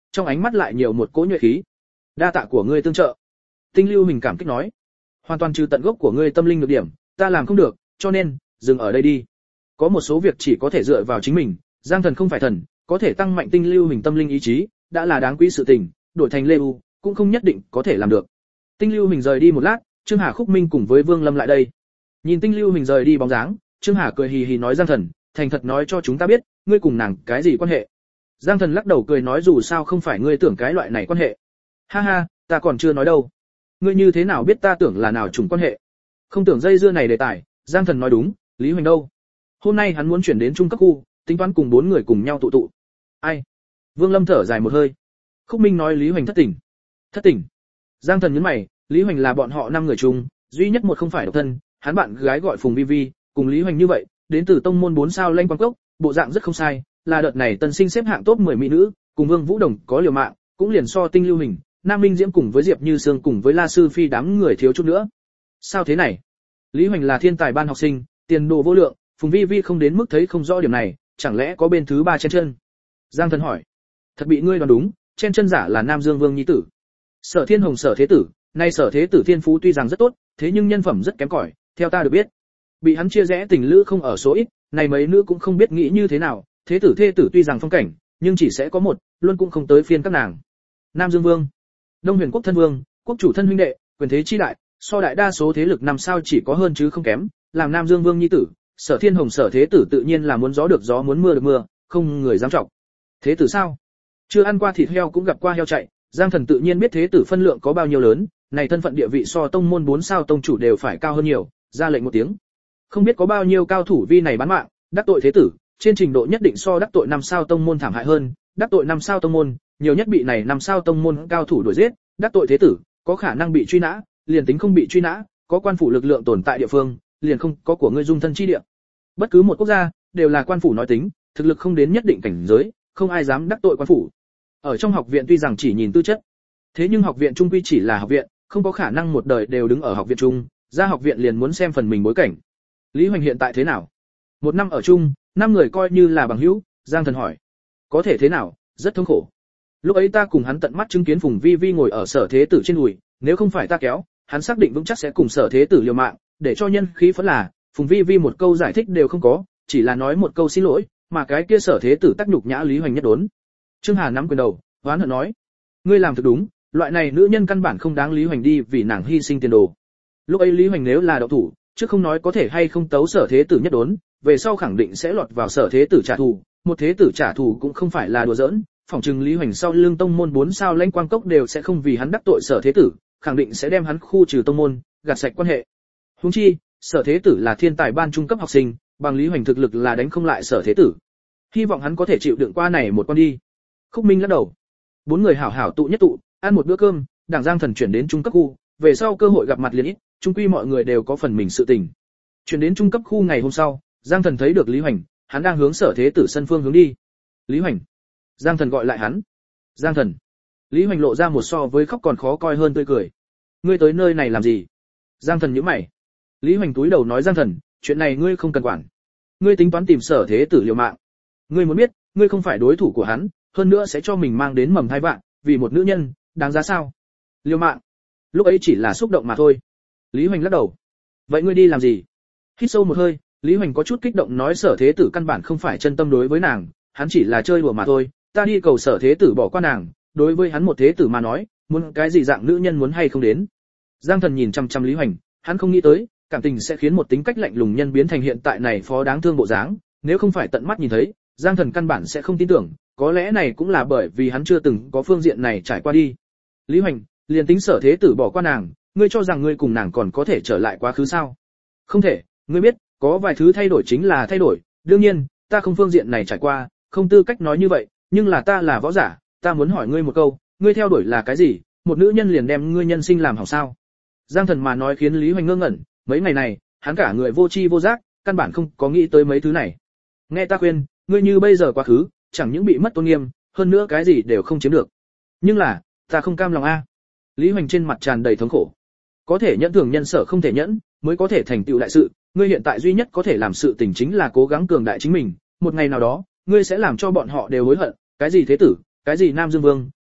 trong ánh mắt lại nhiều một cỗ nhuệ khí. Đa tạ của ngươi tương trợ. Tinh Lưu Hình cảm kích nói, hoàn toàn trừ tận gốc của ngươi tâm linh nhược điểm, ta làm không được, cho nên dừng ở đây đi. Có một số việc chỉ có thể dựa vào chính mình, Giang Thần không phải thần, có thể tăng mạnh Tinh Lưu Hình tâm linh ý chí, đã là đáng quý sự tình, đổi thành Lê U cũng không nhất định có thể làm được. Tinh Lưu Hình rời đi một lát, Trương Hà Khúc Minh cùng với Vương Lâm lại đây. Nhìn Tinh Lưu Hình rời đi bóng dáng, Trương Hà cười hì hì nói Giang Thần, thành thật nói cho chúng ta biết, ngươi cùng nàng cái gì quan hệ? Giang Thần lắc đầu cười nói dù sao không phải ngươi tưởng cái loại này quan hệ. Ha ha, ta còn chưa nói đâu. Ngươi như thế nào biết ta tưởng là nào trùng quan hệ? Không tưởng dây dưa này đề tài, Giang Thần nói đúng, Lý Hoành đâu? Hôm nay hắn muốn chuyển đến trung cấp khu, tính toán cùng 4 người cùng nhau tụ tụ. Ai? Vương Lâm thở dài một hơi. Khúc Minh nói Lý Hoành thất tình. Thất tình? Giang Thần nhướng mày, Lý Hoành là bọn họ 5 người chung, duy nhất một không phải độc thân, hắn bạn gái gọi Phùng Vi Vi, cùng Lý Hoành như vậy, đến từ tông môn 4 sao Lanh Quang Cốc, bộ dạng rất không sai, là đợt này tân sinh xếp hạng top 10 mỹ nữ, cùng Vương Vũ Đồng có liều mạng, cũng liền so Tinh Lưu Hình, Nam Minh Diễm cùng với Diệp Như Sương cùng với La Sư Phi đám người thiếu chút nữa. Sao thế này? Lý Hoành là thiên tài ban học sinh, tiền đồ vô lượng, Phùng Vi Vi không đến mức thấy không rõ điểm này, chẳng lẽ có bên thứ 3 chen chân? Giang Thần hỏi. Thật bị ngươi đoán đúng, chen chân giả là Nam Dương Vương nhi tử. Sở Thiên Hồng Sở Thế Tử, nay Sở Thế Tử thiên phú tuy rằng rất tốt, thế nhưng nhân phẩm rất kém cỏi, theo ta được biết, bị hắn chia rẽ tình lữ không ở số ít, này mấy nữ cũng không biết nghĩ như thế nào, Thế Tử thê tử tuy rằng phong cảnh, nhưng chỉ sẽ có một, luôn cũng không tới phiên các nàng. Nam Dương Vương, Đông Huyền Quốc thân vương, quốc chủ thân huynh đệ, quyền thế chi đại, so đại đa số thế lực năm sao chỉ có hơn chứ không kém, làm Nam Dương Vương nhi tử, Sở Thiên Hồng Sở Thế Tử tự nhiên là muốn gió được gió muốn mưa được mưa, không người dám trọng. Thế tử sao? Chưa ăn qua thịt heo cũng gặp qua heo chạy, Giang Thần tự nhiên biết thế tử phân lượng có bao nhiêu lớn, này thân phận địa vị so tông môn 4 sao tông chủ đều phải cao hơn nhiều, ra lệnh một tiếng. Không biết có bao nhiêu cao thủ vi này bán mạng, đắc tội thế tử, trên trình độ nhất định so đắc tội 5 sao tông môn thảm hại hơn, đắc tội 5 sao tông môn, nhiều nhất bị này 5 sao tông môn cao thủ đuổi giết, đắc tội thế tử, có khả năng bị truy nã, liền tính không bị truy nã, có quan phủ lực lượng tồn tại địa phương, liền không có của ngươi dung thân chi địa. Bất cứ một quốc gia đều là quan phủ nói tính, thực lực không đến nhất định cảnh giới, không ai dám đắc tội quan phủ. Ở trong học viện tuy rằng chỉ nhìn tư chất, thế nhưng học viện trung quy chỉ là học viện, không có khả năng một đời đều đứng ở học viện trung, ra học viện liền muốn xem phần mình bối cảnh. Lý Hoành hiện tại thế nào? Một năm ở chung, 5 người coi như là bằng hữu, Giang Thần hỏi. Có thể thế nào, rất thống khổ. Lúc ấy ta cùng hắn tận mắt chứng kiến Phùng Vi Vi ngồi ở Sở Thế Tử trên đùi, nếu không phải ta kéo, hắn xác định vững chắc sẽ cùng Sở Thế Tử liều mạng, để cho nhân khí phẫn là, Phùng Vi Vi một câu giải thích đều không có, chỉ là nói một câu xin lỗi, mà cái kia Sở Thế Tử tác nhục nhã Lý Hoành nhất đốn. Trương Hà nắm quyền đầu, oán hận nói: "Ngươi làm thực đúng, loại này nữ nhân căn bản không đáng Lý Hoành đi vì nàng hy sinh tiền đồ." Lúc ấy Lý Hoành nếu là động thủ, chứ không nói có thể hay không tấu Sở Thế Tử nhất đốn, về sau khẳng định sẽ lọt vào Sở Thế Tử trả thù, một thế tử trả thù cũng không phải là đùa giỡn, phỏng chừng Lý Hoành sau lưng tông môn 4 sao Lãnh Quang Cốc đều sẽ không vì hắn đắc tội Sở Thế Tử, khẳng định sẽ đem hắn khu trừ tông môn, gạt sạch quan hệ. Huống chi, Sở Thế Tử là thiên tài ban trung cấp học sinh, bằng Lý Hoành thực lực là đánh không lại Sở Thế Tử. Hy vọng hắn có thể chịu đựng qua này một con đi. Khúc Minh lắc đầu. 4 người hảo hảo tụ nhất tụ, ăn một bữa cơm, Đảng Giang Thần chuyển đến trung cấp khu, về sau cơ hội gặp mặt liền ít, chung quy mọi người đều có phần mình sự tình. Chuyển đến trung cấp khu ngày hôm sau, Giang Thần thấy được Lý Hoành, hắn đang hướng Sở Thế Tử sân phương hướng đi. Lý Hoành. Giang Thần gọi lại hắn. Giang Thần. Lý Hoành lộ ra một so với khóc còn khó coi hơn tươi cười. Ngươi tới nơi này làm gì? Giang Thần nhíu mày. Lý Hoành túi đầu nói Giang Thần, chuyện này ngươi không cần quản. Ngươi tính toán tìm Sở Thế Tử liều mạng. Ngươi muốn biết, ngươi không phải đối thủ của hắn, hơn nữa sẽ cho mình mang đến mầm thai vạn, vì một nữ nhân, đáng giá sao? Liều mạng. Lúc ấy chỉ là xúc động mà thôi. Lý Hoành lắc đầu. Vậy ngươi đi làm gì? Hít sâu một hơi, Lý Hoành có chút kích động nói Sở Thế Tử căn bản không phải chân tâm đối với nàng, hắn chỉ là chơi đùa mà thôi, ta đi cầu Sở Thế Tử bỏ qua nàng, đối với hắn một thế tử mà nói, muốn cái gì dạng nữ nhân muốn hay không đến. Giang Thần nhìn chăm chăm Lý Hoành, hắn không nghĩ tới, cảm tình sẽ khiến một tính cách lạnh lùng nhân biến thành hiện tại này phó đáng thương bộ dáng, nếu không phải tận mắt nhìn thấy, Giang Thần căn bản sẽ không tin tưởng, có lẽ này cũng là bởi vì hắn chưa từng có phương diện này trải qua đi. Lý Hoành, liền tính Sở Thế Tử bỏ qua nàng, ngươi cho rằng ngươi cùng nàng còn có thể trở lại quá khứ sao? Không thể, ngươi biết, có vài thứ thay đổi chính là thay đổi, đương nhiên, ta không phương diện này trải qua, không tư cách nói như vậy, nhưng là ta là võ giả, ta muốn hỏi ngươi một câu, ngươi theo đuổi là cái gì? Một nữ nhân liền đem ngươi nhân sinh làm hỏng sao? Giang Thần mà nói khiến Lý Hoành ngơ ngẩn, mấy ngày này, hắn cả người vô tri vô giác, căn bản không có nghĩ tới mấy thứ này. Nghe ta khuyên, ngươi như bây giờ quá khứ, chẳng những bị mất tôn nghiêm, hơn nữa cái gì đều không chiếm được. Nhưng là, ta không cam lòng a. Lý Hoành trên mặt tràn đầy thống khổ. Có thể nhẫn thường nhân sở không thể nhẫn, mới có thể thành tựu đại sự, ngươi hiện tại duy nhất có thể làm sự tình chính là cố gắng cường đại chính mình, một ngày nào đó, ngươi sẽ làm cho bọn họ đều hối hận, cái gì thế tử, cái gì Nam Dương Vương,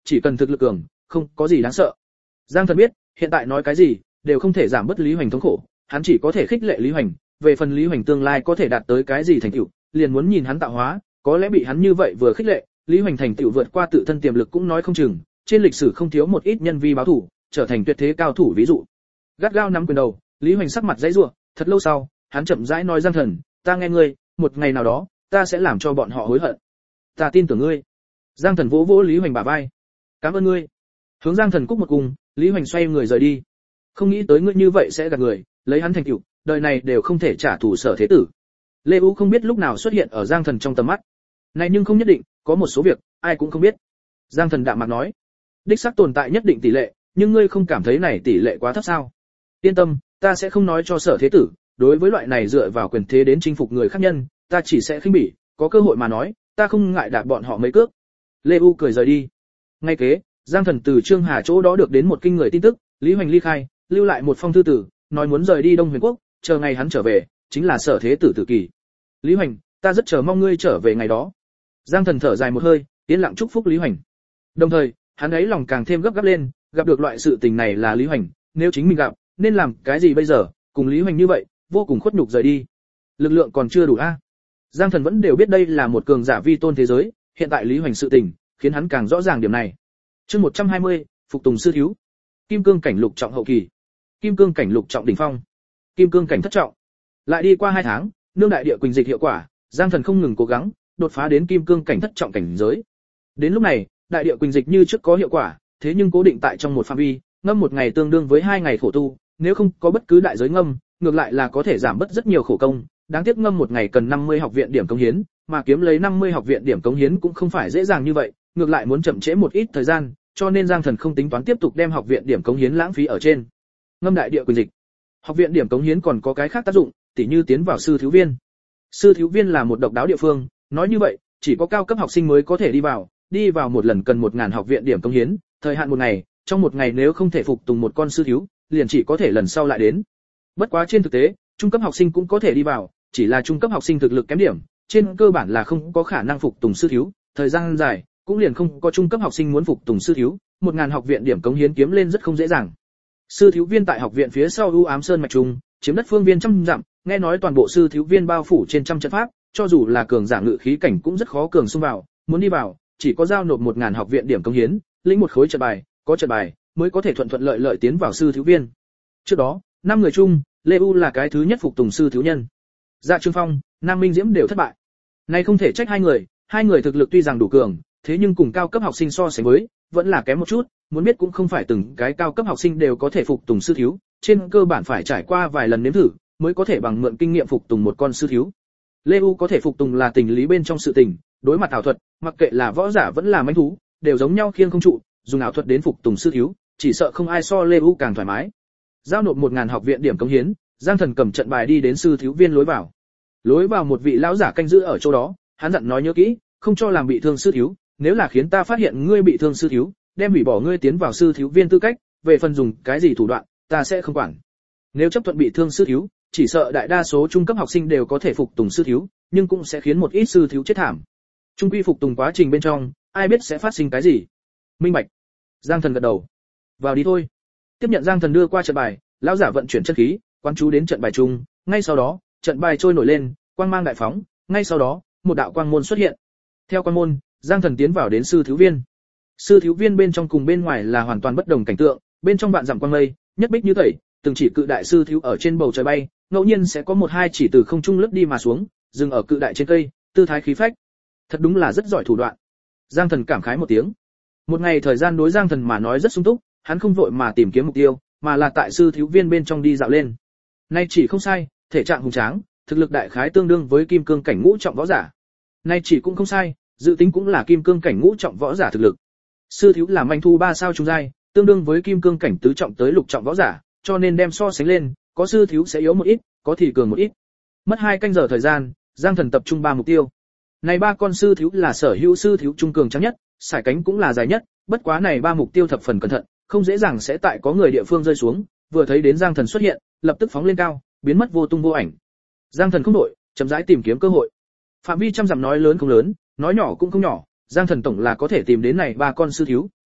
chỉ cần thực lực cường, không có gì đáng sợ. Giang Thần biết, hiện tại nói cái gì đều không thể giảm bớt Lý Hoành thống khổ, hắn chỉ có thể khích lệ Lý Hoành, về phần Lý Hoành tương lai có thể đạt tới cái gì thành tựu, liền muốn nhìn hắn tạo hóa, có lẽ bị hắn như vậy vừa khích lệ, Lý Hoành thành tựu vượt qua tự thân tiềm lực cũng nói không chừng, trên lịch sử không thiếu một ít nhân vi báo thủ, trở thành tuyệt thế cao thủ ví dụ. Gắt gao nắm quyền đầu, Lý Hoành sắc mặt giãy giụa, thật lâu sau, hắn chậm rãi nói Giang Thần, ta nghe ngươi, một ngày nào đó, ta sẽ làm cho bọn họ hối hận. Ta tin tưởng ngươi. Giang Thần vỗ vỗ Lý Hoành bả vai. Cảm ơn ngươi. Hướng Giang Thần cúc một cung, Lý Hoành xoay người rời đi. Không nghĩ tới ngươi như vậy sẽ gạt người, lấy hắn thành tựu, đời này đều không thể trả thù Sở Thế Tử. Lê U không biết lúc nào xuất hiện ở Giang Thần trong tầm mắt. Này nhưng không nhất định, có một số việc ai cũng không biết. Giang Thần đạm mạc nói, đích xác tồn tại nhất định tỷ lệ, nhưng ngươi không cảm thấy này tỷ lệ quá thấp sao? Yên tâm, ta sẽ không nói cho Sở Thế Tử, đối với loại này dựa vào quyền thế đến chinh phục người khác nhân, ta chỉ sẽ khinh bỉ, có cơ hội mà nói, ta không ngại đạp bọn họ mấy cước. Lê U cười rời đi. Ngay kế, Giang Thần từ Trương Hà chỗ đó được đến một kinh người tin tức, Lý Hoành ly khai, lưu lại một phong thư tử, nói muốn rời đi Đông Huyền Quốc, chờ ngày hắn trở về, chính là Sở Thế Tử tử kỳ. Lý Hoành, ta rất chờ mong ngươi trở về ngày đó. Giang Thần thở dài một hơi, yên lặng chúc phúc Lý Hoành. Đồng thời, hắn ấy lòng càng thêm gấp gáp lên, gặp được loại sự tình này là Lý Hoành, nếu chính mình gặp, nên làm cái gì bây giờ? Cùng Lý Hoành như vậy, vô cùng khuất nhục rời đi. Lực lượng còn chưa đủ a. Giang Thần vẫn đều biết đây là một cường giả vi tôn thế giới, hiện tại Lý Hoành sự tình, khiến hắn càng rõ ràng điểm này. Chương 120, phục tùng sư thiếu. Kim cương cảnh lục trọng hậu kỳ. Kim cương cảnh lục trọng đỉnh phong. Kim cương cảnh thất trọng. Lại đi qua 2 tháng, nương đại địa quỳnh dịch hiệu quả, Giang Thần không ngừng cố gắng, đột phá đến kim cương cảnh thất trọng cảnh giới. Đến lúc này, đại địa quỳnh dịch như trước có hiệu quả, thế nhưng cố định tại trong một phạm vi, ngâm một ngày tương đương với 2 ngày khổ tu, nếu không có bất cứ đại giới ngâm, ngược lại là có thể giảm bớt rất nhiều khổ công, đáng tiếc ngâm một ngày cần 50 học viện điểm cống hiến, mà kiếm lấy 50 học viện điểm cống hiến cũng không phải dễ dàng như vậy, ngược lại muốn chậm trễ một ít thời gian, cho nên Giang Thần không tính toán tiếp tục đem học viện điểm cống hiến lãng phí ở trên. Ngâm đại địa quỳnh dịch. Học viện điểm cống hiến còn có cái khác tác dụng, tỉ như tiến vào sư thiếu viên. Sư thiếu viên là một độc đáo địa phương, nói như vậy, chỉ có cao cấp học sinh mới có thể đi vào một lần cần 1000 học viện điểm cống hiến, thời hạn một ngày, trong một ngày nếu không thể phục tùng một con sư thiếu, liền chỉ có thể lần sau lại đến. Bất quá trên thực tế, trung cấp học sinh cũng có thể đi vào, chỉ là trung cấp học sinh thực lực kém điểm, trên cơ bản là không có khả năng phục tùng sư thiếu, thời gian dài, cũng liền không có trung cấp học sinh muốn phục tùng sư thiếu, 1000 học viện điểm cống hiến kiếm lên rất không dễ dàng. Sư thiếu viên tại học viện phía sau U Ám Sơn mạch trung, chiếm đất phương viên trăm dặm, nghe nói toàn bộ sư thiếu viên bao phủ trên trăm trận pháp, cho dù là cường giả ngự khí cảnh cũng rất khó cường xông vào, muốn đi vào, chỉ có giao nộp 1000 học viện điểm cống hiến, lĩnh một khối trận bài, có trận bài mới có thể thuận thuận lợi lợi tiến vào sư thiếu viên. Trước đó, 5 người chung, Lê U là cái thứ nhất phục tùng sư thiếu nhân. Dạ Trương Phong, Nam Minh Diễm đều thất bại. Nay không thể trách hai người thực lực tuy rằng đủ cường, thế nhưng cùng cao cấp học sinh so sánh với, vẫn là kém một chút, muốn biết cũng không phải từng cái cao cấp học sinh đều có thể phục tùng sư thiếu, trên cơ bản phải trải qua vài lần nếm thử, mới có thể bằng mượn kinh nghiệm phục tùng một con sư thiếu. Lê U có thể phục tùng là tình lý bên trong sự tình, đối mặt ảo thuật, mặc kệ là võ giả vẫn là mãnh thú, đều giống nhau khiêng không trụ, dùng ảo thuật đến phục tùng sư thiếu, chỉ sợ không ai so Lê U càng thoải mái. Giao nộp 1000 học viện điểm cống hiến, Giang Thần cầm trận bài đi đến sư thiếu viên lối vào. Lối vào một vị lão giả canh giữ ở chỗ đó, hắn dặn nói nhớ kỹ, không cho làm bị thương sư thiếu, nếu là khiến ta phát hiện ngươi bị thương sư thiếu, đem hủy bỏ ngươi tiến vào sư thiếu viên tư cách, về phần dùng cái gì thủ đoạn, ta sẽ không quản. Nếu chấp thuận bị thương sư thiếu, chỉ sợ đại đa số trung cấp học sinh đều có thể phục tùng sư thiếu, nhưng cũng sẽ khiến một ít sư thiếu chết thảm. Trung quy phục tùng quá trình bên trong, ai biết sẽ phát sinh cái gì. Minh bạch. Giang Thần gật đầu. Vào đi thôi. Tiếp nhận Giang Thần đưa qua trận bài, lão giả vận chuyển chân khí, quan chú đến trận bài chung, ngay sau đó, trận bài trôi nổi lên, quang mang đại phóng, ngay sau đó, một đạo quang môn xuất hiện. Theo quang môn, Giang Thần tiến vào đến sư thiếu viên. Sư thiếu viên bên trong cùng bên ngoài là hoàn toàn bất đồng cảnh tượng, bên trong vạn dặm quang mây, nhất bích như tẩy, từng chỉ cự đại sư thiếu ở trên bầu trời bay, ngẫu nhiên sẽ có một hai chỉ từ không trung lướt đi mà xuống, dừng ở cự đại trên cây, tư thái khí phách. Thật đúng là rất giỏi thủ đoạn. Giang Thần cảm khái một tiếng. Một ngày thời gian đối Giang Thần mà nói rất sung túc, hắn không vội mà tìm kiếm mục tiêu, mà là tại sư thiếu viên bên trong đi dạo lên. Nay chỉ không sai, thể trạng hùng tráng, thực lực đại khái tương đương với kim cương cảnh ngũ trọng võ giả. Nay chỉ cũng không sai, dự tính cũng là kim cương cảnh ngũ trọng võ giả thực lực. Sư thiếu là manh thu 3 sao trung giai, tương đương với kim cương cảnh tứ trọng tới lục trọng võ giả, cho nên đem so sánh lên, có sư thiếu sẽ yếu một ít, có thì cường một ít. Mất 2 canh giờ thời gian, Giang Thần tập trung 3 mục tiêu. Này 3 con sư thiếu là sở hữu sư thiếu trung cường trắng nhất, sải cánh cũng là dài nhất, bất quá này 3 mục tiêu thập phần cẩn thận, không dễ dàng sẽ tại có người địa phương rơi xuống, vừa thấy đến Giang Thần xuất hiện, lập tức phóng lên cao, biến mất vô tung vô ảnh. Giang Thần không đổi, chậm rãi tìm kiếm cơ hội. Phạm vi trăm dặm nói lớn không lớn, nói nhỏ cũng không nhỏ, Giang Thần tổng là có thể tìm đến này 3 con sư thiếu,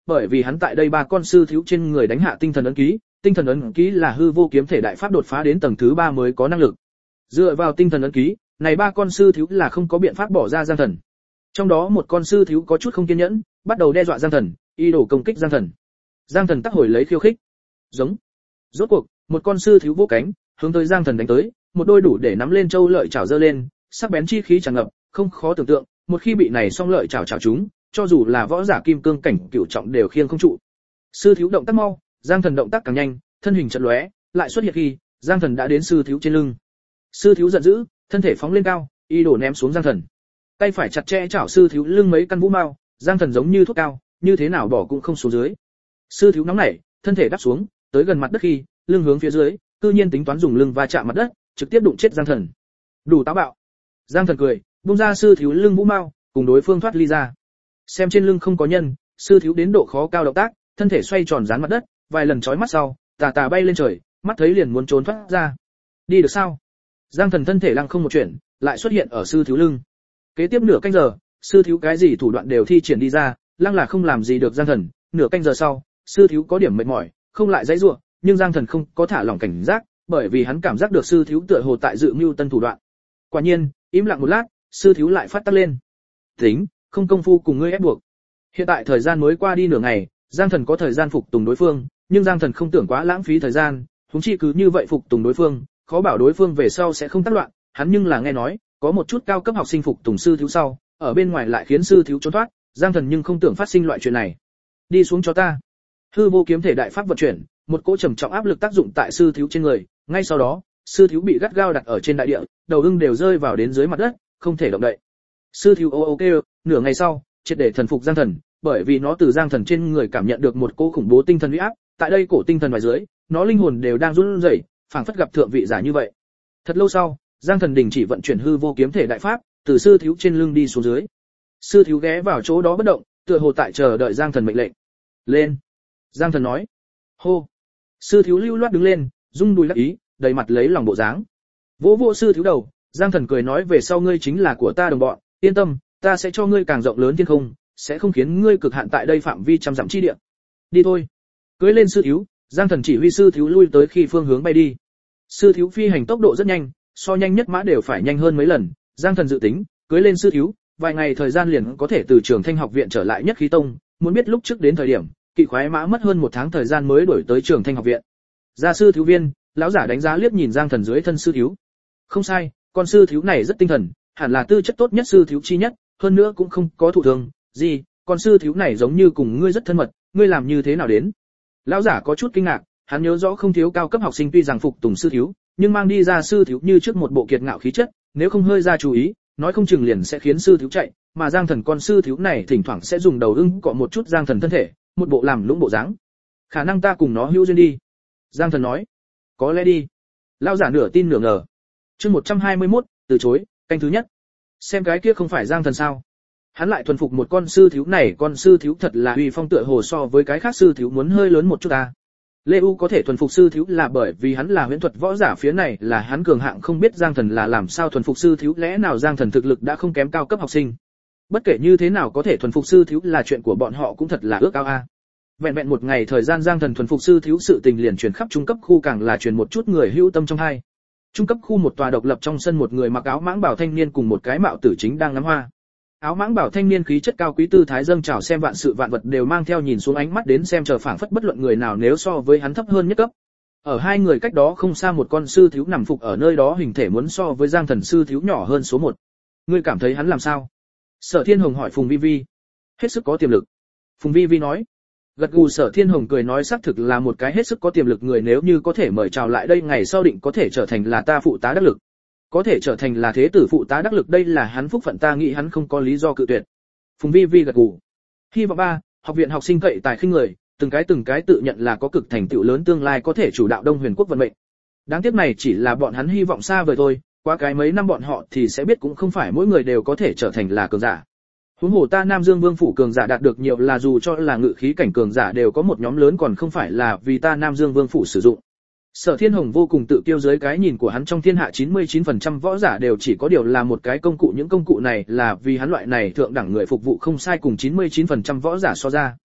bởi vì hắn tại đây ba con sư thiếu trên người đánh hạ tinh thần ấn ký là hư vô kiếm thể đại pháp đột phá đến tầng thứ 3 mới có năng lực. Dựa vào tinh thần ấn ký, này ba con sư thiếu là không có biện pháp bỏ ra Giang Thần. Trong đó một con sư thiếu có chút không kiên nhẫn, bắt đầu đe dọa Giang Thần, ý đồ công kích Giang Thần. Giang Thần tác hồi lấy khiêu khích. Giống. Rốt cuộc, một con sư thiếu vỗ cánh, hướng tới Giang Thần đánh tới, một đôi đủ để nắm lên châu lợi chảo giơ lên, sắc bén chi khí tràn ngập, không khó tưởng tượng, một khi bị này song lợi chảo chảo chúng, cho dù là võ giả kim cương cảnh cửu trọng đều khiêng không trụ. Sư thiếu động tác mau, Giang Thần động tác càng nhanh, thân hình chợt lóe, lại xuất hiện khi, Giang Thần đã đến sư thiếu trên lưng. Sư thiếu giận dữ, thân thể phóng lên cao, y đổ ném xuống Giang Thần. Tay phải chặt chẽ chảo sư thiếu lưng mấy căn vũ mao, Giang Thần giống như thuốc cao, như thế nào bỏ cũng không xuống dưới. Sư thiếu nóng nảy, thân thể đáp xuống, tới gần mặt đất khi, lưng hướng phía dưới, cư nhiên tính toán dùng lưng va chạm mặt đất, trực tiếp đụng chết Giang Thần. Đủ táo bạo. Giang Thần cười, buông ra sư thiếu lưng vũ mao, cùng đối phương thoát ly ra. Xem trên lưng không có nhân, sư thiếu đến độ khó cao động tác, thân thể xoay tròn dán mặt đất, vài lần chói mắt sau, tà tà bay lên trời, mắt thấy liền muốn trốn thoát ra. Đi được sao? Giang Thần thân thể lăng không một chuyển, lại xuất hiện ở sư thiếu lưng. Kế tiếp nửa canh giờ, sư thiếu cái gì thủ đoạn đều thi triển đi ra, lăng là không làm gì được Giang Thần. Nửa canh giờ sau, sư thiếu có điểm mệt mỏi, không lại dãy rủa, nhưng Giang Thần không có thả lỏng cảnh giác, bởi vì hắn cảm giác được sư thiếu tựa hồ tại dự mưu tân thủ đoạn. Quả nhiên, im lặng một lát, sư thiếu lại phát tác lên. Tính, không công phu cùng ngươi ép buộc. Hiện tại thời gian mới qua đi nửa ngày, Giang Thần có thời gian phục tùng đối phương, nhưng Giang Thần không tưởng quá lãng phí thời gian, huống chi cứ như vậy phục tùng đối phương, khó bảo đối phương về sau sẽ không tác loạn, hắn nhưng là nghe nói, có một chút cao cấp học sinh phục tùng sư thiếu sau, ở bên ngoài lại khiến sư thiếu trốn thoát, Giang Thần nhưng không tưởng phát sinh loại chuyện này. Đi xuống cho ta. Hư vô kiếm thể đại pháp vận chuyển, một cỗ trầm trọng áp lực tác dụng tại sư thiếu trên người, ngay sau đó, sư thiếu bị gắt gao đặt ở trên đại địa, đầu ưng đều rơi vào đến dưới mặt đất, không thể động đậy. Sư thiếu ok, nửa ngày sau, triệt để thần phục Giang Thần, bởi vì nó từ Giang Thần trên người cảm nhận được một cỗ khủng bố tinh thần uy áp, tại đây cổ tinh thần ngoài dưới, nó linh hồn đều đang run rẩy, phảng phất gặp thượng vị giả như vậy. Thật lâu sau, Giang Thần đình chỉ vận chuyển hư vô kiếm thể đại pháp, từ sư thiếu trên lưng đi xuống dưới. Sư thiếu ghé vào chỗ đó bất động, tựa hồ tại chờ đợi Giang Thần mệnh lệnh. Lên. Giang Thần nói. Hô. Sư thiếu lưu loát đứng lên, rung đùi đắc ý, đầy mặt lấy lòng bộ dáng. Vỗ vỗ sư thiếu đầu, Giang Thần cười nói về sau ngươi chính là của ta đồng bọn, yên tâm, ta sẽ cho ngươi càng rộng lớn thiên không, sẽ không khiến ngươi cực hạn tại đây phạm vi trăm dặm chi địa. Đi thôi. Cưỡi lên sư thiếu, Giang Thần chỉ huy sư thiếu lui tới khi phương hướng bay đi. Sư thiếu phi hành tốc độ rất nhanh, so nhanh nhất mã đều phải nhanh hơn mấy lần, Giang Thần dự tính, cưỡi lên sư thiếu, vài ngày thời gian liền có thể từ Trường Thanh học viện trở lại Nhất Khí Tông, muốn biết lúc trước đến thời điểm, kỵ khoái mã mất hơn 1 tháng thời gian mới đuổi tới Trường Thanh học viện. Gia sư thiếu viên, lão giả đánh giá liếc nhìn Giang Thần dưới thân sư thiếu. Không sai, con sư thiếu này rất tinh thần, hẳn là tư chất tốt nhất sư thiếu chi nhất, hơn nữa cũng không có thụ thương gì, con sư thiếu này giống như cùng ngươi rất thân mật, ngươi làm như thế nào đến? Lão giả có chút kinh ngạc, hắn nhớ rõ không thiếu cao cấp học sinh tuy rằng phục tùng sư thiếu, nhưng mang đi ra sư thiếu như trước một bộ kiệt ngạo khí chất, nếu không hơi ra chú ý, nói không chừng liền sẽ khiến sư thiếu chạy, mà Giang Thần con sư thiếu này thỉnh thoảng sẽ dùng đầu ưng cọ một chút Giang Thần thân thể, một bộ làm lũng bộ dáng. Khả năng ta cùng nó hữu duyên đi. Giang Thần nói. Có lẽ đi. Lão giả nửa tin nửa ngờ. Chương 121, từ chối, canh thứ nhất. Xem cái kia không phải Giang Thần sao? Hắn lại thuần phục một con sư thiếu này, con sư thiếu thật là uy phong tựa hồ so với cái khác sư thiếu muốn hơi lớn một chút ta. Lê U có thể thuần phục sư thiếu là bởi vì hắn là huyễn thuật võ giả, phía này là hắn cường hạng, không biết Giang Thần là làm sao thuần phục sư thiếu, lẽ nào Giang Thần thực lực đã không kém cao cấp học sinh. Bất kể như thế nào có thể thuần phục sư thiếu là chuyện của bọn họ cũng thật là ước ao a. Vẹn vẹn một ngày thời gian Giang Thần thuần phục sư thiếu sự tình liền truyền khắp trung cấp khu, càng là truyền một chút người hữu tâm trong hai. Trung cấp khu một tòa độc lập trong sân, một người mặc áo mãng bảo thanh niên cùng một cái mạo tử chính đang ngắm hoa. Áo mãng bảo thanh niên khí chất cao quý tư thái dâng trào, xem vạn sự vạn vật đều mang theo nhìn xuống ánh mắt đến xem, chờ phảng phất bất luận người nào nếu so với hắn thấp hơn nhất cấp. Ở hai người cách đó không xa một con sư thiếu nằm phục ở nơi đó, hình thể muốn so với Giang Thần sư thiếu nhỏ hơn số 1. Ngươi cảm thấy hắn làm sao? Sở Thiên Hồng hỏi Phùng Vi Vi. Hết sức có tiềm lực. Phùng Vi Vi nói. Gật gù. Sở Thiên Hồng cười nói xác thực là một cái hết sức có tiềm lực người, nếu như có thể mời chào lại đây ngày sau định có thể trở thành là ta phụ tá đắc lực. Có thể trở thành là thế tử phụ tá đắc lực, đây là hắn phúc phận, ta nghĩ hắn không có lý do cự tuyệt. Phùng Vi Vi gật gù. Hy vọng ba, học viện học sinh cậy tài khinh người, từng cái tự nhận là có cực thành tựu lớn, tương lai có thể chủ đạo Đông Huyền quốc vận mệnh. Đáng tiếc này chỉ là bọn hắn hy vọng xa vời thôi, qua cái mấy năm bọn họ thì sẽ biết cũng không phải mỗi người đều có thể trở thành là cường giả. Huống hồ ta Nam Dương Vương phủ cường giả đạt được nhiều, là dù cho là ngự khí cảnh cường giả đều có một nhóm lớn, còn không phải là vì ta Nam Dương Vương phủ sử dụng. Sở Thiên Hồng vô cùng tự kiêu, dưới cái nhìn của hắn trong thiên hạ 99% võ giả đều chỉ có điều là một cái công cụ, những công cụ này là vì hắn loại này thượng đẳng người phục vụ, không sai, cùng 99% võ giả so ra.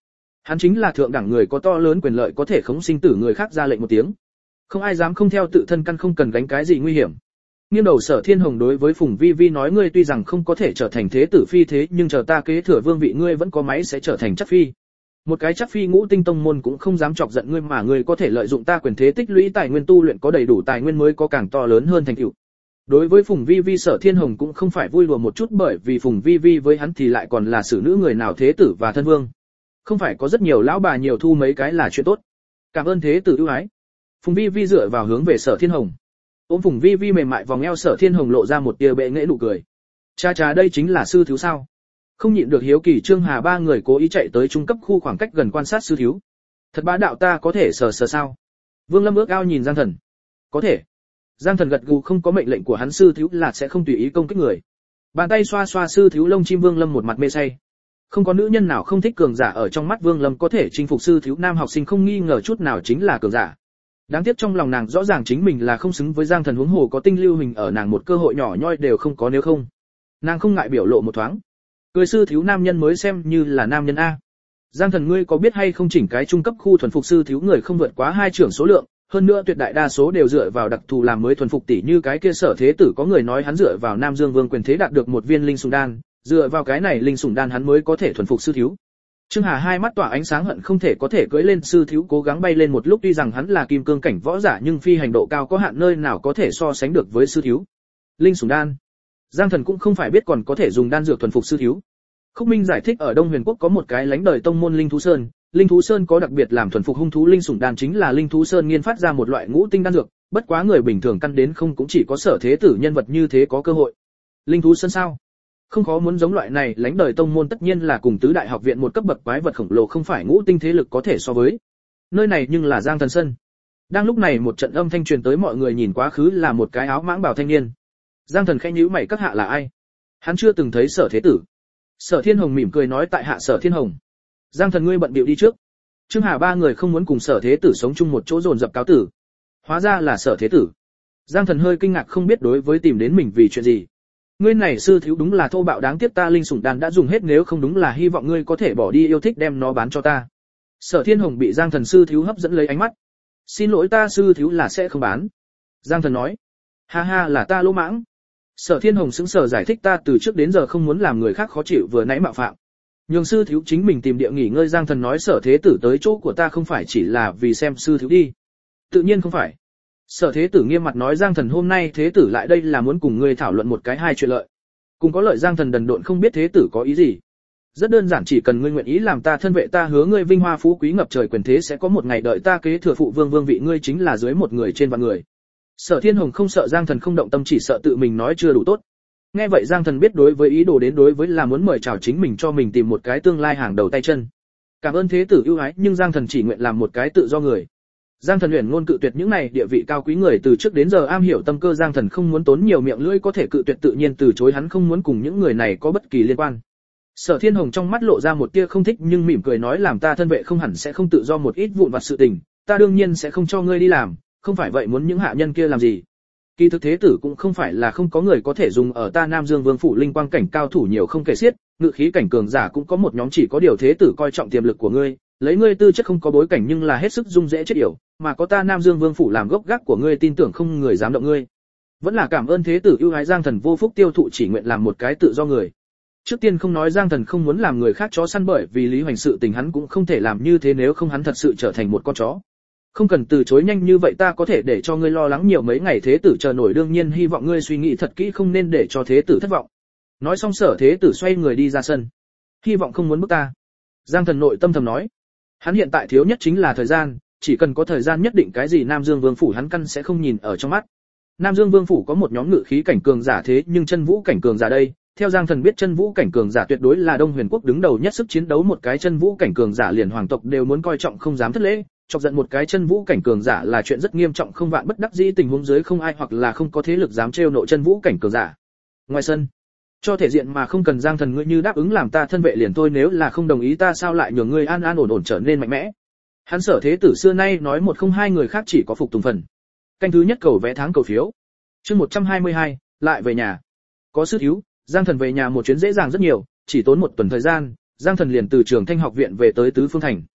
Hắn chính là thượng đẳng người, có to lớn quyền lợi, có thể khống sinh tử người khác ra lệnh một tiếng. Không ai dám không theo, tự thân căn không cần gánh cái gì nguy hiểm. Nghiêng đầu Sở Thiên Hồng đối với Phùng Vi Vi nói, ngươi tuy rằng không có thể trở thành thế tử phi thế, nhưng chờ ta kế thừa vương vị ngươi vẫn có máy sẽ trở thành chắc phi. Một cái chắc phi ngũ tinh tông môn cũng không dám chọc giận ngươi, mà ngươi có thể lợi dụng ta quyền thế tích lũy tài nguyên tu luyện, có đầy đủ tài nguyên mới có càng to lớn hơn thành tựu. Đối với Phùng Vi Vi, Sở Thiên Hồng cũng không phải vui đùa một chút, bởi vì Phùng Vi Vi với hắn thì lại còn là xử nữ người nào thế tử và thân vương. Không phải có rất nhiều lão bà nhiều thu mấy cái là chuyện tốt. Cảm ơn thế tử ưu ái. Phùng Vi Vi dựa vào hướng về Sở Thiên Hồng. Ôm Phùng Vi Vi mềm mại vòng eo, Sở Thiên Hồng lộ ra một tia bệ nghệ nụ cười. Cha cha, đây chính là sư thiếu sao? Không nhịn được hiếu kỳ, Trương Hà ba người cố ý chạy tới trung cấp khu khoảng cách gần quan sát sư thiếu. Thật bá đạo, ta có thể sờ sao? Vương Lâm ước ao nhìn Giang Thần. Có thể. Giang Thần gật gù, không có mệnh lệnh của hắn sư thiếu là sẽ không tùy ý công kích người. Bàn tay xoa xoa sư thiếu lông chim, Vương Lâm một mặt mê say. Không có nữ nhân nào không thích cường giả, ở trong mắt Vương Lâm có thể chinh phục sư thiếu nam học sinh không nghi ngờ chút nào chính là cường giả. Đáng tiếc trong lòng nàng rõ ràng chính mình là không xứng với Giang Thần, huống hồ có Tinh Lưu Hình ở, nàng một cơ hội nhỏ nhoi đều không có, nếu không. Nàng không ngại biểu lộ một thoáng. Cười, sư thiếu nam nhân mới xem như là nam nhân a. Giang Thần, ngươi có biết hay không, chỉnh cái trung cấp khu thuần phục sư thiếu người không vượt quá 2 trưởng số lượng, hơn nữa tuyệt đại đa số đều dựa vào đặc thù làm mới thuần phục, tỷ như cái kia Sở thế tử, có người nói hắn dựa vào Nam Dương Vương quyền thế đạt được một viên linh sủng đan, dựa vào cái này linh sủng đan hắn mới có thể thuần phục sư thiếu. Trương Hà hai mắt tỏa ánh sáng, hận không thể có thể cưỡi lên sư thiếu cố gắng bay lên một lúc, tuy rằng hắn là kim cương cảnh võ giả nhưng phi hành độ cao có hạn, nơi nào có thể so sánh được với sư thiếu. Linh sủng đan. Giang Thần cũng không phải biết còn có thể dùng đan dược thuần phục sư thiếu. Khúc Minh giải thích, ở Đông Huyền Quốc có một cái lãnh đời tông môn Linh Thú Sơn, Linh Thú Sơn có đặc biệt làm thuần phục hung thú linh sủng đan, chính là Linh Thú Sơn nghiên phát ra một loại ngũ tinh đan dược, bất quá người bình thường căn đến không, cũng chỉ có Sở thế tử nhân vật như thế có cơ hội. Linh Thú Sơn sao? Không khó muốn giống loại này lãnh đời tông môn tất nhiên là cùng tứ đại học viện một cấp bậc quái vật khổng lồ, không phải ngũ tinh thế lực có thể so với. Nơi này nhưng là Giang Thần Sân. Đang lúc này một trận âm thanh truyền tới, mọi người nhìn quá khứ là một cái áo mãng bào thanh niên. Giang Thần khẽ nhíu mày, các hạ là ai? Hắn chưa từng thấy Sở thế tử. Sở Thiên Hồng mỉm cười nói, tại hạ Sở Thiên Hồng. Giang Thần, ngươi bận bịu đi trước. Trương Hà ba người không muốn cùng Sở thế tử sống chung một chỗ, dồn dập cáo tử. Hóa ra là Sở thế tử. Giang Thần hơi kinh ngạc, không biết đối với tìm đến mình vì chuyện gì. Ngươi này sư thiếu đúng là thô bạo, đáng tiếc ta linh sủng đan đã dùng hết, nếu không đúng là hy vọng ngươi có thể bỏ đi yêu thích đem nó bán cho ta. Sở Thiên Hồng bị Giang Thần sư thiếu hấp dẫn lấy ánh mắt. Xin lỗi, ta sư thiếu là sẽ không bán. Giang Thần nói. Ha ha, là ta lỗ mãng. Sở Thiên Hồng sững sờ giải thích, ta từ trước đến giờ không muốn làm người khác khó chịu, vừa nãy mạo phạm. Nhường sư thiếu chính mình tìm địa nghỉ ngơi. Giang Thần nói, Sở thế tử tới chỗ của ta không phải chỉ là vì xem sư thiếu đi. Tự nhiên không phải. Sở thế tử nghiêm mặt nói, Giang Thần, hôm nay thế tử lại đây là muốn cùng ngươi thảo luận một cái hai chuyện lợi. Cùng có lợi. Giang Thần đần độn không biết thế tử có ý gì. Rất đơn giản, chỉ cần ngươi nguyện ý làm ta thân vệ, ta hứa ngươi vinh hoa phú quý ngập trời quyền thế, sẽ có một ngày đợi ta kế thừa phụ vương vương vị, ngươi chính là dưới một người trên vạn người. Sở Thiên Hồng không sợ Giang Thần không động tâm, chỉ sợ tự mình nói chưa đủ tốt. Nghe vậy Giang Thần biết đối với ý đồ đến đối với là muốn mời chào chính mình, cho mình tìm một cái tương lai hàng đầu tay chân. Cảm ơn thế tử ưu ái, nhưng Giang Thần chỉ nguyện làm một cái tự do người. Giang Thần huyền ngôn cự tuyệt những này địa vị cao quý người, từ trước đến giờ am hiểu tâm cơ, Giang Thần không muốn tốn nhiều miệng lưỡi, có thể cự tuyệt tự nhiên từ chối, hắn không muốn cùng những người này có bất kỳ liên quan. Sở Thiên Hồng trong mắt lộ ra một tia không thích, nhưng mỉm cười nói, làm ta thân vệ không hẳn sẽ không tự do một ít vụn vặt sự tình, ta đương nhiên sẽ không cho ngươi đi làm, không phải vậy muốn những hạ nhân kia làm gì. Kỳ thực thế tử cũng không phải là không có người có thể dùng, ở ta Nam Dương Vương phủ linh quang cảnh cao thủ nhiều không kể xiết, ngự khí cảnh cường giả cũng có một nhóm, chỉ có điều thế tử coi trọng tiềm lực của ngươi, lấy ngươi tư chất không có bối cảnh nhưng là hết sức dung dễ chết yểu, mà có ta Nam Dương Vương phủ làm gốc gác của ngươi, tin tưởng không người dám động ngươi. Vẫn là cảm ơn thế tử ưu ái. Giang Thần vô phúc tiêu thụ, chỉ nguyện làm một cái tự do người. Trước tiên không nói Giang Thần không muốn làm người khác chó săn, bởi vì Lý Hoành sự tình hắn cũng không thể làm như thế, nếu không hắn thật sự trở thành một con chó. Không cần từ chối nhanh như vậy, ta có thể để cho ngươi lo lắng nhiều mấy ngày, thế tử chờ nổi, đương nhiên hy vọng ngươi suy nghĩ thật kỹ, không nên để cho thế tử thất vọng. Nói xong Sở thế tử xoay người đi ra sân. Hy vọng không muốn bức ta. Giang Thần nội tâm thầm nói. Hắn hiện tại thiếu nhất chính là thời gian, chỉ cần có thời gian nhất định cái gì Nam Dương Vương phủ hắn căn sẽ không nhìn ở trong mắt. Nam Dương Vương phủ có một nhóm ngự khí cảnh cường giả, thế nhưng chân vũ cảnh cường giả đây, theo Giang Thần biết chân vũ cảnh cường giả tuyệt đối là Đông Huyền Quốc đứng đầu nhất sức chiến đấu, một cái chân vũ cảnh cường giả liền hoàng tộc đều muốn coi trọng không dám thất lễ, chọc giận một cái chân vũ cảnh cường giả là chuyện rất nghiêm trọng, không vạn bất đắc dĩ tình huống dưới không ai hoặc là không có thế lực dám trêu nộ chân vũ cảnh cường giả. Ngoài sân, cho thể diện mà không cần. Giang Thần, ngươi như đáp ứng làm ta thân vệ liền thôi, nếu là không đồng ý ta sao lại nhường ngươi an an ổn ổn trở nên mạnh mẽ. Hắn Sở thế tử xưa nay nói một không hai, người khác chỉ có phục tùng phần. Canh thứ nhất cầu vé tháng cầu phiếu. Chương 122, lại về nhà. Có sư thiếu, Giang Thần về nhà một chuyến dễ dàng rất nhiều, chỉ tốn một tuần thời gian, Giang Thần liền từ Trường Thanh học viện về tới Tứ Phương Thành.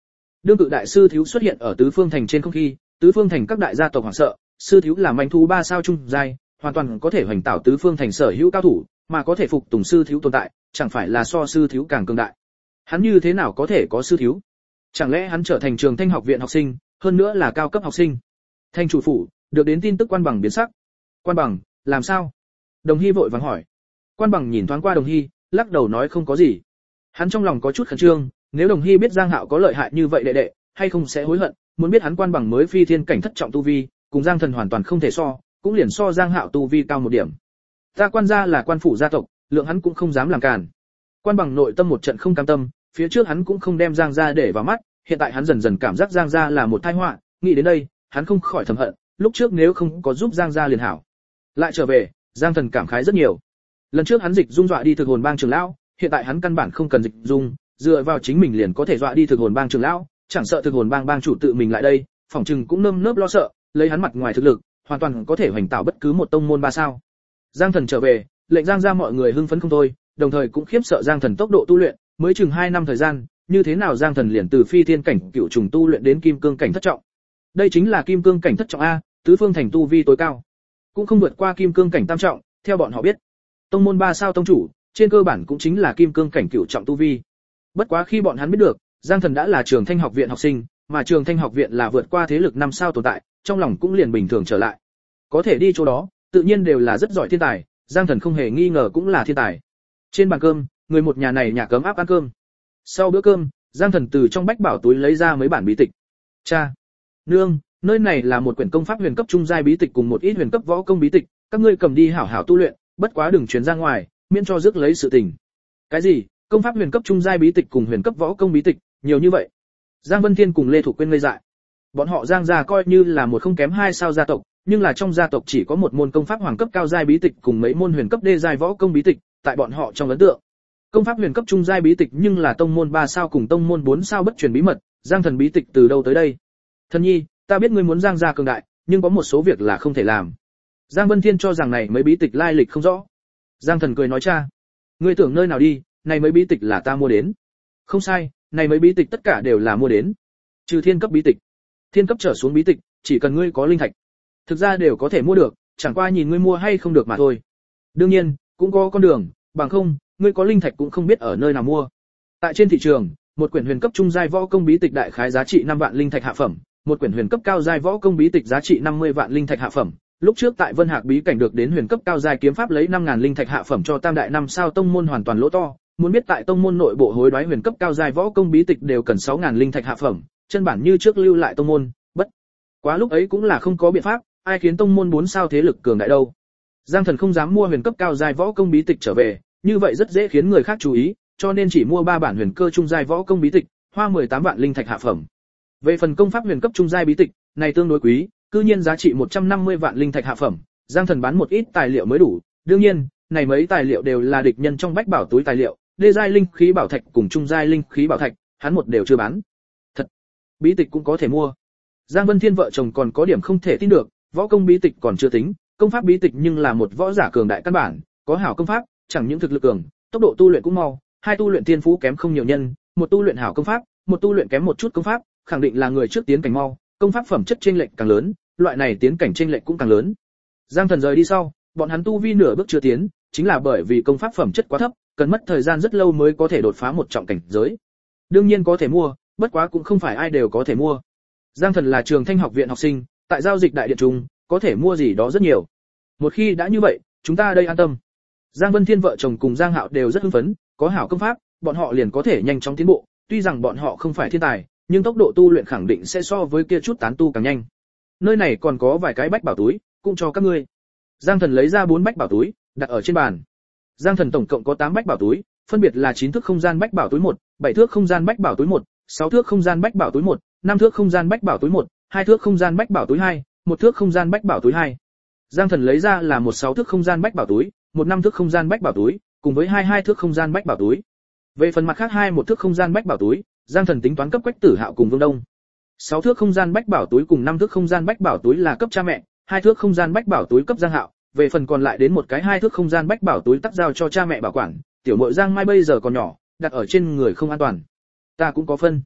Đương cự đại sư thiếu xuất hiện ở tứ phương thành trên không khí, tứ phương thành các đại gia tộc hoảng sợ, sư thiếu là manh thú 3 sao trung giai, hoàn toàn có thể hoành tạo tứ phương thành sở hữu cao thủ, mà có thể phục tùng sư thiếu tồn tại, chẳng phải là so sư thiếu càng cường đại. Hắn như thế nào có thể có sư thiếu? Chẳng lẽ hắn trở thành Trường Thanh học viện học sinh, hơn nữa là cao cấp học sinh? Thanh chủ phủ, được đến tin tức Quan Bằng biến sắc. Quan Bằng, làm sao? Đồng Hy vội vàng hỏi. Quan Bằng nhìn thoáng qua Đồng Hy, lắc đầu nói không có gì. Hắn trong lòng có chút khẩn trương, nếu Đồng Hy biết Giang Hạo có lợi hại như vậy đệ đệ, hay không sẽ hối hận, muốn biết hắn Quan Bằng mới phi thiên cảnh thất trọng tu vi, cùng Giang Thần hoàn toàn không thể so, cũng liền so Giang Hạo tu vi cao một điểm. Ta Quan gia là quan phủ gia tộc, lượng hắn cũng không dám làm cản. Quan Bằng nội tâm một trận không cam tâm, phía trước hắn cũng không đem Giang gia để vào mắt, hiện tại hắn dần dần cảm giác Giang gia là một tai họa, nghĩ đến đây, hắn không khỏi thầm hận, lúc trước nếu không có giúp Giang gia liền hảo. Lại trở về, Giang Thần cảm khái rất nhiều. Lần trước hắn dịch dung dọa đi Thực Hồn Bang trưởng lão, hiện tại hắn căn bản không cần dịch dung, dựa vào chính mình liền có thể dọa đi Thực Hồn Bang trưởng lão, chẳng sợ Thực Hồn Bang bang chủ tự mình lại đây, phỏng chừng cũng nơm nớp lo sợ, lấy hắn mặt ngoài thực lực, hoàn toàn có thể hoành tạo bất cứ một tông môn 3 sao. Giang Thần trở về, lệnh Giang gia mọi người hưng phấn không thôi, đồng thời cũng khiếp sợ Giang Thần tốc độ tu luyện, mới chừng 2 năm thời gian, như thế nào Giang Thần liền từ phi thiên cảnh cựu trùng tu luyện đến kim cương cảnh thất trọng. Đây chính là kim cương cảnh thất trọng a, tứ phương thành tu vi tối cao, cũng không vượt qua kim cương cảnh tam trọng, theo bọn họ biết. Tông môn 3 sao tông chủ, trên cơ bản cũng chính là kim cương cảnh cựu trọng tu vi. Bất quá khi bọn hắn biết được, Giang Thần đã là Trường Thanh học viện học sinh, mà Trường Thanh học viện là vượt qua thế lực 5 sao tồn tại, trong lòng cũng liền bình thường trở lại. Có thể đi chỗ đó, tự nhiên đều là rất giỏi thiên tài, Giang Thần không hề nghi ngờ cũng là thiên tài. Trên bàn cơm, người một nhà này nhà cấm áp ăn cơm. Sau bữa cơm, Giang Thần từ trong bách bảo túi lấy ra mấy bản bí tịch. Cha, nương, nơi này là một quyển công pháp huyền cấp trung giai bí tịch cùng một ít huyền cấp võ công bí tịch, các ngươi cầm đi hảo hảo tu luyện, bất quá đừng truyền ra ngoài, miễn cho rước lấy sự tình. Cái gì? Công pháp huyền cấp trung giai bí tịch cùng huyền cấp võ công bí tịch, nhiều như vậy? Giang Vân Thiên cùng Lê Thục Quyên ngây dại. Bọn họ Giang gia coi như là một không kém 2 sao gia tộc, nhưng là trong gia tộc chỉ có một môn công pháp hoàng cấp cao giai bí tịch cùng mấy môn huyền cấp đê giai võ công bí tịch, tại bọn họ trong ấn tượng. Công pháp huyền cấp trung giai bí tịch nhưng là tông môn 3 sao cùng tông môn 4 sao bất truyền bí mật, Giang Thần bí tịch từ đâu tới đây? Thần nhi, ta biết ngươi muốn Giang gia cường đại, nhưng có một số việc là không thể làm. Giang Vân Thiên cho rằng này mấy bí tịch lai lịch không rõ. Giang Thần cười nói cha, ngươi tưởng nơi nào đi, này mấy bí tịch là ta mua đến. Không sai, này mấy bí tịch tất cả đều là mua đến. Trừ thiên cấp bí tịch, thiên cấp trở xuống bí tịch, chỉ cần ngươi có linh thạch, thực ra đều có thể mua được, chẳng qua nhìn ngươi mua hay không được mà thôi. Đương nhiên, cũng có con đường, bằng không, ngươi có linh thạch cũng không biết ở nơi nào mua. Tại trên thị trường, một quyển huyền cấp trung giai võ công bí tịch đại khái giá trị 5 vạn linh thạch hạ phẩm, một quyển huyền cấp cao giai võ công bí tịch giá trị 50 vạn linh thạch hạ phẩm. Lúc trước tại Vân Hạc bí cảnh được đến huyền cấp cao giai kiếm pháp lấy 5000 linh thạch hạ phẩm cho tam đại 5 sao tông môn hoàn toàn lỗ to, muốn biết tại tông môn nội bộ hối đoái huyền cấp cao giai võ công bí tịch đều cần 6000 linh thạch hạ phẩm, chân bản như trước lưu lại tông môn, bất quá lúc ấy cũng là không có biện pháp, ai khiến tông môn 4 sao thế lực cường đại đâu. Giang Thần không dám mua huyền cấp cao giai võ công bí tịch trở về, như vậy rất dễ khiến người khác chú ý, cho nên chỉ mua 3 bản huyền cơ trung giai võ công bí tịch, hoa 18 vạn linh thạch hạ phẩm. Về phần công pháp huyền cấp trung giai bí tịch, này tương đối quý, cư nhiên giá trị 150 vạn linh thạch hạ phẩm, Giang Thần bán một ít tài liệu mới đủ, đương nhiên, này mấy tài liệu đều là địch nhân trong bách bảo túi tài liệu, đê giai linh khí bảo thạch cùng trung giai linh khí bảo thạch, hắn một đều chưa bán. Thật, bí tịch cũng có thể mua. Giang Vân Thiên vợ chồng còn có điểm không thể tin được, võ công bí tịch còn chưa tính, công pháp bí tịch nhưng là một võ giả cường đại căn bản, có hảo công pháp, chẳng những thực lực cường, tốc độ tu luyện cũng mau, hai tu luyện thiên phú kém không nhiều nhân, một tu luyện hảo công pháp, một tu luyện kém một chút công pháp, khẳng định là người trước tiến cảnh mau, công pháp phẩm chất chênh lệch càng lớn, loại này tiến cảnh chênh lệch cũng càng lớn. Giang Thần rời đi sau, bọn hắn tu vi nửa bước chưa tiến, chính là bởi vì công pháp phẩm chất quá thấp, cần mất thời gian rất lâu mới có thể đột phá một trọng cảnh giới. Đương nhiên có thể mua, bất quá cũng không phải ai đều có thể mua. Giang Thần là Trường Thanh học viện học sinh, tại giao dịch đại điện trung, có thể mua gì đó rất nhiều. Một khi đã như vậy, chúng ta đây an tâm. Giang Vân Thiên vợ chồng cùng Giang Hạo đều rất hưng phấn, có hảo công pháp, bọn họ liền có thể nhanh chóng tiến bộ, tuy rằng bọn họ không phải thiên tài, nhưng tốc độ tu luyện khẳng định sẽ so với kia chút tán tu càng nhanh. Nơi này còn có vài cái bách bảo túi, cũng cho các ngươi. Giang Thần lấy ra 4 bách bảo túi, đặt ở trên bàn. Giang Thần tổng cộng có 8 bách bảo túi, phân biệt là 9 thước không gian bách bảo túi 1, 7 thước không gian bách bảo túi 1, 6 thước không gian bách bảo túi 1, 5 thước không gian bách bảo túi 1, 2 thước không gian bách bảo túi 2, 1 thước không gian bách bảo túi 2. Giang Thần lấy ra là 16 thước không gian bách bảo túi, 15 thước không gian bách bảo túi, cùng với 22 thước không gian bách bảo túi. Về phần mặt khác 21 thước không gian bách bảo túi, Giang Thần tính toán cấp Quách Tử Hạo cùng Vương Đông. 6 thước không gian bách bảo túi cùng 5 thước không gian bách bảo túi là cấp cha mẹ, 2 thước không gian bách bảo túi cấp Giang Hạo, về phần còn lại đến một cái 2 thước không gian bách bảo túi tắc giao cho cha mẹ bảo quản, tiểu muội Giang Mai bây giờ còn nhỏ, đặt ở trên người không an toàn. Ta cũng có phân.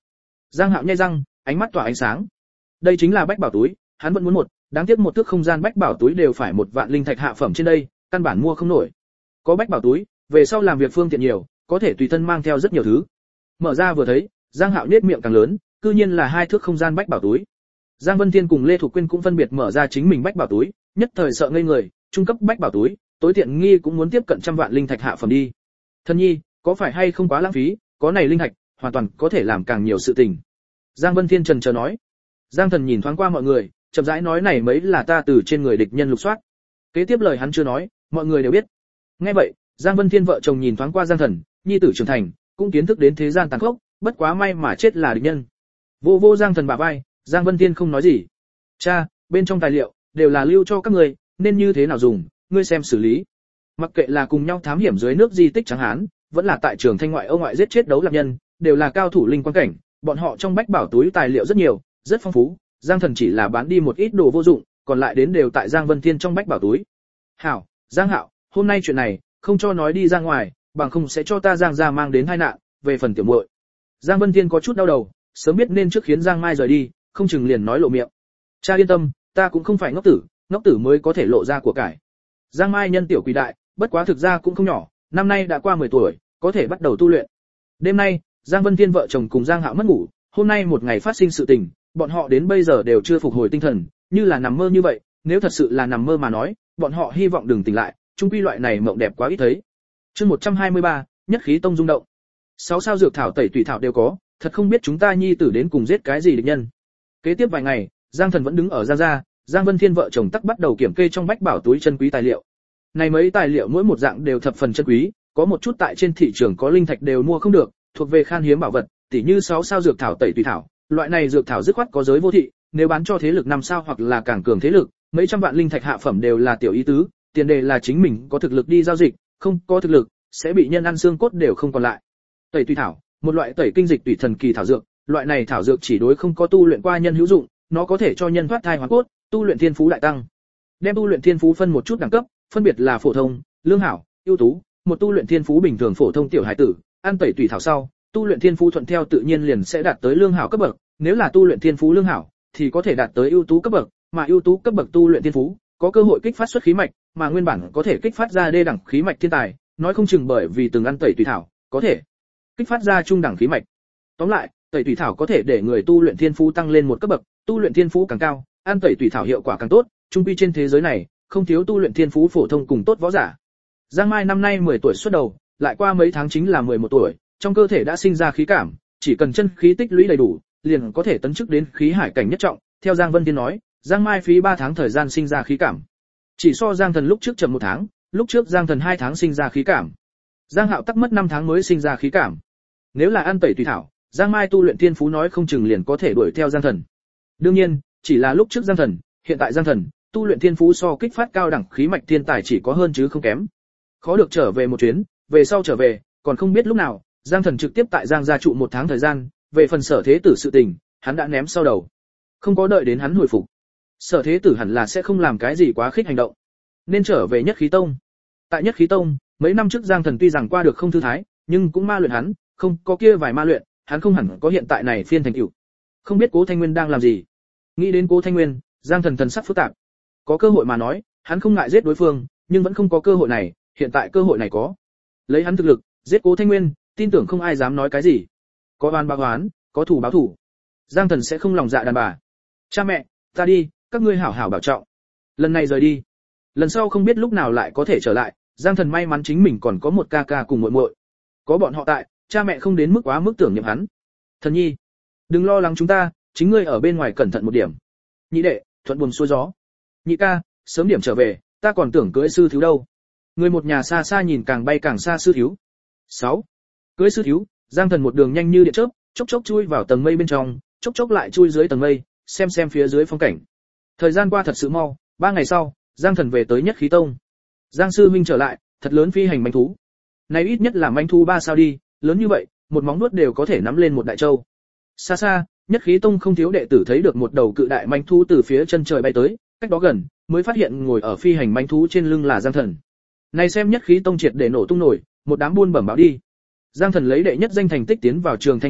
Giang Hạo nhếch răng, ánh mắt tỏa ánh sáng. Đây chính là bách bảo túi, hắn vẫn muốn một, đáng tiếc một thước không gian bách bảo túi đều phải 1 vạn linh thạch hạ phẩm trên đây, căn bản mua không nổi. Có bách bảo túi, về sau làm việc phương tiện nhiều, có thể tùy thân mang theo rất nhiều thứ. Mở ra vừa thấy, Giang Hạo nhếch miệng càng lớn, cư nhiên là 2 thước không gian bách bảo túi. Giang Vân Thiên cùng Lê Thục Quyên cũng phân biệt mở ra chính mình bách bảo túi, nhất thời sợ ngây người, trung cấp bách bảo túi, tối tiện nghi cũng muốn tiếp cận 100 vạn linh thạch hạ phẩm đi. Thân nhi, có phải hay không quá lãng phí, có này linh thạch, hoàn toàn có thể làm càng nhiều sự tình. Giang Vân Thiên trần chờ nói. Giang Thần nhìn thoáng qua mọi người, chậm rãi nói này mấy là ta từ trên người địch nhân lục soát. Kế tiếp lời hắn chưa nói, mọi người đều biết. Nghe vậy, Giang Vân Thiên vợ chồng nhìn thoáng qua Giang Thần, nhi tử trưởng thành, cũng kiến thức đến thế gian tàn khốc, bất quá may mà chết là địch nhân. Vô vô Giang Thần bả vai, Giang Vân Thiên không nói gì. Cha, bên trong tài liệu đều là lưu cho các người, nên như thế nào dùng, ngươi xem xử lý. Mặc kệ là cùng nhau thám hiểm dưới nước di tích trắng hán, vẫn là tại trường Thanh ngoại ô ngoại giết chết đấu lạc nhân, đều là cao thủ linh quan cảnh, bọn họ trong bách bảo túi tài liệu rất nhiều, rất phong phú. Giang Thần chỉ là bán đi một ít đồ vô dụng, còn lại đến đều tại Giang Vân Thiên trong bách bảo túi. Hảo, Giang Hạo, hôm nay chuyện này không cho nói đi ra ngoài, bằng không sẽ cho ta Giang gia mang đến tai nạn. Về phần tiểu muội, Giang Vân Thiên có chút đau đầu, sớm biết nên trước khiến Giang Mai rời đi, không chừng liền nói lộ miệng. Cha yên tâm, ta cũng không phải ngốc tử mới có thể lộ ra của cải. Giang Mai nhân tiểu quỷ đại, bất quá thực ra cũng không nhỏ, năm nay đã qua 10 tuổi, có thể bắt đầu tu luyện. Đêm nay, Giang Vân Thiên vợ chồng cùng Giang Hạo mất ngủ, hôm nay một ngày phát sinh sự tình, bọn họ đến bây giờ đều chưa phục hồi tinh thần, như là nằm mơ như vậy, nếu thật sự là nằm mơ mà nói, bọn họ hy vọng đừng tỉnh lại, chung quy loại này mộng đẹp quá ít thấy. Chương 123, nhất khí tông rung động. 6 sao dược thảo tẩy tùy thảo đều có, thật không biết chúng ta nhi tử đến cùng giết cái gì địch nhân. Kế tiếp vài ngày, Giang Thần vẫn đứng ở Giang gia, Giang Vân Thiên vợ chồng tắc bắt đầu kiểm kê trong bách bảo túi chân quý tài liệu. Này mấy tài liệu mỗi một dạng đều thập phần chân quý, có một chút tại trên thị trường có linh thạch đều mua không được, thuộc về khan hiếm bảo vật, tỉ như 6 sao dược thảo tẩy tùy thảo, loại này dược thảo dứt khoát có giới vô thị, nếu bán cho thế lực 5 sao hoặc là càng cường thế lực, mấy trăm vạn linh thạch hạ phẩm đều là tiểu ý tứ, tiền đề là chính mình có thực lực đi giao dịch, không có thực lực sẽ bị nhân ăn xương cốt đều không còn lại. Tẩy tùy thảo, một loại tẩy kinh dịch tùy thần kỳ thảo dược, loại này thảo dược chỉ đối không có tu luyện qua nhân hữu dụng, nó có thể cho nhân thoát thai hoàn cốt, tu luyện thiên phú đại tăng. Đem tu luyện thiên phú phân một chút đẳng cấp, phân biệt là phổ thông, lương hảo, ưu tú, một tu luyện thiên phú bình thường phổ thông tiểu hải tử, ăn tẩy tùy thảo sau, tu luyện thiên phú thuận theo tự nhiên liền sẽ đạt tới lương hảo cấp bậc, nếu là tu luyện thiên phú lương hảo thì có thể đạt tới ưu tú cấp bậc, mà ưu tú cấp bậc tu luyện thiên phú có cơ hội kích phát xuất khí mạch, mà nguyên bản có thể kích phát ra đê đẳng khí mạch thiên tài, nói không chừng bởi vì từng ăn tẩy tùy thảo, có thể kích phát ra trung đẳng khí mạch. Tóm lại, tẩy tùy thảo có thể để người tu luyện thiên phú tăng lên một cấp bậc, tu luyện thiên phú càng cao, ăn tẩy tùy thảo hiệu quả càng tốt, chung quy trên thế giới này, không thiếu tu luyện thiên phú phổ thông cùng tốt võ giả. Giang Mai năm nay 10 tuổi xuất đầu, lại qua mấy tháng chính là 11 tuổi, trong cơ thể đã sinh ra khí cảm, chỉ cần chân khí tích lũy đầy đủ, liền có thể tấn chức đến khí hải cảnh nhất trọng. Theo Giang Vân Thiên nói, Giang Mai phí 3 tháng thời gian sinh ra khí cảm. Chỉ so Giang Thần lúc trước chậm 1 tháng, lúc trước Giang Thần 2 tháng sinh ra khí cảm. Giang Hạo tắc mất 5 tháng mới sinh ra khí cảm. Nếu là ăn tẩy tùy thảo, Giang Mai tu luyện thiên phú nói không chừng liền có thể đuổi theo Giang Thần. Đương nhiên, chỉ là lúc trước Giang Thần, hiện tại Giang Thần, tu luyện thiên phú so kích phát cao đẳng khí mạch thiên tài chỉ có hơn chứ không kém. Khó được trở về một chuyến, về sau trở về, còn không biết lúc nào, Giang Thần trực tiếp tại Giang gia trụ 1 tháng thời gian, về phần Sở Thế Tử sự tình, hắn đã ném sau đầu. Không có đợi đến hắn hồi phục. Sở Thế Tử hẳn là sẽ không làm cái gì quá khích hành động, nên trở về Nhất Khí Tông. Tại Nhất Khí Tông, mấy năm trước Giang Thần tuy rằng qua được không thư thái, nhưng cũng ma luyện hắn, không có kia vài ma luyện, hắn không hẳn có hiện tại này phiên thành tựu. Không biết Cố Thanh Nguyên đang làm gì. Nghĩ đến Cố Thanh Nguyên, Giang Thần thần sắc phức tạp. Có cơ hội mà nói, hắn không ngại giết đối phương, nhưng vẫn không có cơ hội này, hiện tại cơ hội này có. Lấy hắn thực lực, giết Cố Thanh Nguyên, tin tưởng không ai dám nói cái gì. Có oan báo oán, có thù báo thù. Giang Thần sẽ không lòng dạ đàn bà. Cha mẹ, ta đi, các ngươi hảo hảo bảo trọng. Lần này rời đi, lần sau không biết lúc nào lại có thể trở lại. Giang Thần may mắn chính mình còn có một ca ca cùng muội muội, có bọn họ tại, cha mẹ không đến mức quá mức tưởng niệm hắn. Thần nhi, đừng lo lắng chúng ta, chính ngươi ở bên ngoài cẩn thận một điểm. Nhị đệ, thuận buồm xuôi gió. Nhị ca, sớm điểm trở về, ta còn tưởng cưới sư thiếu đâu. Người một nhà xa xa nhìn càng bay càng xa sư thiếu. 6. Cưới sư thiếu, Giang Thần một đường nhanh như điện chớp, chốc chốc chui vào tầng mây bên trong, chốc chốc lại chui dưới tầng mây, xem phía dưới phong cảnh. Thời gian qua thật sự mau, 3 ngày sau, Giang Thần về tới Nhất Khí Tông. Giang sư huynh trở lại, thật lớn phi hành manh thú. Này ít nhất là manh thú 3 sao đi, lớn như vậy, một móng vuốt đều có thể nắm lên một đại châu. Xa xa, Nhất Khí Tông không thiếu đệ tử thấy được một đầu cự đại manh thú từ phía chân trời bay tới, cách đó gần, mới phát hiện ngồi ở phi hành manh thú trên lưng là Giang Thần. Này xem Nhất Khí Tông triệt để nổ tung nổi, một đám buôn bẩm báo đi. Giang Thần lấy đệ nhất danh thành tích tiến vào Trường Thanh học viện,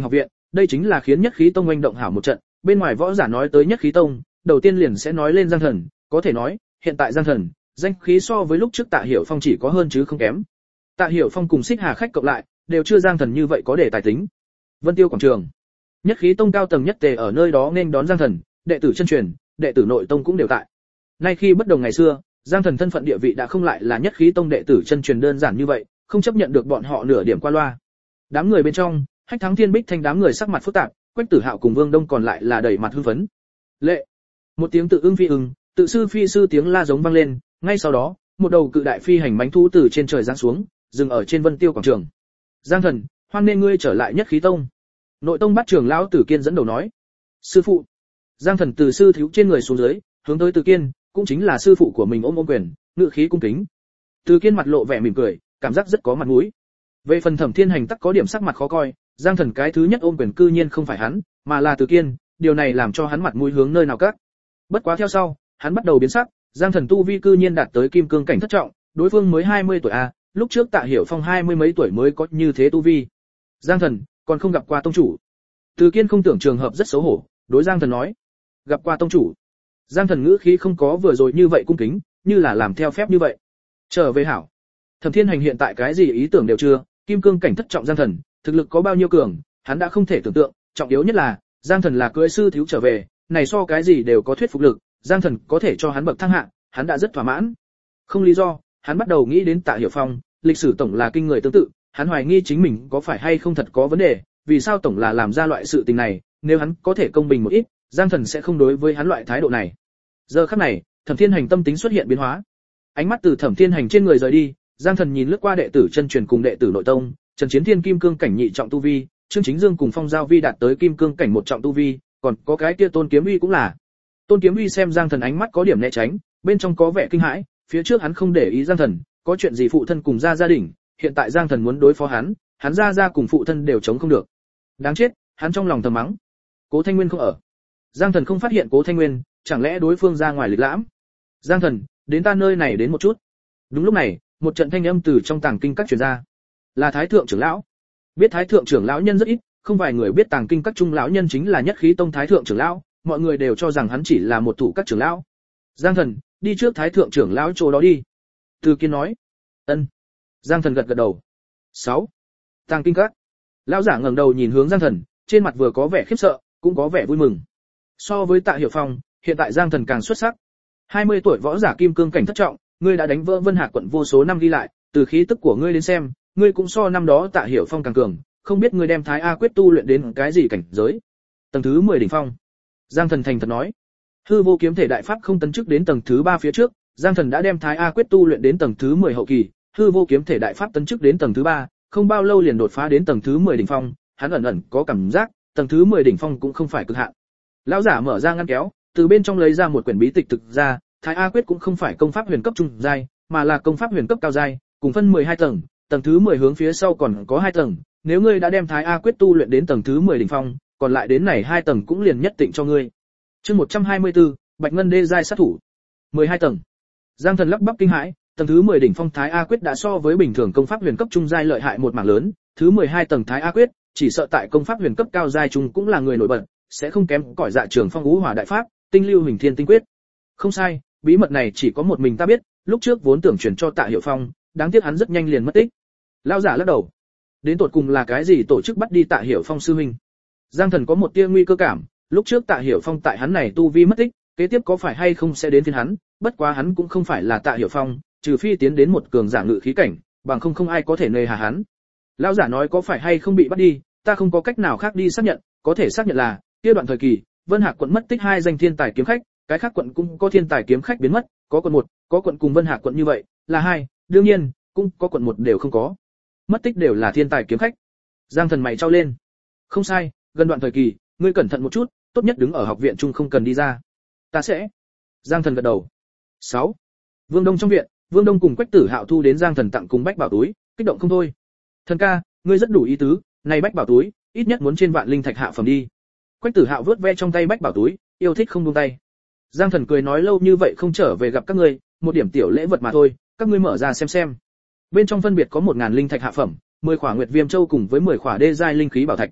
đây chính là khiến Nhất Khí Tông oanh động hảo một trận, bên ngoài võ giả nói tới Nhất Khí Tông, đầu tiên liền sẽ nói lên Giang Thần, có thể nói, hiện tại Giang Thần, danh khí so với lúc trước Tạ Hiểu Phong chỉ có hơn chứ không kém. Tạ Hiểu Phong cùng Xích Hà khách cộng lại, đều chưa Giang Thần như vậy có để tài tính. Vân Tiêu quảng trường, Nhất Khí Tông cao tầng nhất tề ở nơi đó nên đón Giang Thần, đệ tử chân truyền, đệ tử nội tông cũng đều tại. Nay khi bất đồng ngày xưa, Giang Thần thân phận địa vị đã không lại là Nhất Khí Tông đệ tử chân truyền đơn giản như vậy, không chấp nhận được bọn họ nửa điểm qua loa. Đám người bên trong, Hách Thắng Thiên Bích Thanh đám người sắc mặt phức tạp, Quách Tử Hạo cùng Vương Đông còn lại là đầy mặt hưng phấn. Lệ, một tiếng tự ưng phi ưng, tự sư phi sư tiếng la giống vang lên, ngay sau đó, một đầu cự đại phi hành mãnh thú từ trên trời giáng xuống, dừng ở trên Vân Tiêu quảng trường. Giang Thần, hoan nên ngươi trở lại Nhất Khí Tông. Nội tông Bát trưởng lão Tử Kiên dẫn đầu nói. Sư phụ. Giang Thần từ sư thiếu trên người xuống dưới, hướng tới Tử Kiên, cũng chính là sư phụ của mình ôm quyền, ngự khí cung kính. Tử Kiên mặt lộ vẻ mỉm cười, cảm giác rất có mặt mũi. Về phần Thẩm Thiên Hành tắc có điểm sắc mặt khó coi, Giang Thần cái thứ nhất ôm quyền cư nhiên không phải hắn, mà là Tử Kiên, điều này làm cho hắn mặt mũi hướng nơi nào cắt. Bất quá theo sau, hắn bắt đầu biến sắc, Giang Thần tu vi cư nhiên đạt tới kim cương cảnh thất trọng, đối phương mới 20 tuổi a, lúc trước Tạ Hiểu Phong 20 mấy tuổi mới có như thế tu vi. Giang Thần, còn không gặp qua tông chủ. Từ Kiên không tưởng trường hợp rất xấu hổ, đối Giang Thần nói, gặp qua tông chủ. Giang Thần ngữ khí không có vừa rồi như vậy cung kính, như là làm theo phép như vậy. Trở về hảo. Thẩm Thiên Hành hiện tại cái gì ý tưởng đều chưa, kim cương cảnh thất trọng Giang Thần, thực lực có bao nhiêu cường, hắn đã không thể tưởng tượng, trọng yếu nhất là, Giang Thần là cưới sư thiếu trở về, này so cái gì đều có thuyết phục lực, Giang Thần có thể cho hắn bậc thang hạ, hắn đã rất thỏa mãn. Không lý do, hắn bắt đầu nghĩ đến Tạ Hiểu Phong, lịch sử tổng là kinh người tương tự, hắn hoài nghi chính mình có phải hay không thật có vấn đề, vì sao tổng là làm ra loại sự tình này, nếu hắn có thể công bình một ít, Giang Thần sẽ không đối với hắn loại thái độ này. Giờ khắc này, Thẩm Thiên Hành tâm tính xuất hiện biến hóa. Ánh mắt từ Thẩm Thiên Hành trên người rời đi, Giang Thần nhìn lướt qua đệ tử chân truyền cùng đệ tử nội tông, Trần Chiến Thiên kim cương cảnh nhị trọng tu vi, Trương Chính Dương cùng Phong Giao Vi đạt tới kim cương cảnh một trọng tu vi, còn có cái kia Tôn Kiếm Uy cũng là. Tôn Kiếm Uy xem Giang Thần ánh mắt có điểm né tránh, bên trong có vẻ kinh hãi, phía trước hắn không để ý Giang Thần, có chuyện gì phụ thân cùng gia đình, hiện tại Giang Thần muốn đối phó hắn gia cùng phụ thân đều chống không được. Đáng chết, hắn trong lòng thầm mắng. Cố Thanh Nguyên không ở. Giang Thần không phát hiện Cố Thanh Nguyên, chẳng lẽ đối phương ra ngoài lịch lãm? Giang Thần, đến ta nơi này đến một chút. Đúng lúc này, một trận thanh âm từ trong tàng kinh các truyền ra. Là Thái thượng trưởng lão. Biết Thái thượng trưởng lão nhân rất ít, không vài người biết tàng kinh các trung lão nhân chính là Nhất Khí Tông Thái thượng trưởng lão, mọi người đều cho rằng hắn chỉ là một thủ các trưởng lão. Giang Thần, đi trước Thái thượng trưởng lão chỗ đó đi. Từ Kiên nói. Ân. Giang Thần gật gật đầu. 6. Tàng kinh các. Lão giả ngẩng đầu nhìn hướng Giang Thần, trên mặt vừa có vẻ khiếp sợ, cũng có vẻ vui mừng. So với Tạ Hiểu Phong, hiện tại Giang Thần càng xuất sắc. 20 tuổi võ giả kim cương cảnh thất trọng, ngươi đã đánh vỡ Vân Hạc quận vô số năm ghi lại, từ khí tức của ngươi đến xem, ngươi cũng so năm đó Tạ Hiểu Phong càng cường, không biết ngươi đem Thái A quyết tu luyện đến cái gì cảnh giới. Tầng thứ 10 đỉnh phong. Giang Thần thành thật nói. Hư vô kiếm thể đại pháp không tấn chức đến tầng thứ 3 phía trước, Giang Thần đã đem Thái A quyết tu luyện đến tầng thứ 10 hậu kỳ, hư vô kiếm thể đại pháp tấn chức đến tầng thứ 3, không bao lâu liền đột phá đến tầng thứ 10 đỉnh phong, hắn ẩn ẩn có cảm giác, tầng thứ 10 đỉnh phong cũng không phải cực hạn. Lão giả mở ra ngăn kéo, từ bên trong lấy ra một quyển bí tịch thực ra, Thái A quyết cũng không phải công pháp huyền cấp trung giai, mà là công pháp huyền cấp cao giai, cùng phân 12 tầng, tầng thứ 10 hướng phía sau còn có 2 tầng, nếu ngươi đã đem Thái A quyết tu luyện đến tầng thứ 10 đỉnh phong, còn lại đến này 2 tầng cũng liền nhất định cho ngươi. Chương 124, Bạch Ngân đê giai sát thủ. 12 tầng. Giang Thần lắp bắp kinh hãi, tầng thứ 10 đỉnh phong Thái A quyết đã so với bình thường công pháp huyền cấp trung giai lợi hại một mảng lớn, thứ 12 tầng Thái A quyết, chỉ sợ tại công pháp huyền cấp cao giai trung cũng là người nổi bật, sẽ không kém cỏi Dạ Trường Phong Ngũ Hỏa đại pháp, Tinh Lưu Hình Thiên Tinh quyết. Không sai, bí mật này chỉ có một mình ta biết, lúc trước vốn tưởng truyền cho Tạ Hiểu Phong, đáng tiếc hắn rất nhanh liền mất tích. Lão giả lắc đầu. Đến tột cùng là cái gì tổ chức bắt đi Tạ Hiểu Phong sư huynh? Giang Thần có một tia nguy cơ cảm, lúc trước Tạ Hiểu Phong tại hắn này tu vi mất tích, kế tiếp có phải hay không sẽ đến phiên hắn, bất quá hắn cũng không phải là Tạ Hiểu Phong, trừ phi tiến đến một cường giả ngự khí cảnh, bằng không ai có thể nề hà hắn. Lão giả nói có phải hay không bị bắt đi, ta không có cách nào khác đi xác nhận, có thể xác nhận là, kia đoạn thời kỳ, Vân Hạc quận mất tích 2 danh thiên tài kiếm khách, cái khác quận cũng có thiên tài kiếm khách biến mất, có quận 1, có quận cùng Vân Hạc quận như vậy, là 2, đương nhiên, cũng có quận 1 đều không có. Mất tích đều là thiên tài kiếm khách. Giang Thần mày chau lên. Không sai, gần đoạn thời kỳ, ngươi cẩn thận một chút, tốt nhất đứng ở học viện chung không cần đi ra. Ta sẽ. Giang Thần gật đầu. 6. Vương Đông trong viện, Vương Đông cùng Quách Tử Hạo thu đến Giang Thần tặng cùng bách bảo túi, kích động không thôi. Thần ca, ngươi rất đủ ý tứ, này bách bảo túi, ít nhất muốn trên vạn linh thạch hạ phẩm đi. Quách Tử Hạo vớt ve trong tay bách bảo túi, yêu thích không buông tay. Giang Thần cười nói lâu như vậy không trở về gặp các ngươi, một điểm tiểu lễ vật mà thôi, các ngươi mở ra xem. Bên trong phân biệt có 1000 linh thạch hạ phẩm, 10 khỏa nguyệt viêm châu cùng với 10 khỏa đê giai linh khí bảo thạch.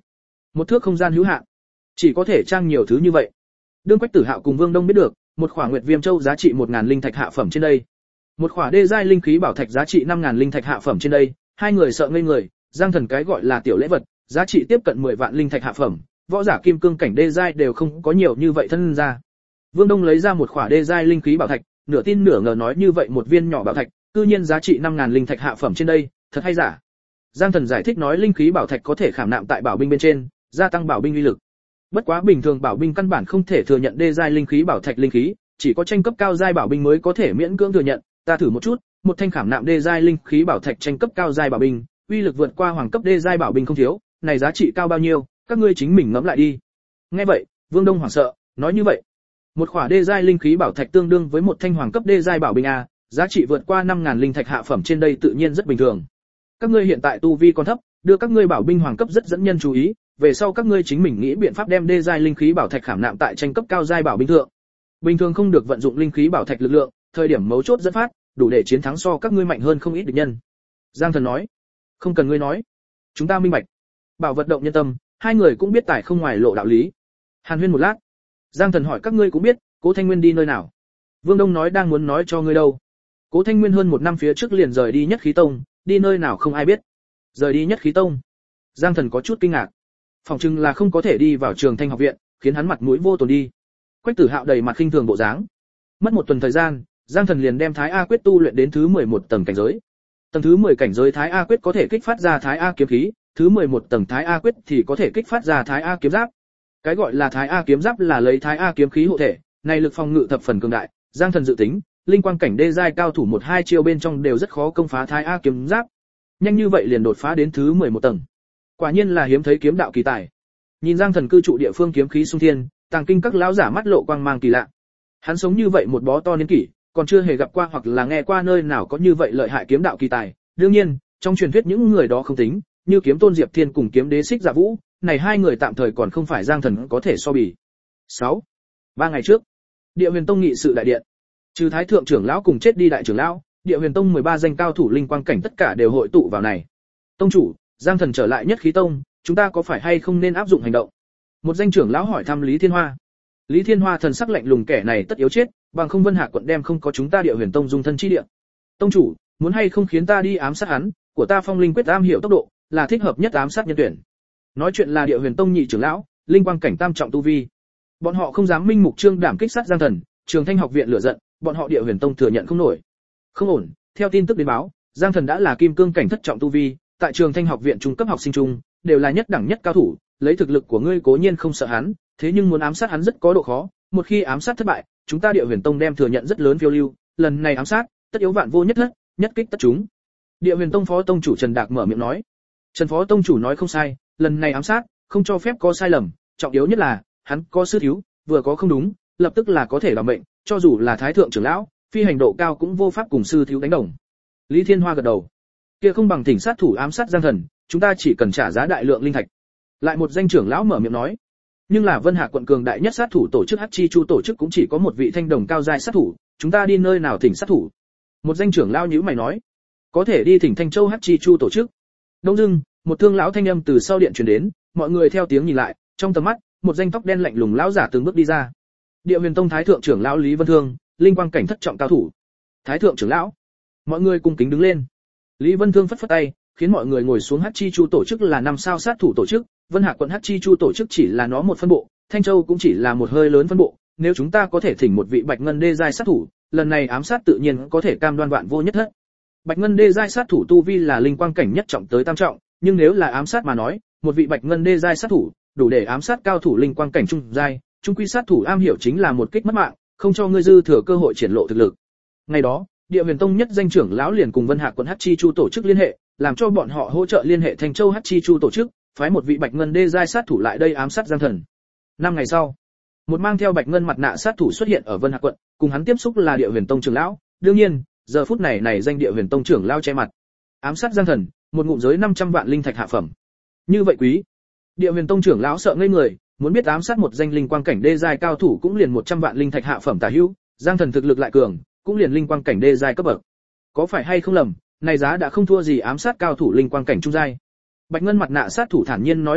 Một thước không gian hữu hạn, chỉ có thể trang nhiều thứ như vậy. Đương Quách Tử Hạo cùng Vương Đông biết được, một khỏa Nguyệt Viêm Châu giá trị 1000 linh thạch hạ phẩm trên đây, một khỏa đê giai linh khí bảo thạch giá trị 5000 linh thạch hạ phẩm trên đây, hai người sợ ngây người. Giang Thần cái gọi là tiểu lễ vật, giá trị tiếp cận 10 vạn linh thạch hạ phẩm, võ giả kim cương cảnh đê giai đều không có nhiều như vậy thân ra. Vương Đông lấy ra một khỏa đê giai linh khí bảo thạch, nửa tin nửa ngờ nói như vậy một viên nhỏ bảo thạch, cư nhiên giá trị 5000 linh thạch hạ phẩm trên đây, thật hay giả? Giang Thần giải thích nói linh khí bảo thạch có thể khảm nạm tại bảo binh bên trên, gia tăng bảo binh uy lực. Bất quá bình thường bảo binh căn bản không thể thừa nhận đê giai linh khí bảo thạch linh khí, chỉ có tranh cấp cao giai bảo binh mới có thể miễn cưỡng thừa nhận. Ta thử một chút, một thanh khảm nạm đê giai linh khí bảo thạch tranh cấp cao giai bảo binh, uy lực vượt qua hoàng cấp đê giai bảo binh không thiếu, này giá trị cao bao nhiêu, các ngươi chính mình ngẫm lại đi. Nghe vậy, Vương Đông hoảng sợ, nói như vậy, một khỏa đê giai linh khí bảo thạch tương đương với một thanh hoàng cấp đê giai bảo binh a, giá trị vượt qua 5000 linh thạch hạ phẩm trên đây tự nhiên rất bình thường. Các ngươi hiện tại tu vi còn thấp, đưa các ngươi bảo binh hoàng cấp rất dẫn nhân chú ý, về sau các ngươi chính mình nghĩ biện pháp đem đê giai linh khí bảo thạch khảm nạm tại tranh cấp cao giai bảo binh thượng. Bình thường không được vận dụng linh khí bảo thạch lực lượng, thời điểm mấu chốt dẫn phát, đủ để chiến thắng so các ngươi mạnh hơn không ít địch nhân. Giang Thần nói, không cần ngươi nói, chúng ta minh bạch. Bảo vật động nhân tâm, hai người cũng biết tài không ngoài lộ đạo lý. Hàn huyên một lát, Giang Thần hỏi các ngươi cũng biết, Cố Thanh Nguyên đi nơi nào? Vương Đông nói đang muốn nói cho ngươi đâu. Cố Thanh Nguyên hơn 1 năm phía trước liền rời đi Nhất Khí Tông, đi nơi nào không ai biết. Rời đi Nhất Khí Tông? Giang Thần có chút kinh ngạc. Phòng trưng là không có thể đi vào Trường Thanh học viện, khiến hắn mặt mũi vô tồn đi. Quách Tử Hạo đầy mặt khinh thường bộ dáng. Mất 1 tuần thời gian, Giang Thần liền đem Thái A Quyết tu luyện đến thứ 11 tầng cảnh giới. Tầng thứ 10 cảnh giới Thái A Quyết có thể kích phát ra Thái A kiếm khí, thứ 11 tầng Thái A Quyết thì có thể kích phát ra Thái A kiếm giáp. Cái gọi là Thái A kiếm giáp là lấy Thái A kiếm khí hộ thể, này lực phòng ngự thập phần cường đại, Giang Thần dự tính, linh quang cảnh đê giai cao thủ 1-2 chiêu bên trong đều rất khó công phá Thái A kiếm giáp. Nhanh như vậy liền đột phá đến thứ 11 tầng. Quả nhiên là hiếm thấy kiếm đạo kỳ tài. Nhìn Giang Thần cư trụ địa phương kiếm khí xung thiên, tàng kinh các lão giả mắt lộ quang mang kỳ lạ. Hắn sống như vậy một bó to niên kỷ, còn chưa hề gặp qua hoặc là nghe qua nơi nào có như vậy lợi hại kiếm đạo kỳ tài. Đương nhiên, trong truyền thuyết những người đó không tính, như Kiếm Tôn Diệp Thiên cùng Kiếm Đế Xích Dạ Vũ, này hai người tạm thời còn không phải Giang Thần có thể so bì. 6. 3 ngày trước, Địa Huyền Tông nghị sự đại điện. Trừ Thái thượng trưởng lão cùng chết đi đại trưởng lão, Địa Huyền Tông 13 danh cao thủ linh quang cảnh tất cả đều hội tụ vào này. Tông chủ, Giang Thần trở lại Nhất Khí Tông, chúng ta có phải hay không nên áp dụng hành động? Một danh trưởng lão hỏi thăm Lý Thiên Hoa. Lý Thiên Hoa thần sắc lạnh lùng, kẻ này tất yếu chết, bằng không Vân Hạc quận đem không có chúng ta Địa Huyền Tông dung thân chi địa. Tông chủ, muốn hay không khiến ta đi ám sát hắn, của ta Phong Linh quyết am hiểu tốc độ, là thích hợp nhất ám sát nhân tuyển. Nói chuyện là Địa Huyền Tông nhị trưởng lão, linh quang cảnh tam trọng tu vi. Bọn họ không dám minh mục trương đảm kích sát Giang Thần, Trường Thanh học viện lửa giận, bọn họ Địa Huyền Tông thừa nhận không nổi. Không ổn, theo tin tức đến báo, Giang Thần đã là kim cương cảnh thất trọng tu vi, tại Trường Thanh học viện trung cấp học sinh trung, đều là nhất đẳng nhất cao thủ, lấy thực lực của ngươi cố nhiên không sợ hắn, thế nhưng muốn ám sát hắn rất có độ khó, một khi ám sát thất bại, chúng ta Địa Huyền Tông đem thừa nhận rất lớn phiêu lưu, lần này ám sát, tất yếu vạn vô nhất thất, nhất kích tất chúng. Địa Huyền Tông phó tông chủ Trần Đạc mở miệng nói. Trần phó tông chủ nói không sai, lần này ám sát, không cho phép có sai lầm, trọng yếu nhất là, hắn có sư thiếu, vừa có không đúng, lập tức là có thể làm mệnh, cho dù là thái thượng trưởng lão, phi hành độ cao cũng vô pháp cùng sư thiếu đánh đồng. Lý Thiên Hoa gật đầu. Kia không bằng thỉnh sát thủ ám sát Giang Thần, chúng ta chỉ cần trả giá đại lượng linh thạch. Lại một danh trưởng lão mở miệng nói. Nhưng là Vân Hạc quận cường đại nhất sát thủ tổ chức Hắc Chi Chu tổ chức cũng chỉ có một vị thanh đồng cao giai sát thủ, chúng ta đi nơi nào thỉnh sát thủ? Một danh trưởng lão nhíu mày nói. Có thể đi thỉnh Thanh Châu Hắc Chi Chu tổ chức. Đông dưng, một thương lão thanh âm từ sau điện truyền đến, mọi người theo tiếng nhìn lại, trong tầm mắt, một danh tóc đen lạnh lùng lão giả từng bước đi ra. Địa Huyền Tông thái thượng trưởng lão Lý Vân Thương, linh quang cảnh thất trọng cao thủ. Thái thượng trưởng lão. Mọi người cung kính đứng lên. Lý Vân Thương phất phất tay, khiến mọi người ngồi xuống. Hắc Chi Chu tổ chức là 5 sao sát thủ tổ chức, Vân Hạc quận Hắc Chi Chu tổ chức chỉ là nó một phân bộ, Thanh Châu cũng chỉ là một hơi lớn phân bộ, nếu chúng ta có thể thỉnh một vị Bạch Ngân đê giai sát thủ, lần này ám sát tự nhiên có thể cam đoan vạn vô nhất thất. Bạch Ngân đê giai sát thủ tu vi là linh quang cảnh nhất trọng tới tam trọng, nhưng nếu là ám sát mà nói, một vị Bạch Ngân đê giai sát thủ, đủ để ám sát cao thủ linh quang cảnh trung giai, trung quy sát thủ am hiểu chính là một kích mất mạng, không cho ngươi dư thừa cơ hội triển lộ thực lực. Ngày đó, Địa Huyền Tông nhất danh trưởng lão liền cùng Vân Hạc quận Hắc Chi Chu tổ chức liên hệ, làm cho bọn họ hỗ trợ liên hệ Thanh Châu Hắc Chi Chu tổ chức, phái một vị Bạch Ngân đê giai sát thủ lại đây ám sát Giang Thần. 5 ngày sau, một mang theo Bạch Ngân mặt nạ sát thủ xuất hiện ở Vân Hạc quận, cùng hắn tiếp xúc là Địa Huyền Tông trưởng lão, đương nhiên, giờ phút này danh Địa Huyền Tông trưởng lão che mặt. Ám sát Giang Thần, một ngụm giới 500 vạn linh thạch hạ phẩm. Như vậy quý. Địa Huyền Tông trưởng lão sợ ngây người, muốn biết ám sát một danh linh quang cảnh đê giai cao thủ cũng liền 100 vạn linh thạch hạ phẩm tả hữu, Giang Thần thực lực lại cường, cũng liền linh quang cảnh đê giai cấp bậc. Có phải hay không lầm, này giá đã không thua gì ám sát cao thủ linh quang cảnh trung giai. Bạch Ngân mặt nạ sát thủ thản nhiên nói đệ nhất,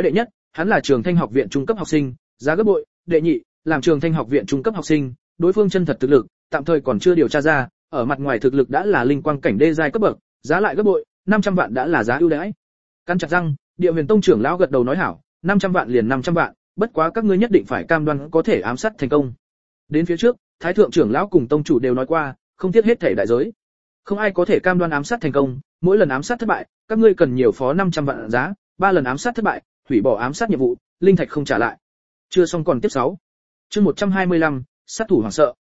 hắn là Trường Thanh học viện trung cấp học sinh, giá gấp bội, đệ nhị, làm Trường Thanh học viện trung cấp học sinh, đối phương chân thật thực lực, tạm thời còn chưa điều tra ra, ở mặt ngoài thực lực đã là linh quang cảnh đê giai cấp bậc, giá lại gấp bội, 500 vạn đã là giá ưu đãi. Căn chặt răng, Địa Huyền Tông trưởng lão gật đầu nói hảo, 500 vạn liền 500 vạn, bất quá các ngươi nhất định phải cam đoan có thể ám sát thành công. Đến phía trước, Thái thượng trưởng lão cùng tông chủ đều nói qua, không tiếc hết thể đại giới. Không ai có thể cam đoan ám sát thành công, mỗi lần ám sát thất bại, các ngươi cần nhiều phó 500 vạn giá, 3 lần ám sát thất bại, hủy bỏ ám sát nhiệm vụ, linh thạch không trả lại. Chưa xong còn tiếp 6. Chương 125, sát thủ hoảng sợ.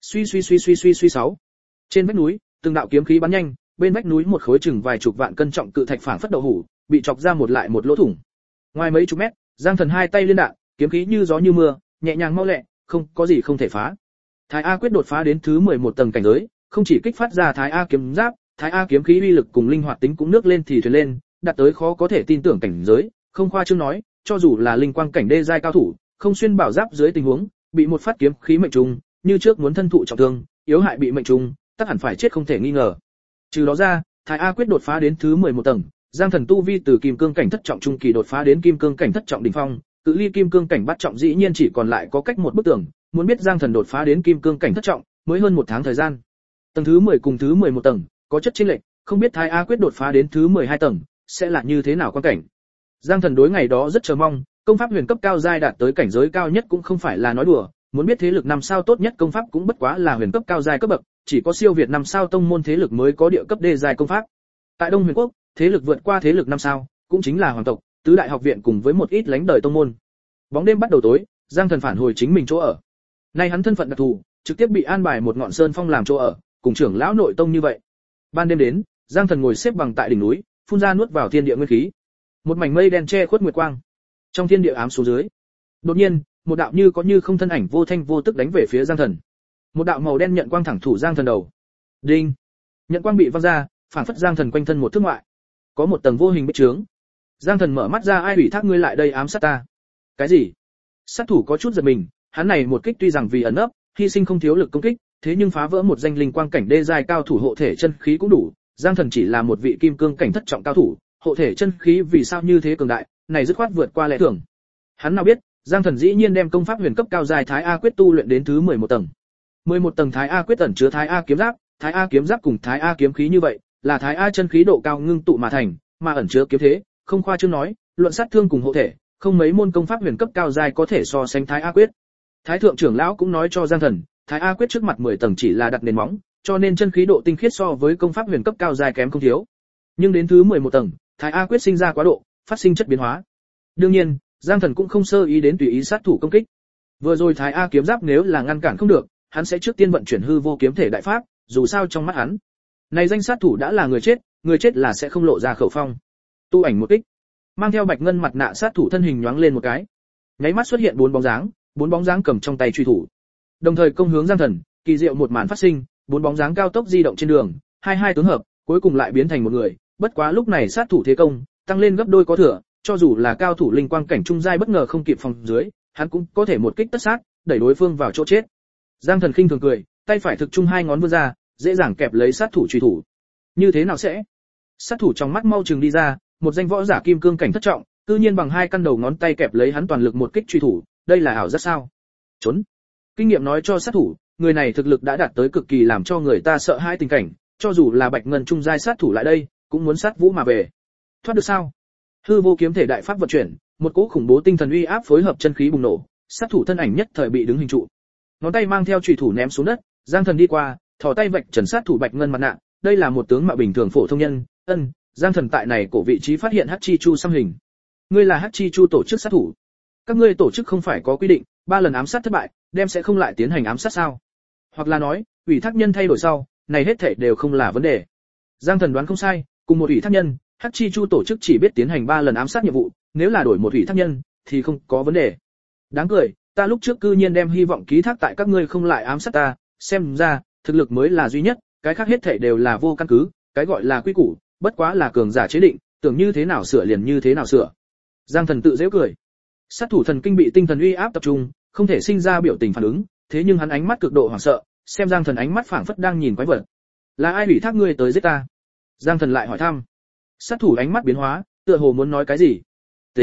Suy 6. Trên vách núi, từng đạo kiếm khí bắn nhanh, bên vách núi một khối chừng vài chục vạn cân trọng cự thạch phảng phất đậu hủ, bị chọc ra một lại một lỗ thủng. Ngoài mấy chục mét, Giang Thần hai tay liên đạn, kiếm khí như gió như mưa, nhẹ nhàng mau lẹ, không có gì không thể phá. Thái A quyết đột phá đến thứ 11 tầng cảnh giới, không chỉ kích phát ra Thái A kiếm giáp, Thái A kiếm khí uy lực cùng linh hoạt tính cũng nước lên thì thuyền lên, đạt tới khó có thể tin tưởng cảnh giới, không khoa trương nói, cho dù là linh quang cảnh đê giai cao thủ, không xuyên bảo giáp dưới tình huống, bị một phát kiếm khí mệnh trùng, như trước muốn thân thụ trọng thương, yếu hại bị mệnh trùng, tất hẳn phải chết không thể nghi ngờ. Trừ đó ra, Thái A quyết đột phá đến thứ 11 tầng, Giang Thần tu vi từ kim cương cảnh thất trọng trung kỳ đột phá đến kim cương cảnh thất trọng đỉnh phong, cự ly kim cương cảnh bát trọng dĩ nhiên chỉ còn lại có cách một bức tường, muốn biết Giang Thần đột phá đến kim cương cảnh thất trọng, mới hơn 1 tháng thời gian. Tầng thứ 10 cùng thứ 11 tầng, có chất chênh lệch, không biết Thái A quyết đột phá đến thứ 12 tầng, sẽ là như thế nào quan cảnh. Giang Thần đối ngày đó rất chờ mong, công pháp huyền cấp cao giai đạt tới cảnh giới cao nhất cũng không phải là nói đùa, muốn biết thế lực 5 sao tốt nhất công pháp cũng bất quá là huyền cấp cao giai cấp bậc, chỉ có siêu việt 5 sao tông môn thế lực mới có địa cấp đê giai công pháp. Tại Đông Huyền Quốc, thế lực vượt qua thế lực 5 sao, cũng chính là hoàng tộc, tứ đại học viện cùng với một ít lãnh đời tông môn. Bóng đêm bắt đầu tối, Giang Thần phản hồi chính mình chỗ ở. Nay hắn thân phận đặc thù, trực tiếp bị an bài một ngọn sơn phong làm chỗ ở, cùng trưởng lão nội tông như vậy. Ban đêm đến, Giang Thần ngồi xếp bằng tại đỉnh núi, phun ra nuốt vào thiên địa nguyên khí. Một mảnh mây đen che khuất nguyệt quang. Trong thiên địa ám xuống dưới. Đột nhiên, một đạo như có như không thân ảnh vô thanh vô tức đánh về phía Giang Thần. Một đạo màu đen nhận quang thẳng thủ Giang Thần đầu. Đinh. Nhận quang bị văng ra, phản phất Giang Thần quanh thân một thước ngoại. Có một tầng vô hình bích trướng. Giang Thần mở mắt ra, ai ủy thác ngươi lại đây ám sát ta? Cái gì? Sát thủ có chút giật mình, hắn này một kích tuy rằng vì ẩn nấp, hy sinh không thiếu lực công kích, thế nhưng phá vỡ một danh linh quang cảnh đê giai cao thủ hộ thể chân khí cũng đủ, Giang Thần chỉ là một vị kim cương cảnh thất trọng cao thủ, hộ thể chân khí vì sao như thế cường đại, này dứt khoát vượt qua lẽ thường. Hắn nào biết, Giang Thần dĩ nhiên đem công pháp huyền cấp cao giai Thái A quyết tu luyện đến thứ 11 tầng. 11 tầng Thái A quyết ẩn chứa Thái A kiếm giáp cùng Thái A kiếm khí như vậy, là Thái A chân khí độ cao ngưng tụ mà thành, mà ẩn chứa kiếm thế, không khoa trương nói, luận sát thương cùng hộ thể, không mấy môn công pháp huyền cấp cao giai có thể so sánh Thái A quyết. Thái thượng trưởng lão cũng nói cho Giang Thần, Thái A quyết trước mặt 10 tầng chỉ là đặt nền móng, cho nên chân khí độ tinh khiết so với công pháp huyền cấp cao giai kém không thiếu. Nhưng đến thứ 11 tầng, Thái A quyết sinh ra quá độ, phát sinh chất biến hóa. Đương nhiên, Giang Thần cũng không sơ ý đến tùy ý sát thủ công kích. Vừa rồi Thái A kiếm giáp nếu là ngăn cản không được, hắn sẽ trước tiên vận chuyển hư vô kiếm thể đại pháp, dù sao trong mắt hắn, này danh sát thủ đã là người chết là sẽ không lộ ra khẩu phong. Tu ảnh một kích, mang theo bạch ngân mặt nạ sát thủ thân hình nhoáng lên một cái, nháy mắt xuất hiện bốn bóng dáng cầm trong tay truy thủ, đồng thời công hướng Giang Thần. Kỳ diệu một màn phát sinh, bốn bóng dáng cao tốc di động trên đường, hai tướng hợp, cuối cùng lại biến thành một người. Bất quá lúc này sát thủ thế công tăng lên gấp đôi có thừa, cho dù là cao thủ linh quang cảnh trung giai bất ngờ không kịp phòng dưới, hắn cũng có thể một kích tất sát, đẩy đối phương vào chỗ chết. Giang Thần khinh thường cười, tay phải thực trung hai ngón vươn ra, dễ dàng kẹp lấy sát thủ truy thủ. Như thế nào sẽ? Sát thủ trong mắt mau chừng đi ra, một danh võ giả kim cương cảnh thất trọng, tự nhiên bằng hai căn đầu ngón tay kẹp lấy hắn toàn lực một kích truy thủ, đây là ảo giác sao? Trốn. Kinh nghiệm nói cho sát thủ, người này thực lực đã đạt tới cực kỳ làm cho người ta sợ hãi tình cảnh, cho dù là bạch ngân trung giai sát thủ lại đây, cũng muốn sát vũ mà về. Thoát được sao? Hư vô kiếm thể đại pháp vận chuyển, một cỗ khủng bố tinh thần uy áp phối hợp chân khí bùng nổ, sát thủ thân ảnh nhất thời bị đứng hình trụ. Ngón tay mang theo chùy thủ ném xuống đất, Giang Thần đi qua, thò tay vạch trần sát thủ bạch ngân mặt nạ, đây là một tướng mạo bình thường phổ thông nhân. Giang Thần tại này cổ vị trí phát hiện Hắc Chi Chu xăm hình. Ngươi là Hắc Chi Chu tổ chức sát thủ? Các ngươi tổ chức không phải có quy định, 3 lần ám sát thất bại, đem sẽ không lại tiến hành ám sát sao? Hoặc là nói, ủy thác nhân thay đổi sau, này hết thảy đều không là vấn đề. Giang Thần đoán không sai, cùng một ủy thác nhân, Hắc Chi Chu tổ chức chỉ biết tiến hành 3 lần ám sát nhiệm vụ, nếu là đổi một ủy thác nhân thì không có vấn đề. Đáng cười, ta lúc trước cư nhiên đem hy vọng ký thác tại các ngươi không lại ám sát ta, xem ra, thực lực mới là duy nhất, cái khác hết thảy đều là vô căn cứ, cái gọi là quy củ, bất quá là cường giả chế định, tưởng như thế nào sửa liền như thế nào sửa. Giang Thần tự giễu cười. Sát thủ thần kinh bị tinh thần uy áp tập trung, không thể sinh ra biểu tình phản ứng, thế nhưng hắn ánh mắt cực độ hoảng sợ, xem Giang Thần ánh mắt phảng phất đang nhìn quái vật. Là ai ủy thác ngươi tới giết ta? Giang Thần lại hỏi thăm. Sát thủ ánh mắt biến hóa, tựa hồ muốn nói cái gì. Tính,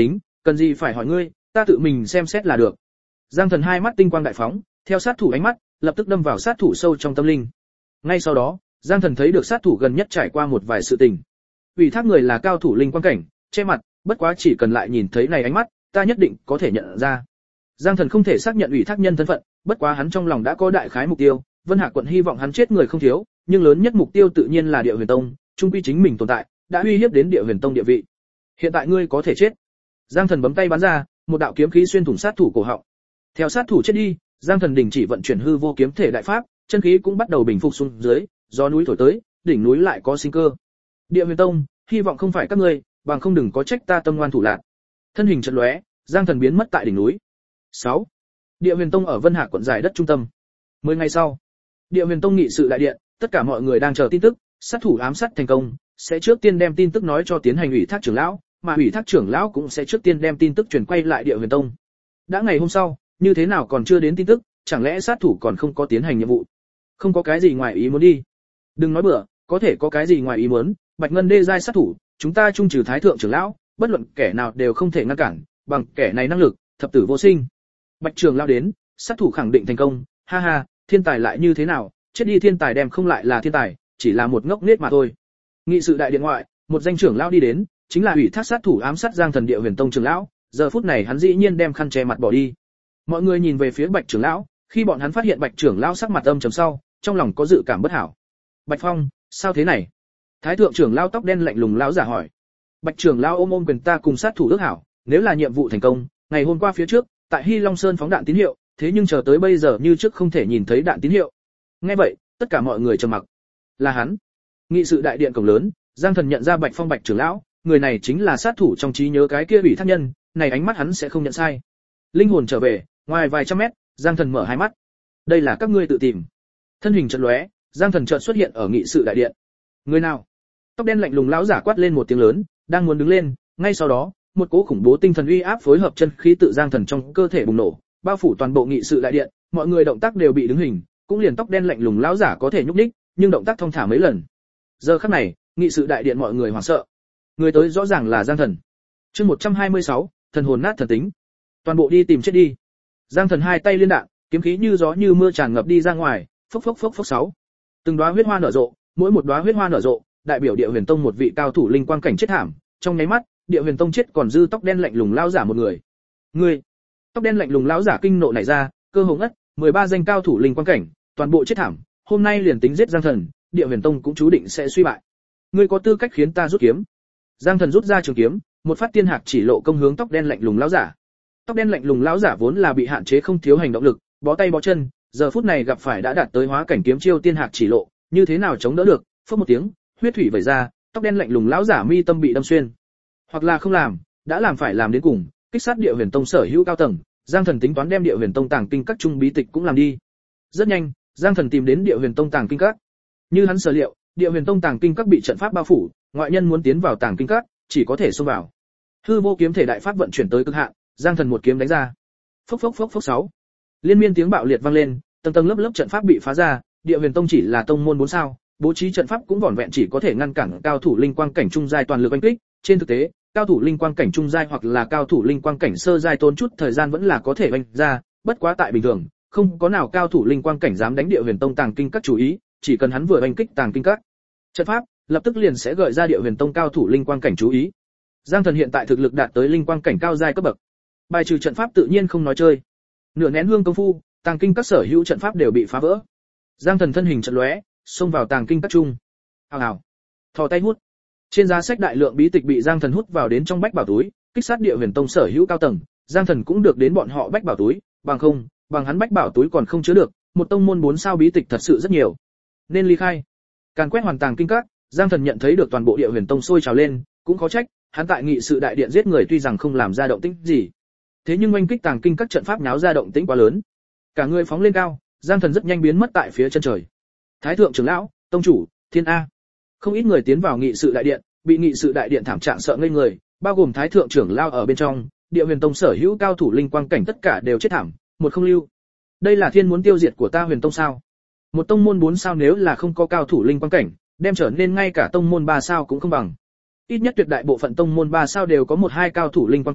cần gì phải hỏi ngươi, ta tự mình xem xét là được. Giang Thần hai mắt tinh quang đại phóng, theo sát thủ ánh mắt, lập tức đâm vào sát thủ sâu trong tâm linh. Ngay sau đó, Giang Thần thấy được sát thủ gần nhất trải qua một vài sự tình. Ủy thác người là cao thủ linh quang cảnh, che mặt, bất quá chỉ cần lại nhìn thấy này ánh mắt, ta nhất định có thể nhận ra. Giang Thần không thể xác nhận ủy thác nhân thân phận, bất quá hắn trong lòng đã có đại khái mục tiêu, Vân Hạc quận hy vọng hắn chết người không thiếu, nhưng lớn nhất mục tiêu tự nhiên là Địa Huyền Tông, trung quy chính mình tồn tại, đã uy hiếp đến Địa Huyền Tông địa vị. Hiện tại ngươi có thể chết. Giang Thần bấm tay bắn ra, một đạo kiếm khí xuyên thủng sát thủ cổ họng. Theo sát thủ chết đi, Giang Thần đình chỉ vận chuyển hư vô kiếm thể đại pháp, chân khí cũng bắt đầu bình phục xuống dưới, gió núi thổi tới, đỉnh núi lại có sinh cơ. Địa Huyền Tông, hy vọng không phải các ngươi, bằng không đừng có trách ta tâm ngoan thủ lạn. Thân hình chợt lóe, Giang Thần biến mất tại đỉnh núi. 6. Địa Huyền Tông ở Vân Hạc quận giải đất trung tâm. 10 ngày sau, Địa Huyền Tông nghị sự đại điện, tất cả mọi người đang chờ tin tức, sát thủ ám sát thành công, sẽ trước tiên đem tin tức nói cho tiến hành ủy thác trưởng lão, mà ủy thác trưởng lão cũng sẽ trước tiên đem tin tức truyền quay lại Địa Huyền Tông. Đã ngày hôm sau, như thế nào còn chưa đến tin tức, chẳng lẽ sát thủ còn không có tiến hành nhiệm vụ? Không có cái gì ngoài ý muốn đi. Đừng nói bừa, có thể có cái gì ngoài ý muốn, Bạch Ngân đê giai sát thủ, chúng ta trung trừ thái thượng trưởng lão, bất luận kẻ nào đều không thể ngăn cản, bằng kẻ này năng lực, thập tử vô sinh. Bạch trưởng lão đến, sát thủ khẳng định thành công, ha ha, thiên tài lại như thế nào, chết đi thiên tài đem không lại là thiên tài, chỉ là một ngốc nết mà thôi. Nghị sự đại điện ngoại, một danh trưởng lão đi đến, chính là ủy thác sát thủ ám sát Giang Thần Địa Huyền Tông trưởng lão, giờ phút này hắn dĩ nhiên đem khăn che mặt bỏ đi. Mọi người nhìn về phía Bạch trưởng lão, khi bọn hắn phát hiện Bạch trưởng lão sắc mặt âm trầm sau, trong lòng có dự cảm bất hảo. Bạch Phong, sao thế này? Thái thượng trưởng lão tóc đen lạnh lùng lão giả hỏi. Bạch trưởng lão ôm quyền ta cùng sát thủ ước hảo, nếu là nhiệm vụ thành công, ngày hôm qua phía trước, tại Hy Long Sơn phóng đạn tín hiệu, thế nhưng chờ tới bây giờ như trước không thể nhìn thấy đạn tín hiệu. Nghe vậy, tất cả mọi người trầm mặc. Là hắn. Nghị sự đại điện cổng lớn, Giang Thần nhận ra Bạch Phong Bạch trưởng lão, người này chính là sát thủ trong trí nhớ cái kia ủy thác nhân, này ánh mắt hắn sẽ không nhận sai. Linh hồn trở về, ngoài vài trăm mét, Giang Thần mở hai mắt. Đây là các ngươi tự tìm. Thân hình chợt lóe, Giang Thần chợt xuất hiện ở nghị sự đại điện. Người nào? Tóc đen lạnh lùng lão giả quát lên một tiếng lớn, đang muốn đứng lên, ngay sau đó, một cỗ khủng bố tinh thần uy áp phối hợp chân khí tự Giang Thần trong cơ thể bùng nổ, bao phủ toàn bộ nghị sự đại điện, mọi người động tác đều bị đứng hình, cũng liền tóc đen lạnh lùng lão giả có thể nhúc nhích, nhưng động tác thong thả mấy lần. Giờ khắc này, nghị sự đại điện mọi người hoảng sợ. Người tới rõ ràng là Giang Thần. Chương 126, thần hồn nát thần tính. Toàn bộ đi tìm chết đi. Giang Thần hai tay liên đạn, kiếm khí như gió như mưa tràn ngập đi ra ngoài, phốc phốc phốc phốc 6. Từng đóa huyết hoa nở rộ, mỗi một đóa huyết hoa nở rộ, đại biểu Địa Huyền Tông một vị cao thủ linh quang cảnh chết thảm, trong nháy mắt, Địa Huyền Tông chết còn dư tóc đen lạnh lùng lão giả một người. Ngươi! Tóc đen lạnh lùng lão giả kinh nộ nảy ra, cơ hồ ngất, 13 danh cao thủ linh quang cảnh, toàn bộ chết thảm, hôm nay liền tính giết Giang Thần, Địa Huyền Tông cũng chú định sẽ suy bại. Ngươi có tư cách khiến ta rút kiếm. Giang Thần rút ra trường kiếm, một phát tiên hạc chỉ lộ công hướng tóc đen lạnh lùng lão giả. Tóc đen lạnh lùng lão giả vốn là bị hạn chế không thiếu hành động lực, bó tay bó chân, giờ phút này gặp phải đã đạt tới hóa cảnh kiếm chiêu tiên hạc chỉ lộ, như thế nào chống đỡ được? Phốc một tiếng, huyết thủy vẩy ra, tóc đen lạnh lùng lão giả mi tâm bị đâm xuyên. Hoặc là không làm, đã làm phải làm đến cùng, kích sát Địa Huyền Tông sở hữu cao tầng, Giang Thần tính toán đem Địa Huyền Tông tàng kinh các trung bí tịch cũng làm đi. Rất nhanh, Giang Thần tìm đến Địa Huyền Tông tàng kinh các. Như hắn sở liệu, Địa Huyền Tông tàng kinh các bị trận pháp bao phủ, ngoại nhân muốn tiến vào tàng kinh các, chỉ có thể xông vào. Hư vô kiếm thể đại pháp vận chuyển tới cực hạn, Giang Thần một kiếm đánh ra. Phốc phốc phốc phốc 6. Liên miên tiếng bạo liệt vang lên, tầng tầng lớp lớp trận pháp bị phá ra, Địa Huyền Tông chỉ là tông môn 4 sao, bố trí trận pháp cũng vỏn vẹn chỉ có thể ngăn cản cao thủ linh quang cảnh trung giai toàn lực oanh kích, trên thực tế, cao thủ linh quang cảnh trung giai hoặc là cao thủ linh quang cảnh sơ giai tốn chút thời gian vẫn là có thể oanh ra, bất quá tại bình thường, không có nào cao thủ linh quang cảnh dám đánh Địa Huyền Tông tàng kinh các chủ ý, chỉ cần hắn vừa oanh kích tàng kinh các trận pháp, lập tức liền sẽ gợi ra Địa Huyền Tông cao thủ linh quang cảnh chú ý. Giang Thần hiện tại thực lực đạt tới linh quang cảnh cao giai cấp bậc, bài trừ trận pháp tự nhiên không nói chơi. Nửa nén hương công phu, tàng kinh các sở hữu trận pháp đều bị phá vỡ. Giang Thần thân hình chợt lóe, xông vào tàng kinh các trung. Ào ào, thò tay hút. Trên giá sách đại lượng bí tịch bị Giang Thần hút vào đến trong bách bảo túi, kích sát Địa Huyền Tông sở hữu cao tầng, Giang Thần cũng được đến bọn họ bách bảo túi, bằng hắn bách bảo túi còn không chứa được, một tông môn 4 sao bí tịch thật sự rất nhiều. Nên ly khai. Càn quét hoàn tàng kinh các, Giang Thần nhận thấy được toàn bộ Địa Huyền Tông sôi trào lên, cũng khó trách, hắn tại nghị sự đại điện giết người tuy rằng không làm ra động tĩnh gì, thế nhưng oanh kích tàng kinh các trận pháp náo ra động tĩnh quá lớn. Cả người phóng lên cao, Giang Thần rất nhanh biến mất tại phía chân trời. Thái thượng trưởng lão, tông chủ, Thiên A. Không ít người tiến vào nghị sự đại điện, bị nghị sự đại điện thảm trạng sợ ngây người, bao gồm thái thượng trưởng lão ở bên trong, Địa Huyền Tông sở hữu cao thủ linh quang cảnh tất cả đều chết thảm, một không lưu. Đây là thiên muốn tiêu diệt của ta Huyền Tông sao? Một tông môn 4 sao nếu là không có cao thủ linh quang cảnh, đem trở nên ngay cả tông môn 3 sao cũng không bằng. Ít nhất tuyệt đại bộ phận tông môn 3 sao đều có 1-2 cao thủ linh quang cảnh,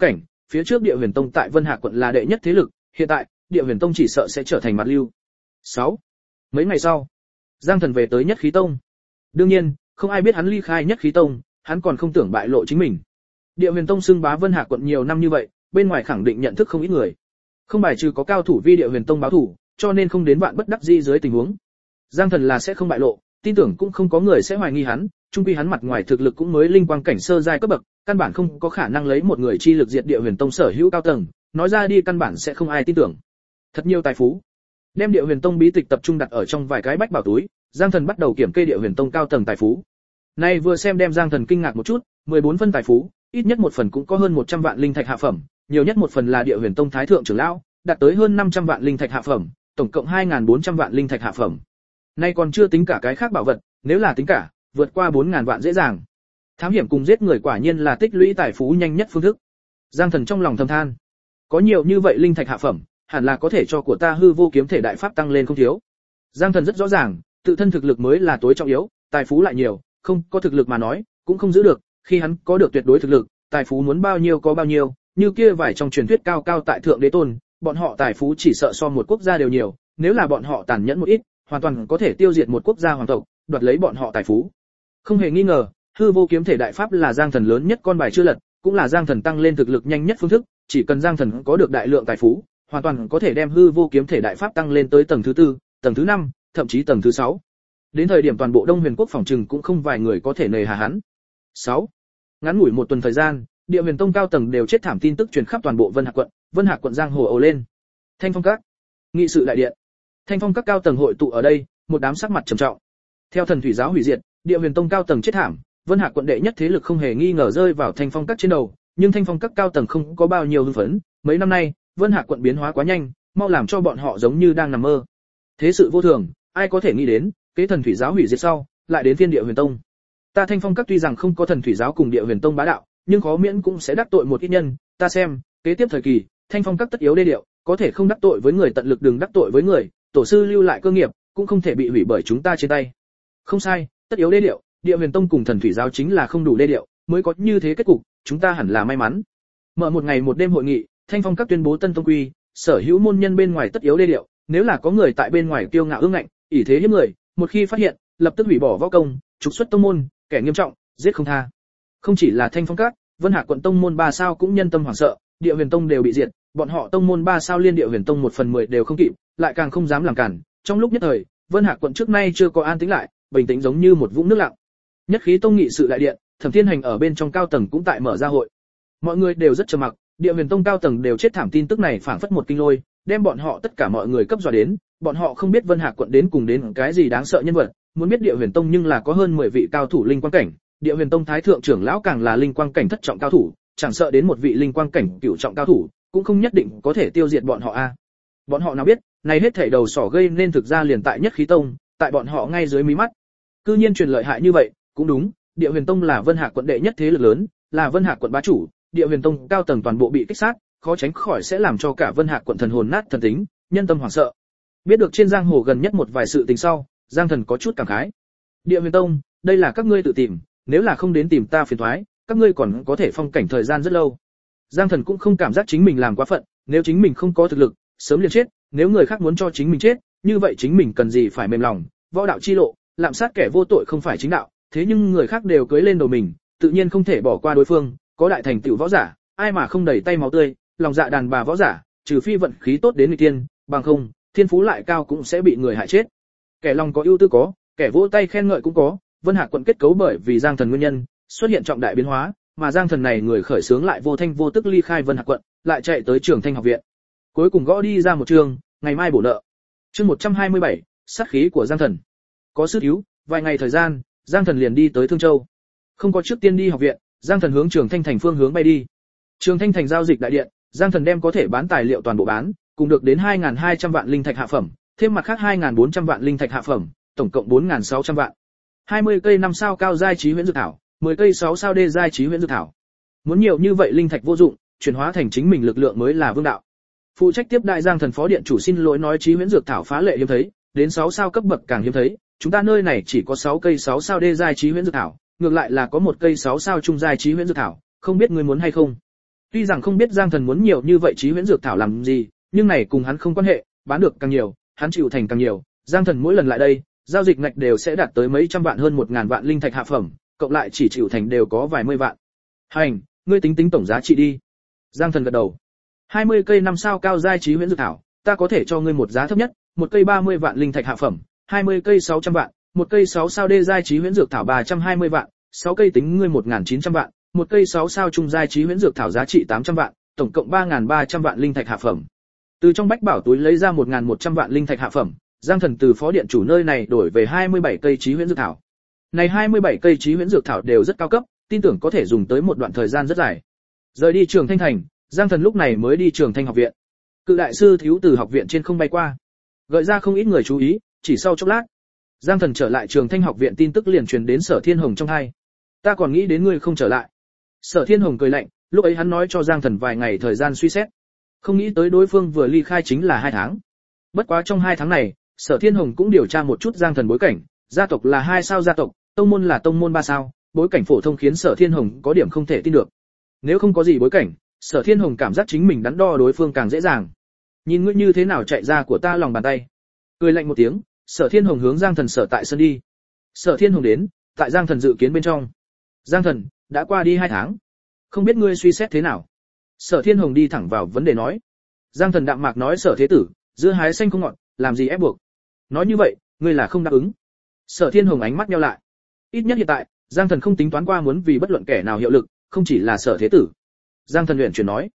phía trước Địa Huyền Tông tại Vân Hạc quận là đệ nhất thế lực, hiện tại, Địa Huyền Tông chỉ sợ sẽ trở thành mặt lưu. 6. Mấy ngày sau, Giang Thần về tới Nhất Khí Tông. Đương nhiên, không ai biết hắn ly khai Nhất Khí Tông, hắn còn không tưởng bại lộ chính mình. Địa Huyền Tông xưng bá Vân Hạc quận nhiều năm như vậy, bên ngoài khẳng định nhận thức không ít người. Không bài trừ có cao thủ vi Địa Huyền Tông báo thủ, cho nên không đến vạn bất đắc dĩ dưới tình huống. Giang Thần là sẽ không bại lộ, tin tưởng cũng không có người sẽ hoài nghi hắn, chung quy hắn mặt ngoài thực lực cũng mới linh quang cảnh sơ giai cấp bậc, căn bản không có khả năng lấy một người chi lực diệt Địa Huyền Tông sở hữu cao tầng, nói ra đi căn bản sẽ không ai tin tưởng. Thật nhiều tài phú. Đem Địa Huyền Tông bí tịch tập trung đặt ở trong vài cái bách bảo túi, Giang Thần bắt đầu kiểm kê Địa Huyền Tông cao tầng tài phú. Nay vừa xem đem Giang Thần kinh ngạc một chút, 14 phân tài phú, ít nhất một phần cũng có hơn 100 vạn linh thạch hạ phẩm, nhiều nhất một phần là Địa Huyền Tông thái thượng trưởng lão, đạt tới hơn 500 vạn linh thạch hạ phẩm, tổng cộng 2400 vạn linh thạch hạ phẩm. Nay còn chưa tính cả cái khác bảo vật, nếu là tính cả, vượt qua 4000 vạn dễ dàng. Thám hiểm cùng giết người quả nhiên là tích lũy tài phú nhanh nhất phương thức. Giang Thần trong lòng thầm than, có nhiều như vậy linh thạch hạ phẩm, hẳn là có thể cho của ta hư vô kiếm thể đại pháp tăng lên không thiếu. Giang Thần rất rõ ràng, tự thân thực lực mới là tối trọng yếu, tài phú lại nhiều, không có thực lực mà nói, cũng không giữ được, khi hắn có được tuyệt đối thực lực, tài phú muốn bao nhiêu có bao nhiêu, như kia vài trong truyền thuyết cao cao tại thượng đế tôn, bọn họ tài phú chỉ sợ so một quốc gia đều nhiều, nếu là bọn họ tàn nhẫn một ít, hoàn toàn có thể tiêu diệt một quốc gia hoàng tộc, đoạt lấy bọn họ tài phú. Không hề nghi ngờ, hư vô kiếm thể đại pháp là Giang Thần lớn nhất con bài chưa lật, cũng là Giang Thần tăng lên thực lực nhanh nhất phương thức, chỉ cần Giang Thần có được đại lượng tài phú, hoàn toàn có thể đem hư vô kiếm thể đại pháp tăng lên tới tầng thứ 4, tầng thứ 5, thậm chí tầng thứ 6. Đến thời điểm toàn bộ Đông Huyền quốc phòng trừng cũng không vài người có thể nề hà hắn. 6. Ngắn ngủi một tuần thời gian, Địa Huyền Tông cao tầng đều chết thảm tin tức truyền khắp toàn bộ Vân Hạc quận giang hồ ồ lên. Thanh Phong Các, nghị sự đại điện. Thanh Phong Các cao tầng hội tụ ở đây, một đám sắc mặt trầm trọng. Theo thần thủy giáo hủy diệt, Địa Huyền Tông cao tầng chết thảm, Vân Hạc quận đệ nhất thế lực không hề nghi ngờ rơi vào Thanh Phong Các trên đầu, nhưng Thanh Phong Các cao tầng không có bao nhiêu hưng phấn, mấy năm nay, Vân Hạc quận biến hóa quá nhanh, mau làm cho bọn họ giống như đang nằm mơ. Thế sự vô thường, ai có thể nghĩ đến, kế thần thủy giáo hủy diệt sau, lại đến Thiên Địa Huyền Tông. Ta Thanh Phong Các tuy rằng không có thần thủy giáo cùng Địa Huyền Tông bá đạo, nhưng khó miễn cũng sẽ đắc tội một ít nhân, ta xem, kế tiếp thời kỳ, Thanh Phong Các tất yếu đê điệu, có thể không đắc tội với người tận lực đừng đắc tội với người, tổ sư lưu lại cơ nghiệp, cũng không thể bị hủy bởi chúng ta trên tay. Không sai, tất yếu đê điệu, Địa Huyền Tông cùng thần thủy giáo chính là không đủ đê điệu, mới có như thế kết cục, chúng ta hẳn là may mắn. Mở một ngày một đêm hội nghị, Thanh Phong Các tuyên bố tân tông quy, sở hữu môn nhân bên ngoài tất yếu đê điệu, nếu là có người tại bên ngoài kiêu ngạo ương ngạnh, ỷ thế hiếp người, một khi phát hiện, lập tức hủy bỏ võ công, trục xuất tông môn, kẻ nghiêm trọng, giết không tha. Không chỉ là Thanh Phong Các, Vân Hạc quận tông môn 3 sao cũng nhân tâm hoảng sợ, Địa Huyền Tông đều bị diệt, bọn họ tông môn 3 sao liên Địa Huyền Tông 1/10 đều không kịp, lại càng không dám làm cản. Trong lúc nhất thời, Vân Hạc quận trước nay chưa có an tĩnh lại, bình tĩnh giống như một vũng nước lặng. Nhất Khí Tông nghị sự đại điện, Thẩm Thiên Hành ở bên trong cao tầng cũng tại mở ra hội. Mọi người đều rất trầm mặc, Địa Huyền Tông cao tầng đều chết thảm tin tức này phảng phất một kinh lôi, đem bọn họ tất cả mọi người cấp dọa đến, bọn họ không biết Vân Hạc quận đến cùng đến cái gì đáng sợ nhân vật, muốn biết Địa Huyền Tông nhưng là có hơn 10 vị cao thủ linh quang cảnh, Địa Huyền Tông thái thượng trưởng lão càng là linh quang cảnh thất trọng cao thủ, chẳng sợ đến một vị linh quang cảnh cửu trọng cao thủ, cũng không nhất định có thể tiêu diệt bọn họ a. Bọn họ nào biết, này hết thảy đầu sỏ gây nên thực ra liền tại Nhất Khí Tông, tại bọn họ ngay dưới mí mắt. Cư nhiên truyền lợi hại như vậy, cũng đúng, Địa Huyền Tông là Vân Hạc quận đệ nhất thế lực lớn, là Vân Hạc quận bá chủ, Địa Huyền Tông cao tầng toàn bộ bị kích sát, khó tránh khỏi sẽ làm cho cả Vân Hạc quận thần hồn nát thần tính, nhân tâm hoảng sợ. Biết được trên giang hồ gần nhất một vài sự tình sau, Giang Thần có chút cảm khái. Địa Huyền Tông, đây là các ngươi tự tìm, nếu là không đến tìm ta phiền toái, các ngươi còn có thể phong cảnh thời gian rất lâu. Giang Thần cũng không cảm giác chính mình làm quá phận, nếu chính mình không có thực lực, sớm liền chết, nếu người khác muốn cho chính mình chết, như vậy chính mình cần gì phải mềm lòng, võ đạo chi lộ, lạm sát kẻ vô tội không phải chính đạo, thế nhưng người khác đều cưới lên đầu mình, tự nhiên không thể bỏ qua đối phương, có đại thành tựu võ giả, ai mà không đầy tay máu tươi, lòng dạ đàn bà võ giả, trừ phi vận khí tốt đến người tiên, bằng không, thiên phú lại cao cũng sẽ bị người hại chết. Kẻ lòng có ưu tư có, kẻ vỗ tay khen ngợi cũng có, Vân Hạc quận kết cấu bởi vì Giang Thần nguyên nhân, xuất hiện trọng đại biến hóa, mà Giang Thần này người khởi xướng lại vô thanh vô tức ly khai Vân Hạc quận, lại chạy tới Trường Thanh học viện. Cuối cùng gõ đi ra một chương, ngày mai bổ nợ. Chương 127, sát khí của Giang Thần. Có sư cứu, vài ngày thời gian, Giang Thần liền đi tới Thương Châu. Không có trước tiên đi học viện, Giang Thần hướng Trường Thanh thành phương hướng bay đi. Trường Thanh thành giao dịch đại điện, Giang Thần đem có thể bán tài liệu toàn bộ bán, cùng được đến 2200 vạn linh thạch hạ phẩm, thêm mặt khác 2400 vạn linh thạch hạ phẩm, tổng cộng 4600 vạn. 20 cây 5 sao cao giai trí huyễn dược thảo, 10 cây 6 sao đê giai trí huyễn dược thảo. Muốn nhiều như vậy linh thạch vô dụng, chuyển hóa thành chính mình lực lượng mới là vương đạo. Phụ trách tiếp đại Giang Thần phó điện chủ xin lỗi nói trí huyễn dược thảo phá lệ hiếm thấy, đến 6 sao cấp bậc càng hiếm thấy, chúng ta nơi này chỉ có 6 cây 6 sao đê giai trí huyễn dược thảo, ngược lại là có một cây 6 sao trung giai trí huyễn dược thảo, không biết ngươi muốn hay không. Tuy rằng không biết Giang Thần muốn nhiều như vậy chí huyễn dược thảo làm gì, nhưng này cùng hắn không quan hệ, bán được càng nhiều, hắn chịu thành càng nhiều. Giang Thần mỗi lần lại đây, giao dịch ngạch đều sẽ đạt tới mấy trăm vạn hơn 1000 vạn linh thạch hạ phẩm, cộng lại chỉ chịu thành đều có vài mươi vạn. Hành, ngươi tính tính tổng giá trị đi. Giang Thần gật đầu. 20 cây 5 sao cao giai chí huyễn dược thảo, ta có thể cho ngươi một giá thấp nhất, một cây 30 vạn linh thạch hạ phẩm, 20 cây 600 vạn, một cây 6 sao đê giai chí huyễn dược thảo 320 vạn, 6 cây tính ngươi 1900 vạn, một cây 6 sao trung giai chí huyễn dược thảo giá trị 800 vạn, tổng cộng 3300 vạn linh thạch hạ phẩm. Từ trong bách bảo túi lấy ra 1100 vạn linh thạch hạ phẩm, Giang Thần từ phó điện chủ nơi này đổi về 27 cây chí huyễn dược thảo. Này 27 cây chí huyễn dược thảo đều rất cao cấp, tin tưởng có thể dùng tới một đoạn thời gian rất dài. Rời đi Trường Thanh thành, Giang Thần lúc này mới đi Trường Thanh học viện. Cự đại sư thiếu từ học viện trên không bay qua, gợi ra không ít người chú ý, chỉ sau chốc lát, Giang Thần trở lại Trường Thanh học viện tin tức liền truyền đến Sở Thiên Hồng trong tai. Ta còn nghĩ đến ngươi không trở lại. Sở Thiên Hồng cười lạnh, lúc ấy hắn nói cho Giang Thần vài ngày thời gian suy xét. Không nghĩ tới đối phương vừa ly khai chính là 2 tháng. Bất quá trong 2 tháng này, Sở Thiên Hồng cũng điều tra một chút Giang Thần bối cảnh, gia tộc là 2 sao gia tộc, tông môn là tông môn 3 sao, bối cảnh phổ thông khiến Sở Thiên Hồng có điểm không thể tin được. Nếu không có gì bối cảnh, Sở Thiên Hồng cảm giác chính mình đắn đo đối phương càng dễ dàng. Nhìn ngươi như thế nào chạy ra của ta lòng bàn tay. Cười lạnh một tiếng, Sở Thiên Hồng hướng Giang Thần sở tại sân đi. Sở Thiên Hồng đến, tại Giang Thần dự kiến bên trong. Giang Thần, đã qua đi 2 tháng, không biết ngươi suy xét thế nào. Sở Thiên Hồng đi thẳng vào vấn đề nói. Giang Thần đạm mạc nói Sở thế tử, dưa hái xanh không ngọt, làm gì ép buộc. Nói như vậy, ngươi là không đáp ứng. Sở Thiên Hồng ánh mắt nheo lại. Ít nhất hiện tại, Giang Thần không tính toán qua muốn vì bất luận kẻ nào hiệu lực, không chỉ là Sở thế tử. Giang Thần luyện chuyển nói.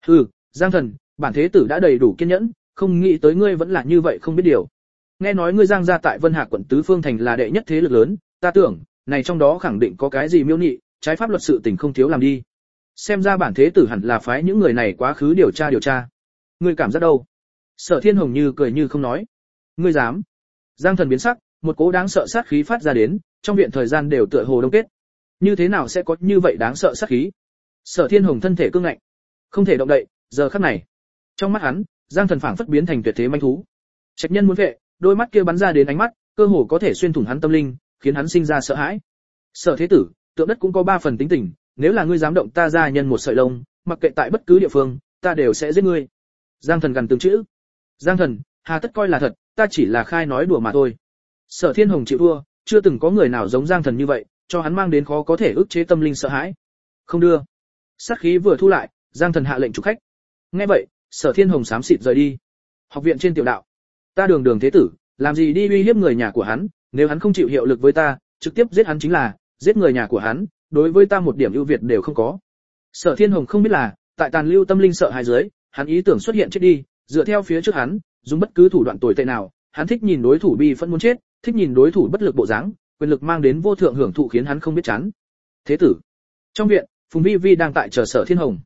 Giang Thần, bản thế tử đã đầy đủ kiên nhẫn, không nghĩ tới ngươi vẫn là như vậy không biết điều. Nghe nói ngươi Giang gia tại Vân Hạc quận Tứ Phương thành là đệ nhất thế lực lớn, ta tưởng, này trong đó khẳng định có cái gì miêu nị, trái pháp luật sự tình không thiếu làm đi. Xem ra bản thế tử hẳn là phái những người này quá khứ điều tra. Ngươi cảm giác đâu? Sở Thiên Hồng như cười như không nói. Ngươi dám? Giang Thần biến sắc, một cỗ đáng sợ sát khí phát ra đến, trong viện thời gian đều tựa hồ đông kết. Như thế nào sẽ có như vậy đáng sợ sát khí? Sở Thiên Hồng thân thể cương ngạnh, không thể động đậy, giờ khắc này, trong mắt hắn, Giang Thần phảng phất biến thành tuyệt thế manh thú. Trạch nhân muốn vệ, đôi mắt kia bắn ra đến ánh mắt, cơ hồ có thể xuyên thủng hắn tâm linh, khiến hắn sinh ra sợ hãi. Sở thế tử, tượng đất cũng có 3 phần tính tình, nếu là ngươi dám động ta gia nhân một sợi lông, mặc kệ tại bất cứ địa phương, ta đều sẽ giết ngươi. Giang Thần gần từng chữ. Giang Thần, hà tất coi là thật, ta chỉ là khai nói đùa mà thôi. Sở Thiên Hồng chịu thua, chưa từng có người nào giống Giang Thần như vậy, cho hắn mang đến khó có thể ức chế tâm linh sợ hãi. Không đưa. Sát khí vừa thu lại, Giang Thần hạ lệnh chủ khách. Nghe vậy, Sở Thiên Hồng xám xịt rời đi. Học viện trên tiểu đạo, ta đường thế tử, làm gì đi uy hiếp người nhà của hắn, nếu hắn không chịu hiệu lực với ta, trực tiếp giết hắn chính là, giết người nhà của hắn, đối với ta một điểm ưu việt đều không có. Sở Thiên Hồng không biết là, tại tàn lưu tâm linh sợ hãi dưới, hắn ý tưởng xuất hiện chết đi, dựa theo phía trước hắn, dùng bất cứ thủ đoạn tồi tệ nào, hắn thích nhìn đối thủ bi phẫn muốn chết, thích nhìn đối thủ bất lực bộ dáng, quyền lực mang đến vô thượng hưởng thụ khiến hắn không biết chán. Thế tử. Trong viện, Phùng Vi Vi đang tại chờ Sở Thiên Hồng.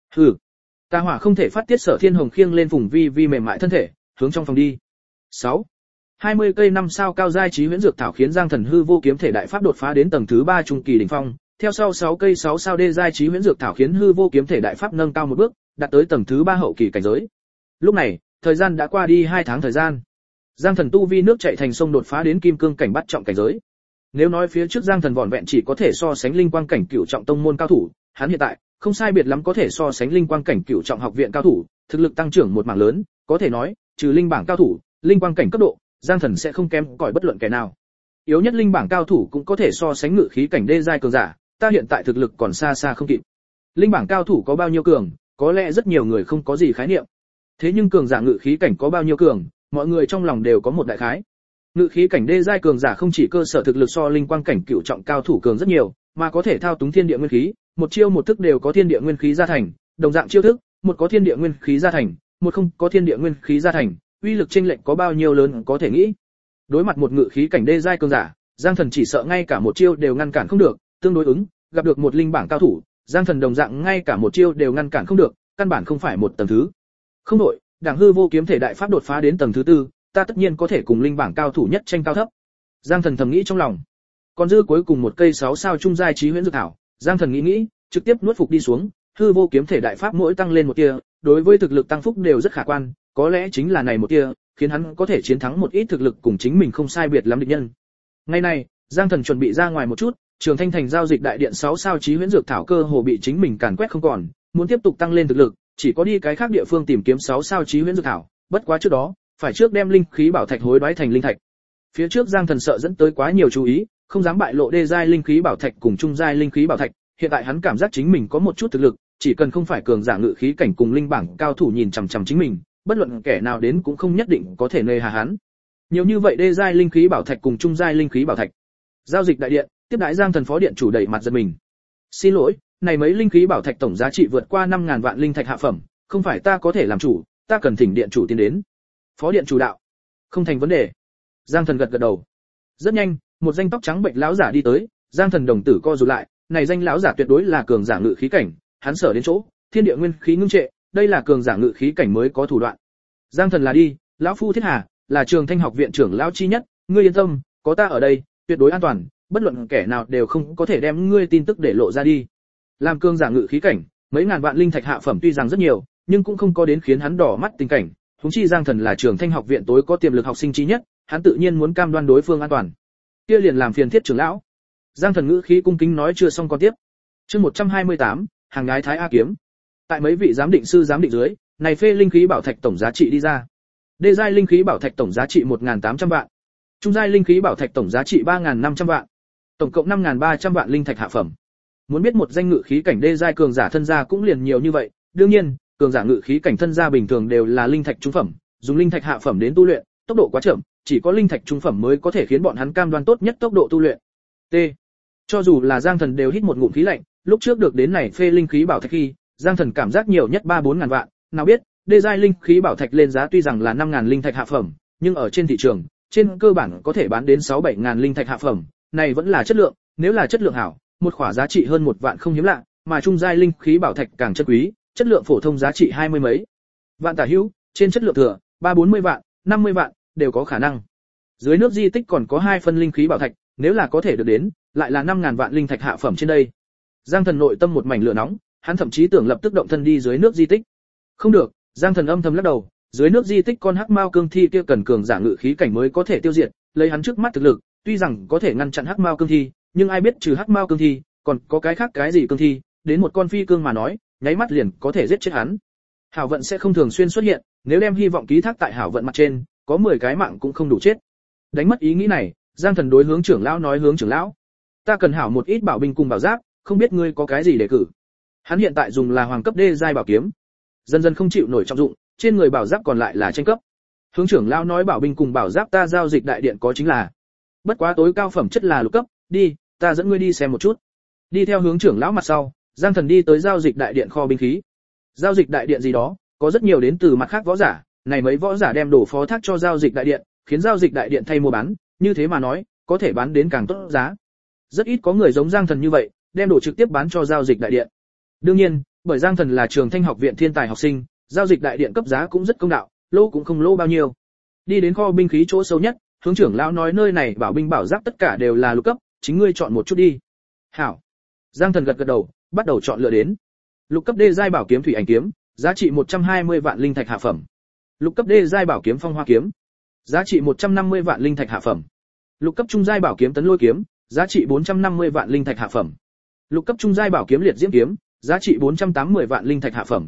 Tà hỏa không thể phát tiết, Sở Thiên Hồng khiêng lên Phùng Vi Vi mềm mại thân thể, hướng trong phòng đi. 6. 20 cây 5 sao cao giai chí huyễn dược thảo khiến Giang Thần hư vô kiếm thể đại pháp đột phá đến tầng thứ 3 trung kỳ đỉnh phong, theo sau 6 cây 6 sao đê giai chí huyễn dược thảo khiến hư vô kiếm thể đại pháp nâng cao một bước, đạt tới tầng thứ 3 hậu kỳ cảnh giới. Lúc này, thời gian đã qua đi 2 tháng thời gian. Giang Thần tu vi nước chảy thành sông đột phá đến kim cương cảnh bắt trọng cảnh giới. Nếu nói phía trước Giang Thần vỏn vẹn chỉ có thể so sánh linh quang cảnh cửu trọng tông môn cao thủ, hắn hiện tại không sai biệt lắm có thể so sánh linh quang cảnh cửu trọng học viện cao thủ, thực lực tăng trưởng một mảng lớn, có thể nói, trừ linh bảng cao thủ, linh quang cảnh cấp độ, Giang Thần sẽ không kém cỏi bất luận kẻ nào. Yếu nhất linh bảng cao thủ cũng có thể so sánh ngự khí cảnh đê giai cường giả, ta hiện tại thực lực còn xa xa không kịp. Linh bảng cao thủ có bao nhiêu cường, có lẽ rất nhiều người không có gì khái niệm. Thế nhưng cường giả ngự khí cảnh có bao nhiêu cường, mọi người trong lòng đều có một đại khái. Ngự khí cảnh đê giai cường giả không chỉ cơ sở thực lực so linh quang cảnh cửu trọng cao thủ cường rất nhiều, mà có thể thao túng thiên địa nguyên khí, một chiêu một thức đều có thiên địa nguyên khí gia thành, đồng dạng chiêu thức, một có thiên địa nguyên khí gia thành, một không có thiên địa nguyên khí gia thành, uy lực chênh lệch có bao nhiêu lớn có thể nghĩ. Đối mặt một ngự khí cảnh đê giai cường giả, Giang Thần chỉ sợ ngay cả một chiêu đều ngăn cản không được, tương đối ứng, gặp được một linh bảng cao thủ, Giang Thần đồng dạng ngay cả một chiêu đều ngăn cản không được, căn bản không phải một tầng thứ. Không đổi, đẳng hư vô kiếm thể đại pháp đột phá đến tầng thứ 4, ta tất nhiên có thể cùng linh bảng cao thủ nhất tranh cao thấp. Giang Thần thầm nghĩ trong lòng. Còn dư cuối cùng một cây 6 sao trung giai chí huyễn dược thảo, Giang Thần nghĩ, trực tiếp nuốt phục đi xuống, hư vô kiếm thể đại pháp mỗi tăng lên một tia, đối với thực lực tăng phúc đều rất khả quan, có lẽ chính là này một tia, khiến hắn có thể chiến thắng một ít thực lực cùng chính mình không sai biệt lắm địch nhân. Ngày này, Giang Thần chuẩn bị ra ngoài một chút, Trường Thanh thành giao dịch đại điện 6 sao chí huyễn dược thảo cơ hồ bị chính mình càn quét không còn, muốn tiếp tục tăng lên thực lực, chỉ có đi cái khác địa phương tìm kiếm 6 sao chí huyễn dược thảo, bất quá trước đó, phải trước đem linh khí bảo thạch hối đoái thành linh thạch. Phía trước Giang Thần sợ dẫn tới quá nhiều chú ý, không dám bại lộ đê giai linh khí bảo thạch cùng trung giai linh khí bảo thạch, hiện tại hắn cảm giác chính mình có một chút thực lực, chỉ cần không phải cường giả ngự khí cảnh cùng linh bảng cao thủ nhìn chằm chằm chính mình, bất luận kẻ nào đến cũng không nhất định có thể nề hà hắn. Nhiều như vậy đê giai linh khí bảo thạch cùng trung giai linh khí bảo thạch. Giao dịch đại điện, tiếp đãi Giang Thần phó điện chủ đẩy mặt giật mình. Xin lỗi, này mấy linh khí bảo thạch tổng giá trị vượt qua 5000 vạn linh thạch hạ phẩm, không phải ta có thể làm chủ, ta cần thỉnh điện chủ tiến đến. Phó điện chủ đạo. Không thành vấn đề. Giang Thần gật gật đầu. Rất nhanh, một danh tóc trắng bệnh lão giả đi tới, Giang Thần đồng tử co rụt lại, này danh lão giả tuyệt đối là cường giả ngự khí cảnh, hắn sở đến chỗ, thiên địa nguyên khí ngưng trệ, đây là cường giả ngự khí cảnh mới có thủ đoạn. Giang Thần là đi, lão phu Thiết Hà, là Trường Thanh học viện trưởng lão chi nhất, ngươi yên tâm, có ta ở đây, tuyệt đối an toàn, bất luận kẻ nào đều không có thể đem ngươi tin tức để lộ ra đi. Làm cường giả ngự khí cảnh, mấy ngàn vạn linh thạch hạ phẩm tuy rằng rất nhiều, nhưng cũng không có đến khiến hắn đỏ mắt tình cảnh, huống chi Giang Thần là Trường Thanh học viện tối có tiềm lực học sinh chí nhất, hắn tự nhiên muốn cam đoan đối phương an toàn. Kia liền làm phiền Thiết trưởng lão. Giang Thần ngữ khí cung kính nói chưa xong con tiếp. Chương 128, hàng gái Thái A kiếm. Tại mấy vị giám định sư giám định dưới, này phê linh khí bảo thạch tổng giá trị đi ra. Đê giai linh khí bảo thạch tổng giá trị 1800 vạn. Trung giai linh khí bảo thạch tổng giá trị 3500 vạn. Tổng cộng 5300 vạn linh thạch hạ phẩm. Muốn biết một danh ngự khí cảnh đê giai cường giả thân gia cũng liền nhiều như vậy, đương nhiên, cường giả ngự khí cảnh thân gia bình thường đều là linh thạch trung phẩm, dùng linh thạch hạ phẩm đến tu luyện, tốc độ quá chậm, chỉ có linh thạch trung phẩm mới có thể khiến bọn hắn cam đoan tốt nhất tốc độ tu luyện. T. Cho dù là Giang Thần đều hít một ngụm khí lạnh, lúc trước được đến này phê linh khí bảo thạch khi, Giang Thần cảm giác nhiều nhất 3-4 ngàn vạn, nào biết, đê giai linh khí bảo thạch lên giá tuy rằng là 5000 linh thạch hạ phẩm, nhưng ở trên thị trường, trên cơ bản có thể bán đến 6-7 ngàn linh thạch hạ phẩm, này vẫn là chất lượng, nếu là chất lượng hảo, một khỏa giá trị hơn 1 vạn không hiếm lạ, mà trung giai linh khí bảo thạch càng chân quý, chất lượng phổ thông giá trị 20 mấy vạn tả hữu, trên chất lượng thừa, 3-40 vạn, 50 vạn đều có khả năng. Dưới nước di tích còn có 2 phân linh khí bảo thạch, nếu là có thể được đến, lại là 5000 vạn linh thạch hạ phẩm trên đây. Giang Thần nội tâm một mảnh lửa nóng, hắn thậm chí tưởng lập tức động thân đi dưới nước di tích. Không được, Giang Thần âm thầm lắc đầu, dưới nước di tích con hắc mao cương thi kia cần cường giả ngự khí cảnh mới có thể tiêu diệt, lấy hắn trước mắt thực lực, tuy rằng có thể ngăn chặn hắc mao cương thi, nhưng ai biết trừ hắc mao cương thi, còn có cái khác cái gì cương thi, đến một con phi cương mà nói, nháy mắt liền có thể giết chết hắn. Hảo vận sẽ không thường xuyên xuất hiện, nếu đem hy vọng ký thác tại hảo vận mặt trên, có 10 cái mạng cũng không đủ chết. Đánh mất ý nghĩ này, Giang Thần đối hướng trưởng lão nói, hướng trưởng lão, ta cần hảo một ít bảo binh cùng bảo giáp, không biết ngươi có cái gì để cử. Hắn hiện tại dùng là hoàng cấp đê giai bảo kiếm, dần dần không chịu nổi trọng dụng, trên người bảo giáp còn lại là tranh cấp. Hướng trưởng lão nói bảo binh cùng bảo giáp ta giao dịch đại điện có chính là, bất quá tối cao phẩm chất là lục cấp, đi, ta dẫn ngươi đi xem một chút. Đi theo hướng trưởng lão mặt sau, Giang Thần đi tới giao dịch đại điện kho binh khí. Giao dịch đại điện gì đó, có rất nhiều đến từ mặt khác võ giả, này mấy võ giả đem đồ phó thác cho giao dịch đại điện, khiến giao dịch đại điện thay mua bán, như thế mà nói, có thể bán đến càng tốt giá. Rất ít có người giống Giang Thần như vậy, đem đồ trực tiếp bán cho giao dịch đại điện. Đương nhiên, bởi Giang Thần là Trường Thanh học viện thiên tài học sinh, giao dịch đại điện cấp giá cũng rất công đạo, lỗ cũng không lỗ bao nhiêu. Đi đến kho binh khí chỗ sâu nhất, hướng trưởng lão nói nơi này bảo binh bảo giáp tất cả đều là lục cấp, chính ngươi chọn một chút đi. Hảo. Giang Thần gật gật đầu, bắt đầu chọn lựa đến. Lục cấp đê giai bảo kiếm thủy ảnh kiếm, giá trị 120 vạn linh thạch hạ phẩm. Lục cấp đê giai bảo kiếm phong hoa kiếm, giá trị 150 vạn linh thạch hạ phẩm. Lục cấp trung giai bảo kiếm tấn lôi kiếm, giá trị 450 vạn linh thạch hạ phẩm. Lục cấp trung giai bảo kiếm liệt diễm kiếm, giá trị 480 vạn linh thạch hạ phẩm.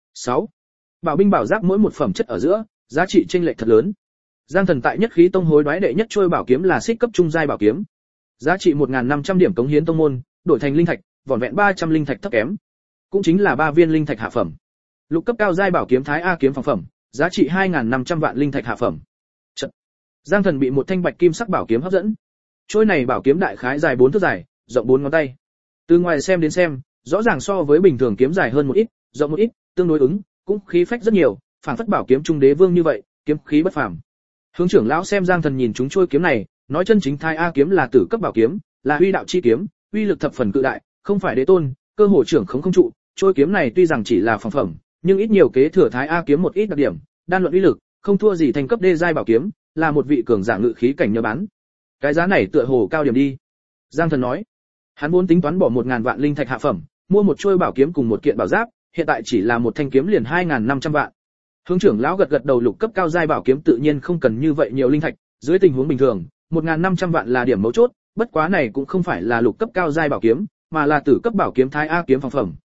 6. Bảo binh bảo giáp mỗi một phẩm chất ở giữa, giá trị chênh lệch thật lớn. Giang Thần tại Nhất Khí Tông hối đoái đệ nhất trôi bảo kiếm là xích cấp trung giai bảo kiếm, giá trị 1500 điểm cống hiến tông môn, đổi thành linh thạch, vỏn vẹn 300 linh thạch thấp kém, cũng chính là 3 viên linh thạch hạ phẩm. Lục cấp cao giai bảo kiếm Thái A kiếm phòng phẩm, giá trị 2500 vạn linh thạch hạ phẩm. Chật. Giang Thần bị một thanh bạch kim sắc bảo kiếm hấp dẫn. Trôi này bảo kiếm đại khái dài 4 thước dài, rộng 4 ngón tay. Từ ngoài xem đến xem, rõ ràng so với bình thường kiếm dài hơn một ít, rộng một ít, tương đối ứng, cũng khí phách rất nhiều, phảng phất bảo kiếm trung đế vương như vậy, kiếm khí bất phàm. Hướng trưởng lão xem Giang Thần nhìn chúng trôi kiếm này, nói chân chính Thái A kiếm là tử cấp bảo kiếm, là uy đạo chi kiếm, uy lực thập phần cự đại, không phải đế tôn, cơ hội trưởng không trụ, trôi kiếm này tuy rằng chỉ là phàm phẩm, nhưng ít nhiều kế thừa Thái A kiếm một ít đặc điểm, đan luận uy lực, không thua gì thành cấp đê giai bảo kiếm, là một vị cường giả ngự khí cảnh nhờ bán. Cái giá này tựa hồ cao điểm đi. Giang Thần nói, hắn vốn tính toán bỏ 1000 vạn linh thạch hạ phẩm, mua một trôi bảo kiếm cùng một kiện bảo giáp, hiện tại chỉ là một thanh kiếm liền 2500 vạn. Hướng trưởng lão gật gật đầu, lục cấp cao giai bảo kiếm tự nhiên không cần như vậy nhiều linh thạch, dưới tình huống bình thường, 1500 vạn là điểm mấu chốt, bất quá này cũng không phải là lục cấp cao giai bảo kiếm, mà là tử cấp bảo kiếm Thái A kiếm phòng phẩm,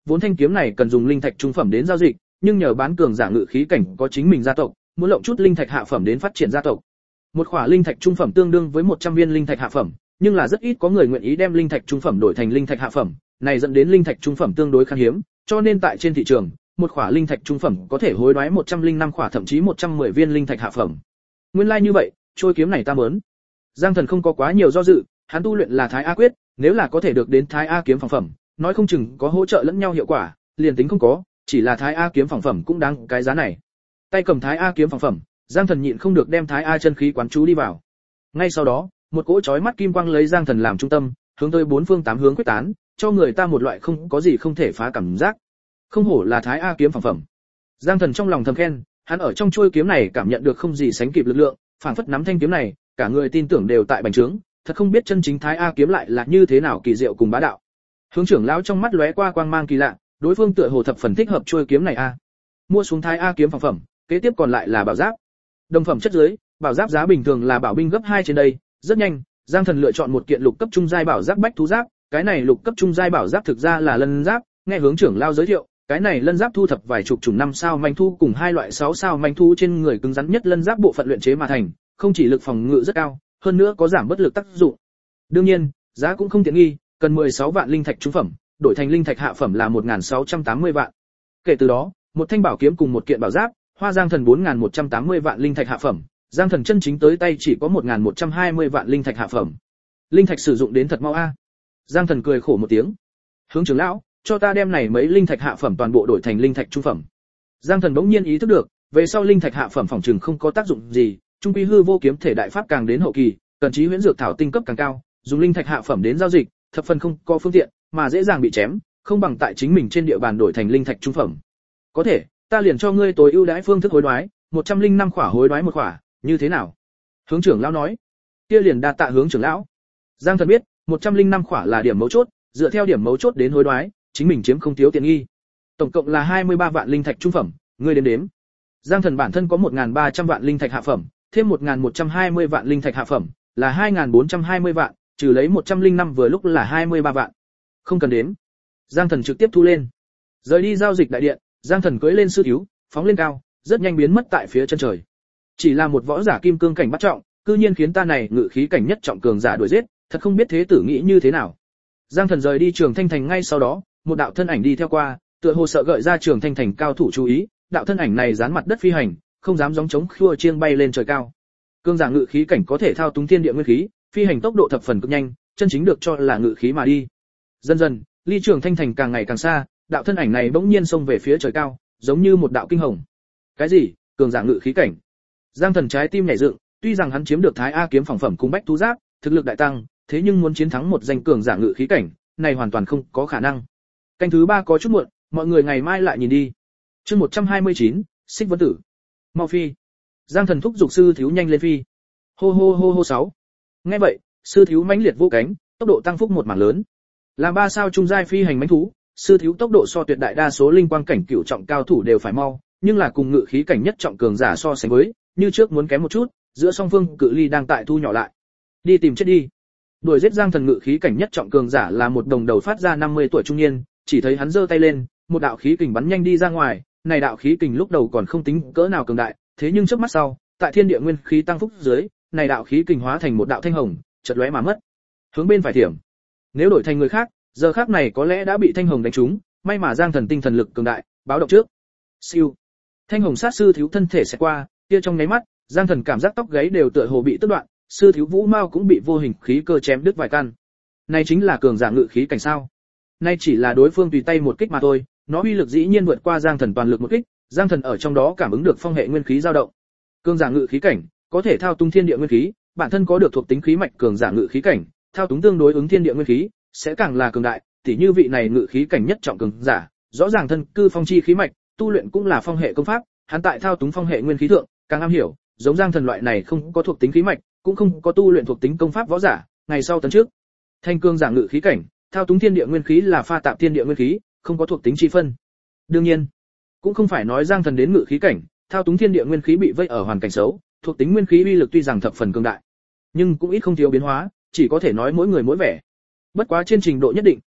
vốn thanh kiếm này cần dùng linh thạch trung phẩm đến giao dịch, nhưng nhờ bán cường giả ngự khí cảnh có chính mình gia tộc, muốn lộng chút linh thạch hạ phẩm đến phát triển gia tộc. Một khỏa linh thạch trung phẩm tương đương với 100 viên linh thạch hạ phẩm, nhưng là rất ít có người nguyện ý đem linh thạch trung phẩm đổi thành linh thạch hạ phẩm, này dẫn đến linh thạch trung phẩm tương đối khan hiếm, cho nên tại trên thị trường, một khỏa linh thạch trung phẩm có thể hối đoái 105 khỏa thậm chí 110 viên linh thạch hạ phẩm. Nguyên lai như vậy, trôi kiếm này ta muốn. Giang Thần không có quá nhiều do dự, hắn tu luyện là Thái A quyết, nếu là có thể được đến Thái A kiếm phẳng phẩm, nói không chừng có hỗ trợ lẫn nhau hiệu quả, liền tính không có, chỉ là Thái A kiếm phẳng phẩm cũng đáng cái giá này. Tay cầm Thái A kiếm phẳng phẩm, Giang Thần nhịn không được đem Thái A chân khí quán chú đi vào. Ngay sau đó, một cỗ chói mắt kim quang lấy Giang Thần làm trung tâm, hướng tới bốn phương tám hướng quyết tán, cho người ta một loại không có gì không thể phá cảm giác. Không hổ là Thái A kiếm phẳng phẩm. Giang Thần trong lòng thầm khen, hắn ở trong chuôi kiếm này cảm nhận được không gì sánh kịp lực lượng, phảng phất nắm thanh kiếm này, cả người tin tưởng đều tại bành trướng, thật không biết chân chính Thái A kiếm lại là như thế nào kỳ diệu cùng bá đạo. Hướng trưởng lão trong mắt lóe qua quang mang kỳ lạ, đối phương tựa hồ thập phần thích hợp chuôi kiếm này a. Mua xuống Thái A kiếm phẳng phẩm, kế tiếp còn lại là bảo giáp. Đồng phẩm chất dưới, bảo giáp giá bình thường là bảo binh gấp 2 trên đây, rất nhanh, Giang Thần lựa chọn một kiện lục cấp trung giai bảo giáp bách thú giáp, cái này lục cấp trung giai bảo giáp thực ra là lân giáp, nghe hướng trưởng lão giới thiệu, cái này lân giáp thu thập vài chục chủng 5 sao manh thu cùng hai loại 6 sao manh thu trên người cứng rắn nhất lân giáp bộ phận luyện chế mà thành, không chỉ lực phòng ngự rất cao, hơn nữa có giảm bất lực tác dụng. Đương nhiên, giá cũng không tiện nghi, cần 16 vạn linh thạch trung phẩm, đổi thành linh thạch hạ phẩm là 1680 vạn. Kể từ đó, một thanh bảo kiếm cùng một kiện bảo giáp, hoa Giang Thần 4180 vạn linh thạch hạ phẩm, Giang Thần chân chính tới tay chỉ có 1120 vạn linh thạch hạ phẩm. Linh thạch sử dụng đến thật mau a. Giang Thần cười khổ một tiếng. Hướng trưởng lão, cho ta đem này mấy linh thạch hạ phẩm toàn bộ đổi thành linh thạch trung phẩm. Giang Thần bỗng nhiên ý thức được, về sau linh thạch hạ phẩm phòng trừng không có tác dụng gì, trung quy hư vô kiếm thể đại pháp càng đến hậu kỳ, cần chí huyễn dược thảo tinh cấp càng cao, dùng linh thạch hạ phẩm đến giao dịch, thập phần không có phương tiện, mà dễ dàng bị chém, không bằng tại chính mình trên địa bàn đổi thành linh thạch trung phẩm. Có thể, ta liền cho ngươi tối ưu đãi phương thức hối đoái, 105 khỏa hối đoái một khỏa, như thế nào? Hướng trưởng lão nói. Kia liền đa tạ hướng trưởng lão. Giang Thần biết, 105 khỏa là điểm mấu chốt, dựa theo điểm mấu chốt đến hối đoái, chính mình chiếm không thiếu tiện nghi. Tổng cộng là 23 vạn linh thạch trung phẩm, ngươi đếm đếm. Giang Thần bản thân có 1300 vạn linh thạch hạ phẩm, thêm 1120 vạn linh thạch hạ phẩm, là 2420 vạn, trừ lấy 105 vừa lúc là 23 vạn. Không cần đếm. Giang Thần trực tiếp thu lên. Rời đi giao dịch đại điện, Giang Thần cưỡi lên sư thiếu, phóng lên cao, rất nhanh biến mất tại phía chân trời. Chỉ là một võ giả kim cương cảnh bắt trọng, cư nhiên khiến ta này ngự khí cảnh nhất trọng cường giả đuổi giết, thật không biết thế tử nghĩ như thế nào. Giang Thần rời đi Trường Thanh Thành ngay sau đó, một đạo thân ảnh đi theo qua, tựa hồ sợ gợi ra Trường Thanh Thành cao thủ chú ý, đạo thân ảnh này dán mặt đất phi hành, không dám gióng trống khua chiêng bay lên trời cao. Cường giả ngự khí cảnh có thể thao túng thiên địa nguyên khí, phi hành tốc độ thập phần cực nhanh, chân chính được cho là ngự khí mà đi. Dần dần, ly Trường Thanh Thành càng ngày càng xa, đạo thân ảnh này bỗng nhiên xông về phía trời cao, giống như một đạo kinh hồng. Cái gì? Cường giả ngự khí cảnh? Giang Thần trái tim nhảy dựng, tuy rằng hắn chiếm được Thái A kiếm phẳng phẩm cùng bách thú giáp, thực lực đại tăng, thế nhưng muốn chiến thắng một danh cường giả ngự khí cảnh, này hoàn toàn không có khả năng. Canh thứ 3 có chút muộn, mọi người ngày mai lại nhìn đi. Chương 129, Xích Vân Tử. Mau phi. Giang Thần thúc giục sư thiếu nhanh lên phi. Hô hô hô hô 6. Nghe vậy, sư thiếu mãnh liệt vô cánh, tốc độ tăng phúc một mảng lớn. Là 3 sao trung giai phi hành mãnh thú, sư thiếu tốc độ so tuyệt đại đa số linh quang cảnh cửu trọng cao thủ đều phải mau, nhưng là cùng ngự khí cảnh nhất trọng cường giả so sánh với, như trước muốn kém một chút, giữa song phương cự ly đang tại thu nhỏ lại. Đi tìm chết đi. Đuổi giết Giang Thần ngự khí cảnh nhất trọng cường giả là một đồng đầu phát ra 50 tuổi trung niên, chỉ thấy hắn giơ tay lên, một đạo khí kình bắn nhanh đi ra ngoài, này đạo khí kình lúc đầu còn không tính cỡ nào cường đại, thế nhưng trước mắt sau, tại thiên địa nguyên khí tăng phúc dưới, này đạo khí kình hóa thành một đạo thanh hồng, chợt lóe mà mất. Hướng bên phải thiểm. Nếu đổi thành người khác, giờ khác này có lẽ đã bị thanh hồng đánh trúng, may mà Giang Thần tinh thần lực cường đại, báo động trước. Siêu. Thanh hồng sát sư thiếu thân thể sẽ qua, kia trong nháy mắt, Giang Thần cảm giác tóc gáy đều tựa hồ bị tước đoạn, sư thiếu Vũ Mao cũng bị vô hình khí cơ chém đứt vài căn. Này chính là cường giả ngự khí cảnh sao? Nay chỉ là đối phương tùy tay một kích mà thôi, nó uy lực dĩ nhiên vượt qua Giang Thần toàn lực một kích, Giang Thần ở trong đó cảm ứng được phong hệ nguyên khí dao động. Cường giả ngự khí cảnh, có thể thao túng thiên địa nguyên khí, bản thân có được thuộc tính khí mạch cường giả ngự khí cảnh, thao túng tương đối ứng thiên địa nguyên khí, sẽ càng là cường đại, tỉ như vị này ngự khí cảnh nhất trọng cường giả, rõ ràng thân cư phong chi khí mạch, tu luyện cũng là phong hệ công pháp, hắn tại thao túng phong hệ nguyên khí thượng, càng am hiểu, giống Giang Thần loại này không có thuộc tính khí mạch, cũng không có tu luyện thuộc tính công pháp võ giả, ngày sau tấn trước. Thanh cương giả ngự khí cảnh, thao túng thiên địa nguyên khí là pha tạp thiên địa nguyên khí, không có thuộc tính chi phân. Đương nhiên, cũng không phải nói Giang Thần đến ngự khí cảnh, thao túng thiên địa nguyên khí bị vây ở hoàn cảnh xấu, thuộc tính nguyên khí uy lực tuy rằng thập phần cường đại, nhưng cũng ít không thiếu biến hóa, chỉ có thể nói mỗi người mỗi vẻ. Bất quá trên trình độ nhất định,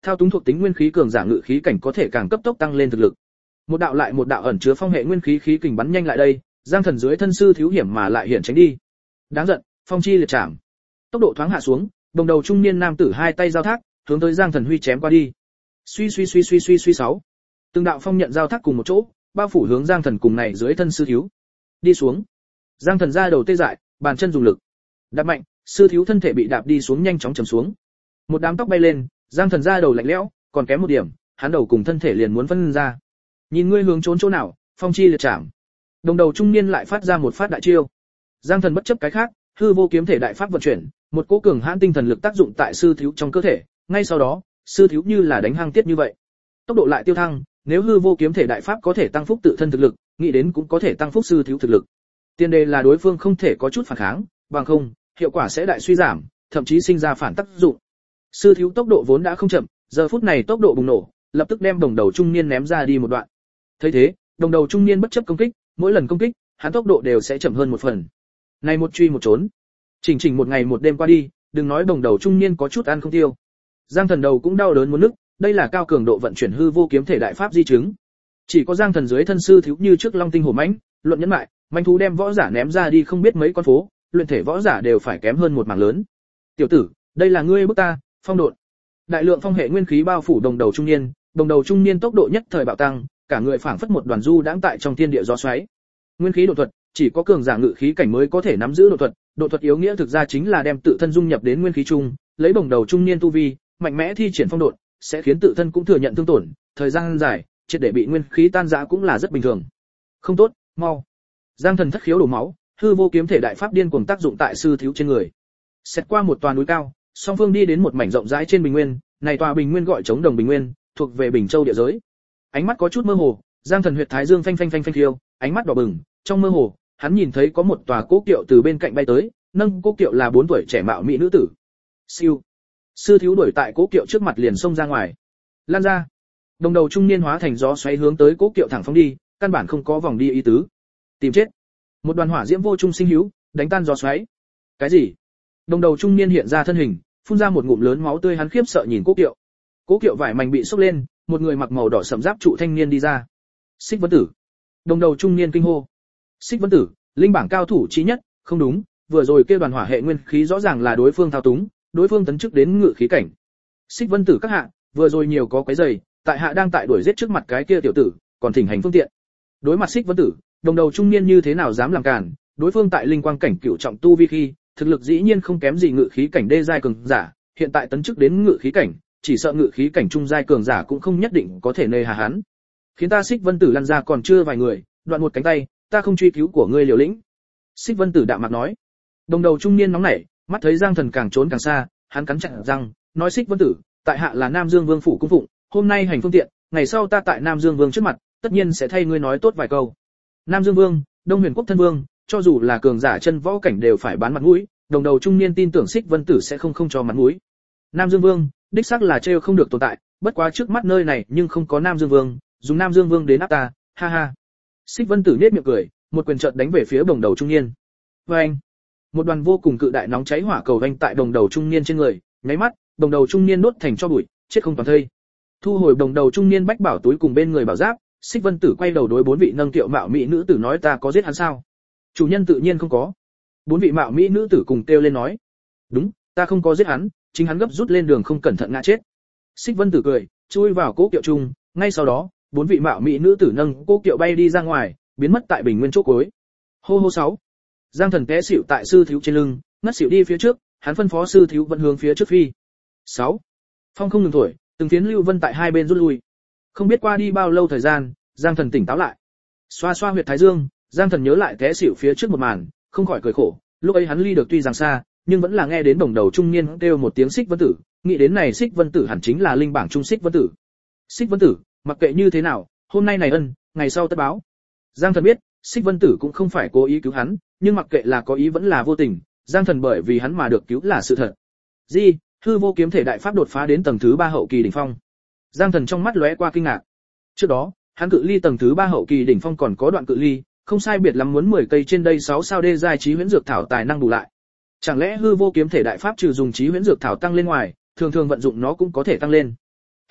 thao túng thuộc tính nguyên khí cường giả ngự khí cảnh có thể càng cấp tốc tăng lên thực lực. Một đạo lại một đạo ẩn chứa phong hệ nguyên khí khí kình bắn nhanh lại đây, Giang Thần dưới thân sư thiếu hiểm mà lại hiển tránh đi. Đáng giận, phong chi liệt chạm. Tốc độ thoáng hạ xuống, đồng đầu trung niên nam tử hai tay giao thác, hướng tới Giang Thần huy chém qua đi. Suy 6. Từng đạo phong nhận giao thác cùng một chỗ, bao phủ hướng Giang Thần cùng này dưới thân sư thiếu. Đi xuống. Giang Thần ra đầu tê dại, bàn chân dùng lực. Đạp mạnh, sư thiếu thân thể bị đạp đi xuống nhanh chóng trầm xuống. Một đám tóc bay lên, Giang Thần ra đầu lạnh lẽo, còn kém một điểm, hắn đầu cùng thân thể liền muốn phân ra. Nhìn ngươi hướng trốn chỗ nào, phong chi liệt chạm. Đồng đầu trung niên lại phát ra một phát đại chiêu. Giang Thần bất chấp cái khác, hư vô kiếm thể đại pháp vận chuyển, một cỗ cường hãn tinh thần lực tác dụng tại sư thiếu trong cơ thể, ngay sau đó, sư thiếu như là đánh hăng tiết như vậy. Tốc độ lại tiêu thăng, nếu hư vô kiếm thể đại pháp có thể tăng phúc tự thân thực lực, nghĩ đến cũng có thể tăng phúc sư thiếu thực lực. Tiền đề là đối phương không thể có chút phản kháng, bằng không, hiệu quả sẽ đại suy giảm, thậm chí sinh ra phản tác dụng. Sư thiếu tốc độ vốn đã không chậm, giờ phút này tốc độ bùng nổ, lập tức đem đồng đầu trung niên ném ra đi một đoạn. Thấy thế, đồng đầu trung niên bất chấp công kích, mỗi lần công kích, hắn tốc độ đều sẽ chậm hơn một phần. Này một truy một trốn, chỉnh một ngày một đêm qua đi, đừng nói đồng đầu trung niên có chút ăn không tiêu. Giang Thần đầu cũng đau đớn muốn nức, đây là cao cường độ vận chuyển hư vô kiếm thể đại pháp di chứng. Chỉ có Giang Thần dưới thân sư thiếu như trước long tinh hổ mãnh, luận nhẫn mại, manh thú đem võ giả ném ra đi không biết mấy con phố, luyện thể võ giả đều phải kém hơn một mảng lớn. Tiểu tử, đây là ngươi bức ta, phong độn. Đại lượng phong hệ nguyên khí bao phủ đồng đầu trung niên tốc độ nhất thời bạo tăng, cả người phảng phất một đoàn du đãng tại trong thiên địa gió xoáy. Nguyên khí độ thuật, chỉ có cường giả ngự khí cảnh mới có thể nắm giữ độ thuật yếu nghĩa thực ra chính là đem tự thân dung nhập đến nguyên khí chung, lấy đồng đầu trung niên tu vi, mạnh mẽ thi triển phong độn, sẽ khiến tự thân cũng thừa nhận thương tổn, thời gian dài, triệt để bị nguyên khí tan rã cũng là rất bình thường. Không tốt, mau. Giang Thần thất khiếu đổ máu, hư vô kiếm thể đại pháp điên cuồng tác dụng tại sư thiếu trên người. Xét qua một tòa núi cao, song phương đi đến một mảnh rộng rãi trên bình nguyên, này tòa bình nguyên gọi chống đồng bình nguyên, thuộc về Bình Châu địa giới. Ánh mắt có chút mơ hồ, Giang Thần huyệt thái dương phanh thiêu, ánh mắt đỏ bừng, trong mơ hồ, hắn nhìn thấy có một tòa cố kiệu từ bên cạnh bay tới, nâng cố kiệu là 4 tuổi trẻ mạo mỹ nữ tử. Siêu. Sư thiếu đuổi tại cố kiệu trước mặt liền xông ra ngoài. Lan ra. Đồng đầu trung niên hóa thành gió xoáy hướng tới cố kiệu thẳng phóng đi, căn bản không có vòng đi ý tứ. Tìm chết. Một đoàn hỏa diễm vô trung sinh hữu, đánh tan gió xoáy. Cái gì? Đồng đầu trung niên hiện ra thân hình, phun ra một ngụm lớn máu tươi, hắn khiếp sợ nhìn cố kiệu. Cố kiệu vải mảnh bị xốc lên, một người mặc màu đỏ sẫm giáp trụ thanh niên đi ra. Xích Vân Tử. Đồng đầu trung niên kinh hô. Xích Vân Tử, linh bảng cao thủ chí nhất, không đúng, vừa rồi kia đoàn hỏa hệ nguyên khí rõ ràng là đối phương thao túng, đối phương tấn chức đến ngự khí cảnh. Xích Vân Tử các hạ, vừa rồi nhiều có quấy rầy, tại hạ đang tại đuổi giết trước mặt cái kia tiểu tử, còn thỉnh hành phương tiện. Đối mặt Xích Vân Tử, đồng đầu trung niên như thế nào dám làm cản, đối phương tại linh quang cảnh cửu trọng tu vi khi, thực lực dĩ nhiên không kém gì ngự khí cảnh đê giai cường giả, hiện tại tấn chức đến ngự khí cảnh, chỉ sợ ngự khí cảnh trung giai cường giả cũng không nhất định có thể nề hà hắn. Khiến ta Xích Vân Tử lăn ra còn chưa vài người, đoạn một cánh tay, ta không truy cứu của ngươi liều lĩnh. Xích Vân Tử đạm mạc nói. Đồng đầu trung niên nóng nảy, mắt thấy Giang Thần càng trốn càng xa, hắn cắn chặt răng, nói Xích Vân Tử, tại hạ là Nam Dương Vương phủ cung phụng, hôm nay hành phương tiện, ngày sau ta tại Nam Dương Vương trước mặt, tất nhiên sẽ thay ngươi nói tốt vài câu. Nam Dương Vương, Đông Huyền Quốc thân vương, cho dù là cường giả chân võ cảnh đều phải bán mặt mũi, đồng đầu trung niên tin tưởng Xích Vân Tử sẽ không cho mặt mũi. Nam Dương Vương, đích xác là trêu không được tồn tại, bất quá trước mắt nơi này nhưng không có Nam Dương Vương, dùng Nam Dương Vương đến áp ta, ha ha. Xích Vân Tử nhếch miệng cười, một quyền chợt đánh về phía đồng đầu trung niên. Oeng! Một đoàn vô cùng cự đại nóng cháy hỏa cầu vanh tại đồng đầu trung niên trên người, nháy mắt, đồng đầu trung niên đốt thành tro bụi, chết không toàn thây. Thu hồi đồng đầu trung niên bách bảo túi cùng bên người bảo giáp, Xích Vân Tử quay đầu đối 4 vị nâng kiệu mạo mỹ nữ tử nói ta có giết hắn sao? Chủ nhân tự nhiên không có. 4 vị mạo mỹ nữ tử cùng kêu lên nói. Đúng, ta không có giết hắn, chính hắn gấp rút lên đường không cẩn thận ngã chết. Xích Vân Tử cười, chui vào cố kiệu chung, ngay sau đó, 4 vị mạo mỹ nữ tử nâng cố kiệu bay đi ra ngoài, biến mất tại bình nguyên chỗ cuối. Hô hô 6. Giang Thần té xỉu tại sư thiếu trên lưng, ngất xỉu đi phía trước, hắn phân phó sư thiếu vẫn hướng phía trước phi. 6. Phong không ngừng thổi, từng phiến lưu vân tại hai bên rút lui. Không biết qua đi bao lâu thời gian, Giang Thần tỉnh táo lại. Xoa xoa huyệt thái dương, Giang Thần nhớ lại té xỉu phía trước một màn, không khỏi cười khổ, lúc ấy hắn ly được tuy rằng xa, nhưng vẫn là nghe đến đồng đầu trung niên kêu một tiếng Xích Vân Tử, nghĩ đến này Xích Vân Tử hẳn chính là linh bảng trung Xích Vân Tử. Xích Vân Tử, mặc kệ như thế nào, hôm nay này ân, ngày sau tất báo. Giang Thần biết, Xích Vân Tử cũng không phải cố ý cứu hắn, nhưng mặc kệ là có ý vẫn là vô tình, Giang Thần bởi vì hắn mà được cứu là sự thật. Gì? Hư vô kiếm thể đại pháp đột phá đến tầng thứ 3 hậu kỳ đỉnh phong. Giang Thần trong mắt lóe qua kinh ngạc. Trước đó, hắn cự ly tầng thứ 3 hậu kỳ đỉnh phong còn có đoạn cự ly, không sai biệt lắm muốn 10 cây trên đây 6 sao đê giai chí huyễn dược thảo tài năng đủ lại. Chẳng lẽ hư vô kiếm thể đại pháp trừ dùng chí huyễn dược thảo tăng lên ngoài, thường thường vận dụng nó cũng có thể tăng lên.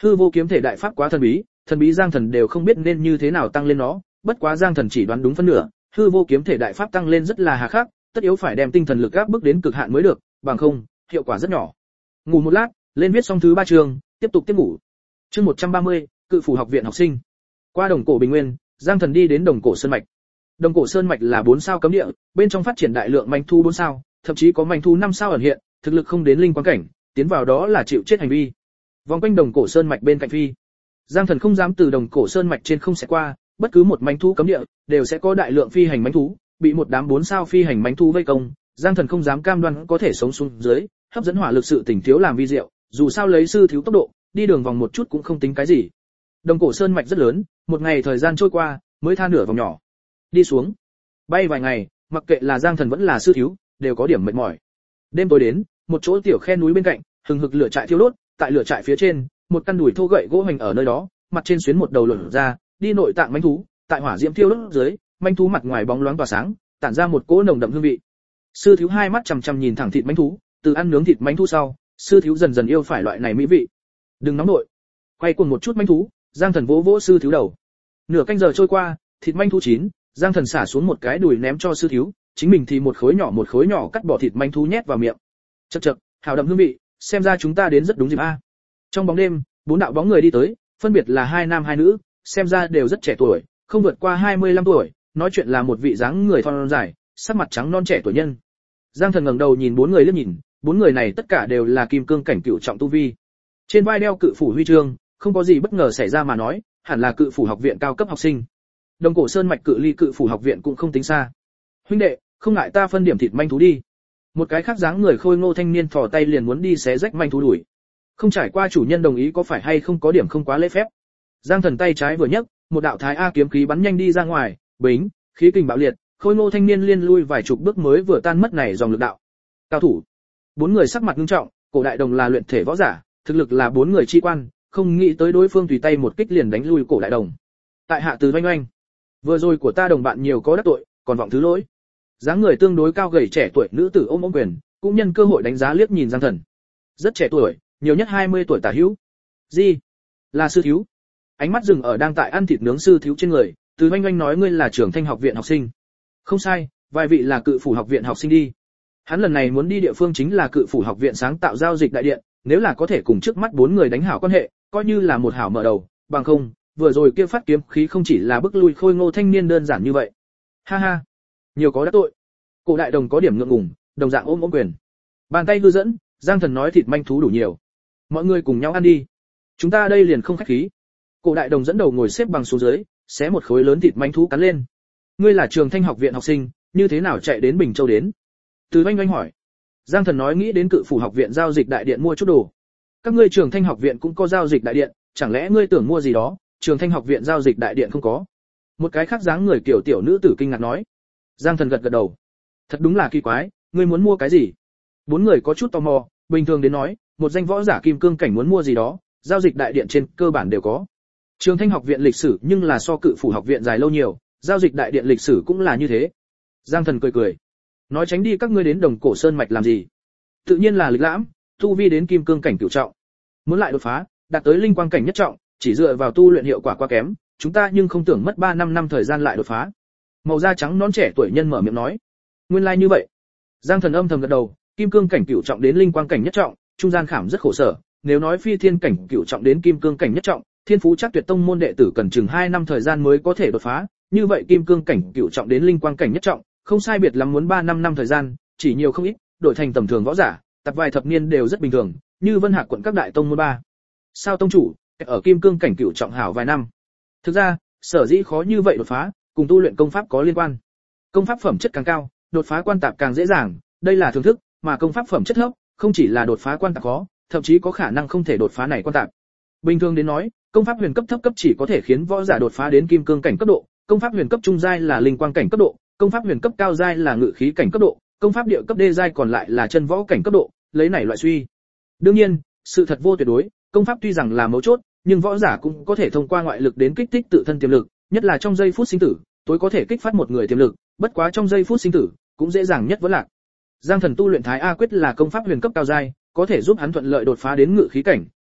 Hư vô kiếm thể đại pháp quá thần bí Giang Thần đều không biết nên như thế nào tăng lên nó, bất quá Giang Thần chỉ đoán đúng phân nửa, hư vô kiếm thể đại pháp tăng lên rất là hà khắc, tất yếu phải đem tinh thần lực áp bức đến cực hạn mới được, bằng không, hiệu quả rất nhỏ. Ngủ một lát, lên viết xong thứ 3 chương, tiếp tục ngủ. Chương 130, Cự phủ học viện học sinh. Qua Đồng Cổ Bình Nguyên, Giang Thần đi đến Đồng Cổ Sơn mạch. Đồng Cổ Sơn mạch là 4 sao cấm địa, bên trong phát triển đại lượng manh thú 4 sao, thậm chí có manh thú 5 sao ẩn hiện, thực lực không đến linh quang cảnh, tiến vào đó là chịu chết hành vi. Vòng quanh Đồng Cổ Sơn mạch bên cạnh phi, Giang Thần không dám từ Đồng Cổ Sơn mạch trên không sẽ qua, bất cứ một manh thú cấm địa đều sẽ có đại lượng phi hành manh thú, bị một đám 4 sao phi hành manh thú vây công, Giang Thần không dám cam đoan có thể sống xuống dưới, hấp dẫn hỏa lực sự tình thiếu làm vi diệu, dù sao lấy sư thiếu tốc độ, đi đường vòng một chút cũng không tính cái gì. Đồng Cổ Sơn mạch rất lớn, một ngày thời gian trôi qua, mới tha nửa vòng nhỏ. Đi xuống, bay vài ngày, mặc kệ là Giang Thần vẫn là sư thiếu, đều có điểm mệt mỏi. Đêm tối đến, một chỗ tiểu khe núi bên cạnh, hừng hực lửa trại thiêu đốt, tại lửa trại phía trên, một căn đùi thô gậy gỗ hành ở nơi đó, mặt trên xuyến một đầu lửa ra, đi nội tạng manh thú, tại hỏa diễm thiêu đốt dưới, manh thú mặt ngoài bóng loáng tỏa sáng, tản ra một cỗ nồng đậm hương vị. Sư thiếu hai mắt chằm chằm nhìn thẳng thịt manh thú, từ ăn nướng thịt manh thú sau, sư thiếu dần dần yêu phải loại này mỹ vị. Đừng nóng nội, quay cuồng một chút manh thú, Giang Thần vỗ vỗ sư thiếu đầu. Nửa canh giờ trôi qua, thịt manh thú chín, Giang Thần xả xuống một cái đùi ném cho sư thiếu, chính mình thì một khối nhỏ cắt bỏ thịt manh thú nhét vào miệng. Chậc chậc, hảo đậm hương vị, xem ra chúng ta đến rất đúng dịp a. Trong bóng đêm, 4 đạo bóng người đi tới, phân biệt là 2 nam 2 nữ, xem ra đều rất trẻ tuổi, không vượt qua 25 tuổi, nói chuyện là một vị dáng người thon dài, sắc mặt trắng non trẻ tuổi nhân. Giang Thần ngẩng đầu nhìn 4 người liếc nhìn, 4 người này tất cả đều là kim cương cảnh cửu trọng tu vi. Trên vai đeo cự phủ huy chương, không có gì bất ngờ xảy ra mà nói, hẳn là cự phủ học viện cao cấp học sinh. Đồng Cổ Sơn mạch cự ly cự phủ học viện cũng không tính xa. Huynh đệ, không ngại ta phân điểm thịt manh thú đi. Một cái khác dáng người khôi ngô thanh niên thò tay liền muốn đi xé rách manh thú đuổi. Không trải qua chủ nhân đồng ý có phải hay không có điểm không quá lễ phép. Giang Thần tay trái vừa nhấc, một đạo thái a kiếm khí bắn nhanh đi ra ngoài, bính, khí kình bạo liệt, khôi ngô thanh niên liên lui vài chục bước mới vừa tan mất này dòng lực đạo. Cao thủ. 4 người sắc mặt nghiêm trọng, Cổ Đại Đồng là luyện thể võ giả, thực lực là 4 người chi quan, không nghĩ tới đối phương tùy tay một kích liền đánh lui Cổ Đại Đồng. Tại hạ từ Oanh Oanh, vừa rồi của ta đồng bạn nhiều có đắc tội, còn vọng thứ lỗi. Dáng người tương đối cao gầy trẻ tuổi nữ tử ôm quyền, cũng nhân cơ hội đánh giá liếc nhìn Giang Thần. Rất trẻ tuổi, nhiều nhất 20 tuổi tả hữu. Gì? Là sư thiếu? Ánh mắt dừng ở đang tại ăn thịt nướng sư thiếu trên người, từ Oanh Oanh nói ngươi là Trường Thanh học viện học sinh. Không sai, vài vị là Cự phủ học viện học sinh đi. Hắn lần này muốn đi địa phương chính là Cự phủ học viện sáng tạo giao dịch đại điện, nếu là có thể cùng trước mắt 4 người đánh hảo quan hệ, coi như là một hảo mở đầu, bằng không, vừa rồi kia phát kiếm khí không chỉ là bức lui khôi ngô thanh niên đơn giản như vậy. Ha ha, nhiều có đắc tội. Cổ Đại Đồng có điểm ngượng ngùng, đồng dạng ôm quyền. Bàn tay hư dẫn, Giang Thần nói thịt manh thú đủ nhiều. Mọi người cùng nhau ăn đi. Chúng ta đây liền không khách khí. Cổ Đại Đồng dẫn đầu ngồi xếp bằng xuống dưới, xé một khối lớn thịt manh thú cắn lên. Ngươi là Trường Thanh học viện học sinh, như thế nào chạy đến Bình Châu đến? Từ Oanh Oanh hỏi. Giang Thần nói nghĩ đến Cự phủ học viện giao dịch đại điện mua chút đồ. Các ngươi Trường Thanh học viện cũng có giao dịch đại điện, chẳng lẽ ngươi tưởng mua gì đó, Trường Thanh học viện giao dịch đại điện không có? Một cái khác dáng người kiểu tiểu nữ tử kinh ngạc nói. Giang Thần gật gật đầu. Thật đúng là kỳ quái, ngươi muốn mua cái gì? 4 người có chút tò mò, bình thường đến nói, một danh võ giả kim cương cảnh muốn mua gì đó, giao dịch đại điện trên cơ bản đều có. Trường Thanh học viện lịch sử nhưng là so Cự phủ học viện dài lâu nhiều, giao dịch đại điện lịch sử cũng là như thế. Giang Thần cười cười, nói tránh đi các ngươi đến Đồng Cổ Sơn mạch làm gì? Tự nhiên là lịch lãm, tu vi đến kim cương cảnh cửu trọng. Muốn lại đột phá, đạt tới linh quang cảnh nhất trọng, chỉ dựa vào tu luyện hiệu quả quá kém, chúng ta nhưng không tưởng mất 3-5 năm thời gian lại đột phá. Màu da trắng nón trẻ tuổi nhân mở miệng nói. Nguyên lai like như vậy. Giang Thần âm thầm gật đầu, kim cương cảnh cửu trọng đến linh quang cảnh nhất trọng, trung gian khảm rất khổ sở, nếu nói phi thiên cảnh cửu trọng đến kim cương cảnh nhất trọng, Thiên Phú Trác Tuyệt tông môn đệ tử cần chừng 2 năm thời gian mới có thể đột phá, như vậy kim cương cảnh cửu trọng đến linh quang cảnh nhất trọng, không sai biệt lắm muốn 3-5 năm thời gian, chỉ nhiều không ít, đổi thành tầm thường võ giả, tập vài thập niên đều rất bình thường, như Vân Hạc quận các đại tông môn 3. Sao tông chủ, ở kim cương cảnh cửu trọng hảo vài năm. Thực ra, sở dĩ khó như vậy đột phá, cùng tu luyện công pháp có liên quan. Công pháp phẩm chất càng cao, đột phá quan tạp càng dễ dàng, đây là thưởng thức, mà công pháp phẩm chất thấp, không chỉ là đột phá quan tạp khó, thậm chí có khả năng không thể đột phá này quan tạp. Bình thường đến nói, công pháp huyền cấp thấp cấp chỉ có thể khiến võ giả đột phá đến kim cương cảnh cấp độ, công pháp huyền cấp trung giai là linh quang cảnh cấp độ, công pháp huyền cấp cao giai là ngự khí cảnh cấp độ, công pháp địa cấp đê giai còn lại là chân võ cảnh cấp độ, lấy này loại suy. Đương nhiên, sự thật vô tuyệt đối, công pháp tuy rằng là mấu chốt, nhưng võ giả cũng có thể thông qua ngoại lực đến kích thích tự thân tiềm lực, nhất là trong giây phút sinh tử, tối có thể kích phát một người tiềm lực, bất quá trong giây phút sinh tử, cũng dễ dàng nhất vẫn lạc. Giang Thần tu luyện Thái A quyết là công pháp huyền cấp cao giai, có thể giúp hắn thuận lợi đột phá đến ngự khí cảnh,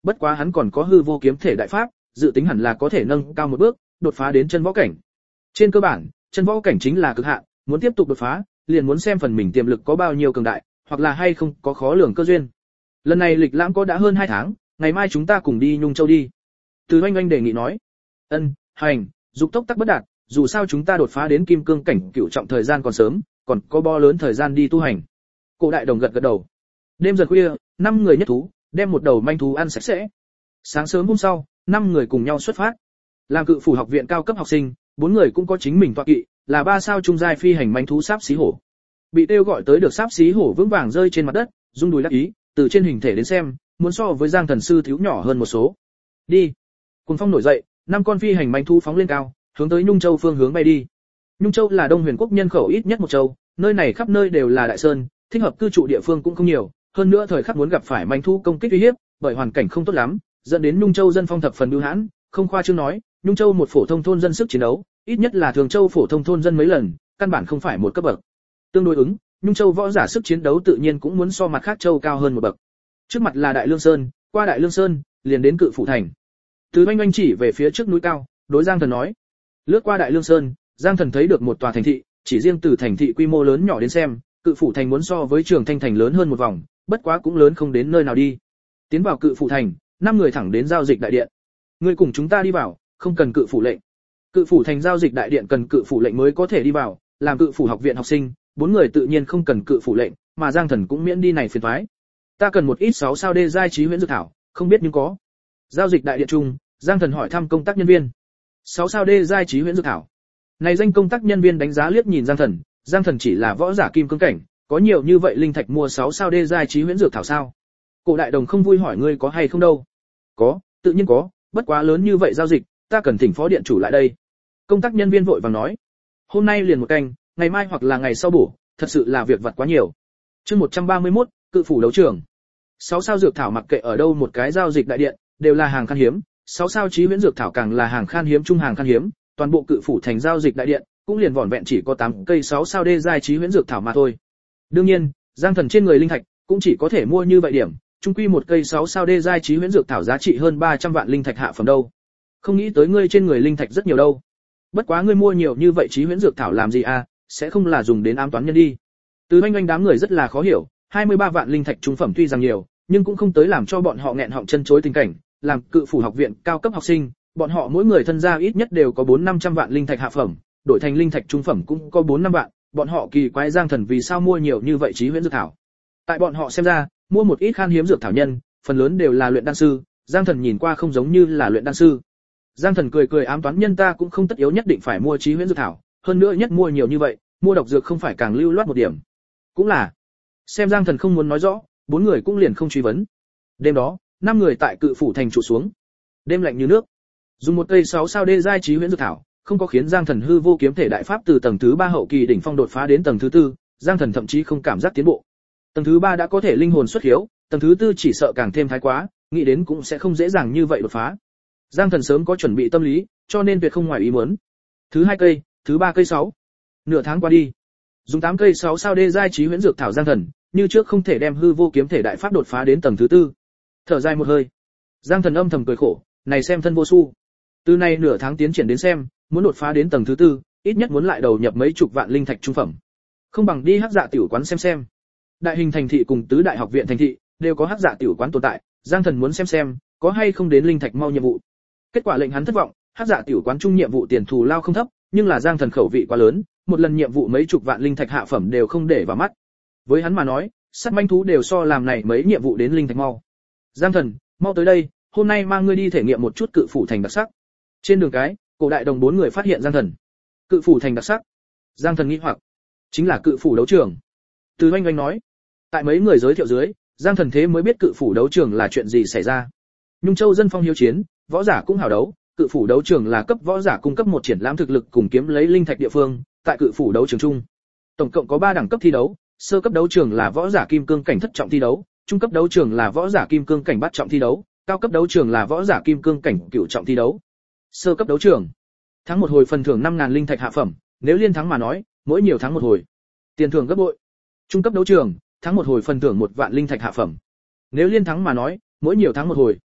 bất quá hắn còn có hư vô kiếm thể đại pháp, dự tính hẳn là có thể nâng cao một bước, đột phá đến chân võ cảnh. Trên cơ bản, chân võ cảnh chính là cực hạn, muốn tiếp tục đột phá, liền muốn xem phần mình tiềm lực có bao nhiêu cường đại, hoặc là hay không có khó lường cơ duyên. Lần này lịch lãm có đã hơn 2 tháng, ngày mai chúng ta cùng đi Nhung Châu đi. Từ Oanh Oanh đề nghị nói. Ân, hành, dục tốc tắc bất đạt, dù sao chúng ta đột phá đến kim cương cảnh cửu trọng thời gian còn sớm, còn có bo lớn thời gian đi tu hành. Cổ Đại Đồng gật gật đầu. Đêm dần khuya, 5 người nhất thú, đem một đầu manh thú ăn sạch sẽ. Sáng sớm hôm sau, 5 người cùng nhau xuất phát. Làm Cự Phủ học viện cao cấp học sinh, 4 người cũng có chính mình tọa kỵ, là 3 sao trung giai phi hành manh thú sáp xí hổ. Bị tiêu gọi tới được sáp xí hổ vững vàng rơi trên mặt đất, rung đùi đắc ý, từ trên hình thể đến xem, muốn so với Giang Thần sư thiếu nhỏ hơn một số. Đi. Cuồng phong nổi dậy, 5 con phi hành manh thú phóng lên cao, hướng tới Nhung Châu phương hướng bay đi. Nhung Châu là Đông Huyền quốc nhân khẩu ít nhất một châu, nơi này khắp nơi đều là đại sơn, thích hợp cư trụ địa phương cũng không nhiều, hơn nữa thời khắc muốn gặp phải manh thú công kích uy hiếp, bởi hoàn cảnh không tốt lắm, dẫn đến Nhung Châu dân phong thập phần bưu hãn, không khoa trương nói, Nhung Châu một phổ thông thôn dân sức chiến đấu, ít nhất là Thường Châu phổ thông thôn dân mấy lần, căn bản không phải một cấp bậc. Tương đối ứng, Nhung Châu võ giả sức chiến đấu tự nhiên cũng muốn so mặt khác châu cao hơn một bậc. Trước mặt là Đại Lương Sơn, qua Đại Lương Sơn, liền đến Cự Phủ thành. Từ Oanh Oanh chỉ về phía trước núi cao, đối Giang Thần nói. Lướt qua Đại Lương Sơn, Giang Thần thấy được một tòa thành thị, chỉ riêng từ thành thị quy mô lớn nhỏ đến xem, Cự Phủ thành muốn so với Trường Thanh thành lớn hơn một vòng, bất quá cũng lớn không đến nơi nào đi. Tiến vào Cự Phủ thành, 5 người thẳng đến giao dịch đại điện. Người cùng chúng ta đi vào, không cần Cự Phủ lệnh. Cự Phủ thành giao dịch đại điện cần Cự Phủ lệnh mới có thể đi vào, làm Cự Phủ học viện học sinh, 4 người tự nhiên không cần Cự Phủ lệnh, mà Giang Thần cũng miễn đi này phiền toái. Ta cần một ít 6 sao đê giai trí huyễn dược thảo, không biết nhưng có. Giao dịch đại điện chung, Giang Thần hỏi thăm công tác nhân viên. 6 sao đê giai trí huyễn dược thảo. Này danh công tác nhân viên đánh giá liếc nhìn Giang Thần chỉ là võ giả kim cương cảnh, có nhiều như vậy linh thạch mua 6 sao đê giai trí huyễn dược thảo sao? Cổ Đại Đồng không vui hỏi ngươi có hay không đâu. Có, tự nhiên có, bất quá lớn như vậy giao dịch, ta cần thỉnh phó điện chủ lại đây. Công tác nhân viên vội vàng nói. Hôm nay liền một canh, ngày mai hoặc là ngày sau bổ, thật sự là việc vặt quá nhiều. Chương 131, Cự Phủ đấu trường. 6 sao dược thảo mặc kệ ở đâu một cái giao dịch đại điện, đều là hàng khan hiếm, 6 sao trí huyễn dược thảo càng là hàng khan hiếm trung hàng khan hiếm, toàn bộ Cự Phủ thành giao dịch đại điện, cũng liền vỏn vẹn chỉ có 8 cây 6 sao đê giai trí huyễn dược thảo mà thôi. Đương nhiên, Giang Thần trên người linh thạch cũng chỉ có thể mua như vậy điểm, chung quy một cây 6 sao đê giai trí huyễn dược thảo giá trị hơn 300 vạn linh thạch hạ phẩm đâu. Không nghĩ tới ngươi trên người linh thạch rất nhiều đâu. Bất quá ngươi mua nhiều như vậy trí huyễn dược thảo làm gì à, sẽ không là dùng đến ám toán nhân đi. Từ Oanh Oanh đám người rất là khó hiểu, 23 vạn linh thạch trung phẩm tuy rằng nhiều, nhưng cũng không tới làm cho bọn họ nghẹn họng chân chối tình cảnh, làm Cự Phủ học viện cao cấp học sinh, bọn họ mỗi người thân gia ít nhất đều có 4-500 vạn linh thạch hạ phẩm, đổi thành linh thạch trung phẩm cũng có 4-5 vạn, bọn họ kỳ quái Giang Thần vì sao mua nhiều như vậy trí huyễn dược thảo. Tại bọn họ xem ra, mua một ít khan hiếm dược thảo nhân, phần lớn đều là luyện đan sư, Giang Thần nhìn qua không giống như là luyện đan sư. Giang Thần cười cười ám toán nhân ta cũng không tất yếu nhất định phải mua trí huyễn dược thảo, hơn nữa nhất mua nhiều như vậy, mua độc dược không phải càng lưu loát một điểm. Cũng là. Xem Giang Thần không muốn nói rõ, 4 người cũng liền không truy vấn. Đêm đó, 5 người tại Cự Phủ thành trụ xuống. Đêm lạnh như nước. Dùng một cây 6 sao đê giai trí huyễn dược thảo, không có khiến Giang Thần hư vô kiếm thể đại pháp từ tầng thứ 3 hậu kỳ đỉnh phong đột phá đến tầng thứ 4, Giang Thần thậm chí không cảm giác tiến bộ. Tầng thứ 3 đã có thể linh hồn xuất hiếu, tầng thứ 4 chỉ sợ càng thêm thái quá, nghĩ đến cũng sẽ không dễ dàng như vậy đột phá. Giang Thần sớm có chuẩn bị tâm lý, cho nên tuyệt không ngoài ý muốn. Thứ 2 cây, thứ 3 cây 6. Nửa tháng qua đi, dùng 8 cây 6 sao đê giai trí huyễn dược thảo Giang Thần, như trước không thể đem hư vô kiếm thể đại pháp đột phá đến tầng thứ 4. Thở dài một hơi, Giang Thần âm thầm cười khổ, này xem thân vô su. Từ nay nửa tháng tiến triển đến xem, muốn đột phá đến tầng thứ 4, ít nhất muốn lại đầu nhập mấy chục vạn linh thạch trung phẩm. Không bằng đi Hắc Dạ tiểu quán xem. Đại hình thành thị cùng tứ đại học viện thành thị đều có Hắc Dạ tiểu quán tồn tại, Giang Thần muốn xem có hay không đến linh thạch mau nhiệm vụ. Kết quả lệnh hắn thất vọng, Hắc Dạ tiểu quán chung nhiệm vụ tiền thù lao không thấp, nhưng là Giang Thần khẩu vị quá lớn, một lần nhiệm vụ mấy chục vạn linh thạch hạ phẩm đều không để vào mắt. Với hắn mà nói, sát manh thú đều so làm này mấy nhiệm vụ đến linh thạch mau. Giang Thần, mau tới đây, hôm nay mang ngươi đi thể nghiệm một chút Cự Phủ thành đặc sắc. Trên đường cái, Cổ Đại Đồng 4 người phát hiện Giang Thần. Cự Phủ thành đặc sắc. Giang Thần nghĩ hoặc, chính là Cự Phủ đấu trường. Từ Oanh Oanh nói, tại mấy người giới thiệu dưới, Giang Thần thế mới biết Cự Phủ đấu trường là chuyện gì xảy ra. Nhung Châu dân phong hiếu chiến, võ giả cũng hào đấu, Cự Phủ đấu trường là cấp võ giả cung cấp một triển lãm thực lực cùng kiếm lấy linh thạch địa phương, tại Cự Phủ đấu trường chung. Tổng cộng có 3 đẳng cấp thi đấu, sơ cấp đấu trường là võ giả kim cương cảnh thất trọng thi đấu, trung cấp đấu trường là võ giả kim cương cảnh bát trọng thi đấu, cao cấp đấu trường là võ giả kim cương cảnh cửu trọng thi đấu. Sơ cấp đấu trường, thắng một hồi phần thưởng 5.000 linh thạch hạ phẩm, nếu liên thắng mà nói, mỗi nhiều thắng một hồi, tiền thưởng gấp bội. Trung cấp đấu trường, thắng một hồi phần thưởng 1 vạn linh thạch hạ phẩm, nếu liên thắng mà nói, mỗi nhiều thắng một hồi,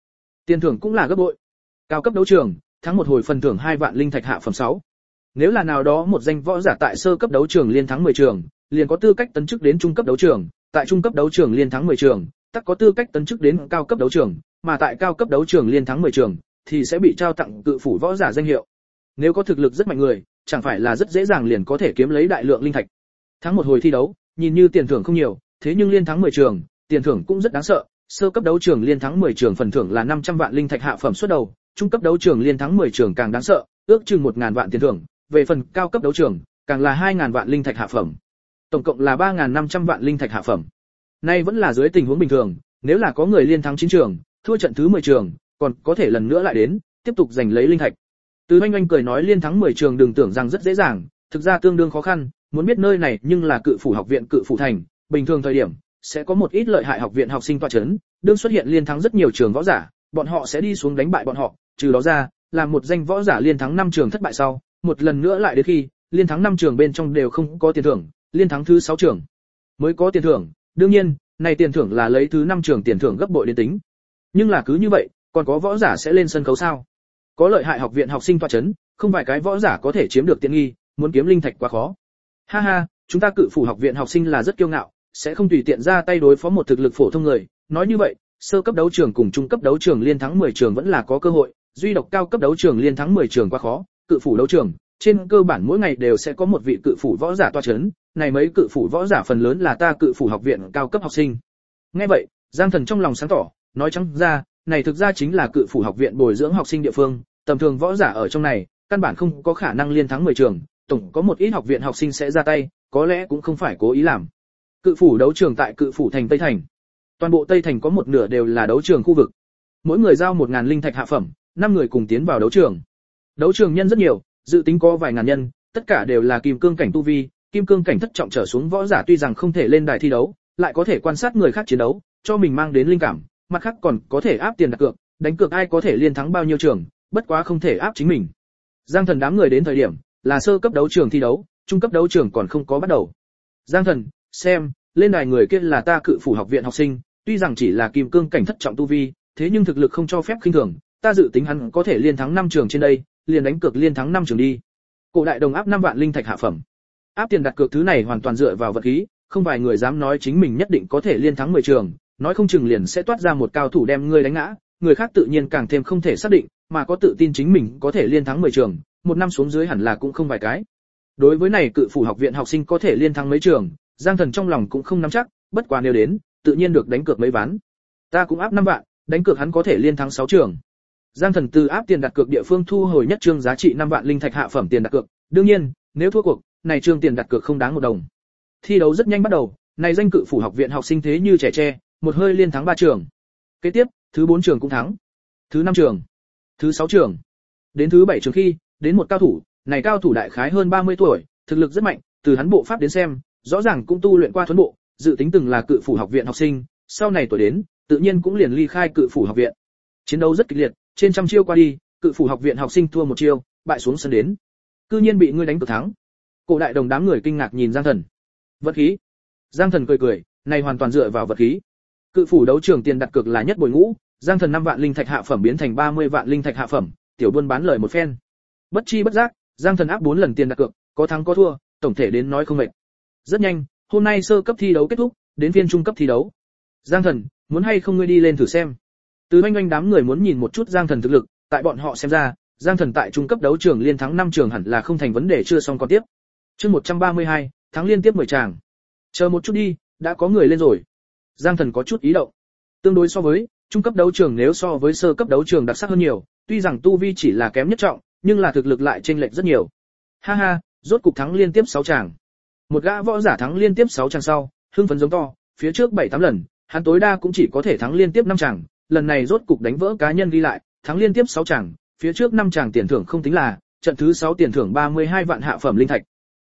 Tiền thưởng cũng là gấp bội. Cao cấp đấu trường, thắng một hồi phần thưởng 2 vạn linh thạch hạ phẩm 6. Nếu là nào đó một danh võ giả tại sơ cấp đấu trường liên thắng 10 trường, liền có tư cách tấn chức đến trung cấp đấu trường, tại trung cấp đấu trường liên thắng 10 trường, tất có tư cách tấn chức đến cao cấp đấu trường, mà tại cao cấp đấu trường liên thắng 10 trường thì sẽ bị trao tặng cự phủ võ giả danh hiệu. Nếu có thực lực rất mạnh người, chẳng phải là rất dễ dàng liền có thể kiếm lấy đại lượng linh thạch. Thắng một hồi thi đấu, nhìn như tiền thưởng không nhiều, thế nhưng liên thắng 10 trường, tiền thưởng cũng rất đáng sợ. Sơ cấp đấu trường liên thắng 10 trường phần thưởng là 500 vạn linh thạch hạ phẩm xuất đầu, trung cấp đấu trường liên thắng 10 trường càng đáng sợ, ước chừng 1000 vạn tiền thưởng, về phần cao cấp đấu trường, càng là 2000 vạn linh thạch hạ phẩm. Tổng cộng là 3500 vạn linh thạch hạ phẩm. Nay vẫn là dưới tình huống bình thường, nếu là có người liên thắng 9 trường, thua trận thứ 10 trường, còn có thể lần nữa lại đến, tiếp tục giành lấy linh thạch. Từ Oanh Oanh cười nói liên thắng 10 trường đừng tưởng rằng rất dễ dàng, thực ra tương đương khó khăn, muốn biết nơi này nhưng là cự phủ học viện cự phủ thành, bình thường thời điểm sẽ có một ít lợi hại học viện học sinh tọa chấn, đương xuất hiện liên thắng rất nhiều trường võ giả, bọn họ sẽ đi xuống đánh bại bọn họ, trừ đó ra, là một danh võ giả liên thắng 5 trường thất bại sau, một lần nữa lại đến khi liên thắng 5 trường bên trong đều không có tiền thưởng, liên thắng thứ 6 trường mới có tiền thưởng, đương nhiên, này tiền thưởng là lấy thứ 5 trường tiền thưởng gấp bội đến tính. Nhưng là cứ như vậy, còn có võ giả sẽ lên sân khấu sao? Có lợi hại học viện học sinh tọa chấn, không phải cái võ giả có thể chiếm được tiện nghi, muốn kiếm linh thạch quá khó. Ha ha, chúng ta cự phủ học viện học sinh là rất kiêu ngạo, sẽ không tùy tiện ra tay đối phó một thực lực phổ thông người, nói như vậy, sơ cấp đấu trường cùng trung cấp đấu trường liên thắng 10 trường vẫn là có cơ hội, duy độc cao cấp đấu trường liên thắng 10 trường quá khó, cự phủ đấu trường, trên cơ bản mỗi ngày đều sẽ có một vị cự phủ võ giả tọa chấn, này mấy cự phủ võ giả phần lớn là ta cự phủ học viện cao cấp học sinh. Nghe vậy, Giang Thần trong lòng sáng tỏ, nói trắng ra, này thực ra chính là cự phủ học viện bồi dưỡng học sinh địa phương, tầm thường võ giả ở trong này, căn bản không có khả năng liên thắng 10 trường, tổng có một ít học viện học sinh sẽ ra tay, có lẽ cũng không phải cố ý làm. Cự phủ đấu trường tại cự phủ thành Tây Thành. Toàn bộ Tây Thành có một nửa đều là đấu trường khu vực. Mỗi người giao 1000 linh thạch hạ phẩm, 5 người cùng tiến vào đấu trường. Đấu trường nhân rất nhiều, dự tính có vài ngàn nhân, tất cả đều là kim cương cảnh tu vi, kim cương cảnh thất trọng trở xuống võ giả tuy rằng không thể lên đài thi đấu, lại có thể quan sát người khác chiến đấu, cho mình mang đến linh cảm, mặt khác còn có thể áp tiền đặt cược, đánh cược ai có thể liên thắng bao nhiêu trường, bất quá không thể áp chính mình. Giang Thần đám người đến thời điểm là sơ cấp đấu trường thi đấu, trung cấp đấu trường còn không có bắt đầu. Giang Thần, xem, lên đài người kia là ta cự phủ học viện học sinh, tuy rằng chỉ là kim cương cảnh thất trọng tu vi, thế nhưng thực lực không cho phép khinh thường, ta dự tính hắn có thể liên thắng 5 trường trên đây, liền đánh cược liên thắng 5 trường đi. Cổ đại đồng áp 5 vạn linh thạch hạ phẩm. Áp tiền đặt cược thứ này hoàn toàn dựa vào vật khí, không vài người dám nói chính mình nhất định có thể liên thắng 10 trường, nói không chừng liền sẽ toát ra một cao thủ đem ngươi đánh ngã, người khác tự nhiên càng thêm không thể xác định, mà có tự tin chính mình có thể liên thắng 10 trường, một năm xuống dưới hẳn là cũng không vài cái. Đối với này cự phủ học viện học sinh có thể liên thắng mấy trường, Giang Thần trong lòng cũng không nắm chắc, bất quá nếu đến, tự nhiên được đánh cược mấy ván. Ta cũng áp 5 vạn, đánh cược hắn có thể liên thắng 6 trường. Giang Thần từ áp tiền đặt cược địa phương thu hồi nhất trương giá trị 5 vạn linh thạch hạ phẩm tiền đặt cược, đương nhiên, nếu thua cuộc, này trương tiền đặt cược không đáng 1 đồng. Thi đấu rất nhanh bắt đầu, này danh cự phủ học viện học sinh thế như trẻ tre, một hơi liên thắng 3 trường. Kế tiếp, thứ 4 trường cũng thắng, thứ 5 trường, thứ 6 trường. Đến thứ 7 trường khi, đến một cao thủ, này cao thủ đại khái hơn 30 tuổi, thực lực rất mạnh, từ hắn bộ pháp đến xem, rõ ràng cũng tu luyện qua thuần bộ, dự tính từng là cự phủ học viện học sinh, sau này tuổi đến, tự nhiên cũng liền ly khai cự phủ học viện. Chiến đấu rất kịch liệt, trên trăm chiêu qua đi, cự phủ học viện học sinh thua 1 chiêu, bại xuống sân đến. Cư nhiên bị ngươi đánh cược thắng. Cổ đại đồng đám người kinh ngạc nhìn Giang Thần. Vật khí. Giang Thần cười cười, này hoàn toàn dựa vào vật khí. Cự phủ đấu trường tiền đặt cược là nhất bồi ngũ, Giang Thần 5 vạn linh thạch hạ phẩm biến thành 30 vạn linh thạch hạ phẩm, tiểu buôn bán lời một phen. Bất chi bất giác, Giang Thần áp 4 lần tiền đặt cược, có thắng có thua, tổng thể đến nói không mệt. Rất nhanh, hôm nay sơ cấp thi đấu kết thúc, đến phiên trung cấp thi đấu. Giang Thần, muốn hay không ngươi đi lên thử xem? Từ Oanh Oanh đám người muốn nhìn một chút Giang Thần thực lực, tại bọn họ xem ra, Giang Thần tại trung cấp đấu trường liên thắng 5 trường hẳn là không thành vấn đề, chưa xong còn tiếp. Chương 132, thắng liên tiếp 10 tràng. Chờ một chút đi, đã có người lên rồi. Giang Thần có chút ý động. Tương đối so với trung cấp đấu trường, nếu so với sơ cấp đấu trường đặc sắc hơn nhiều, tuy rằng tu vi chỉ là kém nhất trọng, nhưng là thực lực lại chênh lệch rất nhiều. Ha ha, rốt cục thắng liên tiếp 6 tràng. Một gã võ giả thắng liên tiếp 6 tràng sau, hưng phấn giống to, phía trước 7-8 lần, hắn tối đa cũng chỉ có thể thắng liên tiếp 5 tràng, lần này rốt cục đánh vỡ cá nhân ghi lại, thắng liên tiếp 6 tràng, phía trước 5 tràng tiền thưởng không tính là, trận thứ 6 tiền thưởng 32 vạn hạ phẩm linh thạch.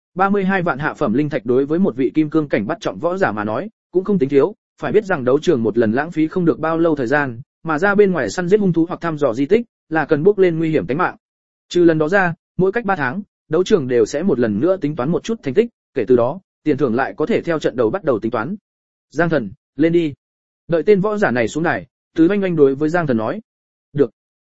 32 vạn hạ phẩm linh thạch đối với một vị kim cương cảnh bắt trọng võ giả mà nói, cũng không tính thiếu, phải biết rằng đấu trường một lần lãng phí không được bao lâu thời gian, mà ra bên ngoài săn giết hung thú hoặc thăm dò di tích, là cần bước lên nguy hiểm tính mạng. Trừ lần đó ra, mỗi cách 3 tháng, đấu trường đều sẽ một lần nữa tính toán một chút thành tích, kể từ đó, tiền thưởng lại có thể theo trận đầu bắt đầu tính toán. Giang Thần, lên đi. Đợi tên võ giả này xuống đài, Từ Oanh Oanh đối với Giang Thần nói. Được.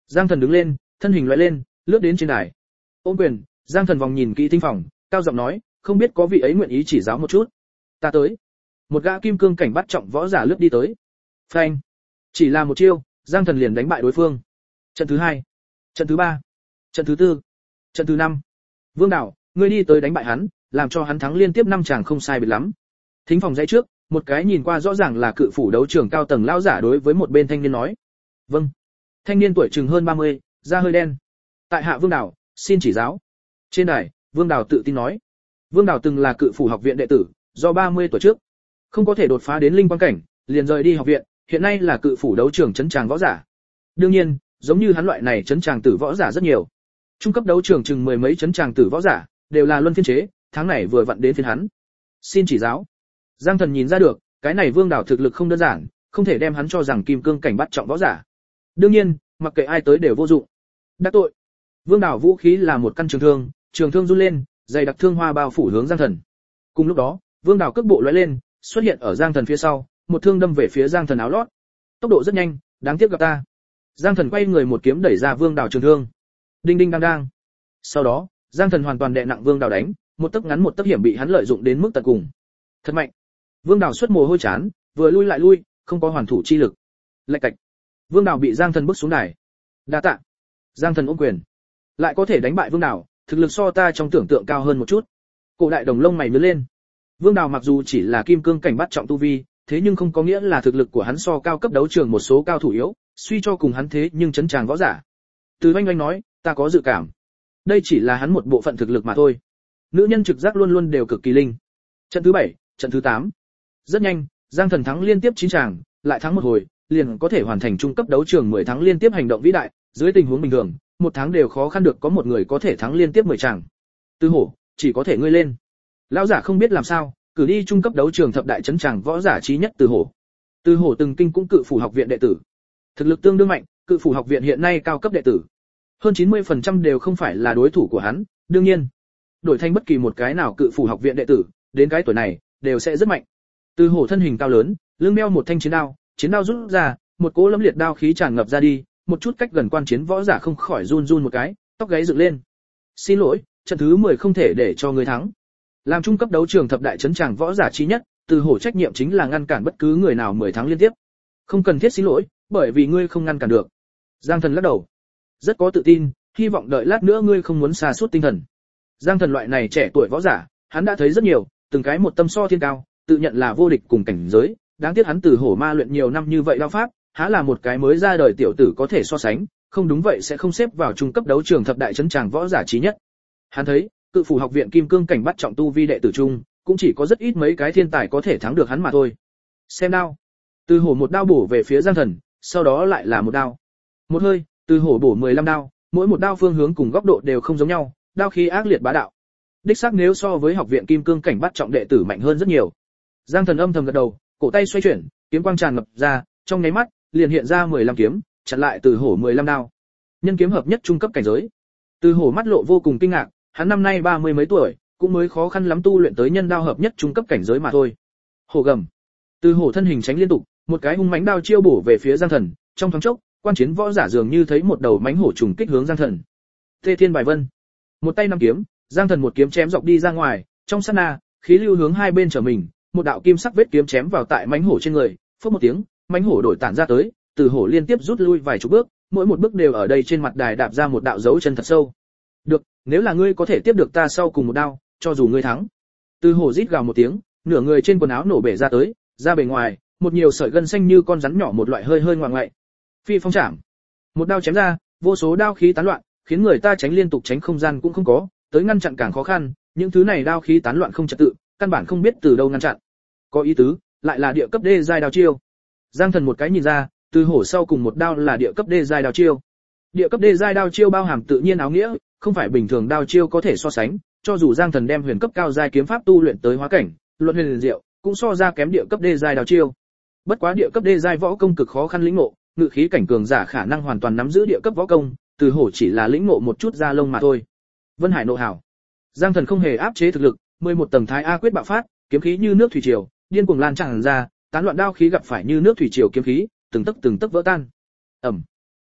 Giang Thần đứng lên, thân hình lóe lên, lướt đến trên đài. Ôm quyền, Giang Thần vòng nhìn kỹ thính phòng, cao giọng nói, không biết có vị ấy nguyện ý chỉ giáo một chút. Ta tới. Một gã kim cương cảnh bắt trọng võ giả lướt đi tới. Phanh. Chỉ là một chiêu, Giang Thần liền đánh bại đối phương. Trận thứ 2, trận thứ 3, trận thứ 4, trận thứ 5. Vương Đảo, ngươi đi tới đánh bại hắn, làm cho hắn thắng liên tiếp 5 chàng không sai biệt lắm. Thính phòng dãy trước, một cái nhìn qua rõ ràng là cự phủ đấu trường cao tầng lão giả đối với một bên thanh niên nói. Vâng. Thanh niên tuổi chừng hơn 30, da hơi đen. Tại hạ Vương Đảo, xin chỉ giáo. Trên đài, Vương Đảo tự tin nói. Vương Đảo từng là cự phủ học viện đệ tử, do 30 tuổi trước không có thể đột phá đến linh quan cảnh, liền rời đi học viện, hiện nay là cự phủ đấu trường trấn tràng võ giả. Đương nhiên, giống như hắn loại này trấn tràng tử võ giả rất nhiều. Trung cấp đấu trường chừng mười mấy trấn tràng tử võ giả, đều là luân phiên chế, tháng này vừa vặn đến phiên hắn. Xin chỉ giáo. Giang Thần nhìn ra được, cái này Vương Đảo thực lực không đơn giản, không thể đem hắn cho rằng kim cương cảnh bắt trọng võ giả. Đương nhiên, mặc kệ ai tới đều vô dụng. Đắc tội. Vương Đảo vũ khí là một căn trường thương run lên, dày đặc thương hoa bao phủ hướng Giang Thần. Cùng lúc đó, Vương Đảo cước bộ lóe lên, xuất hiện ở Giang Thần phía sau, một thương đâm về phía Giang Thần áo lót. Tốc độ rất nhanh, đáng tiếc gặp ta. Giang Thần quay người một kiếm đẩy ra Vương Đảo trường thương. Đinh đinh đang đang. Sau đó, Giang Thần hoàn toàn đè nặng Vương Đảo đánh, một tấc ngắn một tấc hiểm bị hắn lợi dụng đến mức tận cùng. Thật mạnh. Vương Đảo xuất mồ hôi chán, vừa lui lại lui, không có hoàn thủ chi lực. Lạch cạch. Vương Đảo bị Giang Thần bước xuống đài. Đa tạ. Giang Thần ôm quyền. Lại có thể đánh bại Vương Đảo, thực lực so ta trong tưởng tượng cao hơn một chút. Cổ đại đồng lông mày nhướng lên. Vương Đảo mặc dù chỉ là kim cương cảnh bắt trọng tu vi, thế nhưng không có nghĩa là thực lực của hắn so cao cấp đấu trường một số cao thủ yếu, suy cho cùng hắn thế nhưng chấn tràng võ giả. Từ Oanh Oanh nói, ta có dự cảm. Đây chỉ là hắn một bộ phận thực lực mà thôi. Nữ nhân trực giác luôn luôn đều cực kỳ linh. Trận thứ 7, trận thứ 8. Rất nhanh, Giang Thần thắng liên tiếp 9 tràng, lại thắng một hồi, liền có thể hoàn thành trung cấp đấu trường 10 tháng liên tiếp hành động vĩ đại, dưới tình huống bình thường, một tháng đều khó khăn được có một người có thể thắng liên tiếp 10 tràng. Tư Hổ, chỉ có thể ngươi lên. Lão giả không biết làm sao, cử đi trung cấp đấu trường thập đại trấn tràng võ giả chí nhất Từ Hổ. Từ Hổ từng kinh cũng cự phủ học viện đệ tử. Thực lực tương đương mạnh, cự phủ học viện hiện nay cao cấp đệ tử. Hơn 90% đều không phải là đối thủ của hắn, đương nhiên, đổi thành bất kỳ một cái nào cự phủ học viện đệ tử, đến cái tuổi này, đều sẽ rất mạnh. Từ Hổ thân hình cao lớn, lưng đeo một thanh chiến đao rút ra, một cỗ lâm liệt đao khí tràn ngập ra đi, một chút cách gần quan chiến võ giả không khỏi run run một cái, tóc gáy dựng lên. Xin lỗi, trận thứ 10 không thể để cho người thắng. Làm trung cấp đấu trường thập đại trấn tràng võ giả chí nhất, Từ Hổ trách nhiệm chính là ngăn cản bất cứ người nào 10 tháng liên tiếp. Không cần thiết xin lỗi, bởi vì ngươi không ngăn cản được. Giang Thần lắc đầu. Rất có tự tin, hy vọng đợi lát nữa ngươi không muốn sa sút tinh thần. Giang Thần loại này trẻ tuổi võ giả, hắn đã thấy rất nhiều, từng cái một tâm so thiên cao, tự nhận là vô địch cùng cảnh giới, đáng tiếc hắn Từ Hổ ma luyện nhiều năm như vậy đao pháp, há là một cái mới ra đời tiểu tử có thể so sánh, không đúng vậy sẽ không xếp vào trung cấp đấu trường thập đại trấn tràng võ giả chí nhất. Hắn thấy, cự phủ học viện kim cương cảnh bắt trọng tu vi đệ tử trung, cũng chỉ có rất ít mấy cái thiên tài có thể thắng được hắn mà thôi. Xem đao. Từ Hổ một đao bổ về phía Giang Thần, sau đó lại là một đao. Một hơi, Từ Hổ bổ 15 đao, mỗi một đao phương hướng cùng góc độ đều không giống nhau, đao khí ác liệt bá đạo. Đích xác nếu so với học viện kim cương cảnh bắt trọng đệ tử mạnh hơn rất nhiều. Giang Thần âm thầm gật đầu, cổ tay xoay chuyển, kiếm quang tràn ngập ra, trong nháy mắt, liền hiện ra 15 kiếm, chặn lại Từ Hổ 15 đao. Nhân kiếm hợp nhất trung cấp cảnh giới. Từ Hổ mắt lộ vô cùng kinh ngạc, hắn năm nay 30 mấy tuổi, cũng mới khó khăn lắm tu luyện tới nhân đao hợp nhất trung cấp cảnh giới mà thôi. Hổ gầm. Từ Hổ thân hình tránh liên tục, một cái hung mãnh đao chiêu bổ về phía Giang Thần, trong thoáng chốc, quan chiến võ giả dường như thấy một đầu mãnh hổ trùng kích hướng Giang Thần. Tê Thiên Bài Vân. Một tay năm kiếm, Giang Thần một kiếm chém dọc đi ra ngoài, trong sát na, khí lưu hướng hai bên trở mình, một đạo kim sắc vết kiếm chém vào tại mãnh hổ trên người, phốc một tiếng, mãnh hổ đổi tản ra tới, Từ Hổ liên tiếp rút lui vài chục bước, mỗi một bước đều ở đây trên mặt đài đạp ra một đạo dấu chân thật sâu. Được, nếu là ngươi có thể tiếp được ta sau cùng một đao, cho dù ngươi thắng. Từ Hổ rít gào một tiếng, nửa người trên quần áo nổ bể ra tới, ra bề ngoài, một nhiều sợi gân xanh như con rắn nhỏ một loại hơi ngoằn ngoại. Phi phong chạm. Một đao chém ra, vô số đao khí tán loạn, khiến người ta tránh liên tục tránh không gian cũng không có, tới ngăn chặn càng khó khăn, những thứ này đao khí tán loạn không trật tự, căn bản không biết từ đâu ngăn chặn. Có ý tứ, lại là địa cấp đê giai đao chiêu. Giang Thần một cái nhìn ra, Từ Hổ sau cùng một đao là địa cấp đê giai đao chiêu. Địa cấp đê giai đao chiêu bao hàm tự nhiên áo nghĩa, không phải bình thường đao chiêu có thể so sánh, cho dù Giang Thần đem huyền cấp cao giai kiếm pháp tu luyện tới hóa cảnh, luận huyền liền diệu, cũng so ra kém địa cấp đê giai đao chiêu. Bất quá địa cấp đê giai võ công cực khó khăn lĩnh ngộ, ngự khí cảnh cường giả khả năng hoàn toàn nắm giữ địa cấp võ công, Từ Hổ chỉ là lĩnh ngộ một chút da lông mà thôi. Vân Hải nộ hảo. Giang Thần không hề áp chế thực lực, 11 tầng thái a quyết bạo phát, kiếm khí như nước thủy triều, điên cuồng lan tràn ra, tán loạn đao khí gặp phải như nước thủy triều kiếm khí, từng tấc vỡ tan. Ầm.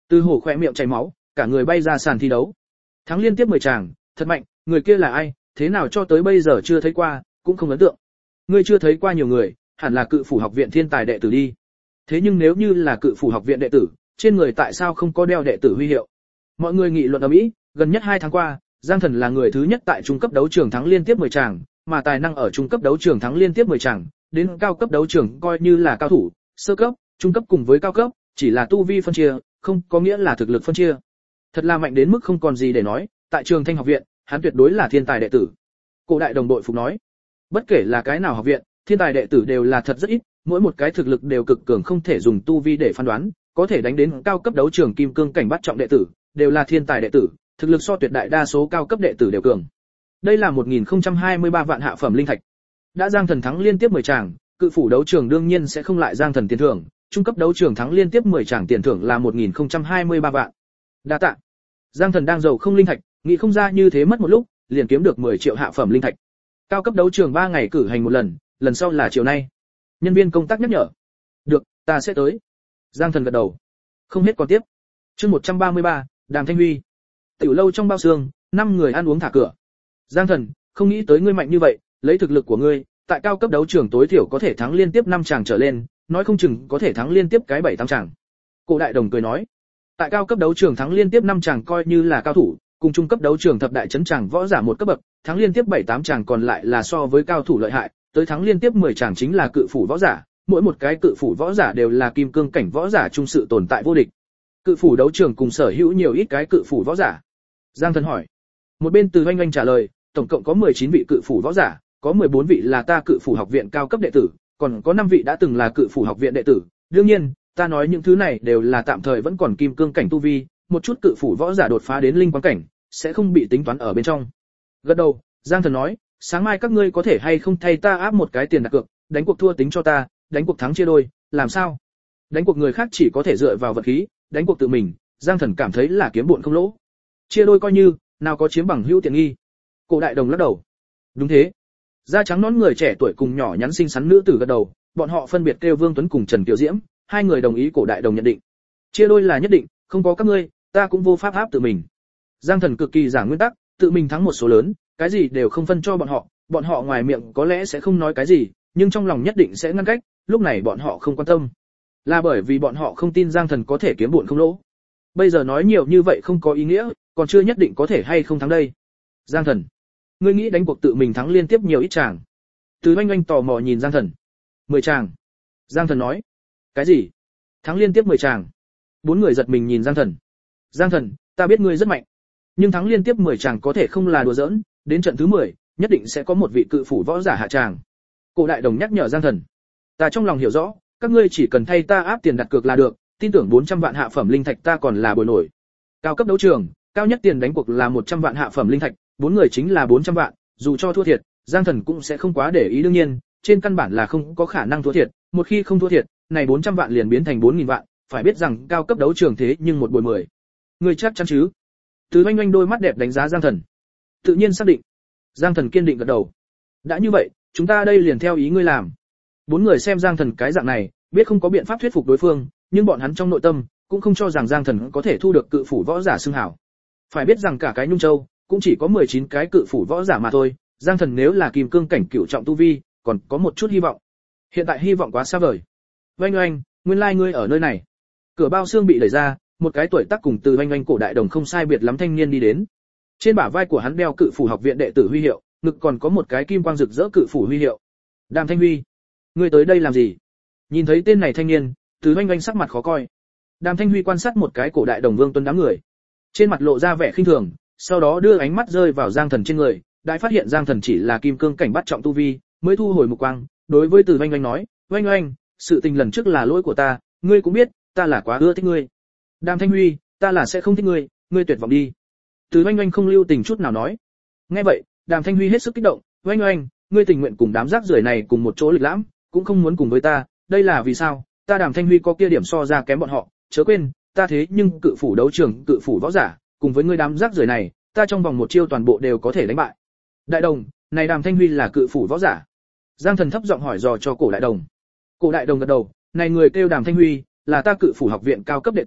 Từ Hổ khỏe miệng chảy máu, cả người bay ra sàn thi đấu. Thắng liên tiếp 10 tràng, thật mạnh, người kia là ai, thế nào cho tới bây giờ chưa thấy qua, cũng không ấn tượng. Ngươi chưa thấy qua nhiều người, hẳn là Cự Phủ học viện thiên tài đệ tử đi. Thế nhưng nếu như là Cự Phủ học viện đệ tử, trên người tại sao không có đeo đệ tử huy hiệu? Mọi người nghị luận ầm ĩ, gần nhất 2 tháng qua, Giang Thần là người thứ nhất tại trung cấp đấu trường thắng liên tiếp 10 tràng, mà tài năng ở trung cấp đấu trường thắng liên tiếp 10 tràng, đến cao cấp đấu trường coi như là cao thủ, sơ cấp, trung cấp cùng với cao cấp, chỉ là tu vi phân chia, không có nghĩa là thực lực phân chia. Thật là mạnh đến mức không còn gì để nói, tại Trường Thanh học viện, hắn tuyệt đối là thiên tài đệ tử. Cổ Đại Đồng đội phục nói, bất kể là cái nào học viện, thiên tài đệ tử đều là thật rất ít, mỗi một cái thực lực đều cực cường không thể dùng tu vi để phán đoán, có thể đánh đến cao cấp đấu trường kim cương cảnh bắt trọng đệ tử, đều là thiên tài đệ tử, thực lực so tuyệt đại đa số cao cấp đệ tử đều cường. Đây là 1023 vạn hạ phẩm linh thạch. Đã Giang Thần thắng liên tiếp 10 tràng, Cự Phủ đấu trường đương nhiên sẽ không lại Giang Thần tiền thưởng, trung cấp đấu trường thắng liên tiếp 10 tràng tiền thưởng là 1023 vạn. Đa tạ. Giang Thần đang giàu không linh thạch, nghĩ không ra như thế mất một lúc, liền kiếm được 10 triệu hạ phẩm linh thạch. Cao cấp đấu trường 3 ngày cử hành một lần, lần sau là chiều nay. Nhân viên công tác nhắc nhở. Được, ta sẽ tới. Giang Thần gật đầu. Không hết còn tiếp. Chương 133, Đàm Thanh Huy. Tiểu lâu trong bao xương, 5 người ăn uống thả cửa. Giang Thần, không nghĩ tới ngươi mạnh như vậy, lấy thực lực của ngươi, tại cao cấp đấu trường tối thiểu có thể thắng liên tiếp 5 tràng trở lên, nói không chừng có thể thắng liên tiếp cái 7-8 tràng. Cổ Đại Đồng cười nói, tại cao cấp đấu trường thắng liên tiếp 5 tràng coi như là cao thủ, cùng trung cấp đấu trường thập đại chấn tràng võ giả một cấp bậc, thắng liên tiếp 7-8 tràng còn lại là so với cao thủ lợi hại, tới thắng liên tiếp 10 tràng chính là Cự Phủ võ giả, mỗi một cái Cự Phủ võ giả đều là kim cương cảnh võ giả trung sự tồn tại vô địch. Cự Phủ đấu trường cùng sở hữu nhiều ít cái Cự Phủ võ giả? Giang Thần hỏi. Một bên Từ Oanh Oanh trả lời, tổng cộng có 19 vị Cự Phủ võ giả, có 14 vị là ta Cự Phủ học viện cao cấp đệ tử, còn có 5 vị đã từng là Cự Phủ học viện đệ tử. Đương nhiên, ta nói những thứ này đều là tạm thời vẫn còn kim cương cảnh tu vi, một chút Cự Phủ võ giả đột phá đến linh quang cảnh, sẽ không bị tính toán ở bên trong. Gật đầu, Giang Thần nói, sáng mai các ngươi có thể hay không thay ta áp một cái tiền đặt cược, đánh cuộc thua tính cho ta, đánh cuộc thắng chia đôi, làm sao? Đánh cuộc người khác chỉ có thể dựa vào vật khí, đánh cuộc tự mình, Giang Thần cảm thấy là kiếm bộn không lỗ. Chia đôi coi như, nào có chiếm bằng hữu tiện nghi. Cổ Đại Đồng lắc đầu. Đúng thế. Da trắng nõn người trẻ tuổi cùng nhỏ nhắn xinh xắn nữ tử gật đầu, bọn họ phân biệt kêu Vương Tuấn cùng Trần Kiều Diễm, hai người đồng ý Cổ Đại Đồng nhận định. Chia đôi là nhất định, không có các ngươi, ta cũng vô pháp áp tự mình. Giang Thần cực kỳ giảng nguyên tắc, tự mình thắng một số lớn, cái gì đều không phân cho bọn họ ngoài miệng có lẽ sẽ không nói cái gì, nhưng trong lòng nhất định sẽ ngăn cách, lúc này bọn họ không quan tâm. Là bởi vì bọn họ không tin Giang Thần có thể kiếm bộn không lỗ. Bây giờ nói nhiều như vậy không có ý nghĩa, còn chưa nhất định có thể hay không thắng đây. Giang Thần, ngươi nghĩ đánh cuộc tự mình thắng liên tiếp nhiều ít chàng? Từ Oanh Oanh tò mò nhìn Giang Thần. 10 chàng. Giang Thần nói. Cái gì? Thắng liên tiếp 10 chàng? 4 người giật mình nhìn Giang Thần. Giang Thần, ta biết ngươi rất mạnh, nhưng thắng liên tiếp 10 chàng có thể không là đùa giỡn, đến trận thứ 10, nhất định sẽ có một vị Cự Phủ võ giả hạ tràng. Cổ Đại Đồng nhắc nhở Giang Thần. Ta trong lòng hiểu rõ, các ngươi chỉ cần thay ta áp tiền đặt cược là được, tin tưởng 400 vạn hạ phẩm linh thạch ta còn là bồi nổi. Cao cấp đấu trường, cao nhất tiền đánh cuộc là 100 vạn hạ phẩm linh thạch, 4 người chính là 400 vạn, dù cho thua thiệt, Giang Thần cũng sẽ không quá để ý, đương nhiên, trên căn bản là không có khả năng thua thiệt, một khi không thua thiệt, này 400 vạn liền biến thành 4000 vạn, phải biết rằng cao cấp đấu trường thế nhưng một bồi 10. Ngươi chắc chắn chứ? Từ Oanh Oanh đôi mắt đẹp đánh giá Giang Thần. Tự nhiên xác định. Giang Thần kiên định gật đầu. Đã như vậy, chúng ta đây liền theo ý ngươi làm. 4 người xem Giang Thần cái dạng này, biết không có biện pháp thuyết phục đối phương, nhưng bọn hắn trong nội tâm cũng không cho rằng Giang Thần có thể thu được Cự Phủ võ giả xưng hảo. Phải biết rằng cả cái Nhung Châu cũng chỉ có 19 cái Cự Phủ võ giả mà thôi, Giang Thần nếu là kim cương cảnh cửu trọng tu vi, còn có một chút hy vọng. Hiện tại hy vọng quá xa vời. Oanh Oanh, nguyên lai ngươi ở nơi này. Cửa bao xương bị đẩy ra, một cái tuổi tác cùng Từ Oanh Oanh Cổ Đại Đồng không sai biệt lắm thanh niên đi đến. Trên bả vai của hắn đeo Cự Phủ học viện đệ tử huy hiệu, ngực còn có một cái kim quang rực rỡ Cự Phủ huy hiệu. Đàm Thanh Huy, ngươi tới đây làm gì? Nhìn thấy tên này thanh niên, Từ Oanh Oanh sắc mặt khó coi. Đàm Thanh Huy quan sát một cái Cổ Đại Đồng Vương Tuấn đám người, trên mặt lộ ra vẻ khinh thường, sau đó đưa ánh mắt rơi vào Giang Thần trên người, đại phát hiện Giang Thần chỉ là kim cương cảnh bắt trọng tu vi, mới thu hồi mục quang, đối với Từ Oanh Oanh nói, "Oanh Oanh, sự tình lần trước là lỗi của ta, ngươi cũng biết, ta là quá ưa thích ngươi." Đàm Thanh Huy, ta là sẽ không thích ngươi, ngươi tuyệt vọng đi. Từ Oanh Oanh không lưu tình chút nào nói. Nghe vậy, Đàm Thanh Huy hết sức kích động, "Oanh Oanh, ngươi tình nguyện cùng đám rác rưởi này cùng một chỗ lịch lãm, cũng không muốn cùng với ta, đây là vì sao? Ta Đàm Thanh Huy có kia điểm so ra kém bọn họ, chớ quên, ta thế nhưng Cự Phủ đấu trường, Cự Phủ võ giả, cùng với ngươi đám rác rưởi này, ta trong vòng một chiêu toàn bộ đều có thể đánh bại." Đại Đồng, này Đàm Thanh Huy là Cự Phủ võ giả? Giang Thần thấp giọng hỏi dò cho Cổ Đại Đồng. Cổ Đại Đồng gật đầu, này người kêu Đàm Thanh Huy, là ta Cự Phủ học viện cao cấp đệ tử,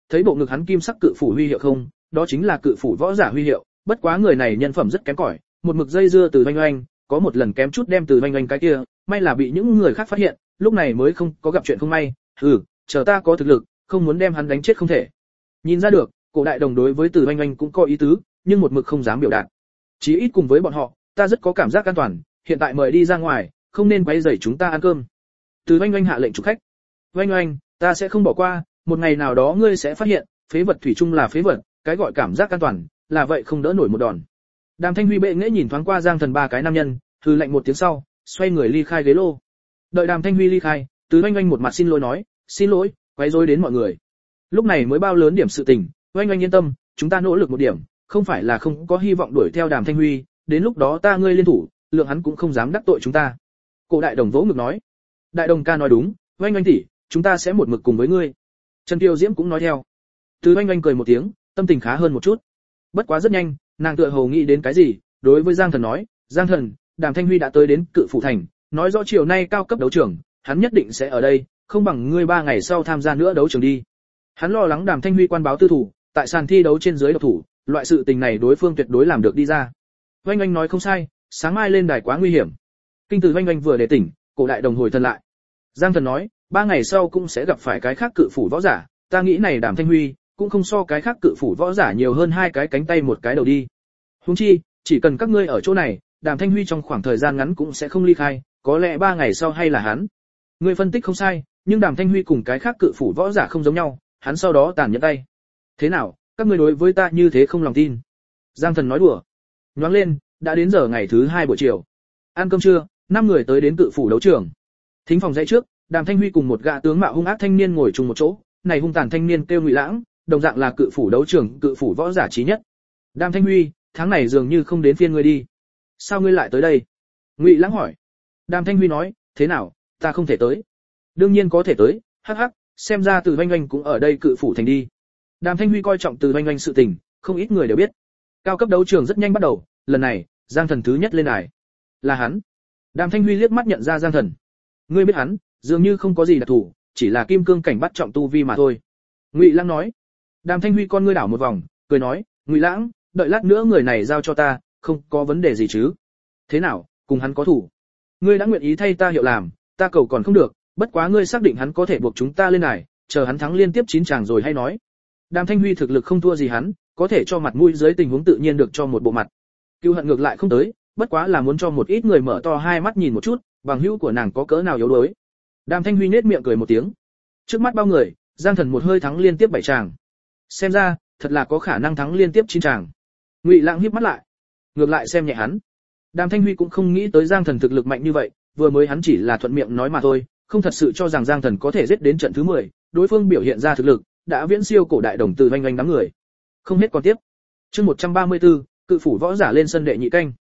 thấy bộ ngực hắn kim sắc cự phủ huy hiệu không, đó chính là cự phủ võ giả huy hiệu, bất quá người này nhân phẩm rất kém cỏi, một mực dây dưa Từ Oanh Oanh, có một lần kém chút đem Từ Oanh Oanh cái kia, may là bị những người khác phát hiện, lúc này mới không có gặp chuyện không may. Chờ ta có thực lực, không muốn đem hắn đánh chết không thể. Nhìn ra được, Cổ Đại Đồng đối với Từ Oanh Oanh cũng có ý tứ, nhưng một mực không dám biểu đạt. Chí ít cùng với bọn họ, ta rất có cảm giác an toàn, hiện tại mời đi ra ngoài, không nên quấy rầy chúng ta ăn cơm. Từ Oanh Oanh hạ lệnh chủ khách. Oanh Oanh, ta sẽ không bỏ qua, một ngày nào đó ngươi sẽ phát hiện, phế vật thủy chung là phế vật, cái gọi cảm giác an toàn, là vậy không đỡ nổi một đòn. Đàm Thanh Huy bệ nghễ nhìn thoáng qua Giang Thần ba cái nam nhân, hừ lạnh một tiếng sau, xoay người ly khai ghế lô. Đợi Đàm Thanh Huy ly khai, Từ Oanh Oanh một mặt xin lỗi nói, xin lỗi, quấy rối đến mọi người. Lúc này mới bao lớn điểm sự tình, Oanh Oanh yên tâm, chúng ta nỗ lực một điểm, không phải là không có hy vọng đuổi theo Đàm Thanh Huy, đến lúc đó ta ngươi liên thủ, lượng hắn cũng không dám đắc tội chúng ta. Cổ Đại Đồng vỗ ngực nói, Đại Đồng ca nói đúng, Oanh Oanh tỷ, chúng ta sẽ một mực cùng với ngươi. Trần Tiêu Diễm cũng nói theo. Từ Oanh Oanh cười một tiếng, tâm tình khá hơn một chút. Bất quá rất nhanh, nàng tựa hồ nghĩ đến cái gì, đối với Giang Thần nói, Giang Thần, Đàm Thanh Huy đã tới đến Cự Phủ thành, nói rõ chiều nay cao cấp đấu trường, hắn nhất định sẽ ở đây, không bằng ngươi 3 ngày sau tham gia nữa đấu trường đi. Hắn lo lắng Đàm Thanh Huy quan báo tư thủ, tại sàn thi đấu trên dưới độc thủ, loại sự tình này đối phương tuyệt đối làm được đi ra. Oanh Oanh nói không sai, sáng mai lên đài quá nguy hiểm. Kinh Từ Oanh Oanh vừa để tỉnh, Cổ Đại Đồng hồi thần lại. Giang Thần nói, 3 ngày sau cũng sẽ gặp phải cái khác cự phủ võ giả, ta nghĩ này Đàm Thanh Huy cũng không so cái khác cự phủ võ giả nhiều hơn 2 cái cánh tay một cái đầu đi. Huống chi, chỉ cần các ngươi ở chỗ này, Đàm Thanh Huy trong khoảng thời gian ngắn cũng sẽ không ly khai, có lẽ 3 ngày sau hay là hắn. Ngươi phân tích không sai, nhưng Đàm Thanh Huy cùng cái khác cự phủ võ giả không giống nhau, hắn sau đó tàn nhẫn tay. Thế nào, các ngươi đối với ta như thế không lòng tin? Giang Thần nói đùa. Nhoáng lên, đã đến giờ ngày thứ 2 buổi chiều. Ăn cơm trưa, 5 người tới đến cự phủ đấu trường. Thính phòng dãy trước, Đàm Thanh Huy cùng một gã tướng mạo hung ác thanh niên ngồi chung một chỗ, này hung tàn thanh niên kêu Ngụy Lãng, đồng dạng là cự phủ đấu trường, cự phủ võ giả chí nhất. Đàm Thanh Huy, tháng này dường như không đến phiên ngươi đi. Sao ngươi lại tới đây? Ngụy Lãng hỏi. Đàm Thanh Huy nói, thế nào, ta không thể tới. Đương nhiên có thể tới, hắc hắc, xem ra Từ Oanh Oanh cũng ở đây cự phủ thành đi. Đàm Thanh Huy coi trọng Từ Oanh Oanh sự tình, không ít người đều biết. Cao cấp đấu trường rất nhanh bắt đầu, lần này, Giang Thần thứ nhất lên đài. Là hắn. Đàm Thanh Huy liếc mắt nhận ra Giang Thần. Ngươi biết hắn, dường như không có gì đặc thù, chỉ là kim cương cảnh bắt trọng tu vi mà thôi. Ngụy Lãng nói. Đàm Thanh Huy con ngươi đảo một vòng, cười nói, Ngụy Lãng, đợi lát nữa người này giao cho ta, không có vấn đề gì chứ? Thế nào, cùng hắn có thủ? Ngươi đã nguyện ý thay ta hiệu làm, ta cầu còn không được, bất quá ngươi xác định hắn có thể buộc chúng ta lên đài, chờ hắn thắng liên tiếp 9 chàng rồi hay nói. Đàm Thanh Huy thực lực không thua gì hắn, có thể cho mặt mũi dưới tình huống tự nhiên được cho một bộ mặt. Cưu Hận ngược lại không tới, bất quá là muốn cho một ít người mở to hai mắt nhìn một chút, bằng hữu của nàng có cỡ nào yếu đuối. Đàm Thanh Huy nhếch miệng cười một tiếng. Trước mắt bao người, Giang Thần một hơi thắng liên tiếp 7 chàng. Xem ra, thật là có khả năng thắng liên tiếp 9 chàng. Ngụy Lãng híp mắt lại, ngược lại xem nhẹ hắn. Đàm Thanh Huy cũng không nghĩ tới Giang Thần thực lực mạnh như vậy, vừa mới hắn chỉ là thuận miệng nói mà thôi, không thật sự cho rằng Giang Thần có thể giết đến trận thứ 10, đối phương biểu hiện ra thực lực đã viễn siêu Cổ Đại Đồng Từ Oanh Oanh đám người. Không hết còn tiếp. Chương 134, cự phủ võ giả lên sân đệ nhị canh.